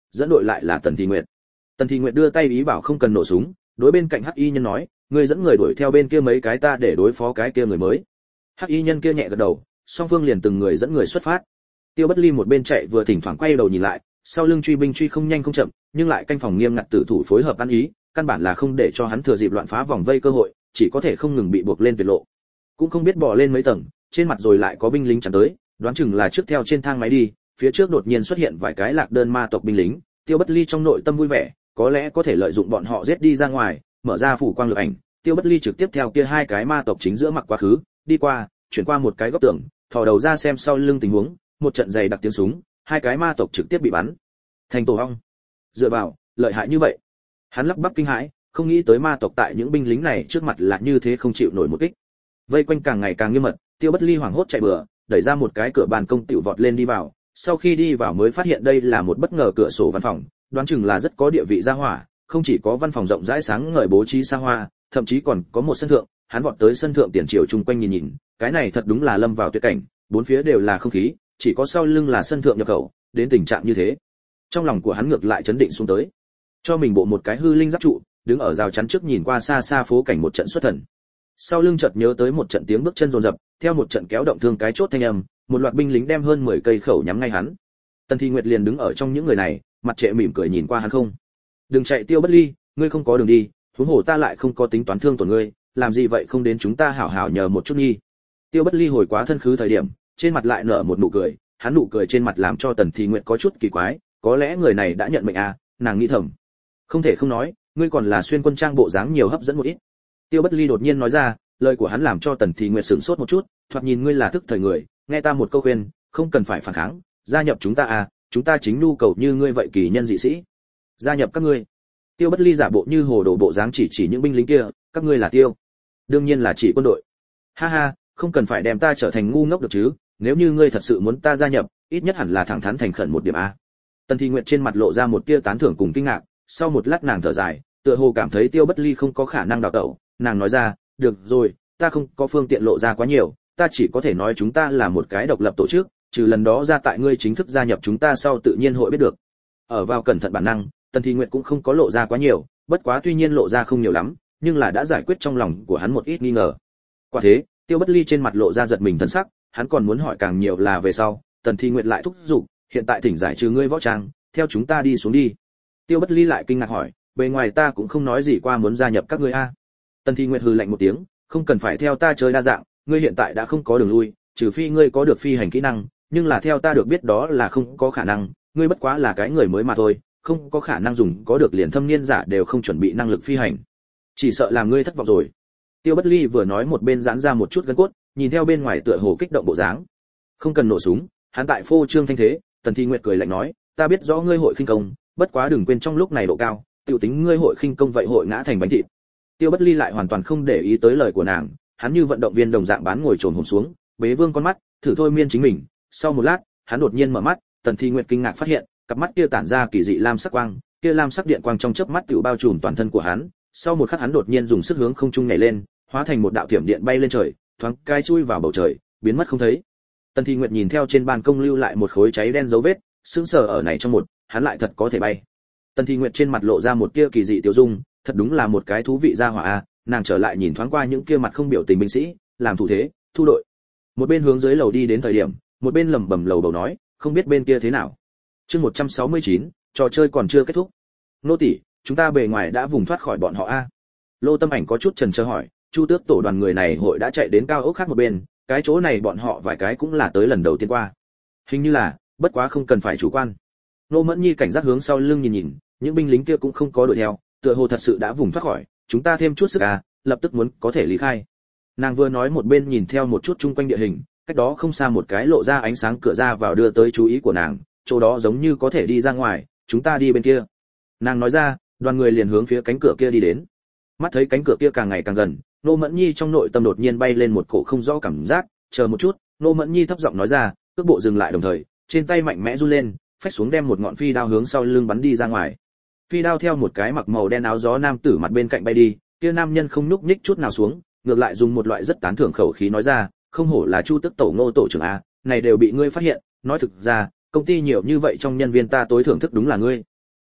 dẫn đội lại là Tần Thị Nguyệt. Tần Thị Nguyệt đưa tay ý bảo không cần nổ súng, đối bên cạnh Hắc Y nhân nói, ngươi dẫn người đuổi theo bên kia mấy cái ta để đối phó cái kia người mới. Hắc Y nhân kia nhẹ gật đầu, song phương liền từng người dẫn người xuất phát. Tiêu Bất Ly một bên chạy vừa thỉnh thoảng quay đầu nhìn lại, sau lưng truy binh truy không nhanh không chậm, nhưng lại canh phòng nghiêm ngặt tử thủ phối hợp ăn ý, căn bản là không để cho hắn thừa dịp loạn phá vòng vây cơ hội, chỉ có thể không ngừng bị buộc lên tuyệt lộ. Cũng không biết bò lên mấy tầng, trên mặt rồi lại có binh lính chắn tới, đoán chừng là trước theo trên thang máy đi, phía trước đột nhiên xuất hiện vài cái lạc đơn ma tộc binh lính, Tiêu Bất Ly trong nội tâm vui vẻ, có lẽ có thể lợi dụng bọn họ giết đi ra ngoài, mở ra phủ quang lực ảnh, Tiêu Bất Ly trực tiếp theo kia hai cái ma tộc chính giữa mặc quá khứ, đi qua, chuyển qua một cái góc tường, thò đầu ra xem sau lưng tình huống, một trận dày đặc tiếng súng, hai cái ma tộc trực tiếp bị bắn thành tổ ong. Dựa vào, lợi hại như vậy. Hắn lắp bắp kinh hãi, không nghĩ tới ma tộc tại những binh lính này trước mặt là như thế không chịu nổi một kích. Vây quanh càng ngày càng nghiêm mật, Tiêu Bất Ly hoảng hốt chạy bừa, đẩy ra một cái cửa ban công tiểu vọt lên đi vào, sau khi đi vào mới phát hiện đây là một bất ngờ cửa sổ văn phòng, đoán chừng là rất có địa vị gia hỏa, không chỉ có văn phòng rộng rãi sáng ngời bố trí xa hoa, thậm chí còn có một sân thượng, hắn vọt tới sân thượng tiền triều chung quanh nhìn nhìn, cái này thật đúng là lâm vào tuyệt cảnh, bốn phía đều là không khí, chỉ có sau lưng là sân thượng nhập khẩu, đến tình trạng như thế. Trong lòng của hắn ngược lại chấn định xuống tới. Cho mình bộ một cái hư linh giáp trụ, đứng ở rào chắn trước nhìn qua xa xa phố cảnh một trận xuất thần. Sau lưng chợt nhớ tới một trận tiếng bước chân rồn rập, theo một trận kéo động thương cái chốt thanh âm, một loạt binh lính đem hơn 10 cây khẩu nhắm ngay hắn. Tần Thị Nguyệt liền đứng ở trong những người này, mặt trệ mỉm cười nhìn qua hắn không. Đừng chạy Tiêu Bất Ly, ngươi không có đường đi, huống hồ ta lại không có tính toán thương tổn ngươi, làm gì vậy không đến chúng ta hảo hảo nhờ một chút nghi. Tiêu Bất Ly hồi quá thân khứ thời điểm, trên mặt lại nở một nụ cười, hắn nụ cười trên mặt làm cho Tần Thị Nguyệt có chút kỳ quái, có lẽ người này đã nhận mệnh à, nàng nghĩ thầm. Không thể không nói, ngươi còn là xuyên quân trang bộ dáng nhiều hấp dẫn một ít. Tiêu Bất Ly đột nhiên nói ra, lời của hắn làm cho Tần Thị Nguyệt sửng sốt một chút, thoạt nhìn ngươi là thức thời người, nghe ta một câu khuyên, không cần phải phản kháng, gia nhập chúng ta à, chúng ta chính nhu cầu như ngươi vậy kỳ nhân dị sĩ. Gia nhập các ngươi. Tiêu Bất Ly giả bộ như hồ đồ bộ dáng chỉ những binh lính kia, các ngươi là Tiêu. Đương nhiên là chỉ quân đội. Ha ha, không cần phải đem ta trở thành ngu ngốc được chứ, nếu như ngươi thật sự muốn ta gia nhập, ít nhất hẳn là thẳng thắn thành khẩn một điểm a. Tần Thị Nguyệt trên mặt lộ ra một tia tán thưởng cùng kinh ngạc, sau một lát nàng thở dài, tựa hồ cảm thấy Tiêu Bất Ly không có khả năng đào tẩu, nàng nói ra, được rồi, ta không có phương tiện lộ ra quá nhiều, ta chỉ có thể nói chúng ta là một cái độc lập tổ chức, trừ lần đó ra tại ngươi chính thức gia nhập chúng ta sau tự nhiên hội biết được. Ở vào cẩn thận bản năng, Tần Thị Nguyệt cũng không có lộ ra quá nhiều, bất quá tuy nhiên lộ ra không nhiều lắm, nhưng là đã giải quyết trong lòng của hắn một ít nghi ngờ. Quả thế, Tiêu Bất Ly trên mặt lộ ra giật mình thần sắc, hắn còn muốn hỏi càng nhiều là về sau, Tần Thị Nguyệt lại thúc giục, hiện tại thỉnh giải trừ ngươi võ trang, theo chúng ta đi xuống đi. Tiêu Bất Ly lại kinh ngạc hỏi, bề ngoài ta cũng không nói gì qua muốn gia nhập các ngươi a. Tần Thị Nguyệt hừ lạnh một tiếng, không cần phải theo ta chơi đa dạng, ngươi hiện tại đã không có đường lui, trừ phi ngươi có được phi hành kỹ năng, nhưng là theo ta được biết đó là không có khả năng, ngươi bất quá là cái người mới mà thôi, không có khả năng dùng có được liền thâm niên giả đều không chuẩn bị năng lực phi hành. Chỉ sợ làm ngươi thất vọng rồi. Tiêu Bất Ly vừa nói một bên giãn ra một chút gân cốt, nhìn theo bên ngoài tựa hồ kích động bộ dáng. Không cần nổ súng, hắn tại phô trương thanh thế. Tần Thị Nguyệt cười lạnh nói, ta biết rõ ngươi hội khinh công, bất quá đừng quên trong lúc này độ cao, tiểu tính ngươi hội khinh công vậy hội ngã thành bánh thịt. Tiêu Bất Ly lại hoàn toàn không để ý tới lời của nàng, hắn như vận động viên đồng dạng bán ngồi trồn hồn xuống, bế vương con mắt, thử thôi miên chính mình. Sau một lát, hắn đột nhiên mở mắt, Tần Thị Nguyệt kinh ngạc phát hiện, cặp mắt kia tản ra kỳ dị lam sắc quang, kia lam sắc điện quang trong chớp mắt tiểu bao trùm toàn thân của hắn. Sau một khắc hắn đột nhiên dùng sức hướng không trung nhảy lên, hóa thành một đạo thiểm điện bay lên trời, thoáng cái chui vào bầu trời, biến mất không thấy. Tần Thị Nguyệt nhìn theo trên ban công lưu lại một khối cháy đen dấu vết, sững sờ ở này trong một, hắn lại thật có thể bay. Tần Thị Nguyệt trên mặt lộ ra một tia kỳ dị tiêu dung, thật đúng là một cái thú vị gia hỏa a. Nàng trở lại nhìn thoáng qua những kia mặt không biểu tình binh sĩ, làm thủ thế, thu đội. Một bên hướng dưới lầu đi đến thời điểm, một bên lẩm bẩm lầu bầu nói, không biết bên kia thế nào. Chương 169, trò chơi còn chưa kết thúc. Nô tỷ, chúng ta bề ngoài đã vùng thoát khỏi bọn họ a. Lô Tâm Ảnh có chút chần chờ hỏi, Chu Tước tổ đoàn người này hội đã chạy đến cao ốc khác một bên, cái chỗ này bọn họ vài cái cũng là tới lần đầu tiên qua. Hình như là, bất quá không cần phải chủ quan. Nô Mẫn Nhi cảnh giác hướng sau lưng nhìn nhìn, những binh lính kia cũng không có đuổi theo, tựa hồ thật sự đã vùng thoát khỏi, chúng ta thêm chút sức à, lập tức muốn có thể lý khai. Nàng vừa nói một bên nhìn theo một chút chung quanh địa hình, cách đó không xa một cái lộ ra ánh sáng cửa ra vào đưa tới chú ý của nàng, chỗ đó giống như có thể đi ra ngoài, chúng ta đi bên kia. Nàng nói ra, đoàn người liền hướng phía cánh cửa kia đi đến. Mắt thấy cánh cửa kia càng ngày càng gần, Nô Mẫn Nhi trong nội tâm đột nhiên bay lên một cổ không rõ cảm giác, chờ một chút, Nô Mẫn Nhi thấp giọng nói ra, cước bộ dừng lại đồng thời, trên tay mạnh mẽ run lên, phách xuống đem một ngọn phi đao hướng sau lưng bắn đi ra ngoài. Phi đao theo một cái mặc màu đen áo gió nam tử mặt bên cạnh bay đi, kia nam nhân không nhúc nhích chút nào xuống, ngược lại dùng một loại rất tán thưởng khẩu khí nói ra, không hổ là Chu Tước tổ Ngô tổ trưởng a, này đều bị ngươi phát hiện, nói thực ra, công ty nhiều như vậy trong nhân viên ta tối thưởng thức đúng là ngươi,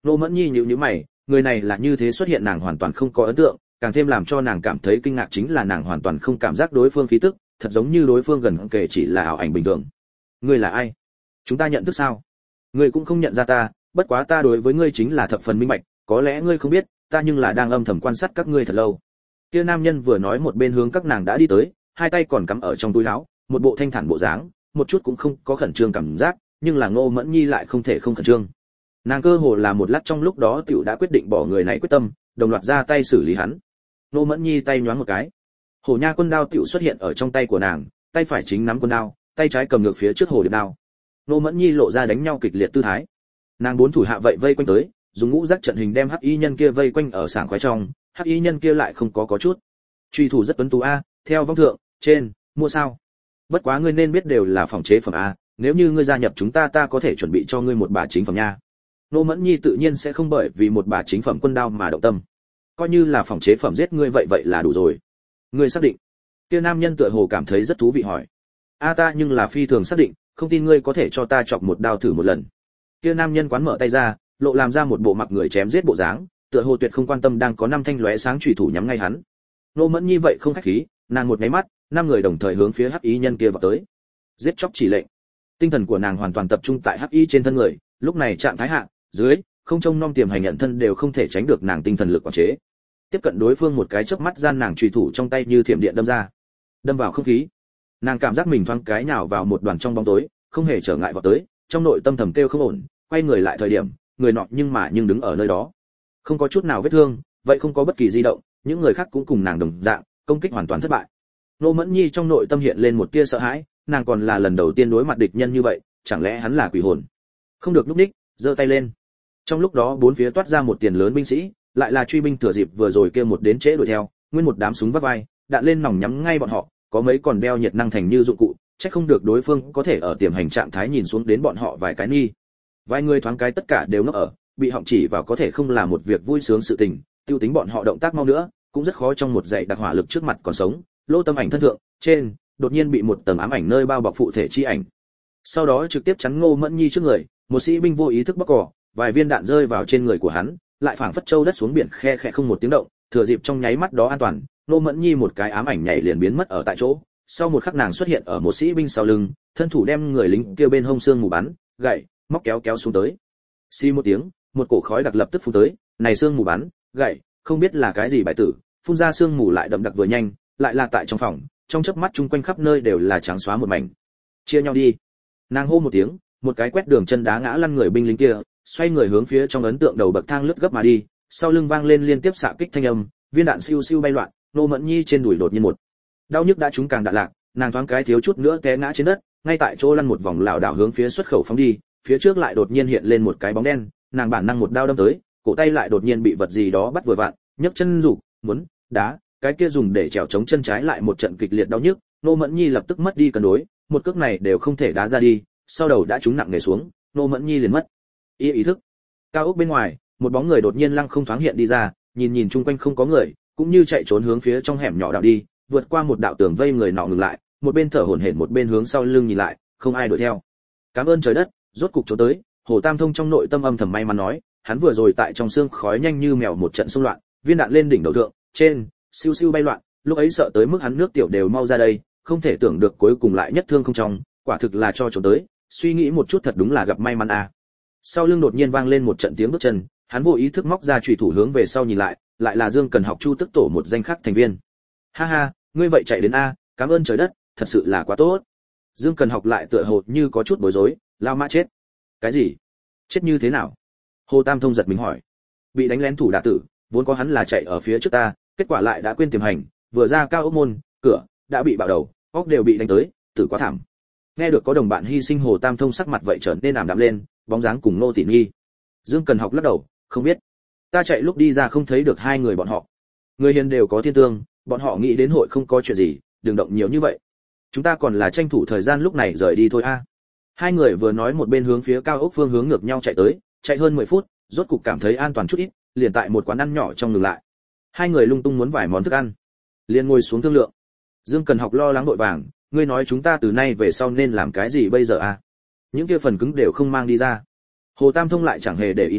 Nô Mẫn Nhi nhíu nhíu mày, người này là như thế xuất hiện nàng hoàn toàn không có ấn tượng, càng thêm làm cho nàng cảm thấy kinh ngạc chính là nàng hoàn toàn không cảm giác đối phương khí tức, thật giống như đối phương gần kề chỉ là ảo ảnh bình thường. Ngươi là ai? Chúng ta nhận thức sao? Ngươi cũng không nhận ra ta, bất quá ta đối với ngươi chính là thập phần minh bạch, có lẽ ngươi không biết, ta nhưng là đang âm thầm quan sát các ngươi thật lâu. Kia nam nhân vừa nói một bên hướng các nàng đã đi tới, hai tay còn cắm ở trong túi áo, một bộ thanh thản bộ dáng, một chút cũng không có khẩn trương cảm giác, nhưng là Ngô Mẫn Nhi lại không thể không khẩn trương. Nàng cơ hồ là một lát trong lúc đó tiểu đã quyết định bỏ người này quyết tâm, đồng loạt ra tay xử lý hắn. Ngô Mẫn Nhi tay nhoáng một cái, Hổ Nha quân đao tiểu xuất hiện ở trong tay của nàng, tay phải chính nắm quân đao, tay trái cầm ngược phía trước hồ điệp đao. Ngô Mẫn Nhi lộ ra đánh nhau kịch liệt tư thái. Nàng bốn thủ hạ vậy vây quanh tới, dùng ngũ giác trận hình đem hắc y nhân kia vây quanh ở sảng khoái trong, hắc y nhân kia lại không có chút. Truy thủ rất tuấn tú a, theo vong thượng, trên, mua sao? Bất quá ngươi nên biết đều là phòng chế phẩm a, nếu như ngươi gia nhập chúng ta ta có thể chuẩn bị cho ngươi một bả chính phẩm nha. Ngô Mẫn Nhi tự nhiên sẽ không bởi vì một bả chính phẩm quân đao mà động tâm. Coi như là phòng chế phẩm giết ngươi vậy là đủ rồi. Ngươi xác định? Kia nam nhân tựa hồ cảm thấy rất thú vị hỏi. A ta nhưng là phi thường xác định, không tin ngươi có thể cho ta chọc một đao thử một lần. Kia nam nhân quán mở tay ra, lộ làm ra một bộ mặc người chém giết bộ dáng, tựa hồ tuyệt không quan tâm đang có năm thanh lóe sáng chủy thủ nhắm ngay hắn. Ngô Mẫn Nhi vậy không khách khí, nàng một cái mắt, năm người đồng thời hướng phía hắc y nhân kia vào tới. Giết chóc chỉ lệnh. Tinh thần của nàng hoàn toàn tập trung tại hắc y trên thân người, lúc này trạng thái hạ, dưới, không trông nom tiềm hành nhận thân đều không thể tránh được nàng tinh thần lực quản chế. Tiếp cận đối phương một cái chớp mắt gian nàng chủy thủ trong tay như thiểm điện đâm ra, đâm vào không khí. Nàng cảm giác mình thoáng cái nào vào một đoàn trong bóng tối, không hề trở ngại vào tới, trong nội tâm thầm kêu không ổn, quay người lại thời điểm, người nọ nhưng đứng ở nơi đó, không có chút nào vết thương, vậy không có bất kỳ di động, những người khác cũng cùng nàng đồng dạng, công kích hoàn toàn thất bại. Ngô Mẫn Nhi trong nội tâm hiện lên một tia sợ hãi, nàng còn là lần đầu tiên đối mặt địch nhân như vậy, chẳng lẽ hắn là quỷ hồn? Không được lúc ních, giơ tay lên. Trong lúc đó bốn phía toát ra một tiền lớn binh sĩ, lại là truy binh thừa dịp vừa rồi kia một đến trễ đuổi theo, nguyên một đám súng vắt vai, đạn lên nòng nhắm ngay bọn họ, có mấy còn đeo nhiệt năng thành như dụng cụ, chắc không được đối phương có thể ở tiềm hành trạng thái nhìn xuống đến bọn họ vài cái ni. Vài người thoáng cái tất cả đều ngốc ở, bị họng chỉ vào có thể không là một việc vui sướng sự tình, tiêu tính bọn họ động tác mau nữa, cũng rất khó trong một dãy đặc hỏa lực trước mặt còn sống. Lô Tâm Ảnh thân thượng, trên, đột nhiên bị một tầng ám ảnh nơi bao bọc phụ thể chi ảnh. Sau đó trực tiếp chắn Ngô Mẫn Nhi trước người, một sĩ binh vô ý thức bóc cỏ, vài viên đạn rơi vào trên người của hắn, lại phảng phất châu đất xuống biển khe khẽ không một tiếng động, thừa dịp trong nháy mắt đó an toàn, Ngô Mẫn Nhi một cái ám ảnh nhảy liền biến mất ở tại chỗ. Sau một khắc nàng xuất hiện ở một sĩ binh sau lưng, thân thủ đem người lính kia bên hông xương mù bắn, gậy, móc kéo xuống tới. Xì một tiếng, một cổ khói đặc lập tức phun tới, này xương mù bắn, gậy, không biết là cái gì bại tử, phun ra xương mù lại đậm đặc vừa nhanh, lại là tại trong phòng, trong chớp mắt chung quanh khắp nơi đều là trắng xóa một mảnh. Chia nhau đi. Nàng hô một tiếng, một cái quét đường chân đá ngã lăn người binh lính kia, xoay người hướng phía trong ấn tượng đầu bậc thang lướt gấp mà đi, sau lưng vang lên liên tiếp xạ kích thanh âm, viên đạn siêu siêu bay loạn, Ngô Mẫn Nhi trên đùi đột nhiên một đau nhức đã trúng càng đạn lạc, nàng thoáng cái thiếu chút nữa té ngã trên đất, ngay tại chỗ lăn một vòng lảo đảo hướng phía xuất khẩu phóng đi, phía trước lại đột nhiên hiện lên một cái bóng đen, nàng bản năng một đao đâm tới, cổ tay lại đột nhiên bị vật gì đó bắt vừa vặn, nhấc chân rục, muốn đá, cái kia dùng để trèo chống chân trái lại một trận kịch liệt đau nhức, Ngô Mẫn Nhi lập tức mất đi cân đối, một cước này đều không thể đá ra đi, sau đầu đã trúng nặng nề xuống, Ngô Mẫn Nhi liền mất ý thức. Cao ốc bên ngoài, một bóng người đột nhiên lăng không thoáng hiện đi ra, nhìn chung quanh không có người, cũng như chạy trốn hướng phía trong hẻm nhỏ đạo đi, vượt qua một đạo tường vây người nọ ngừng lại, một bên thở hổn hển một bên hướng sau lưng nhìn lại, không ai đuổi theo. Cảm ơn trời đất, rốt cục trốn tới, Hồ Tam Thông trong nội tâm âm thầm may mắn nói, hắn vừa rồi tại trong xương khói nhanh như mèo một trận xung loạn, viên đạn lên đỉnh đầu thượng, trên, siêu siêu bay loạn, lúc ấy sợ tới mức hắn nước tiểu đều mau ra đây, không thể tưởng được cuối cùng lại nhất thương không trong, quả thực là cho trốn tới, suy nghĩ một chút thật đúng là gặp may mắn à. Sau lưng đột nhiên vang lên một trận tiếng bước chân, hắn vô ý thức móc ra chùy thủ hướng về sau nhìn lại là Dương Cần Học Chu Tức Tổ một danh khác thành viên. Ha ha, ngươi vậy chạy đến a, cảm ơn trời đất, thật sự là quá tốt. Dương Cần Học lại tựa hồ như có chút bối rối, lao mã chết. Cái gì? Chết như thế nào? Hồ Tam Thông giật mình hỏi. Bị đánh lén thủ đả tử, vốn có hắn là chạy ở phía trước ta, kết quả lại đã quên tiềm hành, vừa ra cao ốc môn, cửa đã bị bạo đầu, óc đều bị đánh tới, tử quá thảm. Nghe được có đồng bạn hy sinh, Hồ Tam Thông sắc mặt vậy trở nên ảm đạm lên, bóng dáng cùng Nô Tỷ Nhi. Dương Cần Học lắc đầu, không biết. Ta chạy lúc đi ra không thấy được hai người bọn họ. Người hiền đều có thiên tương, bọn họ nghĩ đến hội không có chuyện gì, đừng động nhiều như vậy. Chúng ta còn là tranh thủ thời gian lúc này rời đi thôi a. Hai người vừa nói một bên hướng phía cao ốc phương hướng ngược nhau chạy tới, chạy hơn 10 phút, rốt cục cảm thấy an toàn chút ít, liền tại một quán ăn nhỏ trong ngừng lại. Hai người lung tung muốn vài món thức ăn, liền ngồi xuống thương lượng. Dương Cần Học lo lắng vội vàng, ngươi nói chúng ta từ nay về sau nên làm cái gì bây giờ a? Những kia phần cứng đều không mang đi ra. Hồ Tam Thông lại chẳng hề để ý nói,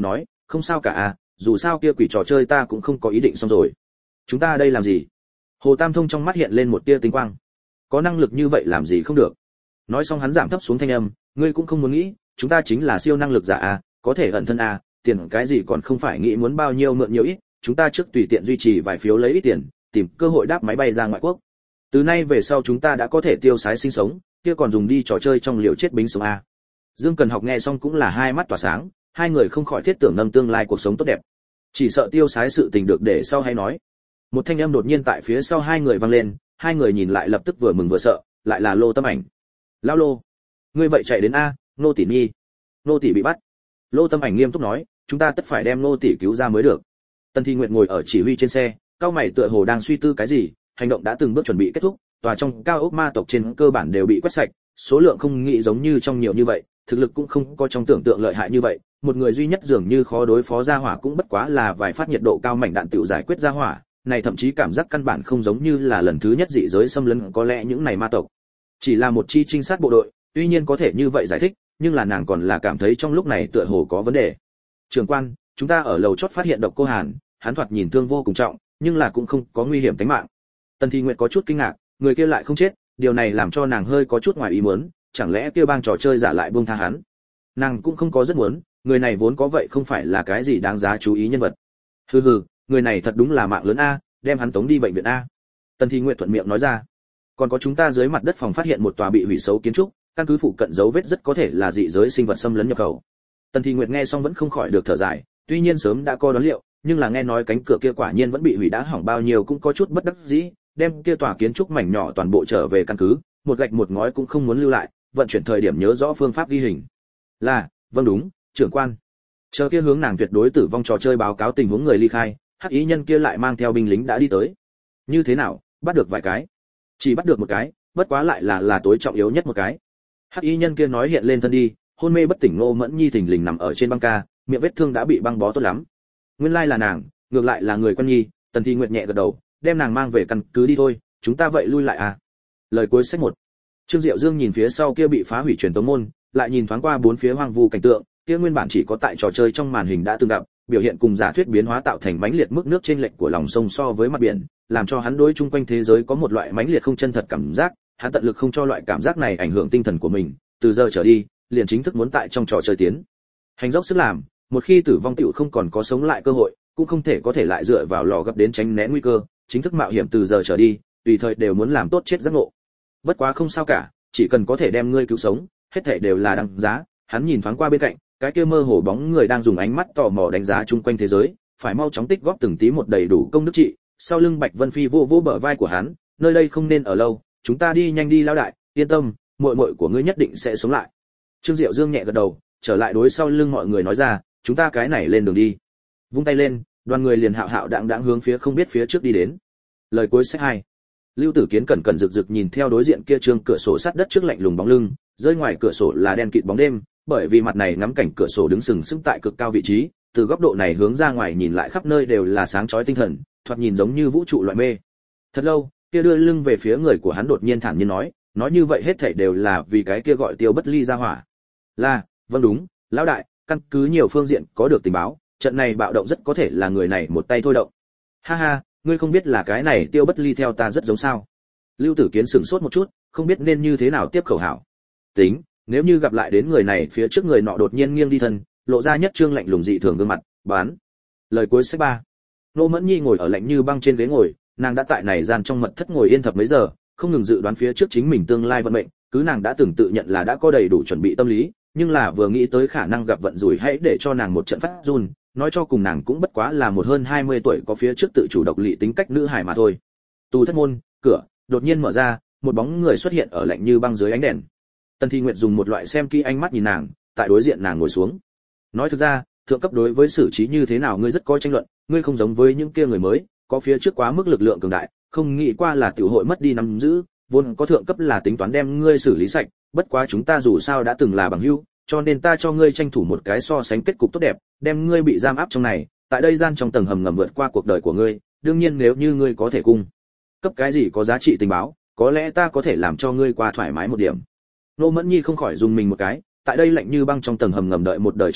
không sao cả à, dù sao kia quỷ trò chơi ta cũng không có ý định xong rồi. Chúng ta đây làm gì? Hồ Tam Thông trong mắt hiện lên một tia tinh quang. Có năng lực như vậy làm gì không được. Nói xong hắn giảm thấp xuống thanh âm, ngươi cũng không muốn nghĩ, chúng ta chính là siêu năng lực giả à, có thể ẩn thân à, tiền cái gì còn không phải nghĩ muốn bao nhiêu mượn nhiều ít, chúng ta trước tùy tiện duy trì vài phiếu lấy ít tiền, tìm cơ hội đáp máy bay ra ngoại quốc. Từ nay về sau chúng ta đã có thể tiêu sái sinh sống, kia còn dùng đi trò chơi trong liều chết bính sống à. Dương Cần Học nghe xong cũng là hai mắt tỏa sáng, hai người không khỏi thiết tưởng nâng tương lai cuộc sống tốt đẹp. Chỉ sợ tiêu sái sự tình được để sau hay nói. Một thanh âm đột nhiên tại phía sau hai người vang lên, hai người nhìn lại lập tức vừa mừng vừa sợ, lại là Lô Tâm Ảnh. Lão Lô, ngươi vậy chạy đến a, nô tỷ nhi. Nô tỷ bị bắt. Lô Tâm Ảnh nghiêm túc nói, chúng ta tất phải đem nô tỷ cứu ra mới được. Tần Thi Nguyệt ngồi ở chỉ huy trên xe, cao mày tựa hồ đang suy tư cái gì, hành động đã từng bước chuẩn bị kết thúc, tòa trong cao ốc ma tộc trên cơ bản đều bị quét sạch, số lượng không nghĩ giống như trong nhiều như vậy, thực lực cũng không có trong tưởng tượng lợi hại như vậy, một người duy nhất dường như khó đối phó ra hỏa cũng bất quá là vài phát nhiệt độ cao mảnh đạn tiểu giải quyết ra hỏa, này thậm chí cảm giác căn bản không giống như là lần thứ nhất dị giới xâm lấn, có lẽ những này ma tộc chỉ là một chi trinh sát bộ đội, tuy nhiên có thể như vậy giải thích, nhưng là nàng còn là cảm thấy trong lúc này tựa hồ có vấn đề. Trưởng quan, chúng ta ở lầu chót phát hiện độc cô Hàn, hắn thoạt nhìn thương vô cùng trọng, nhưng là cũng không có nguy hiểm tính mạng. Tần Thi Nguyệt có chút kinh ngạc, người kia lại không chết, điều này làm cho nàng hơi có chút ngoài ý muốn, chẳng lẽ kia bang trò chơi giả lại buông tha hắn. Nàng cũng không có rất muốn, người này vốn có vậy không phải là cái gì đáng giá chú ý nhân vật. Hừ hừ, người này thật đúng là mạng lớn a, đem hắn tống đi bệnh viện a. Tần Thi Nguyệt thuận miệng nói ra. Còn có chúng ta dưới mặt đất phòng phát hiện một tòa bị hủy xấu kiến trúc, căn cứ phụ cận dấu vết rất có thể là dị giới sinh vật xâm lấn nhập khẩu. Tần Thi Nguyệt nghe xong vẫn không khỏi được thở dài, tuy nhiên sớm đã có đoán liệu, nhưng là nghe nói cánh cửa kia quả nhiên vẫn bị hủy, đã hỏng bao nhiêu cũng có chút bất đắc dĩ, đem kia tòa kiến trúc mảnh nhỏ toàn bộ trở về căn cứ, một gạch một ngói cũng không muốn lưu lại, vận chuyển thời điểm nhớ rõ phương pháp ghi hình. Là, vâng đúng, trưởng quan. Chờ kia hướng nàng tuyệt đối tử vong trò chơi báo cáo tình huống người ly khai, hắc ý nhân kia lại mang theo binh lính đã đi tới. Như thế nào, bắt được vài cái? Chỉ bắt được một cái, bất quá lại là tối trọng yếu nhất một cái. Hắc y nhân kia nói hiện lên thân đi, hôn mê bất tỉnh Ngô Mẫn Nhi thình lình nằm ở trên băng ca, miệng vết thương đã bị băng bó tốt lắm. Nguyên lai là nàng, ngược lại là người quen nhi. Tần Thi Nguyệt nhẹ gật đầu, đem nàng mang về căn cứ đi thôi, chúng ta vậy lui lại à. Lời cuối sách 1. Trương Diệu Dương nhìn phía sau kia bị phá hủy truyền tống môn, lại nhìn thoáng qua bốn phía hoang vu cảnh tượng, kia nguyên bản chỉ có tại trò chơi trong màn hình đã từng gặp, biểu hiện cùng giả thuyết biến hóa tạo thành mãnh liệt mức nước trên lệch của lòng sông so với mặt biển, làm cho hắn đối chung quanh thế giới có một loại mãnh liệt không chân thật cảm giác, hắn tận lực không cho loại cảm giác này ảnh hưởng tinh thần của mình, từ giờ trở đi, liền chính thức muốn tại trong trò chơi tiến hành dốc sức làm, một khi tử vong tiểu không còn có sống lại cơ hội, cũng không thể có thể lại dựa vào lò gấp đến tránh né nguy cơ, chính thức mạo hiểm từ giờ trở đi, tùy thời đều muốn làm tốt chết giác ngộ. Bất quá không sao cả, chỉ cần có thể đem ngươi cứu sống, hết thảy đều là đáng giá. Hắn nhìn thoáng qua bên cạnh, cái kia mơ hồ bóng người đang dùng ánh mắt tò mò đánh giá chung quanh thế giới, phải mau chóng tích góp từng tí một đầy đủ công đức trị. Sau lưng Bạch Vân Phi vô vô bờ vai của hắn, nơi đây không nên ở lâu, chúng ta đi nhanh đi lão đại, yên tâm, muội muội của ngươi nhất định sẽ sống lại. Trương Diệu Dương nhẹ gật đầu, trở lại đối sau lưng mọi người nói ra, chúng ta cái này lên đường đi. Vung tay lên, đoàn người liền hạo hạo đãng đãng hướng phía không biết phía trước đi đến. Lời cuối sách 2. Lưu Tử Kiến cẩn cẩn rực rực nhìn theo đối diện kia trương cửa sổ sắt đất trước lạnh lùng bóng lưng, rơi ngoài cửa sổ là đen kịt bóng đêm, bởi vì mặt này ngắm cảnh cửa sổ đứng sừng sững tại cực cao vị trí, từ góc độ này hướng ra ngoài nhìn lại khắp nơi đều là sáng chói tinh thần, thoạt nhìn giống như vũ trụ loại mê. Thật lâu, kia đưa lưng về phía người của hắn đột nhiên thản nhiên nói như vậy hết thảy đều là vì cái kia gọi Tiêu Bất Ly ra hỏa. Là, vâng đúng, lão đại, căn cứ nhiều phương diện có được tình báo, trận này bạo động rất có thể là người này một tay thôi động. Ha ha, ngươi không biết là cái này Tiêu Bất Ly theo ta rất giống sao? Lưu Tử Kiến sửng sốt một chút, không biết nên như thế nào tiếp khẩu hảo. Tính, nếu như gặp lại đến người này phía trước người nọ đột nhiên nghiêng đi thân, lộ ra nhất trương lạnh lùng dị thường gương mặt, bán. Lời cuối sách 3. Nô Mẫn Nhi ngồi ở lạnh như băng trên ghế ngồi, nàng đã tại này gian trong mật thất ngồi yên thập mấy giờ, không ngừng dự đoán phía trước chính mình tương lai vận mệnh, cứ nàng đã từng tự nhận là đã có đầy đủ chuẩn bị tâm lý, nhưng là vừa nghĩ tới khả năng gặp vận rủi hãy để cho nàng một trận phát run, nói cho cùng nàng cũng bất quá là một hơn 20 tuổi có phía trước tự chủ độc lị tính cách nữ hài mà thôi. Tù thất môn, cửa đột nhiên mở ra, một bóng người xuất hiện ở lạnh như băng dưới ánh đèn. Tần Thi Nguyệt dùng một loại xem kỹ ánh mắt nhìn nàng, tại đối diện nàng ngồi xuống. Nói thực ra, thượng cấp đối với xử trí như thế nào ngươi rất có tranh luận, ngươi không giống với những kia người mới, có phía trước quá mức lực lượng cường đại, không nghĩ qua là tiểu hội mất đi nắm giữ, vốn có thượng cấp là tính toán đem ngươi xử lý sạch, bất quá chúng ta dù sao đã từng là bằng hữu, cho nên ta cho ngươi tranh thủ một cái so sánh kết cục tốt đẹp, đem ngươi bị giam áp trong này, tại đây gian trong tầng hầm ngầm vượt qua cuộc đời của ngươi, đương nhiên nếu như ngươi có thể cung cấp cái gì có giá trị tình báo, có lẽ ta có thể làm cho ngươi qua thoải mái một điểm. Nô Mẫn Nhi không khỏi dùng mình một cái, tại đây lạnh như băng trong tầng hầm ngầm đợi một đời trước tử,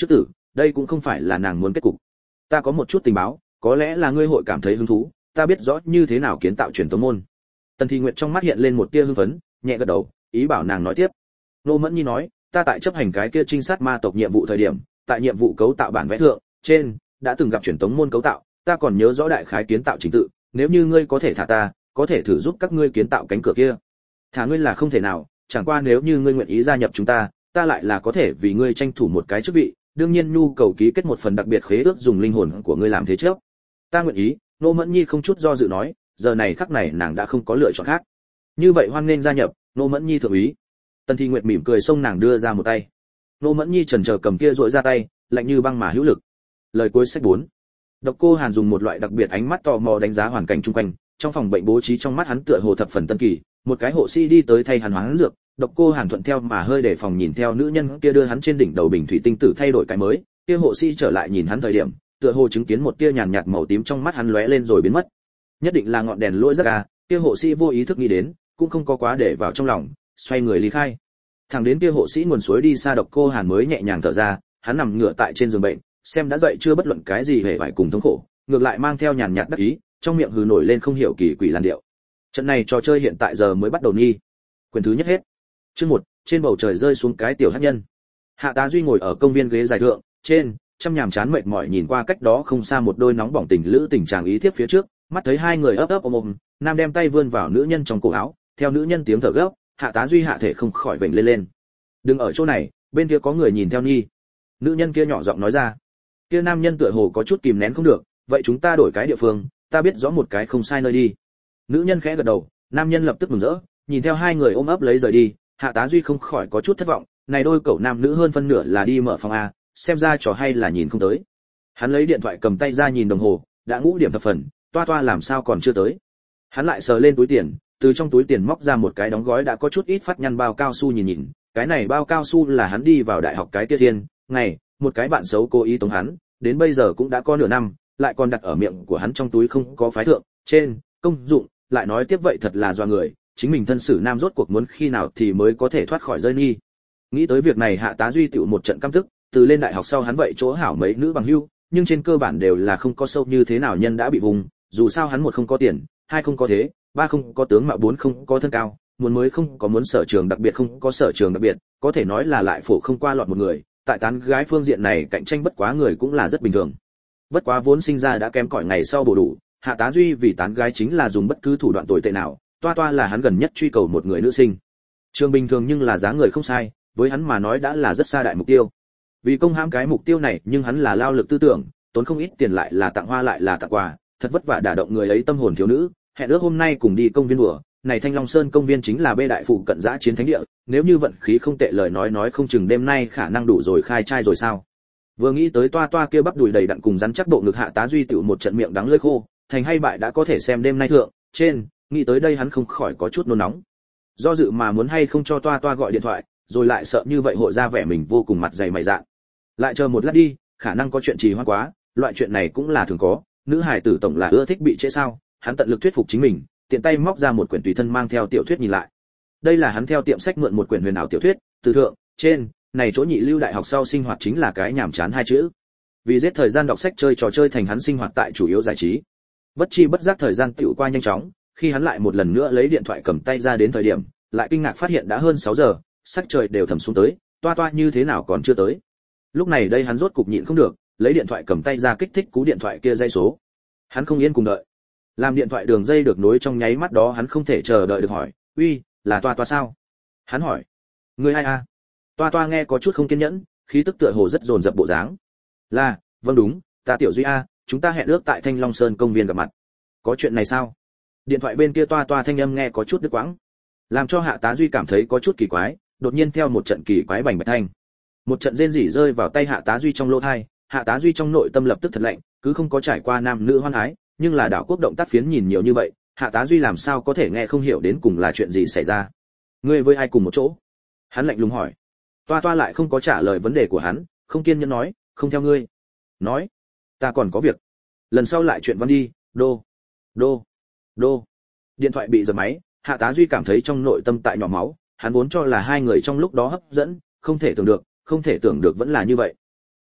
đây cũng không phải là nàng muốn kết cục. Ta có một chút tình báo, có lẽ là ngươi hội cảm thấy hứng thú, ta biết rõ như thế nào kiến tạo truyền tống môn. Tần Thi Nguyệt trong mắt hiện lên một tia hưng phấn, nhẹ gật đầu, ý bảo nàng nói tiếp. Nô Mẫn Nhi nói, ta tại chấp hành cái kia trinh sát ma tộc nhiệm vụ thời điểm, tại nhiệm vụ cấu tạo bản vẽ thượng, trên đã từng gặp truyền tống môn cấu tạo, ta còn nhớ rõ đại khái kiến tạo trình tự, nếu như ngươi có thể thả ta, có thể thử giúp các ngươi kiến tạo cánh cửa kia. Thả ngươi là không thể nào, chẳng qua nếu như ngươi nguyện ý gia nhập chúng ta, ta lại là có thể vì ngươi tranh thủ một cái chức vị, đương nhiên nhu cầu ký kết một phần đặc biệt khế ước dùng linh hồn của ngươi làm thế trước. Ta nguyện ý, Nô Mẫn Nhi không chút do dự nói, giờ này khắc này nàng đã không có lựa chọn khác. Như vậy hoan nghênh gia nhập, Nô Mẫn Nhi thượng úy. Tần Thi Nguyệt mỉm cười xông nàng đưa ra một tay. Nô Mẫn Nhi chần chờ cầm kia duỗi ra tay, lạnh như băng mà hữu lực. Lời cuối sách 4. Độc Cô Hàn dùng một loại đặc biệt ánh mắt tò mò đánh giá hoàn cảnh xung quanh, trong phòng bệnh bố trí trong mắt hắn tựa hồ thập phần tân kỳ, một cái hộ sĩ đi tới thay hắn hoán dược, Độc Cô Hàn thuận theo mà hơi để phòng nhìn theo nữ nhân kia đưa hắn trên đỉnh đầu bình thủy tinh tử thay đổi cái mới, kia hộ sĩ trở lại nhìn hắn thời điểm, tựa hồ chứng kiến một tia nhàn nhạt màu tím trong mắt hắn lóe lên rồi biến mất. Nhất định là ngọn đèn lỗi rất à, kia hộ sĩ vô ý thức nghĩ đến, cũng không có quá để vào trong lòng, xoay người ly khai. Thẳng đến kia hộ sĩ nguồn suối đi xa, Độc Cô Hàn mới nhẹ nhàng thở ra, hắn nằm ngửa tại trên giường bệnh, xem đã dậy chưa bất luận cái gì hề vải cùng thống khổ, ngược lại mang theo nhàn nhạt đắc ý, trong miệng hừ nổi lên không hiểu kỳ quỷ làn điệu. Trận này trò chơi hiện tại giờ mới bắt đầu nghi. Quyền thứ nhất hết. Chương 1, trên bầu trời rơi xuống cái tiểu hắc nhân. Hạ Tá Duy ngồi ở công viên ghế dài thượng, trên chăm nhàm chán mệt mỏi nhìn qua cách đó không xa một đôi nóng bỏng tình lữ tình chàng ý thiếp phía trước, mắt thấy hai người ấp ấp ôm ôm, nam đem tay vươn vào nữ nhân trong cổ áo, theo nữ nhân tiếng thở gấp, Hạ Tá Duy hạ thể không khỏi vểnh lên lên. Đừng ở chỗ này, bên kia có người nhìn theo nhi. Nữ nhân kia nhỏ giọng nói ra. Kia nam nhân tựa hồ có chút kìm nén không được, vậy chúng ta đổi cái địa phương, ta biết rõ một cái không sai nơi đi. Nữ nhân khẽ gật đầu, nam nhân lập tức mừng rỡ, nhìn theo hai người ôm ấp lấy rời đi, Hạ Tá Duy không khỏi có chút thất vọng, này đôi cậu nam nữ hơn phân nửa là đi mở phòng a, xem ra trò hay là nhìn không tới. Hắn lấy điện thoại cầm tay ra nhìn đồng hồ, đã ngũ điểm thập phần, toa toa làm sao còn chưa tới. Hắn lại sờ lên túi tiền, từ trong túi tiền móc ra một cái đóng gói đã có chút ít phát nhăn bao cao su nhìn nhìn, cái này bao cao su là hắn đi vào đại học cái kia thiên, ngày, một cái bạn xấu cố ý tống hắn, đến bây giờ cũng đã có nửa năm, lại còn đặt ở miệng của hắn trong túi không có phái thượng, trên, công dụng, lại nói tiếp vậy thật là doa người, chính mình thân xử nam rốt cuộc muốn khi nào thì mới có thể thoát khỏi rơi nghi. Nghĩ tới việc này Hạ Tá Duy tựu một trận căm tức, từ lên đại học sau hắn vậy chỗ hảo mấy nữ bằng hữu, nhưng trên cơ bản đều là không có sâu như thế nào nhân đã bị vùng, dù sao hắn một không có tiền, hai không có thế, ba không có tướng mạo, bốn không có thân cao, muốn mới không có muốn sở trường đặc biệt không có sở trường đặc biệt, có thể nói là lại phổ không qua lọt một người, tại tán gái phương diện này cạnh tranh bất quá người cũng là rất bình thường. Bất quá vốn sinh ra đã kém cỏi ngày sau bổ đủ, Hạ Tá Duy vì tán gái chính là dùng bất cứ thủ đoạn tồi tệ nào, toa toa là hắn gần nhất truy cầu một người nữ sinh. Trường bình thường nhưng là giá người không sai, với hắn mà nói đã là rất xa đại mục tiêu. Vì công hãm cái mục tiêu này, nhưng hắn là lao lực tư tưởng, tốn không ít tiền lại là tặng hoa lại là tặng quà, thật vất vả đả động người ấy tâm hồn thiếu nữ, hẹn ước hôm nay cùng đi công viên đùa, này Thanh Long Sơn công viên chính là bê đại phụ cận dã chiến thánh địa, nếu như vận khí không tệ lời nói không chừng đêm nay khả năng đủ rồi khai trai rồi sao. Vừa nghĩ tới toa toa kia bắp đùi đầy đặn cùng rắn chắc bộ ngực, Hạ Tá Duy tựu một trận miệng đắng lưỡi khô, thành hay bại đã có thể xem đêm nay thượng, trên, nghĩ tới đây hắn không khỏi có chút nôn nóng. Do dự mà muốn hay không cho toa toa gọi điện thoại, rồi lại sợ như vậy hội ra vẻ mình vô cùng mặt dày mày dạn. Lại chờ một lát đi, khả năng có chuyện trì hoãn quá, loại chuyện này cũng là thường có, nữ hài tử tổng là ưa thích bị trễ sao, hắn tận lực thuyết phục chính mình, tiện tay móc ra một quyển tùy thân mang theo tiểu thuyết nhìn lại. Đây là hắn theo tiệm sách mượn một quyển huyền ảo tiểu thuyết, từ thượng, trên, này chỗ nhị lưu đại học sau sinh hoạt chính là cái nhàm chán hai chữ. Vì giết thời gian đọc sách chơi trò chơi thành hắn sinh hoạt tại chủ yếu giải trí. Bất chi bất giác thời gian tựu qua nhanh chóng, khi hắn lại một lần nữa lấy điện thoại cầm tay ra đến thời điểm, lại kinh ngạc phát hiện đã hơn 6 giờ, sắc trời đều thầm xuống tới, toa toa như thế nào còn chưa tới. Lúc này đây hắn rốt cục nhịn không được, lấy điện thoại cầm tay ra kích thích cú điện thoại kia dây số. Hắn không yên cùng đợi. Làm điện thoại đường dây được nối trong nháy mắt đó hắn không thể chờ đợi được hỏi, "Uy, là toa toa sao?" Hắn hỏi. "Ngươi ai a?" Toa toa nghe có chút không kiên nhẫn, khí tức tựa hồ rất dồn dập bộ dáng. "Là, vâng đúng, ta Tiểu Duy a, chúng ta hẹn ước tại Thanh Long Sơn công viên gặp mặt." "Có chuyện này sao?" Điện thoại bên kia toa toa thanh âm nghe có chút đứt quãng, làm cho Hạ Tá Duy cảm thấy có chút kỳ quái, đột nhiên theo một trận kỳ quái bành bạch thanh. Một trận rên rỉ rơi vào tay Hạ Tá Duy trong lỗ tai, Hạ Tá Duy trong nội tâm lập tức thật lạnh, cứ không có trải qua nam nữ hoan ái, nhưng là đảo quốc động tác phiến nhìn nhiều như vậy, Hạ Tá Duy làm sao có thể nghe không hiểu đến cùng là chuyện gì xảy ra. "Ngươi với ai cùng một chỗ?" Hắn lạnh lùng hỏi. Toa toa lại không có trả lời vấn đề của hắn, không kiên nhẫn nói, "Không theo ngươi." "Nói, ta còn có việc." "Lần sau lại chuyện văn đi." Đô, đô, đô. Điện thoại bị giật máy, Hạ Tá Duy cảm thấy trong nội tâm tại nhỏ máu, hắn vốn cho là hai người trong lúc đó hấp dẫn, không thể tưởng được vẫn là như vậy.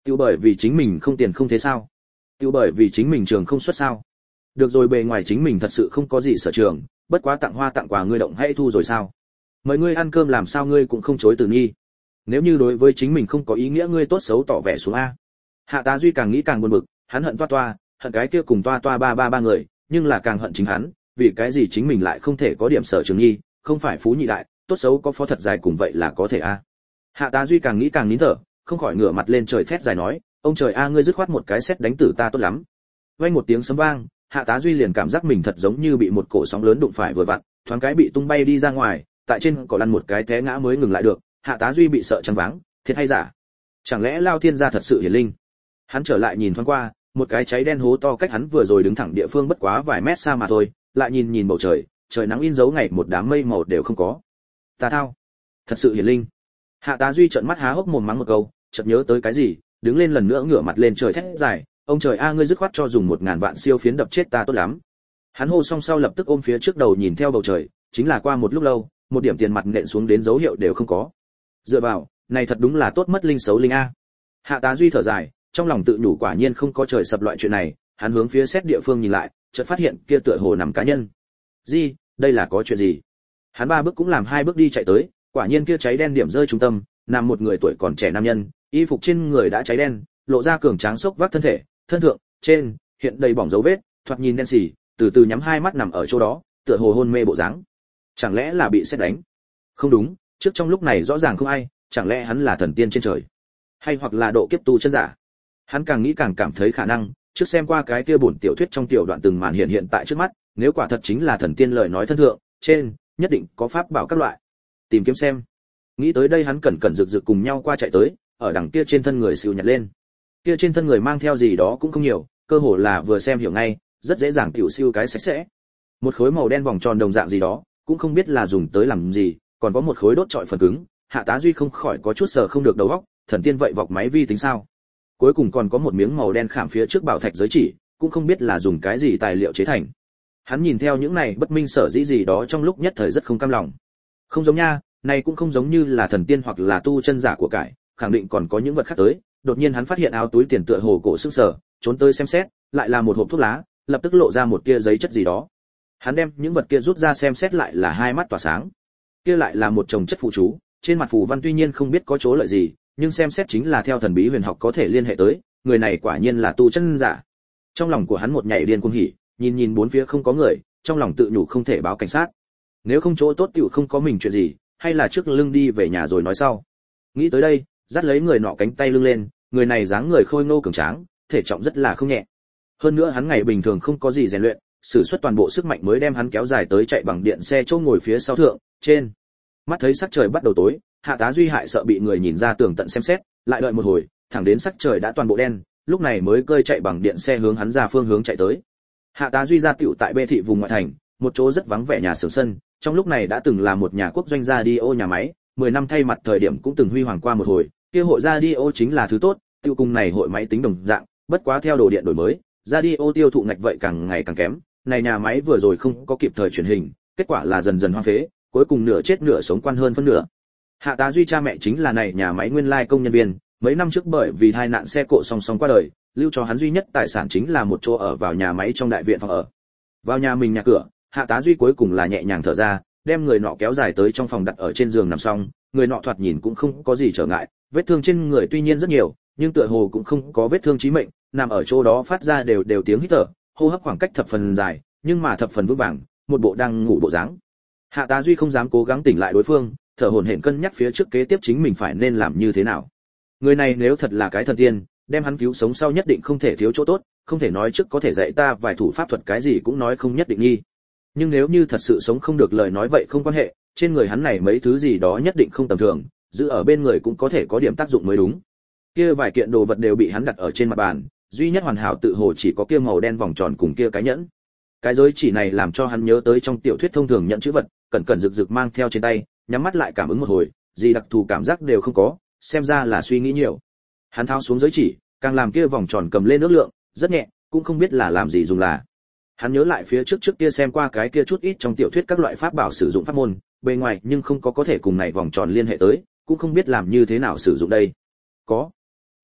Tiêu bởi vì chính mình không tiền không thế sao? Tiêu bởi vì chính mình trường không xuất sao? Được rồi, bề ngoài chính mình thật sự không có gì sở trường, bất quá tặng hoa tặng quà ngươi động hay thu rồi sao? Mời ngươi ăn cơm làm sao ngươi cũng không chối từ nghi. Nếu như đối với chính mình không có ý nghĩa ngươi tốt xấu tỏ vẻ xuống a. Hạ Tá Duy càng nghĩ càng buồn bực, hắn hận toa toa, hận cái kia cùng toa toa ba người, nhưng là càng hận chính hắn, vì cái gì chính mình lại không thể có điểm sở trường nghi, không phải phú nhị đại, tốt xấu có phó thật dài cùng vậy là có thể a. Hạ Tá Duy càng nghĩ càng nín thở, không khỏi ngửa mặt lên trời thét dài nói, ông trời a, ngươi dứt khoát một cái sét đánh tử ta tốt lắm. Vang một tiếng sấm vang, Hạ Tá Duy liền cảm giác mình thật giống như bị một cổ sóng lớn đụng phải vừa vặn, thoáng cái bị tung bay đi ra ngoài, tại trên cỏ lăn một cái té ngã mới ngừng lại được. Hạ Tá Duy bị sợ choáng váng, thiệt hay giả? Chẳng lẽ Lao Thiên gia thật sự hiển linh? Hắn trở lại nhìn thoáng qua, một cái cháy đen hố to cách hắn vừa rồi đứng thẳng địa phương bất quá vài mét xa mà thôi, lại nhìn nhìn bầu trời, trời nắng in dấu ngày một đám mây màu đều không có. Ta thao, thật sự hiển linh. Hạ Tá Duy trợn mắt há hốc mồm mắng một câu, chợt nhớ tới cái gì, đứng lên lần nữa ngửa mặt lên trời thét dài, ông trời a, ngươi dứt khoát cho dùng 1000 vạn siêu phiến đập chết ta tốt lắm. Hắn hô xong sau lập tức ôm phía trước đầu nhìn theo bầu trời, chính là qua một lúc lâu, một điểm tiền mặt nện xuống đến dấu hiệu đều không có. Dựa vào, này thật đúng là tốt mất linh xấu linh a. Hạ Tá Duy thở dài, trong lòng tự nhủ quả nhiên không có trời sập loại chuyện này, hắn hướng phía xét địa phương nhìn lại, chợt phát hiện kia tựa hồ nằm cá nhân. Gì, đây là có chuyện gì? Hắn 3 bước cũng làm 2 bước đi chạy tới, quả nhiên kia cháy đen điểm rơi trung tâm, nằm một người tuổi còn trẻ nam nhân, y phục trên người đã cháy đen, lộ ra cường tráng sốc vác thân thể, thân thượng, trên, hiện đầy bỏng dấu vết, thoạt nhìn đen sì, từ từ nhắm 2 mắt nằm ở chỗ đó, tựa hồ hôn mê bộ dáng. Chẳng lẽ là bị sét đánh? Không đúng, trước trong lúc này rõ ràng không ai, chẳng lẽ hắn là thần tiên trên trời? Hay hoặc là độ kiếp tu chân giả? Hắn càng nghĩ càng cảm thấy khả năng, trước xem qua cái kia bổn tiểu thuyết trong tiểu đoạn từng màn hiện tại trước mắt, nếu quả thật chính là thần tiên lời nói thân thượng, trên, nhất định có pháp bảo các loại. Tìm kiếm xem. Nghĩ tới đây hắn cẩn cẩn rực rực cùng nhau qua chạy tới, ở đằng kia trên thân người siêu nhặt lên. Kia trên thân người mang theo gì đó cũng không nhiều, cơ hồ là vừa xem hiểu ngay, rất dễ dàng tiểu siêu cái sạch sẽ. Một khối màu đen vòng tròn đồng dạng gì đó, cũng không biết là dùng tới làm gì, còn có một khối đốt trọi phần cứng, Hạ Tá Duy không khỏi có chút sờ không được đầu óc, thần tiên vậy vọc máy vi tính sao? Cuối cùng còn có một miếng màu đen khảm phía trước bảo thạch giới chỉ, cũng không biết là dùng cái gì tài liệu chế thành. Hắn nhìn theo những này bất minh sở dĩ gì đó trong lúc nhất thời rất không cam lòng. Không giống nha, này cũng không giống như là thần tiên hoặc là tu chân giả của cải, khẳng định còn có những vật khác tới. Đột nhiên hắn phát hiện áo túi tiền tựa hồ cổ sức sở, trốn tới xem xét, lại là một hộp thuốc lá, lập tức lộ ra một tia giấy chất gì đó. Hắn đem những vật kia rút ra xem xét lại là 2 mắt tỏa sáng. Kia lại là một chồng chất phù chú, trên mặt phù văn tuy nhiên không biết có chỗ lợi gì, nhưng xem xét chính là theo thần bí huyền học có thể liên hệ tới, người này quả nhiên là tu chân giả. Trong lòng của hắn một nhảy điên cuồng hỉ, nhìn nhìn bốn phía không có người, trong lòng tự nhủ không thể báo cảnh sát. Nếu không chỗ tốt tiểu không có mình chuyện gì, hay là trước lưng đi về nhà rồi nói sau. Nghĩ tới đây, dắt lấy người nọ cánh tay lưng lên, người này dáng người khôi ngô cường tráng, thể trọng rất là không nhẹ. Hơn nữa hắn ngày bình thường không có gì rèn luyện, sử xuất toàn bộ sức mạnh mới đem hắn kéo dài tới chạy bằng điện xe chỗ ngồi phía sau thượng, trên. Mắt thấy sắc trời bắt đầu tối, Hạ Tá Duy hại sợ bị người nhìn ra tường tận xem xét, lại đợi một hồi, thẳng đến sắc trời đã toàn bộ đen, lúc này mới cơi chạy bằng điện xe hướng hắn ra phương hướng chạy tới. Hạ Tá Duy ra tiểu tại Bê thị vùng ngoại thành, một chỗ rất vắng vẻ nhà xưởng sân, trong lúc này đã từng là một nhà quốc doanh radio nhà máy, 10 năm thay mặt thời điểm cũng từng huy hoàng qua một hồi, kia hội radio chính là thứ tốt, tiêu cùng này hội máy tính đồng dạng, bất quá theo đồ điện đổi mới, radio tiêu thụ ngạch vậy càng ngày càng kém, này nhà máy vừa rồi không có kịp thời truyền hình, kết quả là dần dần hoang phế, cuối cùng nửa chết nửa sống quan hơn phân nửa. Hạ Tá Duy cha mẹ chính là này nhà máy nguyên lai công nhân viên, mấy năm trước bởi vì tai nạn xe cộ song song qua đời, lưu cho hắn duy nhất tài sản chính là một chỗ ở vào nhà máy trong đại viện phòng ở. Vào nhà mình nhà cửa, Hạ Tá Duy cuối cùng là nhẹ nhàng thở ra, đem người nọ kéo dài tới trong phòng đặt ở trên giường nằm xong, người nọ thoạt nhìn cũng không có gì trở ngại, vết thương trên người tuy nhiên rất nhiều, nhưng tựa hồ cũng không có vết thương chí mệnh, nằm ở chỗ đó phát ra đều tiếng hít thở, hô hấp khoảng cách thập phần dài, nhưng mà thập phần vững vàng, một bộ đang ngủ bộ dáng. Hạ Tá Duy không dám cố gắng tỉnh lại đối phương, thở hổn hển cân nhắc phía trước kế tiếp chính mình phải nên làm như thế nào. Người này nếu thật là cái thần tiên, đem hắn cứu sống sau nhất định không thể thiếu chỗ tốt, không thể nói trước có thể dạy ta vài thủ pháp thuật cái gì cũng nói không nhất định nghi. Nhưng nếu như thật sự sống không được lời nói vậy không quan hệ, trên người hắn này mấy thứ gì đó nhất định không tầm thường, giữ ở bên người cũng có thể có điểm tác dụng mới đúng. Kia vài kiện đồ vật đều bị hắn đặt ở trên mặt bàn, duy nhất hoàn hảo tự hồ chỉ có kia màu đen vòng tròn cùng kia cái nhẫn. Cái giới chỉ này làm cho hắn nhớ tới trong tiểu thuyết thông thường nhận chữ vật, cẩn cẩn rực rực mang theo trên tay, nhắm mắt lại cảm ứng một hồi, gì đặc thù cảm giác đều không có, xem ra là suy nghĩ nhiều. Hắn tháo xuống giới chỉ, càng làm kia vòng tròn cầm lên nước lượng, rất nhẹ, cũng không biết là làm gì dùng là. Hắn nhớ lại phía trước kia xem qua cái kia chút ít trong tiểu thuyết các loại pháp bảo sử dụng pháp môn, bề ngoài nhưng không có thể cùng này vòng tròn liên hệ tới, cũng không biết làm như thế nào sử dụng đây. Có.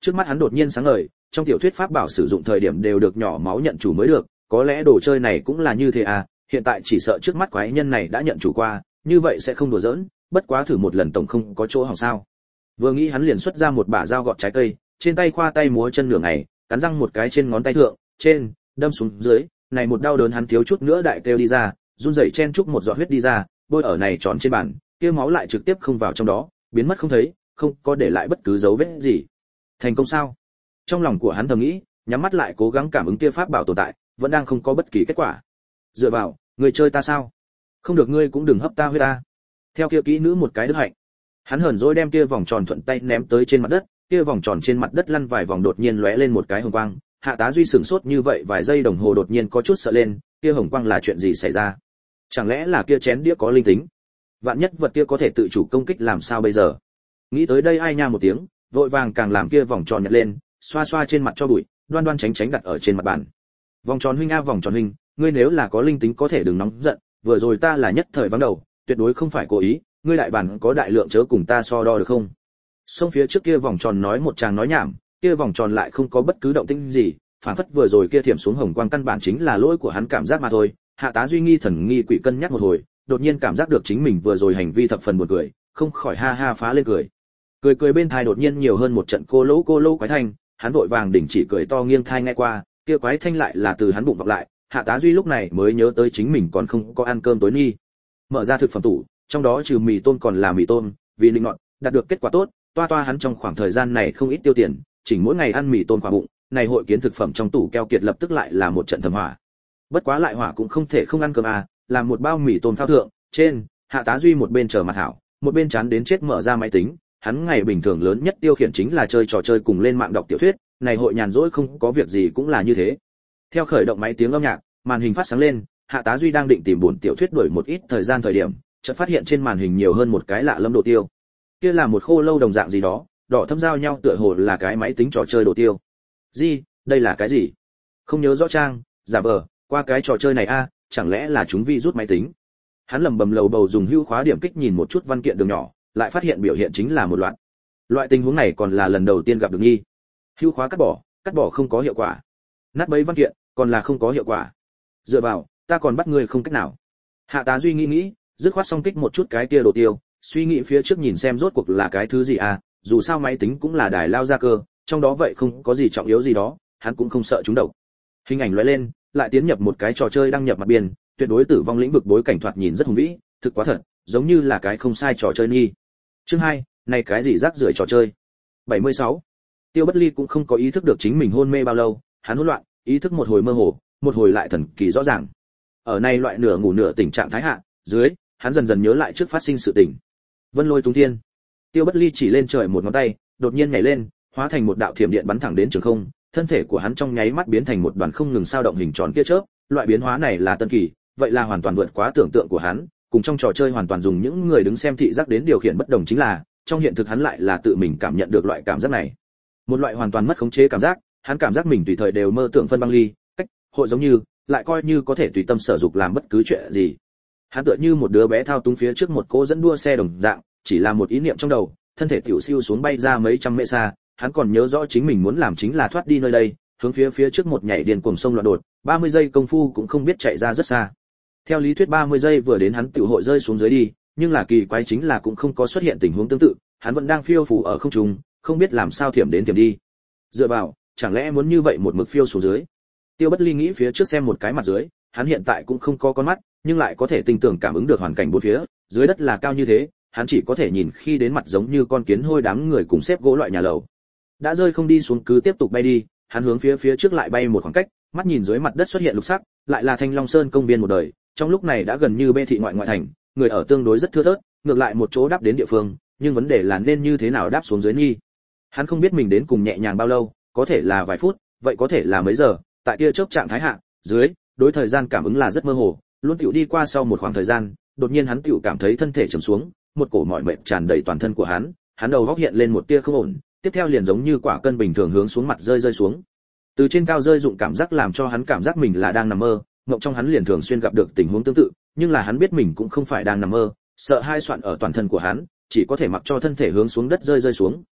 Trước mắt hắn đột nhiên sáng ngời, trong tiểu thuyết pháp bảo sử dụng thời điểm đều được nhỏ máu nhận chủ mới được, có lẽ đồ chơi này cũng là như thế à, hiện tại chỉ sợ trước mắt quái nhân này đã nhận chủ qua, như vậy sẽ không đùa giỡn, bất quá thử một lần tổng không có chỗ hỏng sao. Vừa nghĩ hắn liền xuất ra một bả dao gọt trái cây, trên tay khoa tay múa chân nửa ngày, cắn răng một cái trên ngón tay thượng, trên, đâm xuống dưới, này một đau đớn hắn thiếu chút nữa đại kêu đi ra, run rẩy chen chúc một giọt huyết đi ra, bôi ở này tròn trên bàn, kia máu lại trực tiếp không vào trong đó, biến mất không thấy, không có để lại bất cứ dấu vết gì. Thành công sao? Trong lòng của hắn thầm nghĩ, nhắm mắt lại cố gắng cảm ứng kia pháp bảo tồn tại, vẫn đang không có bất kỳ kết quả. Dựa vào, người chơi ta sao? Không được ngươi cũng đừng hấp ta huyết ta. Theo kia kỹ nữ một cái đức hạnh. Hắn hờn dỗi đem kia vòng tròn thuận tay ném tới trên mặt đất, kia vòng tròn trên mặt đất lăn vài vòng đột nhiên lóe lên một cái hồng quang, Hạ Tá Duy sửng sốt như vậy vài giây đồng hồ đột nhiên có chút sợ lên, kia hồng quang là chuyện gì xảy ra? Chẳng lẽ là kia chén đĩa có linh tính? Vạn nhất vật kia có thể tự chủ công kích làm sao bây giờ? Nghĩ tới đây ai nha một tiếng, vội vàng càng làm kia vòng tròn nhặt lên, xoa xoa trên mặt cho bụi, đoan đoan tránh tránh đặt ở trên mặt bàn. Vòng tròn huynh a vòng tròn huynh, ngươi nếu là có linh tính có thể đừng nóng giận, vừa rồi ta là nhất thời vắng đầu, tuyệt đối không phải cố ý, ngươi đại bản có đại lượng chớ cùng ta so đo được không? Xông phía trước kia vòng tròn nói một tràng nói nhảm, kia vòng tròn lại không có bất cứ động tĩnh gì, phản phất vừa rồi kia thiểm xuống hồng quang căn bản chính là lỗi của hắn cảm giác mà thôi. Hạ Tá Duy nghi thần nghi quỷ cân nhắc một hồi, đột nhiên cảm giác được chính mình vừa rồi hành vi thập phần buồn cười, không khỏi ha ha phá lên cười. Cười bên thai đột nhiên nhiều hơn một trận cô lỗ quái thanh, hắn vội vàng đình chỉ cười to nghiêng thai nghe qua, kia quái thanh lại là từ hắn bụng vọng lại. Hạ Tá Duy lúc này mới nhớ tới chính mình còn không có ăn cơm tối nghi. Mở ra thực phẩm tủ, trong đó trừ mì tôm còn là mì tôm, vì linh ngọt, đạt được kết quả tốt, toa hắn trong khoảng thời gian này không ít tiêu tiền, chỉnh mỗi ngày ăn mì tôm khỏa bụng, này hội kiến thực phẩm trong tủ keo kiệt lập tức lại là một trận thầm hỏa. Bất quá lại hỏa cũng không thể không ăn cơm à, làm một bao mì tôm phao thượng, trên, Hạ Tá Duy một bên chờ mặt hảo, một bên chán đến chết mở ra máy tính, hắn ngày bình thường lớn nhất tiêu khiển chính là chơi trò chơi cùng lên mạng đọc tiểu thuyết, này hội nhàn rỗi không có việc gì cũng là như thế. Theo khởi động máy tiếng âm nhạc, màn hình phát sáng lên, Hạ Tá Duy đang định tìm buồn tiểu thuyết đuổi một ít thời điểm, chợt phát hiện trên màn hình nhiều hơn một cái lạ lẫm đồ tiêu. Kia là một khô lâu đồng dạng gì đó, đỏ thâm giao nhau tựa hồ là cái máy tính trò chơi đồ tiêu. Gì, đây là cái gì? Không nhớ rõ trang, giả vờ, qua cái trò chơi này a, chẳng lẽ là chúng vi rút máy tính? Hắn lẩm bẩm lầu bầu dùng hữu khóa điểm kích nhìn một chút văn kiện đường nhỏ, lại phát hiện biểu hiện chính là một loạt. Loại tình huống này còn là lần đầu tiên gặp được nghi. Hữu khóa cắt bỏ không có hiệu quả. Nát bấy văn kiện, còn là không có hiệu quả. Dựa vào, ta còn bắt ngươi không cách nào. Hạ Tá Duy nghĩ, dứt khoát xong kích một chút cái kia đồ tiêu, suy nghĩ phía trước nhìn xem rốt cuộc là cái thứ gì à, dù sao máy tính cũng là đài lao ra cơ, trong đó vậy không có gì trọng yếu gì đó, hắn cũng không sợ trúng độc. Hình ảnh lóe lên, lại tiến nhập một cái trò chơi đăng nhập mặt biên, tuyệt đối tử vong lĩnh vực bối cảnh thoạt nhìn rất hùng vĩ, thực quá thật, giống như là cái không sai trò chơi nghi. Chương 2, này cái gì rác rưởi trò chơi. 76. Tiêu Bất Ly cũng không có ý thức được chính mình hôn mê bao lâu, hắn hỗn loạn, ý thức một hồi mơ hồ, một hồi lại thần kỳ rõ ràng. Ở này loại nửa ngủ nửa tỉnh trạng thái hạ, dưới, hắn dần dần nhớ lại trước phát sinh sự tình. Vân Lôi tung thiên. Tiêu Bất Ly chỉ lên trời một ngón tay, đột nhiên nhảy lên, hóa thành một đạo thiểm điện bắn thẳng đến trường không, thân thể của hắn trong nháy mắt biến thành một đoàn không ngừng sao động hình tròn kia chớp, loại biến hóa này là tân kỳ, vậy là hoàn toàn vượt quá tưởng tượng của hắn, cùng trong trò chơi hoàn toàn dùng những người đứng xem thị giác đến điều khiển bất đồng chính là, trong hiện thực hắn lại là tự mình cảm nhận được loại cảm giác này. Một loại hoàn toàn mất khống chế cảm giác, hắn cảm giác mình tùy thời đều mơ tưởng phân băng ly, cách, hội giống như, lại coi như có thể tùy tâm sở dục làm bất cứ chuyện gì. Hắn tựa như một đứa bé thao túng phía trước một cỗ dẫn đua xe đồng dạng, chỉ là một ý niệm trong đầu, thân thể tiểu siêu xuống bay ra mấy trăm mét xa, hắn còn nhớ rõ chính mình muốn làm chính là thoát đi nơi đây, hướng phía trước một nhảy điên cuồng sông loạn đột, 30 giây công phu cũng không biết chạy ra rất xa. Theo lý thuyết 30 giây vừa đến hắn tiểu hội rơi xuống dưới đi, nhưng là kỳ quái chính là cũng không có xuất hiện tình huống tương tự, hắn vẫn đang phiêu phù ở không trung, không biết làm sao thiểm đến thiểm đi. Dựa vào, chẳng lẽ muốn như vậy một mực phiêu xuống dưới? Tiêu Bất Ly nghĩ phía trước xem một cái mặt dưới, hắn hiện tại cũng không có con mắt, nhưng lại có thể tinh tường cảm ứng được hoàn cảnh bốn phía, dưới đất là cao như thế, hắn chỉ có thể nhìn khi đến mặt giống như con kiến hôi đám người cùng xếp gỗ loại nhà lầu. Đã rơi không đi xuống cứ tiếp tục bay đi, hắn hướng phía trước lại bay một khoảng cách, mắt nhìn dưới mặt đất xuất hiện lục sắc, lại là Thanh Long Sơn công viên một đời, trong lúc này đã gần như bê thị ngoại thành, người ở tương đối rất thưa thớt, ngược lại một chỗ đáp đến địa phương, nhưng vấn đề là nên như thế nào đáp xuống dưới nghi. Hắn không biết mình đến cùng nhẹ nhàng bao lâu, có thể là vài phút, vậy có thể là mấy giờ, tại tia chớp trạng thái hạ, dưới, đối thời gian cảm ứng là rất mơ hồ, luôn tiểu đi qua sau một khoảng thời gian, đột nhiên hắn tiểu cảm thấy thân thể trầm xuống, một cổ mỏi mệt tràn đầy toàn thân của hắn đầu góc hiện lên một tia không ổn, tiếp theo liền giống như quả cân bình thường hướng xuống mặt rơi xuống. Từ trên cao rơi dụng cảm giác làm cho hắn cảm giác mình là đang nằm mơ, mộng trong hắn liền thường xuyên gặp được tình huống tương tự, nhưng là hắn biết mình cũng không phải đang nằm mơ, sợ hai soạn ở toàn thân của hắn, chỉ có thể mặc cho thân thể hướng xuống đất rơi xuống,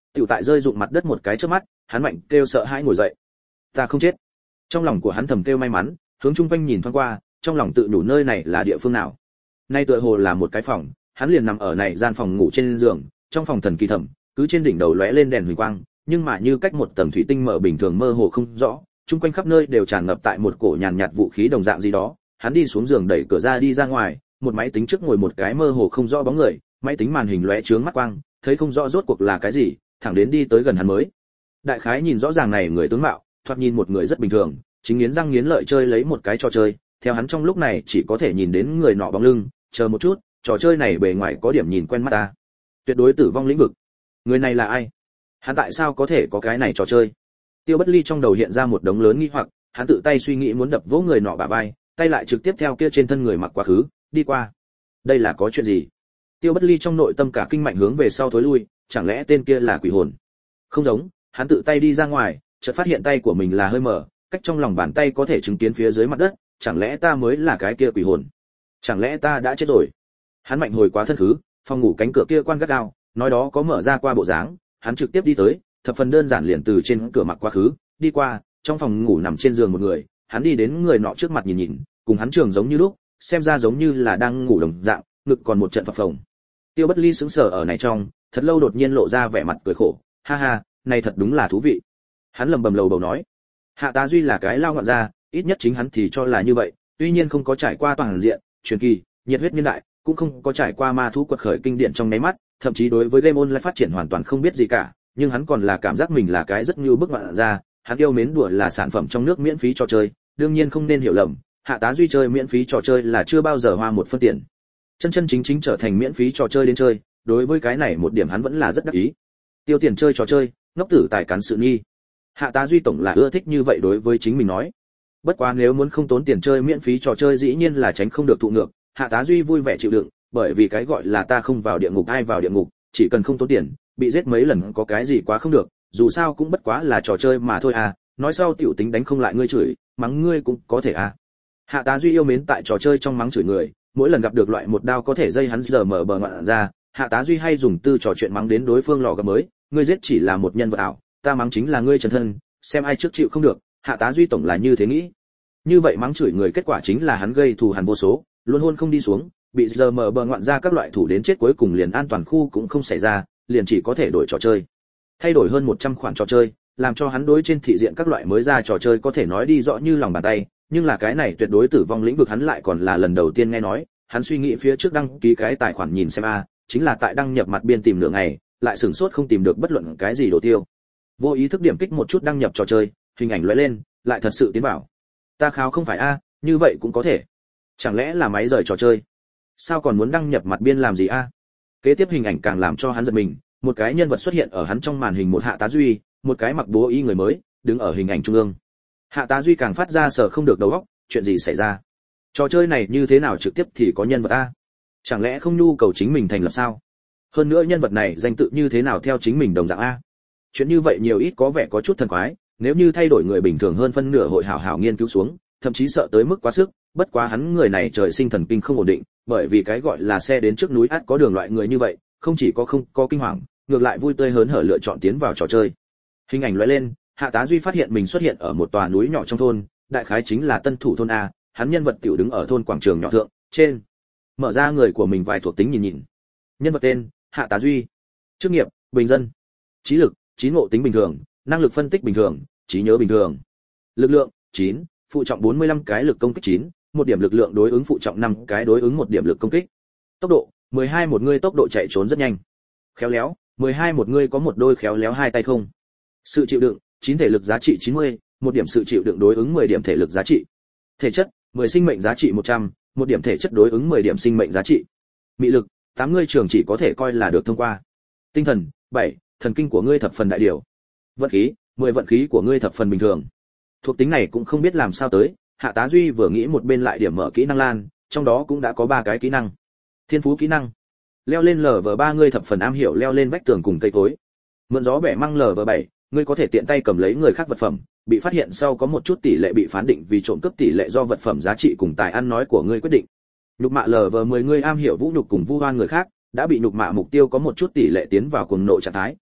tiểu tại rơi rụng mặt đất một cái chớp mắt, hắn mạnh kêu sợ hãi ngồi dậy. Ta không chết. Trong lòng của hắn thầm kêu may mắn, hướng chung quanh nhìn thoáng qua, trong lòng tự nhủ nơi này là địa phương nào. Nay tựa hồ là một cái phòng, hắn liền nằm ở này gian phòng ngủ trên giường, trong phòng thần kỳ thầm, cứ trên đỉnh đầu lóe lên đèn huỳnh quang, nhưng mà như cách một tầng thủy tinh mở bình thường mơ hồ không rõ, chung quanh khắp nơi đều tràn ngập tại một cổ nhàn nhạt vũ khí đồng dạng gì đó. Hắn đi xuống giường đẩy cửa ra đi ra ngoài, một máy tính trước ngồi một cái mơ hồ không rõ bóng người, máy tính màn hình lóe chướng mắt quang, thấy không rõ rốt cuộc là cái gì, thẳng đến đi tới gần hắn mới. Đại khái nhìn rõ ràng này người tướng mạo, thoạt nhìn một người rất bình thường, chính nghiến răng nghiến lợi chơi lấy một cái trò chơi, theo hắn trong lúc này chỉ có thể nhìn đến người nọ bóng lưng, chờ một chút, trò chơi này bề ngoài có điểm nhìn quen mắt ta. Tuyệt đối tử vong lĩnh vực. Người này là ai? Hắn tại sao có thể có cái này trò chơi? Tiêu Bất Ly trong đầu hiện ra một đống lớn nghi hoặc, hắn tự tay suy nghĩ muốn đập vỗ người nọ bả vai, tay lại trực tiếp theo kia trên thân người mặc quá khứ, đi qua. Đây là có chuyện gì? Tiêu Bất Ly trong nội tâm cả kinh mạnh hướng về sau thối lui, chẳng lẽ tên kia là quỷ hồn? Không giống, hắn tự tay đi ra ngoài, chợt phát hiện tay của mình là hơi mở, cách trong lòng bàn tay có thể chứng kiến phía dưới mặt đất, chẳng lẽ ta mới là cái kia quỷ hồn? Chẳng lẽ ta đã chết rồi? Hắn mạnh hồi quá thân khứ, phòng ngủ cánh cửa kia quan gắt gao, nói đó có mở ra qua bộ dáng, hắn trực tiếp đi tới, thập phần đơn giản liền từ trên cửa mặc quá khứ, đi qua, trong phòng ngủ nằm trên giường một người, hắn đi đến người nọ trước mặt nhìn nhìn, cùng hắn trường giống như lúc, xem ra giống như là đang ngủ đồng dạng, ngực còn một trận phập phồng. Tiêu Bất Ly sững sờ ở này trong, thật lâu đột nhiên lộ ra vẻ mặt cười khổ, ha ha, này thật đúng là thú vị. Hắn lầm bầm lầu bầu nói, Hạ Tá Duy là cái lao ngọn ra, ít nhất chính hắn thì cho là như vậy, tuy nhiên không có trải qua toàn diện, truyền kỳ, nhiệt huyết niên đại, cũng không có trải qua ma thú quật khởi kinh điển trong nháy mắt, thậm chí đối với game online phát triển hoàn toàn không biết gì cả, nhưng hắn còn là cảm giác mình là cái rất như bức ngoạn ra, hắn yêu mến đùa là sản phẩm trong nước miễn phí trò chơi, đương nhiên không nên hiểu lầm, Hạ Tá Duy chơi miễn phí trò chơi là chưa bao giờ hoa một phân tiền. Chân chân chính chính trở thành miễn phí trò chơi đến chơi, đối với cái này một điểm hắn vẫn là rất đắc ý. Tiêu tiền chơi trò chơi, ngốc tử tài cán sự nghi. Hạ Tá Duy tổng là ưa thích như vậy đối với chính mình nói. Bất quá nếu muốn không tốn tiền chơi miễn phí trò chơi dĩ nhiên là tránh không được thụ ngược, Hạ Tá Duy vui vẻ chịu đựng, bởi vì cái gọi là ta không vào địa ngục ai vào địa ngục, chỉ cần không tốn tiền, bị giết mấy lần có cái gì quá không được, dù sao cũng bất quá là trò chơi mà thôi à, nói sau tiểu tính đánh không lại ngươi chửi, mắng ngươi cũng có thể à. Hạ Tá Duy yêu mến tại trò chơi trong mắng chửi người, mỗi lần gặp được loại một đao có thể dây hắn giờ mở bờ ngoạn ra, Hạ Tá Duy hay dùng tư trò chuyện mắng đến đối phương lò gặp mới, ngươi giết chỉ là một nhân vật ảo, ta mắng chính là ngươi chân thân, xem ai trước chịu không được, Hạ Tá Duy tổng là như thế nghĩ. Như vậy mắng chửi người kết quả chính là hắn gây thù hằn vô số, luôn hôn không đi xuống, bị giờ mở bờ ngoạn ra các loại thủ đến chết, cuối cùng liền an toàn khu cũng không xảy ra, liền chỉ có thể đổi trò chơi. Thay đổi hơn 100 khoản trò chơi, làm cho hắn đối trên thị diện các loại mới ra trò chơi có thể nói đi rõ như lòng bàn tay, nhưng là cái này tuyệt đối tử vong lĩnh vực hắn lại còn là lần đầu tiên nghe nói, hắn suy nghĩ phía trước đăng ký cái tài khoản nhìn xem a, chính là tại đăng nhập mặt biên tìm nửa ngày, lại sửng sốt không tìm được bất luận cái gì đồ tiêu. Vô ý thức điểm kích một chút đăng nhập trò chơi, hình ảnh lóe lên, lại thật sự tiến vào. Ta kháo không phải a, như vậy cũng có thể. Chẳng lẽ là máy rời trò chơi? Sao còn muốn đăng nhập mặt biên làm gì a? Kế tiếp hình ảnh càng làm cho hắn giật mình, một cái nhân vật xuất hiện ở hắn trong màn hình, một Hạ Tá Duy, một cái mặc bố y người mới, đứng ở hình ảnh trung ương. Hạ Tá Duy càng phát ra sở không được đầu óc, chuyện gì xảy ra? Trò chơi này như thế nào trực tiếp thì có nhân vật a? Chẳng lẽ không nhu cầu chính mình thành lập sao? Hơn nữa nhân vật này danh tự như thế nào theo chính mình đồng dạng a? Chuyện như vậy nhiều ít có vẻ có chút thần quái, nếu như thay đổi người bình thường hơn phân nửa hội hảo hảo nghiên cứu xuống, thậm chí sợ tới mức quá sức, bất quá hắn người này trời sinh thần kinh không ổn định, bởi vì cái gọi là xe đến trước núi ắt có đường loại người như vậy, không chỉ có không có kinh hoàng, ngược lại vui tươi hớn hở lựa chọn tiến vào trò chơi. Hình ảnh lóe lên, Hạ Tá Duy phát hiện mình xuất hiện ở một tòa núi nhỏ trong thôn, đại khái chính là Tân Thủ thôn a, hắn nhân vật tiểu đứng ở thôn quảng trường nhỏ thượng, trên. Mở ra người của mình vài thuộc tính nhìn nhìn. Nhân vật tên: Hạ Tá Duy. Chức nghiệp: bình dân. Trí lực: 9, ngộ tính bình thường, năng lực phân tích bình thường, trí nhớ bình thường. Lực lượng: 9, phụ trọng 45 cái, lực công kích 9, một điểm lực lượng đối ứng phụ trọng 5 cái đối ứng một điểm lực công kích. Tốc độ: 12, một người tốc độ chạy trốn rất nhanh. Khéo léo: 12, một người có một đôi khéo léo hai tay không. Sự chịu đựng: 9, thể lực giá trị 90, một điểm sự chịu đựng đối ứng 10 điểm thể lực giá trị. Thể chất: 10, sinh mệnh giá trị 100, một điểm thể chất đối ứng 10 điểm sinh mệnh giá trị. Mị lực: 8, ngươi trường chỉ có thể coi là được thông qua. Tinh thần: 7, thần kinh của ngươi thập phần đại điều. Vận khí: 10, vận khí của ngươi thập phần bình thường. Thuộc tính này cũng không biết làm sao tới, Hạ Tá Duy vừa nghĩ một bên lại điểm mở kỹ năng lan, trong đó cũng đã có 3 cái kỹ năng. Thiên phú kỹ năng: leo lên LV3, ngươi thập phần am hiểu leo lên vách tường cùng cây cối. Mượn gió bẻ măng LV7, ngươi có thể tiện tay cầm lấy người khác vật phẩm, bị phát hiện sau có một chút tỷ lệ bị phán định vì trộm cướp, tỷ lệ do vật phẩm giá trị cùng tài ăn nói của ngươi quyết định. Nhục mạ LV10, ngươi am hiểu vũ nhục cùng vu oan người khác, đã bị nhục mạ mục tiêu có một chút tỷ lệ tiến vào cuồng nộ trạng thái,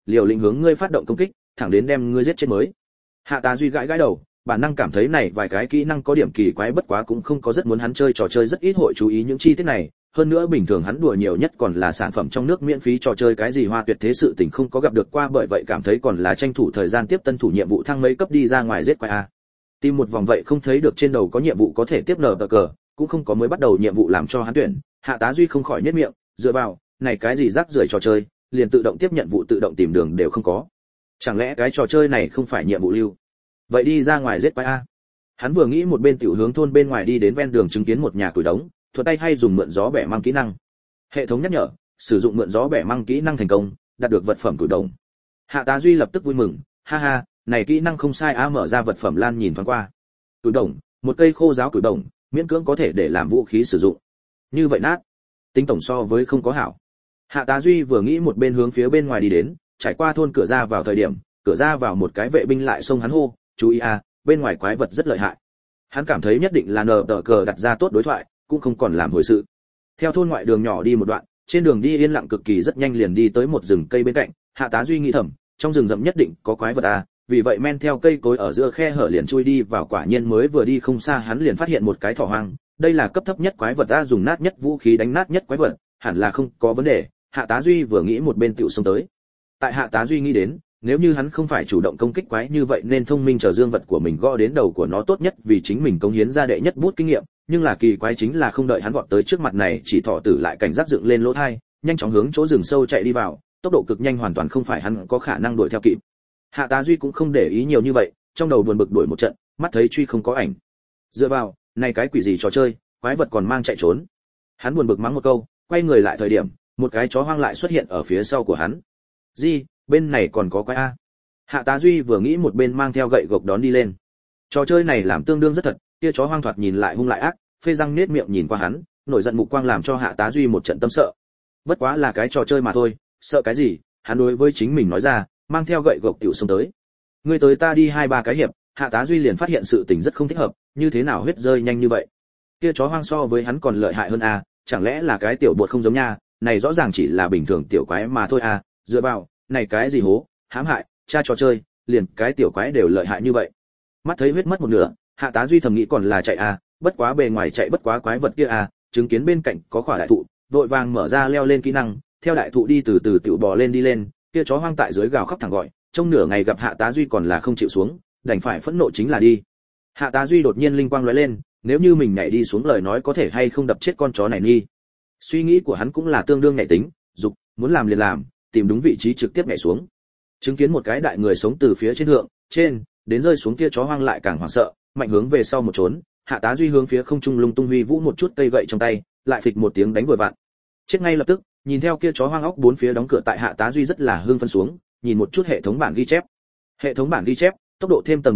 liều lĩnh hướng ngươi phát động công kích, thẳng đến đem ngươi giết chết mới. Hạ Tá Duy gãi gãi đầu, bản năng cảm thấy này vài cái kỹ năng có điểm kỳ quái, bất quá cũng không có rất muốn hắn chơi trò chơi, rất ít hội chú ý những chi tiết này, hơn nữa bình thường hắn đùa nhiều nhất còn là sản phẩm trong nước miễn phí trò chơi, cái gì hoa tuyệt thế sự tình không có gặp được qua, bởi vậy cảm thấy còn là tranh thủ thời gian tiếp tân thủ nhiệm vụ thăng mấy cấp đi ra ngoài giết quái a. Tìm một vòng vậy không thấy được trên đầu có nhiệm vụ có thể tiếp nở cờ, cũng không có mới bắt đầu nhiệm vụ làm cho hắn tuyển. Hạ Tá Duy không khỏi nhếch miệng, dựa vào, này cái gì rác rưởi trò chơi, liền tự động tiếp nhận vụ tự động tìm đường đều không có. Chẳng lẽ cái trò chơi này không phải nhiệm vụ lưu? Vậy đi ra ngoài giết quái a. Hắn vừa nghĩ một bên tiểu hướng thôn bên ngoài đi, đến ven đường chứng kiến một nhà củi đống, thuận tay hay dùng mượn gió bẻ măng kỹ năng. Hệ thống nhắc nhở, sử dụng mượn gió bẻ măng kỹ năng thành công, đạt được vật phẩm củi đống. Hạ Tá Duy lập tức vui mừng, ha ha, này kỹ năng không sai a. Mở ra vật phẩm lan nhìn thoáng qua. Củi đống, một cây khô giáo củi đống, miễn cưỡng có thể để làm vũ khí sử dụng. Như vậy nát, tính tổng so với không có hảo. Hạ Tá Duy vừa nghĩ một bên hướng phía bên ngoài đi đến, trải qua thôn cửa ra vào thời điểm, cửa ra vào một cái vệ binh lại xông hắn hô, chú ý a, bên ngoài quái vật rất lợi hại. Hắn cảm thấy nhất định là nờ tờ cờ đặt ra tốt đối thoại, cũng không còn làm hồi sự. Theo thôn ngoại đường nhỏ đi một đoạn, trên đường đi yên lặng cực kỳ, rất nhanh liền đi tới một rừng cây bên cạnh. Hạ Tá Duy nghĩ thầm, trong rừng rậm nhất định có quái vật a, vì vậy men theo cây cối ở giữa khe hở liền chui đi vào, quả nhiên mới vừa đi không xa hắn liền phát hiện một cái thỏ hoang. Đây là cấp thấp nhất quái vật a, dùng nát nhất vũ khí đánh nát nhất quái vật, hẳn là không có vấn đề. Hạ Tá Duy vừa nghĩ một bên tiểu xông tới. Tại Hạ Tá Duy nghĩ đến, nếu như hắn không phải chủ động công kích quái như vậy nên thông minh chờ dương vật của mình gõ đến đầu của nó tốt nhất, vì chính mình cống hiến ra đệ nhất bút kinh nghiệm, nhưng là kỳ quái chính là không đợi hắn vọt tới trước mặt này, chỉ thỏ tử lại cảnh giác dựng lên lỗ tai, nhanh chóng hướng chỗ rừng sâu chạy đi vào, tốc độ cực nhanh hoàn toàn không phải hắn có khả năng đuổi theo kịp. Hạ Tá Duy cũng không để ý nhiều như vậy, trong đầu buồn bực đuổi một trận, mắt thấy truy không có ảnh. Dựa vào, này cái quỷ gì trò chơi, quái vật còn mang chạy trốn. Hắn buồn bực mắng một câu, quay người lại thời điểm, một cái chó hoang lại xuất hiện ở phía sau của hắn. Gì, bên này còn có quái a. Hạ Tá Duy vừa nghĩ một bên mang theo gậy gộc đón đi lên. Trò chơi này làm tương đương rất thật, kia chó hoang thoạt nhìn lại hung lại ác, phê răng nết miệng nhìn qua hắn, nổi giận mục quang làm cho Hạ Tá Duy một trận tâm sợ. Bất quá là cái trò chơi mà thôi, sợ cái gì? Hắn đối với chính mình nói ra, mang theo gậy gộc tiểu xông tới. Ngươi tới ta đi 2-3 cái hiệp, Hạ Tá Duy liền phát hiện sự tình rất không thích hợp, như thế nào huyết rơi nhanh như vậy? Kia chó hoang so với hắn còn lợi hại hơn a, chẳng lẽ là cái tiểu bột không giống nha, này rõ ràng chỉ là bình thường tiểu quái mà thôi a, dựa vào, này cái gì hố, hãm hại, tra trò chơi, liền cái tiểu quái đều lợi hại như vậy. Mắt thấy huyết mất một nửa, Hạ Tá Duy thầm nghĩ còn là chạy a, bất quá bề ngoài chạy bất quá quái vật kia a, chứng kiến bên cạnh có khỏa đại thụ, vội vàng mở ra leo lên kỹ năng, theo đại thụ đi từ từ tiểu bò lên đi lên, kia chó hoang tại dưới gào khóc thẳng gọi, trong nửa ngày gặp Hạ Tá Duy còn là không chịu xuống, đành phải phẫn nộ chính là đi. Hạ Tá Duy đột nhiên linh quang lóe lên, nếu như mình nhảy đi xuống lời nói có thể hay không đập chết con chó này nghi. Suy nghĩ của hắn cũng là tương đương nhạy tính, dục, muốn làm liền làm, tìm đúng vị trí trực tiếp nhảy xuống. Chứng kiến một cái đại người sống từ phía trên đến rơi xuống, kia chó hoang lại càng hoảng sợ, mạnh hướng về sau một trốn. Hạ Tá Duy hướng phía không trung lung tung huy vũ một chút cây gậy trong tay, lại phịch một tiếng đánh vừa vặn. Chết ngay lập tức, nhìn theo kia chó hoang óc bốn phía đóng cửa, tại Hạ Tá Duy rất là hưng phấn xuống, nhìn một chút hệ thống bản ghi chép. Hệ thống bản ghi chép, tốc độ thêm tầng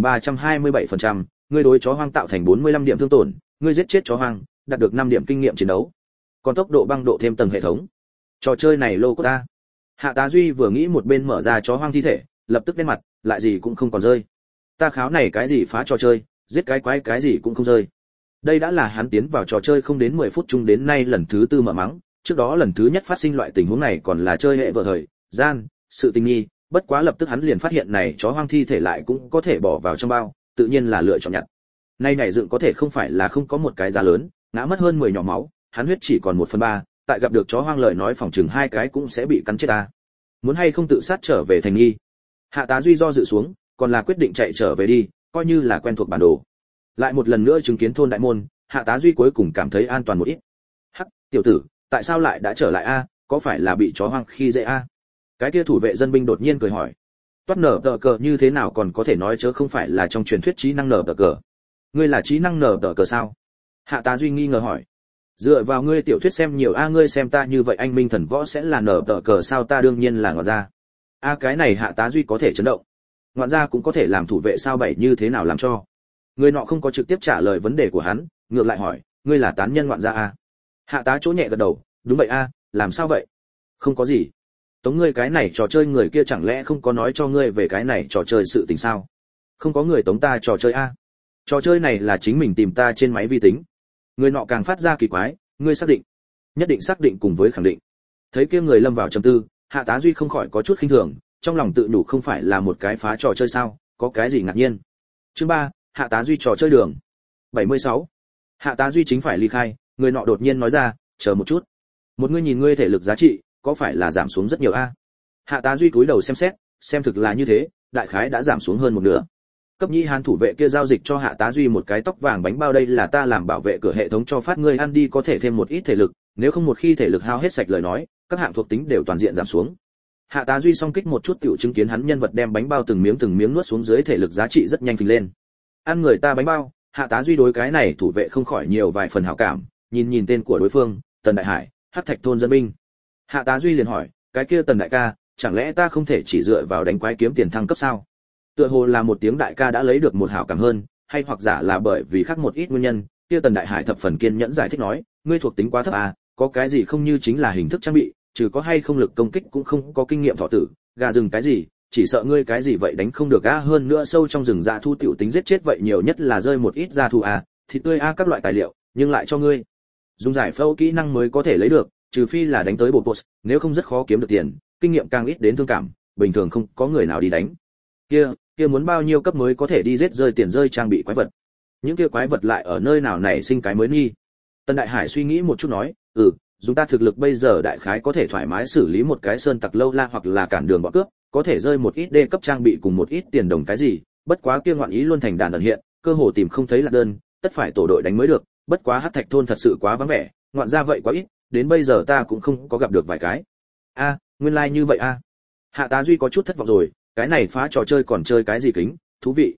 327%, ngươi đối chó hoang tạo thành 45 điểm thương tổn, ngươi giết chết chó hoang, đạt được 5 điểm kinh nghiệm chiến đấu. Còn tốc độ băng độ thêm tầng hệ thống. Trò chơi này lô của ta. Hạ Tá Duy vừa nghĩ một bên mở ra chó hoang thi thể, lập tức đen mặt, lại gì cũng không còn rơi. Ta kháo này cái gì phá trò chơi, giết cái quái cái gì cũng không rơi. Đây đã là hắn tiến vào trò chơi không đến 10 phút chung đến nay lần thứ tư mở mắng, trước đó lần thứ nhất phát sinh loại tình huống này còn là chơi hệ vợ thời gian, sự tình nghi, bất quá lập tức hắn liền phát hiện này chó hoang thi thể lại cũng có thể bỏ vào trong bao, tự nhiên là lựa chọn nhặt. Nay nhảy dựng có thể không phải là không có một cái giá lớn, ngã mất hơn 10 nhỏ máu, hắn huyết chỉ còn 1/3, tại gặp được chó hoang lời nói phòng chừng 2 cái cũng sẽ bị cắn chết ta. Muốn hay không tự sát trở về thành nghi. Hạ Tá Duy do dự xuống, còn là quyết định chạy trở về đi, coi như là quen thuộc bản đồ. Lại một lần nữa chứng kiến thôn đại môn, Hạ Tá Duy cuối cùng cảm thấy an toàn một ít. Hắc, tiểu tử, tại sao lại đã trở lại a, có phải là bị chó hoang khi dễ a? Cái kia thủ vệ dân binh đột nhiên cười hỏi. Toát nở tờ cờ như thế nào còn có thể nói chớ không phải là trong truyền thuyết trí năng nở tờ cờ. Ngươi là trí năng nở tờ cờ sao? Hạ Tá Duy nghi ngờ hỏi. Dựa vào ngươi tiểu thuyết xem nhiều a, ngươi xem ta như vậy anh minh thần võ sẽ là nở tờ cờ sao? Ta đương nhiên là ngọt ra. A cái này Hạ Tá Duy có thể chấn động. Ngoạn ra cũng có thể làm thủ vệ sao? Bảy như thế nào làm cho? Người nọ không có trực tiếp trả lời vấn đề của hắn, ngược lại hỏi, ngươi là tán nhân ngoạn ra a? Hạ Tá chỗ nhẹ gật đầu, đúng vậy a, làm sao vậy? Không có gì. Tống ngươi cái này trò chơi người kia chẳng lẽ không có nói cho ngươi về cái này trò chơi sự tình sao? Không có người tống ta trò chơi a. Trò chơi này là chính mình tìm ta trên máy vi tính. Người nọ càng phát ra kỳ quái, ngươi xác định? Nhất định xác định cùng với khẳng định. Thấy kia người lâm vào trầm tư, Hạ Tá Duy không khỏi có chút khinh thường, trong lòng tự nhủ không phải là một cái phá trò chơi sao, có cái gì ngạc nhiên. Chương 3, Hạ Tá Duy trò chơi đường. 76. Hạ Tá Duy chính phải ly khai, người nọ đột nhiên nói ra, chờ một chút. Một ngươi nhìn ngươi thể lực giá trị, có phải là giảm xuống rất nhiều a? Hạ Tá Duy cúi đầu xem xét, xem thực là như thế, đại khái đã giảm xuống hơn một nửa. Cấp nhĩ hán thủ vệ kia giao dịch cho Hạ Tá Duy một cái tóc vàng bánh bao, đây là ta làm bảo vệ cửa hệ thống cho phát ngươi ăn đi, có thể thêm một ít thể lực, nếu không một khi thể lực hao hết sạch lời nói, các hạng thuộc tính đều toàn diện giảm xuống. Hạ Tá Duy song kích một chút tiểu chứng kiến hắn nhân vật đem bánh bao từng miếng nuốt xuống dưới, thể lực giá trị rất nhanh phình lên. Ăn người ta bánh bao, Hạ Tá Duy đối cái này thủ vệ không khỏi nhiều vài phần hảo cảm, nhìn tên của đối phương, Tần Đại Hải, Hắc Thạch thôn dân binh. Hạ Tá Duy liền hỏi, cái kia Tần đại ca, chẳng lẽ ta không thể chỉ dựa vào đánh quái kiếm tiền thăng cấp sao? Tựa hồ là một tiếng đại ca đã lấy được một hảo cảm hơn, hay hoặc giả là bởi vì khác một ít nguyên nhân, kia Tần Đại Hải thập phần kiên nhẫn giải thích nói, ngươi thuộc tính quá thấp à, có cái gì không như chính là hình thức trang bị, trừ có hay không lực công kích cũng không có kinh nghiệm thọ tử, gà rừng cái gì, chỉ sợ ngươi cái gì vậy đánh không được a, hơn nữa sâu trong rừng dã thu tiểu tính giết chết vậy nhiều nhất là rơi một ít gia thu a, thịt tươi a các loại tài liệu, nhưng lại cho ngươi dùng giải phẫu kỹ năng mới có thể lấy được, trừ phi là đánh tới bộ boss, nếu không rất khó kiếm được tiền, kinh nghiệm càng ít đến thương cảm, bình thường không có người nào đi đánh. Kia muốn bao nhiêu cấp mới có thể đi giết rơi tiền rơi trang bị quái vật? Những kia quái vật lại ở nơi nào nảy sinh cái mới nghi? Tân Đại Hải suy nghĩ một chút nói, dùng ta thực lực bây giờ đại khái có thể thoải mái xử lý một cái sơn tặc lâu la hoặc là cản đường bọn cướp, có thể rơi một ít đê cấp trang bị cùng một ít tiền đồng cái gì, bất quá kia ngoạn ý luôn thành đàn ẩn hiện, cơ hồ tìm không thấy lạc đơn, tất phải tổ đội đánh mới được, bất quá Hắc Thạch thôn thật sự quá vắng vẻ, ngoạn ra vậy quá ít, đến bây giờ ta cũng không có gặp được vài cái. Nguyên lai like như vậy a. Hạ Tá Duy có chút thất vọng rồi, cái này phá trò chơi còn chơi cái gì kính, thú vị.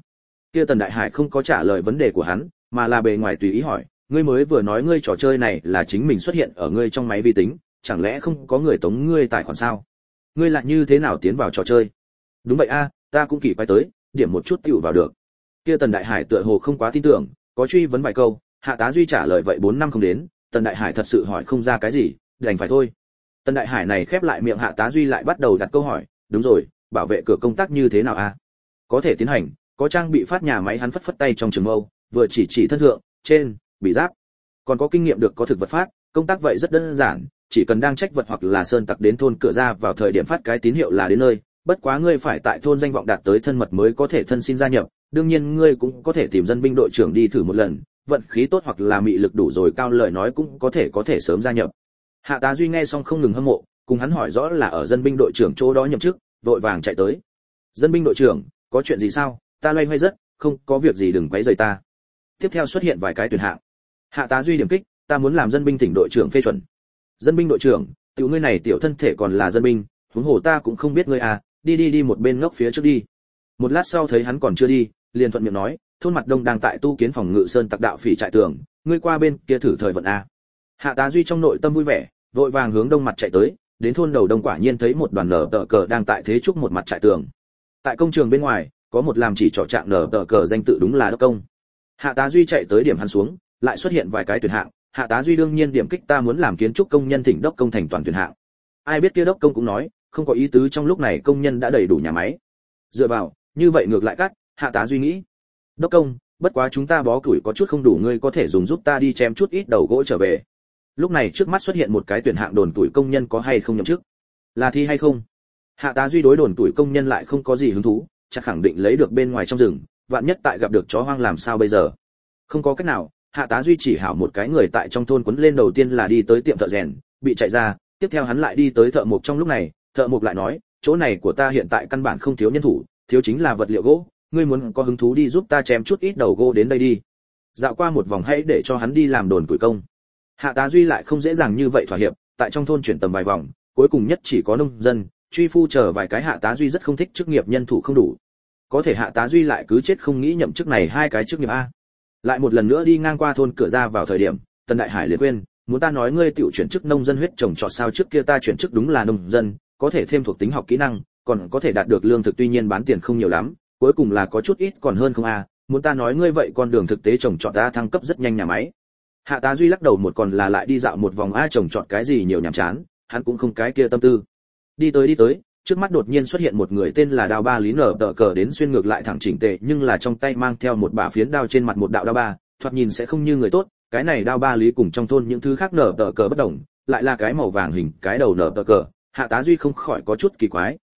Kia Tần Đại Hải không có trả lời vấn đề của hắn, mà là bề ngoài tùy ý hỏi, ngươi mới vừa nói ngươi trò chơi này là chính mình xuất hiện ở ngươi trong máy vi tính, chẳng lẽ không có người tống ngươi tài khoản sao? Ngươi lại như thế nào tiến vào trò chơi? Đúng vậy ta cũng kỳ quái tới, điểm một chút tựu vào được. Kia Tần Đại Hải tựa hồ không quá tin tưởng, có truy vấn vài câu, Hạ Tá Duy trả lời vậy 4 năm không đến, Tần Đại Hải thật sự hỏi không ra cái gì, đành phải thôi. Tần Đại Hải này khép lại miệng, Hạ Tá Duy lại bắt đầu đặt câu hỏi, đúng rồi, bảo vệ cửa công tác như thế nào a? Có thể tiến hành, có trang bị phát nhà máy, hắn phất phất tay trong trường mâu, vừa chỉ thân thượng, trên, bị giáp. Còn có kinh nghiệm được, có thực vật phát, công tác vậy rất đơn giản, chỉ cần đang trách vật hoặc là sơn tặc đến thôn cửa ra vào thời điểm phát cái tín hiệu là đến nơi, bất quá ngươi phải tại thôn danh vọng đạt tới thân mật mới có thể thân xin gia nhập, đương nhiên ngươi cũng có thể tìm dân binh đội trưởng đi thử một lần, vận khí tốt hoặc là mị lực đủ rồi cao lời nói cũng có thể sớm gia nhập. Hạ Tá Duy nghe xong không ngừng hâm mộ, cùng hắn hỏi rõ là ở dân binh đội trưởng chỗ đó nhậm chức, vội vàng chạy tới. Dân binh đội trưởng, có chuyện gì sao? Ta loay hoay rất, không có việc gì đừng quấy rầy ta. Tiếp theo xuất hiện vài cái tuyển hạng. Hạ Tá Duy điểm kích, ta muốn làm dân binh tỉnh đội trưởng phê chuẩn. Dân binh đội trưởng, tiểu ngươi này tiểu thân thể còn là dân binh, huống hồ ta cũng không biết ngươi đi một bên ngốc phía trước đi. Một lát sau thấy hắn còn chưa đi, liền thuận miệng nói, thôn mặt đông đang tại tu kiến phòng ngự sơn tặc đạo phỉ trại tường, ngươi qua bên kia thử thời vận a. Hạ Tá Duy trong nội tâm vui vẻ, vội vàng hướng đông mặt chạy tới, đến thôn đầu đông quả nhiên thấy một đoàn nở tờ cờ đang tại thế trúc một mặt trại tường. Tại công trường bên ngoài, có một làm chỉ trọ trạng nở tờ cờ danh tự đúng là đốc công. Hạ Tá Duy chạy tới điểm hắn xuống, lại xuất hiện vài cái tuyển hạng, Hạ Tá Duy đương nhiên điểm kích, ta muốn làm kiến trúc công nhân thỉnh đốc công thành toàn tuyển hạng. Ai biết kia đốc công cũng nói, không có ý tứ, trong lúc này công nhân đã đầy đủ nhà máy. Dựa vào, như vậy ngược lại cắt, Hạ Tá Duy nghĩ. Đốc công, bất quá chúng ta bó củi có chút không đủ, ngươi có thể dùng giúp ta đi chém chút ít đầu gỗ trở về. Lúc này trước mắt xuất hiện một cái tuyển hạng đồn tuổi công nhân có hay không nhậm chức? Là thi hay không? Hạ Tá Duy đối đồn tuổi công nhân lại không có gì hứng thú, chắc khẳng định lấy được bên ngoài trong rừng, vạn nhất tại gặp được chó hoang làm sao bây giờ? Không có cách nào, Hạ Tá Duy chỉ hảo một cái người tại trong thôn quấn lên, đầu tiên là đi tới tiệm thợ rèn, bị chạy ra, tiếp theo hắn lại đi tới thợ mộc, trong lúc này, thợ mộc lại nói, chỗ này của ta hiện tại căn bản không thiếu nhân thủ, thiếu chính là vật liệu gỗ, ngươi muốn có hứng thú đi giúp ta chém chút ít đầu gỗ đến đây đi. Dạo qua một vòng hãy để cho hắn đi làm đồn củi công. Hạ Tá Duy lại không dễ dàng như vậy thỏa hiệp, tại trong thôn chuyển tầm vài vòng, cuối cùng nhất chỉ có nông dân, truy phu chờ vài cái. Hạ Tá Duy rất không thích chức nghiệp nhân thủ không đủ. Có thể Hạ Tá Duy lại cứ chết không nghĩ nhậm chức này hai cái chức nghiệp a. Lại một lần nữa đi ngang qua thôn cửa ra vào thời điểm, Tần Đại Hải liền quên, muốn ta nói ngươi tiểu chuyển chức nông dân huyết trồng trọt sao, trước kia ta chuyển chức đúng là nông dân, có thể thêm thuộc tính học kỹ năng, còn có thể đạt được lương thực, tuy nhiên bán tiền không nhiều lắm, cuối cùng là có chút ít còn hơn không a. Muốn ta nói ngươi vậy con đường thực tế trồng trọt ta thăng cấp rất nhanh nhà máy. Hạ Tá Duy lắc đầu một còn là lại đi dạo một vòng, trồng trọt cái gì nhiều nhàm chán, hắn cũng không cái kia tâm tư. Đi tới, trước mắt đột nhiên xuất hiện một người tên là Đao Ba Lý nở tờ cờ đến xuyên ngược lại thẳng chỉnh tề, nhưng là trong tay mang theo một bả phiến đao, trên mặt một đạo đao ba, thoạt nhìn sẽ không như người tốt. Cái này Đao Ba Lý cùng trong thôn những thứ khác nở tờ cờ bất đồng, lại là cái màu vàng hình cái đầu nở tờ cờ. Hạ Tá Duy không khỏi có chút kỳ quái,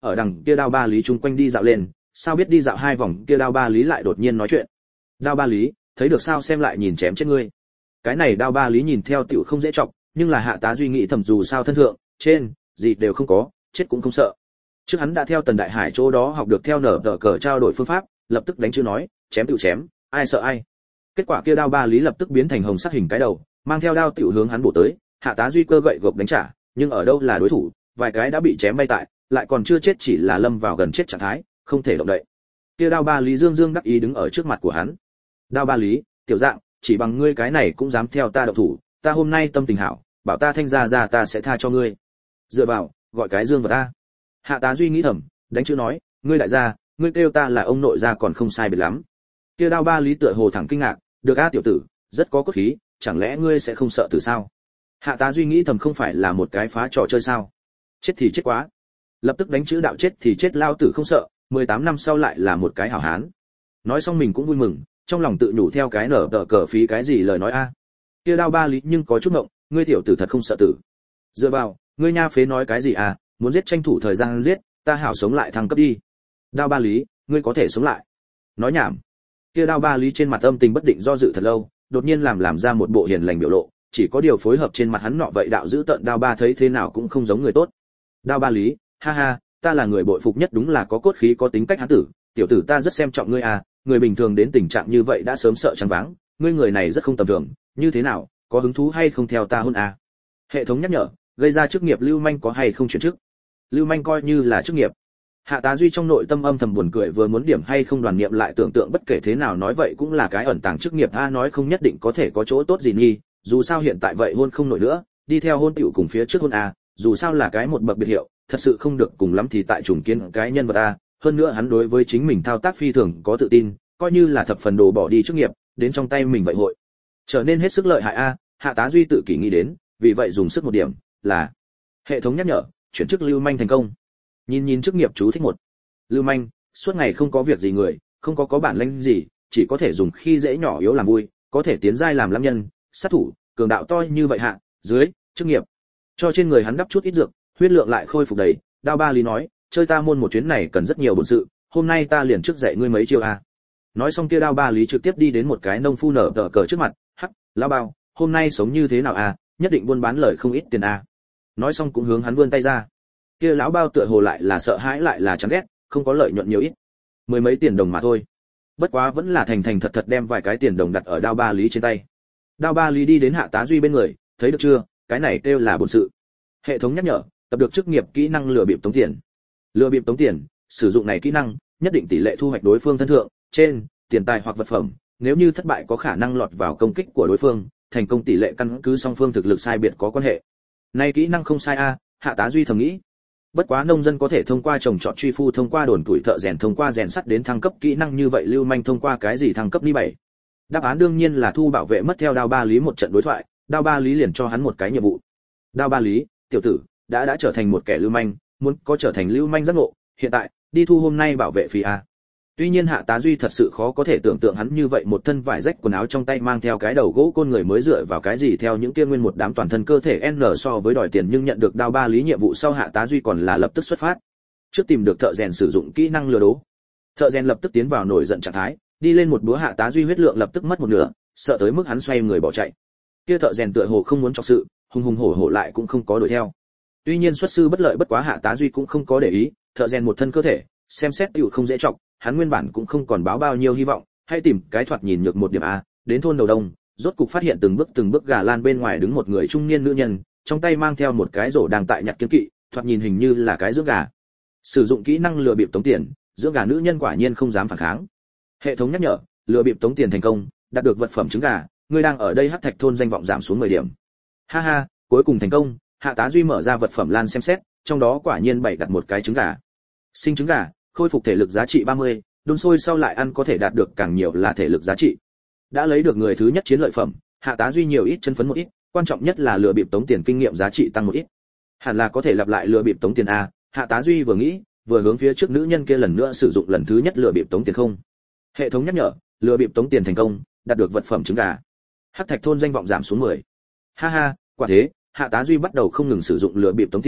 ở đằng kia Đao Ba Lý chung quanh đi dạo lên, sao biết đi dạo 2 vòng kia Đao Ba Lý lại đột nhiên nói chuyện. Đao Ba Lý, thấy được sao, xem lại nhìn chém chết ngươi. Cái này Đao Ba Lý nhìn theo tiểu không dễ trọng, nhưng là Hạ Tá Duy nghĩ thầm dù sao thân thượng, trên, gì đều không có, chết cũng không sợ. Trước hắn đã theo Tần Đại Hải chỗ đó học được theo nở tờ cờ trao đổi phương pháp, lập tức đánh chữ nói, chém tiểu chém, ai sợ ai. Kết quả kia Đao Ba Lý lập tức biến thành hồng sắc hình cái đầu, mang theo đao tiểu hướng hắn bổ tới, Hạ Tá Duy cơ gậy gộc đánh trả, nhưng ở đâu là đối thủ, vài cái đã bị chém bay tại, lại còn chưa chết, chỉ là lâm vào gần chết trạng thái, không thể động đậy. Kia Đao Ba Lý dương dương đắc ý đứng ở trước mặt của hắn. Đao Ba Lý, tiểu dạng, chỉ bằng ngươi cái này cũng dám theo ta động thủ, ta hôm nay tâm tình hảo, bảo ta thanh ra ra ta sẽ tha cho ngươi. Dựa vào, gọi cái dương vào ta. Hạ Tá Duy nghĩ thầm, đánh chữ nói, ngươi đại gia, ngươi kêu ta là ông nội gia còn không sai biệt lắm. Kia Đao Ba Lý tựa hồ thẳng kinh ngạc, được a tiểu tử, rất có cốt khí, chẳng lẽ ngươi sẽ không sợ tử sao? Hạ Tá Duy nghĩ thầm, không phải là một cái phá trò chơi sao? Chết thì chết quá. Lập tức đánh chữ đạo chết thì chết, lao tử không sợ, 18 năm sau lại là một cái hảo hán. Nói xong mình cũng vui mừng, trong lòng tự nhủ theo cái nở tờ cờ phí cái gì lời nói a. Kia Đao Ba Lý nhưng có chút ngộng, ngươi tiểu tử thật không sợ tử. Dựa vào, ngươi nha phế nói cái gì à, muốn giết tranh thủ thời gian giết, ta hảo sống lại thăng cấp đi. Đao Ba Lý, ngươi có thể sống lại. Nói nhảm. Kia Đao Ba Lý trên mặt âm tình bất định do dự thật lâu, đột nhiên làm ra một bộ hiền lành biểu lộ, chỉ có điều phối hợp trên mặt hắn nọ vậy đạo giữ tợn Đao Ba thấy thế nào cũng không giống người tốt. Đao Ba Lý, ha ha, ta là người bội phục nhất đúng là có cốt khí có tính cách hán tử, tiểu tử ta rất xem trọng ngươi à, người bình thường đến tình trạng như vậy đã sớm sợ choáng váng, ngươi người này rất không tầm thường, như thế nào, có hứng thú hay không theo ta hôn à? Hệ thống nhắc nhở, gây ra chức nghiệp lưu manh có hay không chuyển chức? Lưu manh coi như là chức nghiệp. Hạ Tá Duy trong nội tâm âm thầm buồn cười, vừa muốn điểm hay không đoàn niệm lại tưởng tượng bất kể thế nào nói vậy cũng là cái ẩn tàng chức nghiệp a, nói không nhất định có thể có chỗ tốt gì nghi, dù sao hiện tại vậy hôn không nổi nữa, đi theo hôn tiểu cùng phía trước hôn a, dù sao là cái một bậc biệt hiệu, thật sự không được cùng lắm thì tại trùng kiến cái nhân vật a, hơn nữa hắn đối với chính mình thao tác phi thường có tự tin, coi như là thập phần đồ bỏ đi chức nghiệp, đến trong tay mình vậy hội trở nên hết sức lợi hại a. Hạ Tá Duy tự kỷ nghĩ đến, vì vậy dùng sức một điểm, là hệ thống nhắc nhở, chuyển chức lưu manh thành công. Nhìn chức nghiệp chú thích một. Lưu manh, suốt ngày không có việc gì người, không có bản lĩnh gì, chỉ có thể dùng khi dễ nhỏ yếu làm vui, có thể tiến giai làm lâm nhân, sát thủ, cường đạo to như vậy hạ, dưới, chức nghiệp. Cho trên người hắn đắp chút ít dược, huyết lượng lại khôi phục đầy, Đao Ba Lý nói, chơi ta môn một chuyến này cần rất nhiều bổn sự, hôm nay ta liền trước dạy ngươi mấy chiêu a. Nói xong kia Đao Ba Lý trực tiếp đi đến một cái nông phu nở tờ cờ trước mặt, hắc, lão bao, hôm nay sống như thế nào a, nhất định buôn bán lời không ít tiền a. Nói xong cũng hướng hắn vươn tay ra. Kia lão bao tựa hồ lại là sợ hãi lại là chán ghét, không có lợi nhuận nhiều ít, mười mấy tiền đồng mà thôi. Bất quá vẫn là thành thật đem vài cái tiền đồng đặt ở Đao Ba Lý trên tay. Đao Ba Lý đi đến Hạ Tá Duy bên người, thấy được chưa, cái này kêu là bổn sự. Hệ thống nhắc nhở, tập được chức nghiệp kỹ năng lừa bịp tống tiền. Lừa bịp tống tiền, sử dụng này kỹ năng, nhất định tỷ lệ thu hoạch đối phương thân thượng, trên, tiền tài hoặc vật phẩm, nếu như thất bại có khả năng lọt vào công kích của đối phương, thành công tỷ lệ căn cứ song phương thực lực sai biệt có quan hệ. Này kỹ năng không sai a, Hạ Tá Duy thầm nghĩ. Bất quá nông dân có thể thông qua trồng trọt truy phu, thông qua đồn tuổi thợ rèn, thông qua rèn sắt đến thăng cấp kỹ năng như vậy lưu manh thông qua cái gì thăng cấp ni 7. Đáp án đương nhiên là thu bảo vệ mất theo Đao Ba Lý một trận đối thoại, Đao Ba Lý liền cho hắn một cái nhiệm vụ. Đao Ba Lý, tiểu tử, đã trở thành một kẻ lưu manh, muốn có trở thành lưu manh giác ngộ, hiện tại, đi thu hôm nay bảo vệ phí a. Tuy nhiên Hạ Tá Duy thật sự khó có thể tưởng tượng hắn như vậy một thân vải rách quần áo trong tay mang theo cái đầu gỗ côn người mới dựa vào cái gì theo những kia nguyên một đám toàn thân cơ thể N so với đòi tiền, nhưng nhận được Đao Ba Lý nhiệm vụ sau Hạ Tá Duy còn là lập tức xuất phát. Trước tìm được thợ rèn sử dụng kỹ năng lừa đố. Thợ rèn lập tức tiến vào nổi giận trạng thái, đi lên một búa Hạ Tá Duy huyết lượng lập tức mất một nửa, sợ tới mức hắn xoay người bỏ chạy. Kia thợ rèn tựa hồ không muốn chọc sự, hùng hổ lại cũng không có đuổi theo. Tuy nhiên xuất sư bất lợi, bất quá Hạ Tá Duy cũng không có để ý, thợ rèn một thân cơ thể, xem xét tiểu không dễ chọc, hắn nguyên bản cũng không còn báo bao nhiêu hy vọng, hay tìm cái thoạt nhìn nhược một điểm a, đến thôn đầu đông, rốt cục phát hiện từng bước gà lan bên ngoài đứng một người trung niên nữ nhân, trong tay mang theo một cái rổ đang tại nhặt kiên kỵ, thoạt nhìn hình như là cái dưỡng gà. Sử dụng kỹ năng lừa bịp tống tiền, dưỡng gà nữ nhân quả nhiên không dám phản kháng. Hệ thống nhắc nhở, lừa bịp tống tiền thành công, đạt được vật phẩm trứng gà, người đang ở đây Hắc Thạch thôn danh vọng giảm xuống 10 điểm. Ha ha, cuối cùng thành công. Hạ Tá Duy mở ra vật phẩm lan xem xét, trong đó quả nhiên bày đặt một cái trứng gà. Sinh trứng gà, khôi phục thể lực giá trị 30, đun sôi sau lại ăn có thể đạt được càng nhiều là thể lực giá trị. Đã lấy được người thứ nhất chiến lợi phẩm, Hạ Tá Duy nhiều ít chân phấn một ít, quan trọng nhất là lừa bịp tống tiền kinh nghiệm giá trị tăng một ít. Hẳn là có thể lặp lại lừa bịp tống tiền a, Hạ Tá Duy vừa nghĩ, vừa hướng phía trước nữ nhân kia lần nữa sử dụng lần thứ nhất lừa bịp tống tiền không. Hệ thống nhắc nhở, lừa bịp tống tiền thành công, đạt được vật phẩm trứng gà. Hắc Thạch thôn danh vọng giảm xuống 10. Ha ha, quả thế, Hạ Tá Duy bắt đầu không ngừng sử dụng lừa bịp tống tiền,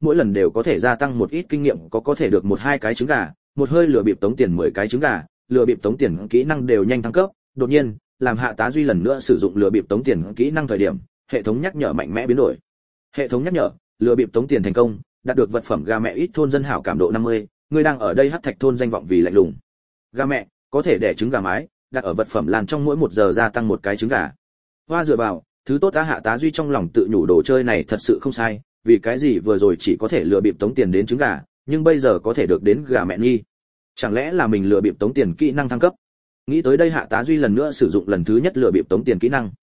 mỗi lần đều có thể gia tăng một ít kinh nghiệm, có thể được 1-2 cái trứng gà, một hơi lừa bịp tống tiền 10 cái trứng gà, lừa bịp tống tiền kỹ năng đều nhanh thăng cấp. Đột nhiên, làm Hạ Tá Duy lần nữa sử dụng lừa bịp tống tiền kỹ năng thời điểm, hệ thống nhắc nhở mạnh mẽ biến đổi. Hệ thống nhắc nhở, lừa bịp tống tiền thành công, đạt được vật phẩm gà mẹ ít thôn dân hảo cảm độ 50, người đang ở đây hắc thạch thôn danh vọng vì lạnh lùng. Gà mẹ có thể đẻ trứng gà mái, đặt ở vật phẩm lan trong mỗi 1 giờ gia tăng 1 cái trứng gà. Hoa dựa vào, thứ tốt đã. Hạ Tá Duy trong lòng tự nhủ đồ chơi này thật sự không sai, vì cái gì vừa rồi chỉ có thể lừa bịp tống tiền đến trứng gà, nhưng bây giờ có thể được đến gà mẹ nghi. Chẳng lẽ là mình lừa bịp tống tiền kỹ năng thăng cấp? Nghĩ tới đây Hạ Tá Duy lần nữa sử dụng lần thứ nhất lừa bịp tống tiền kỹ năng.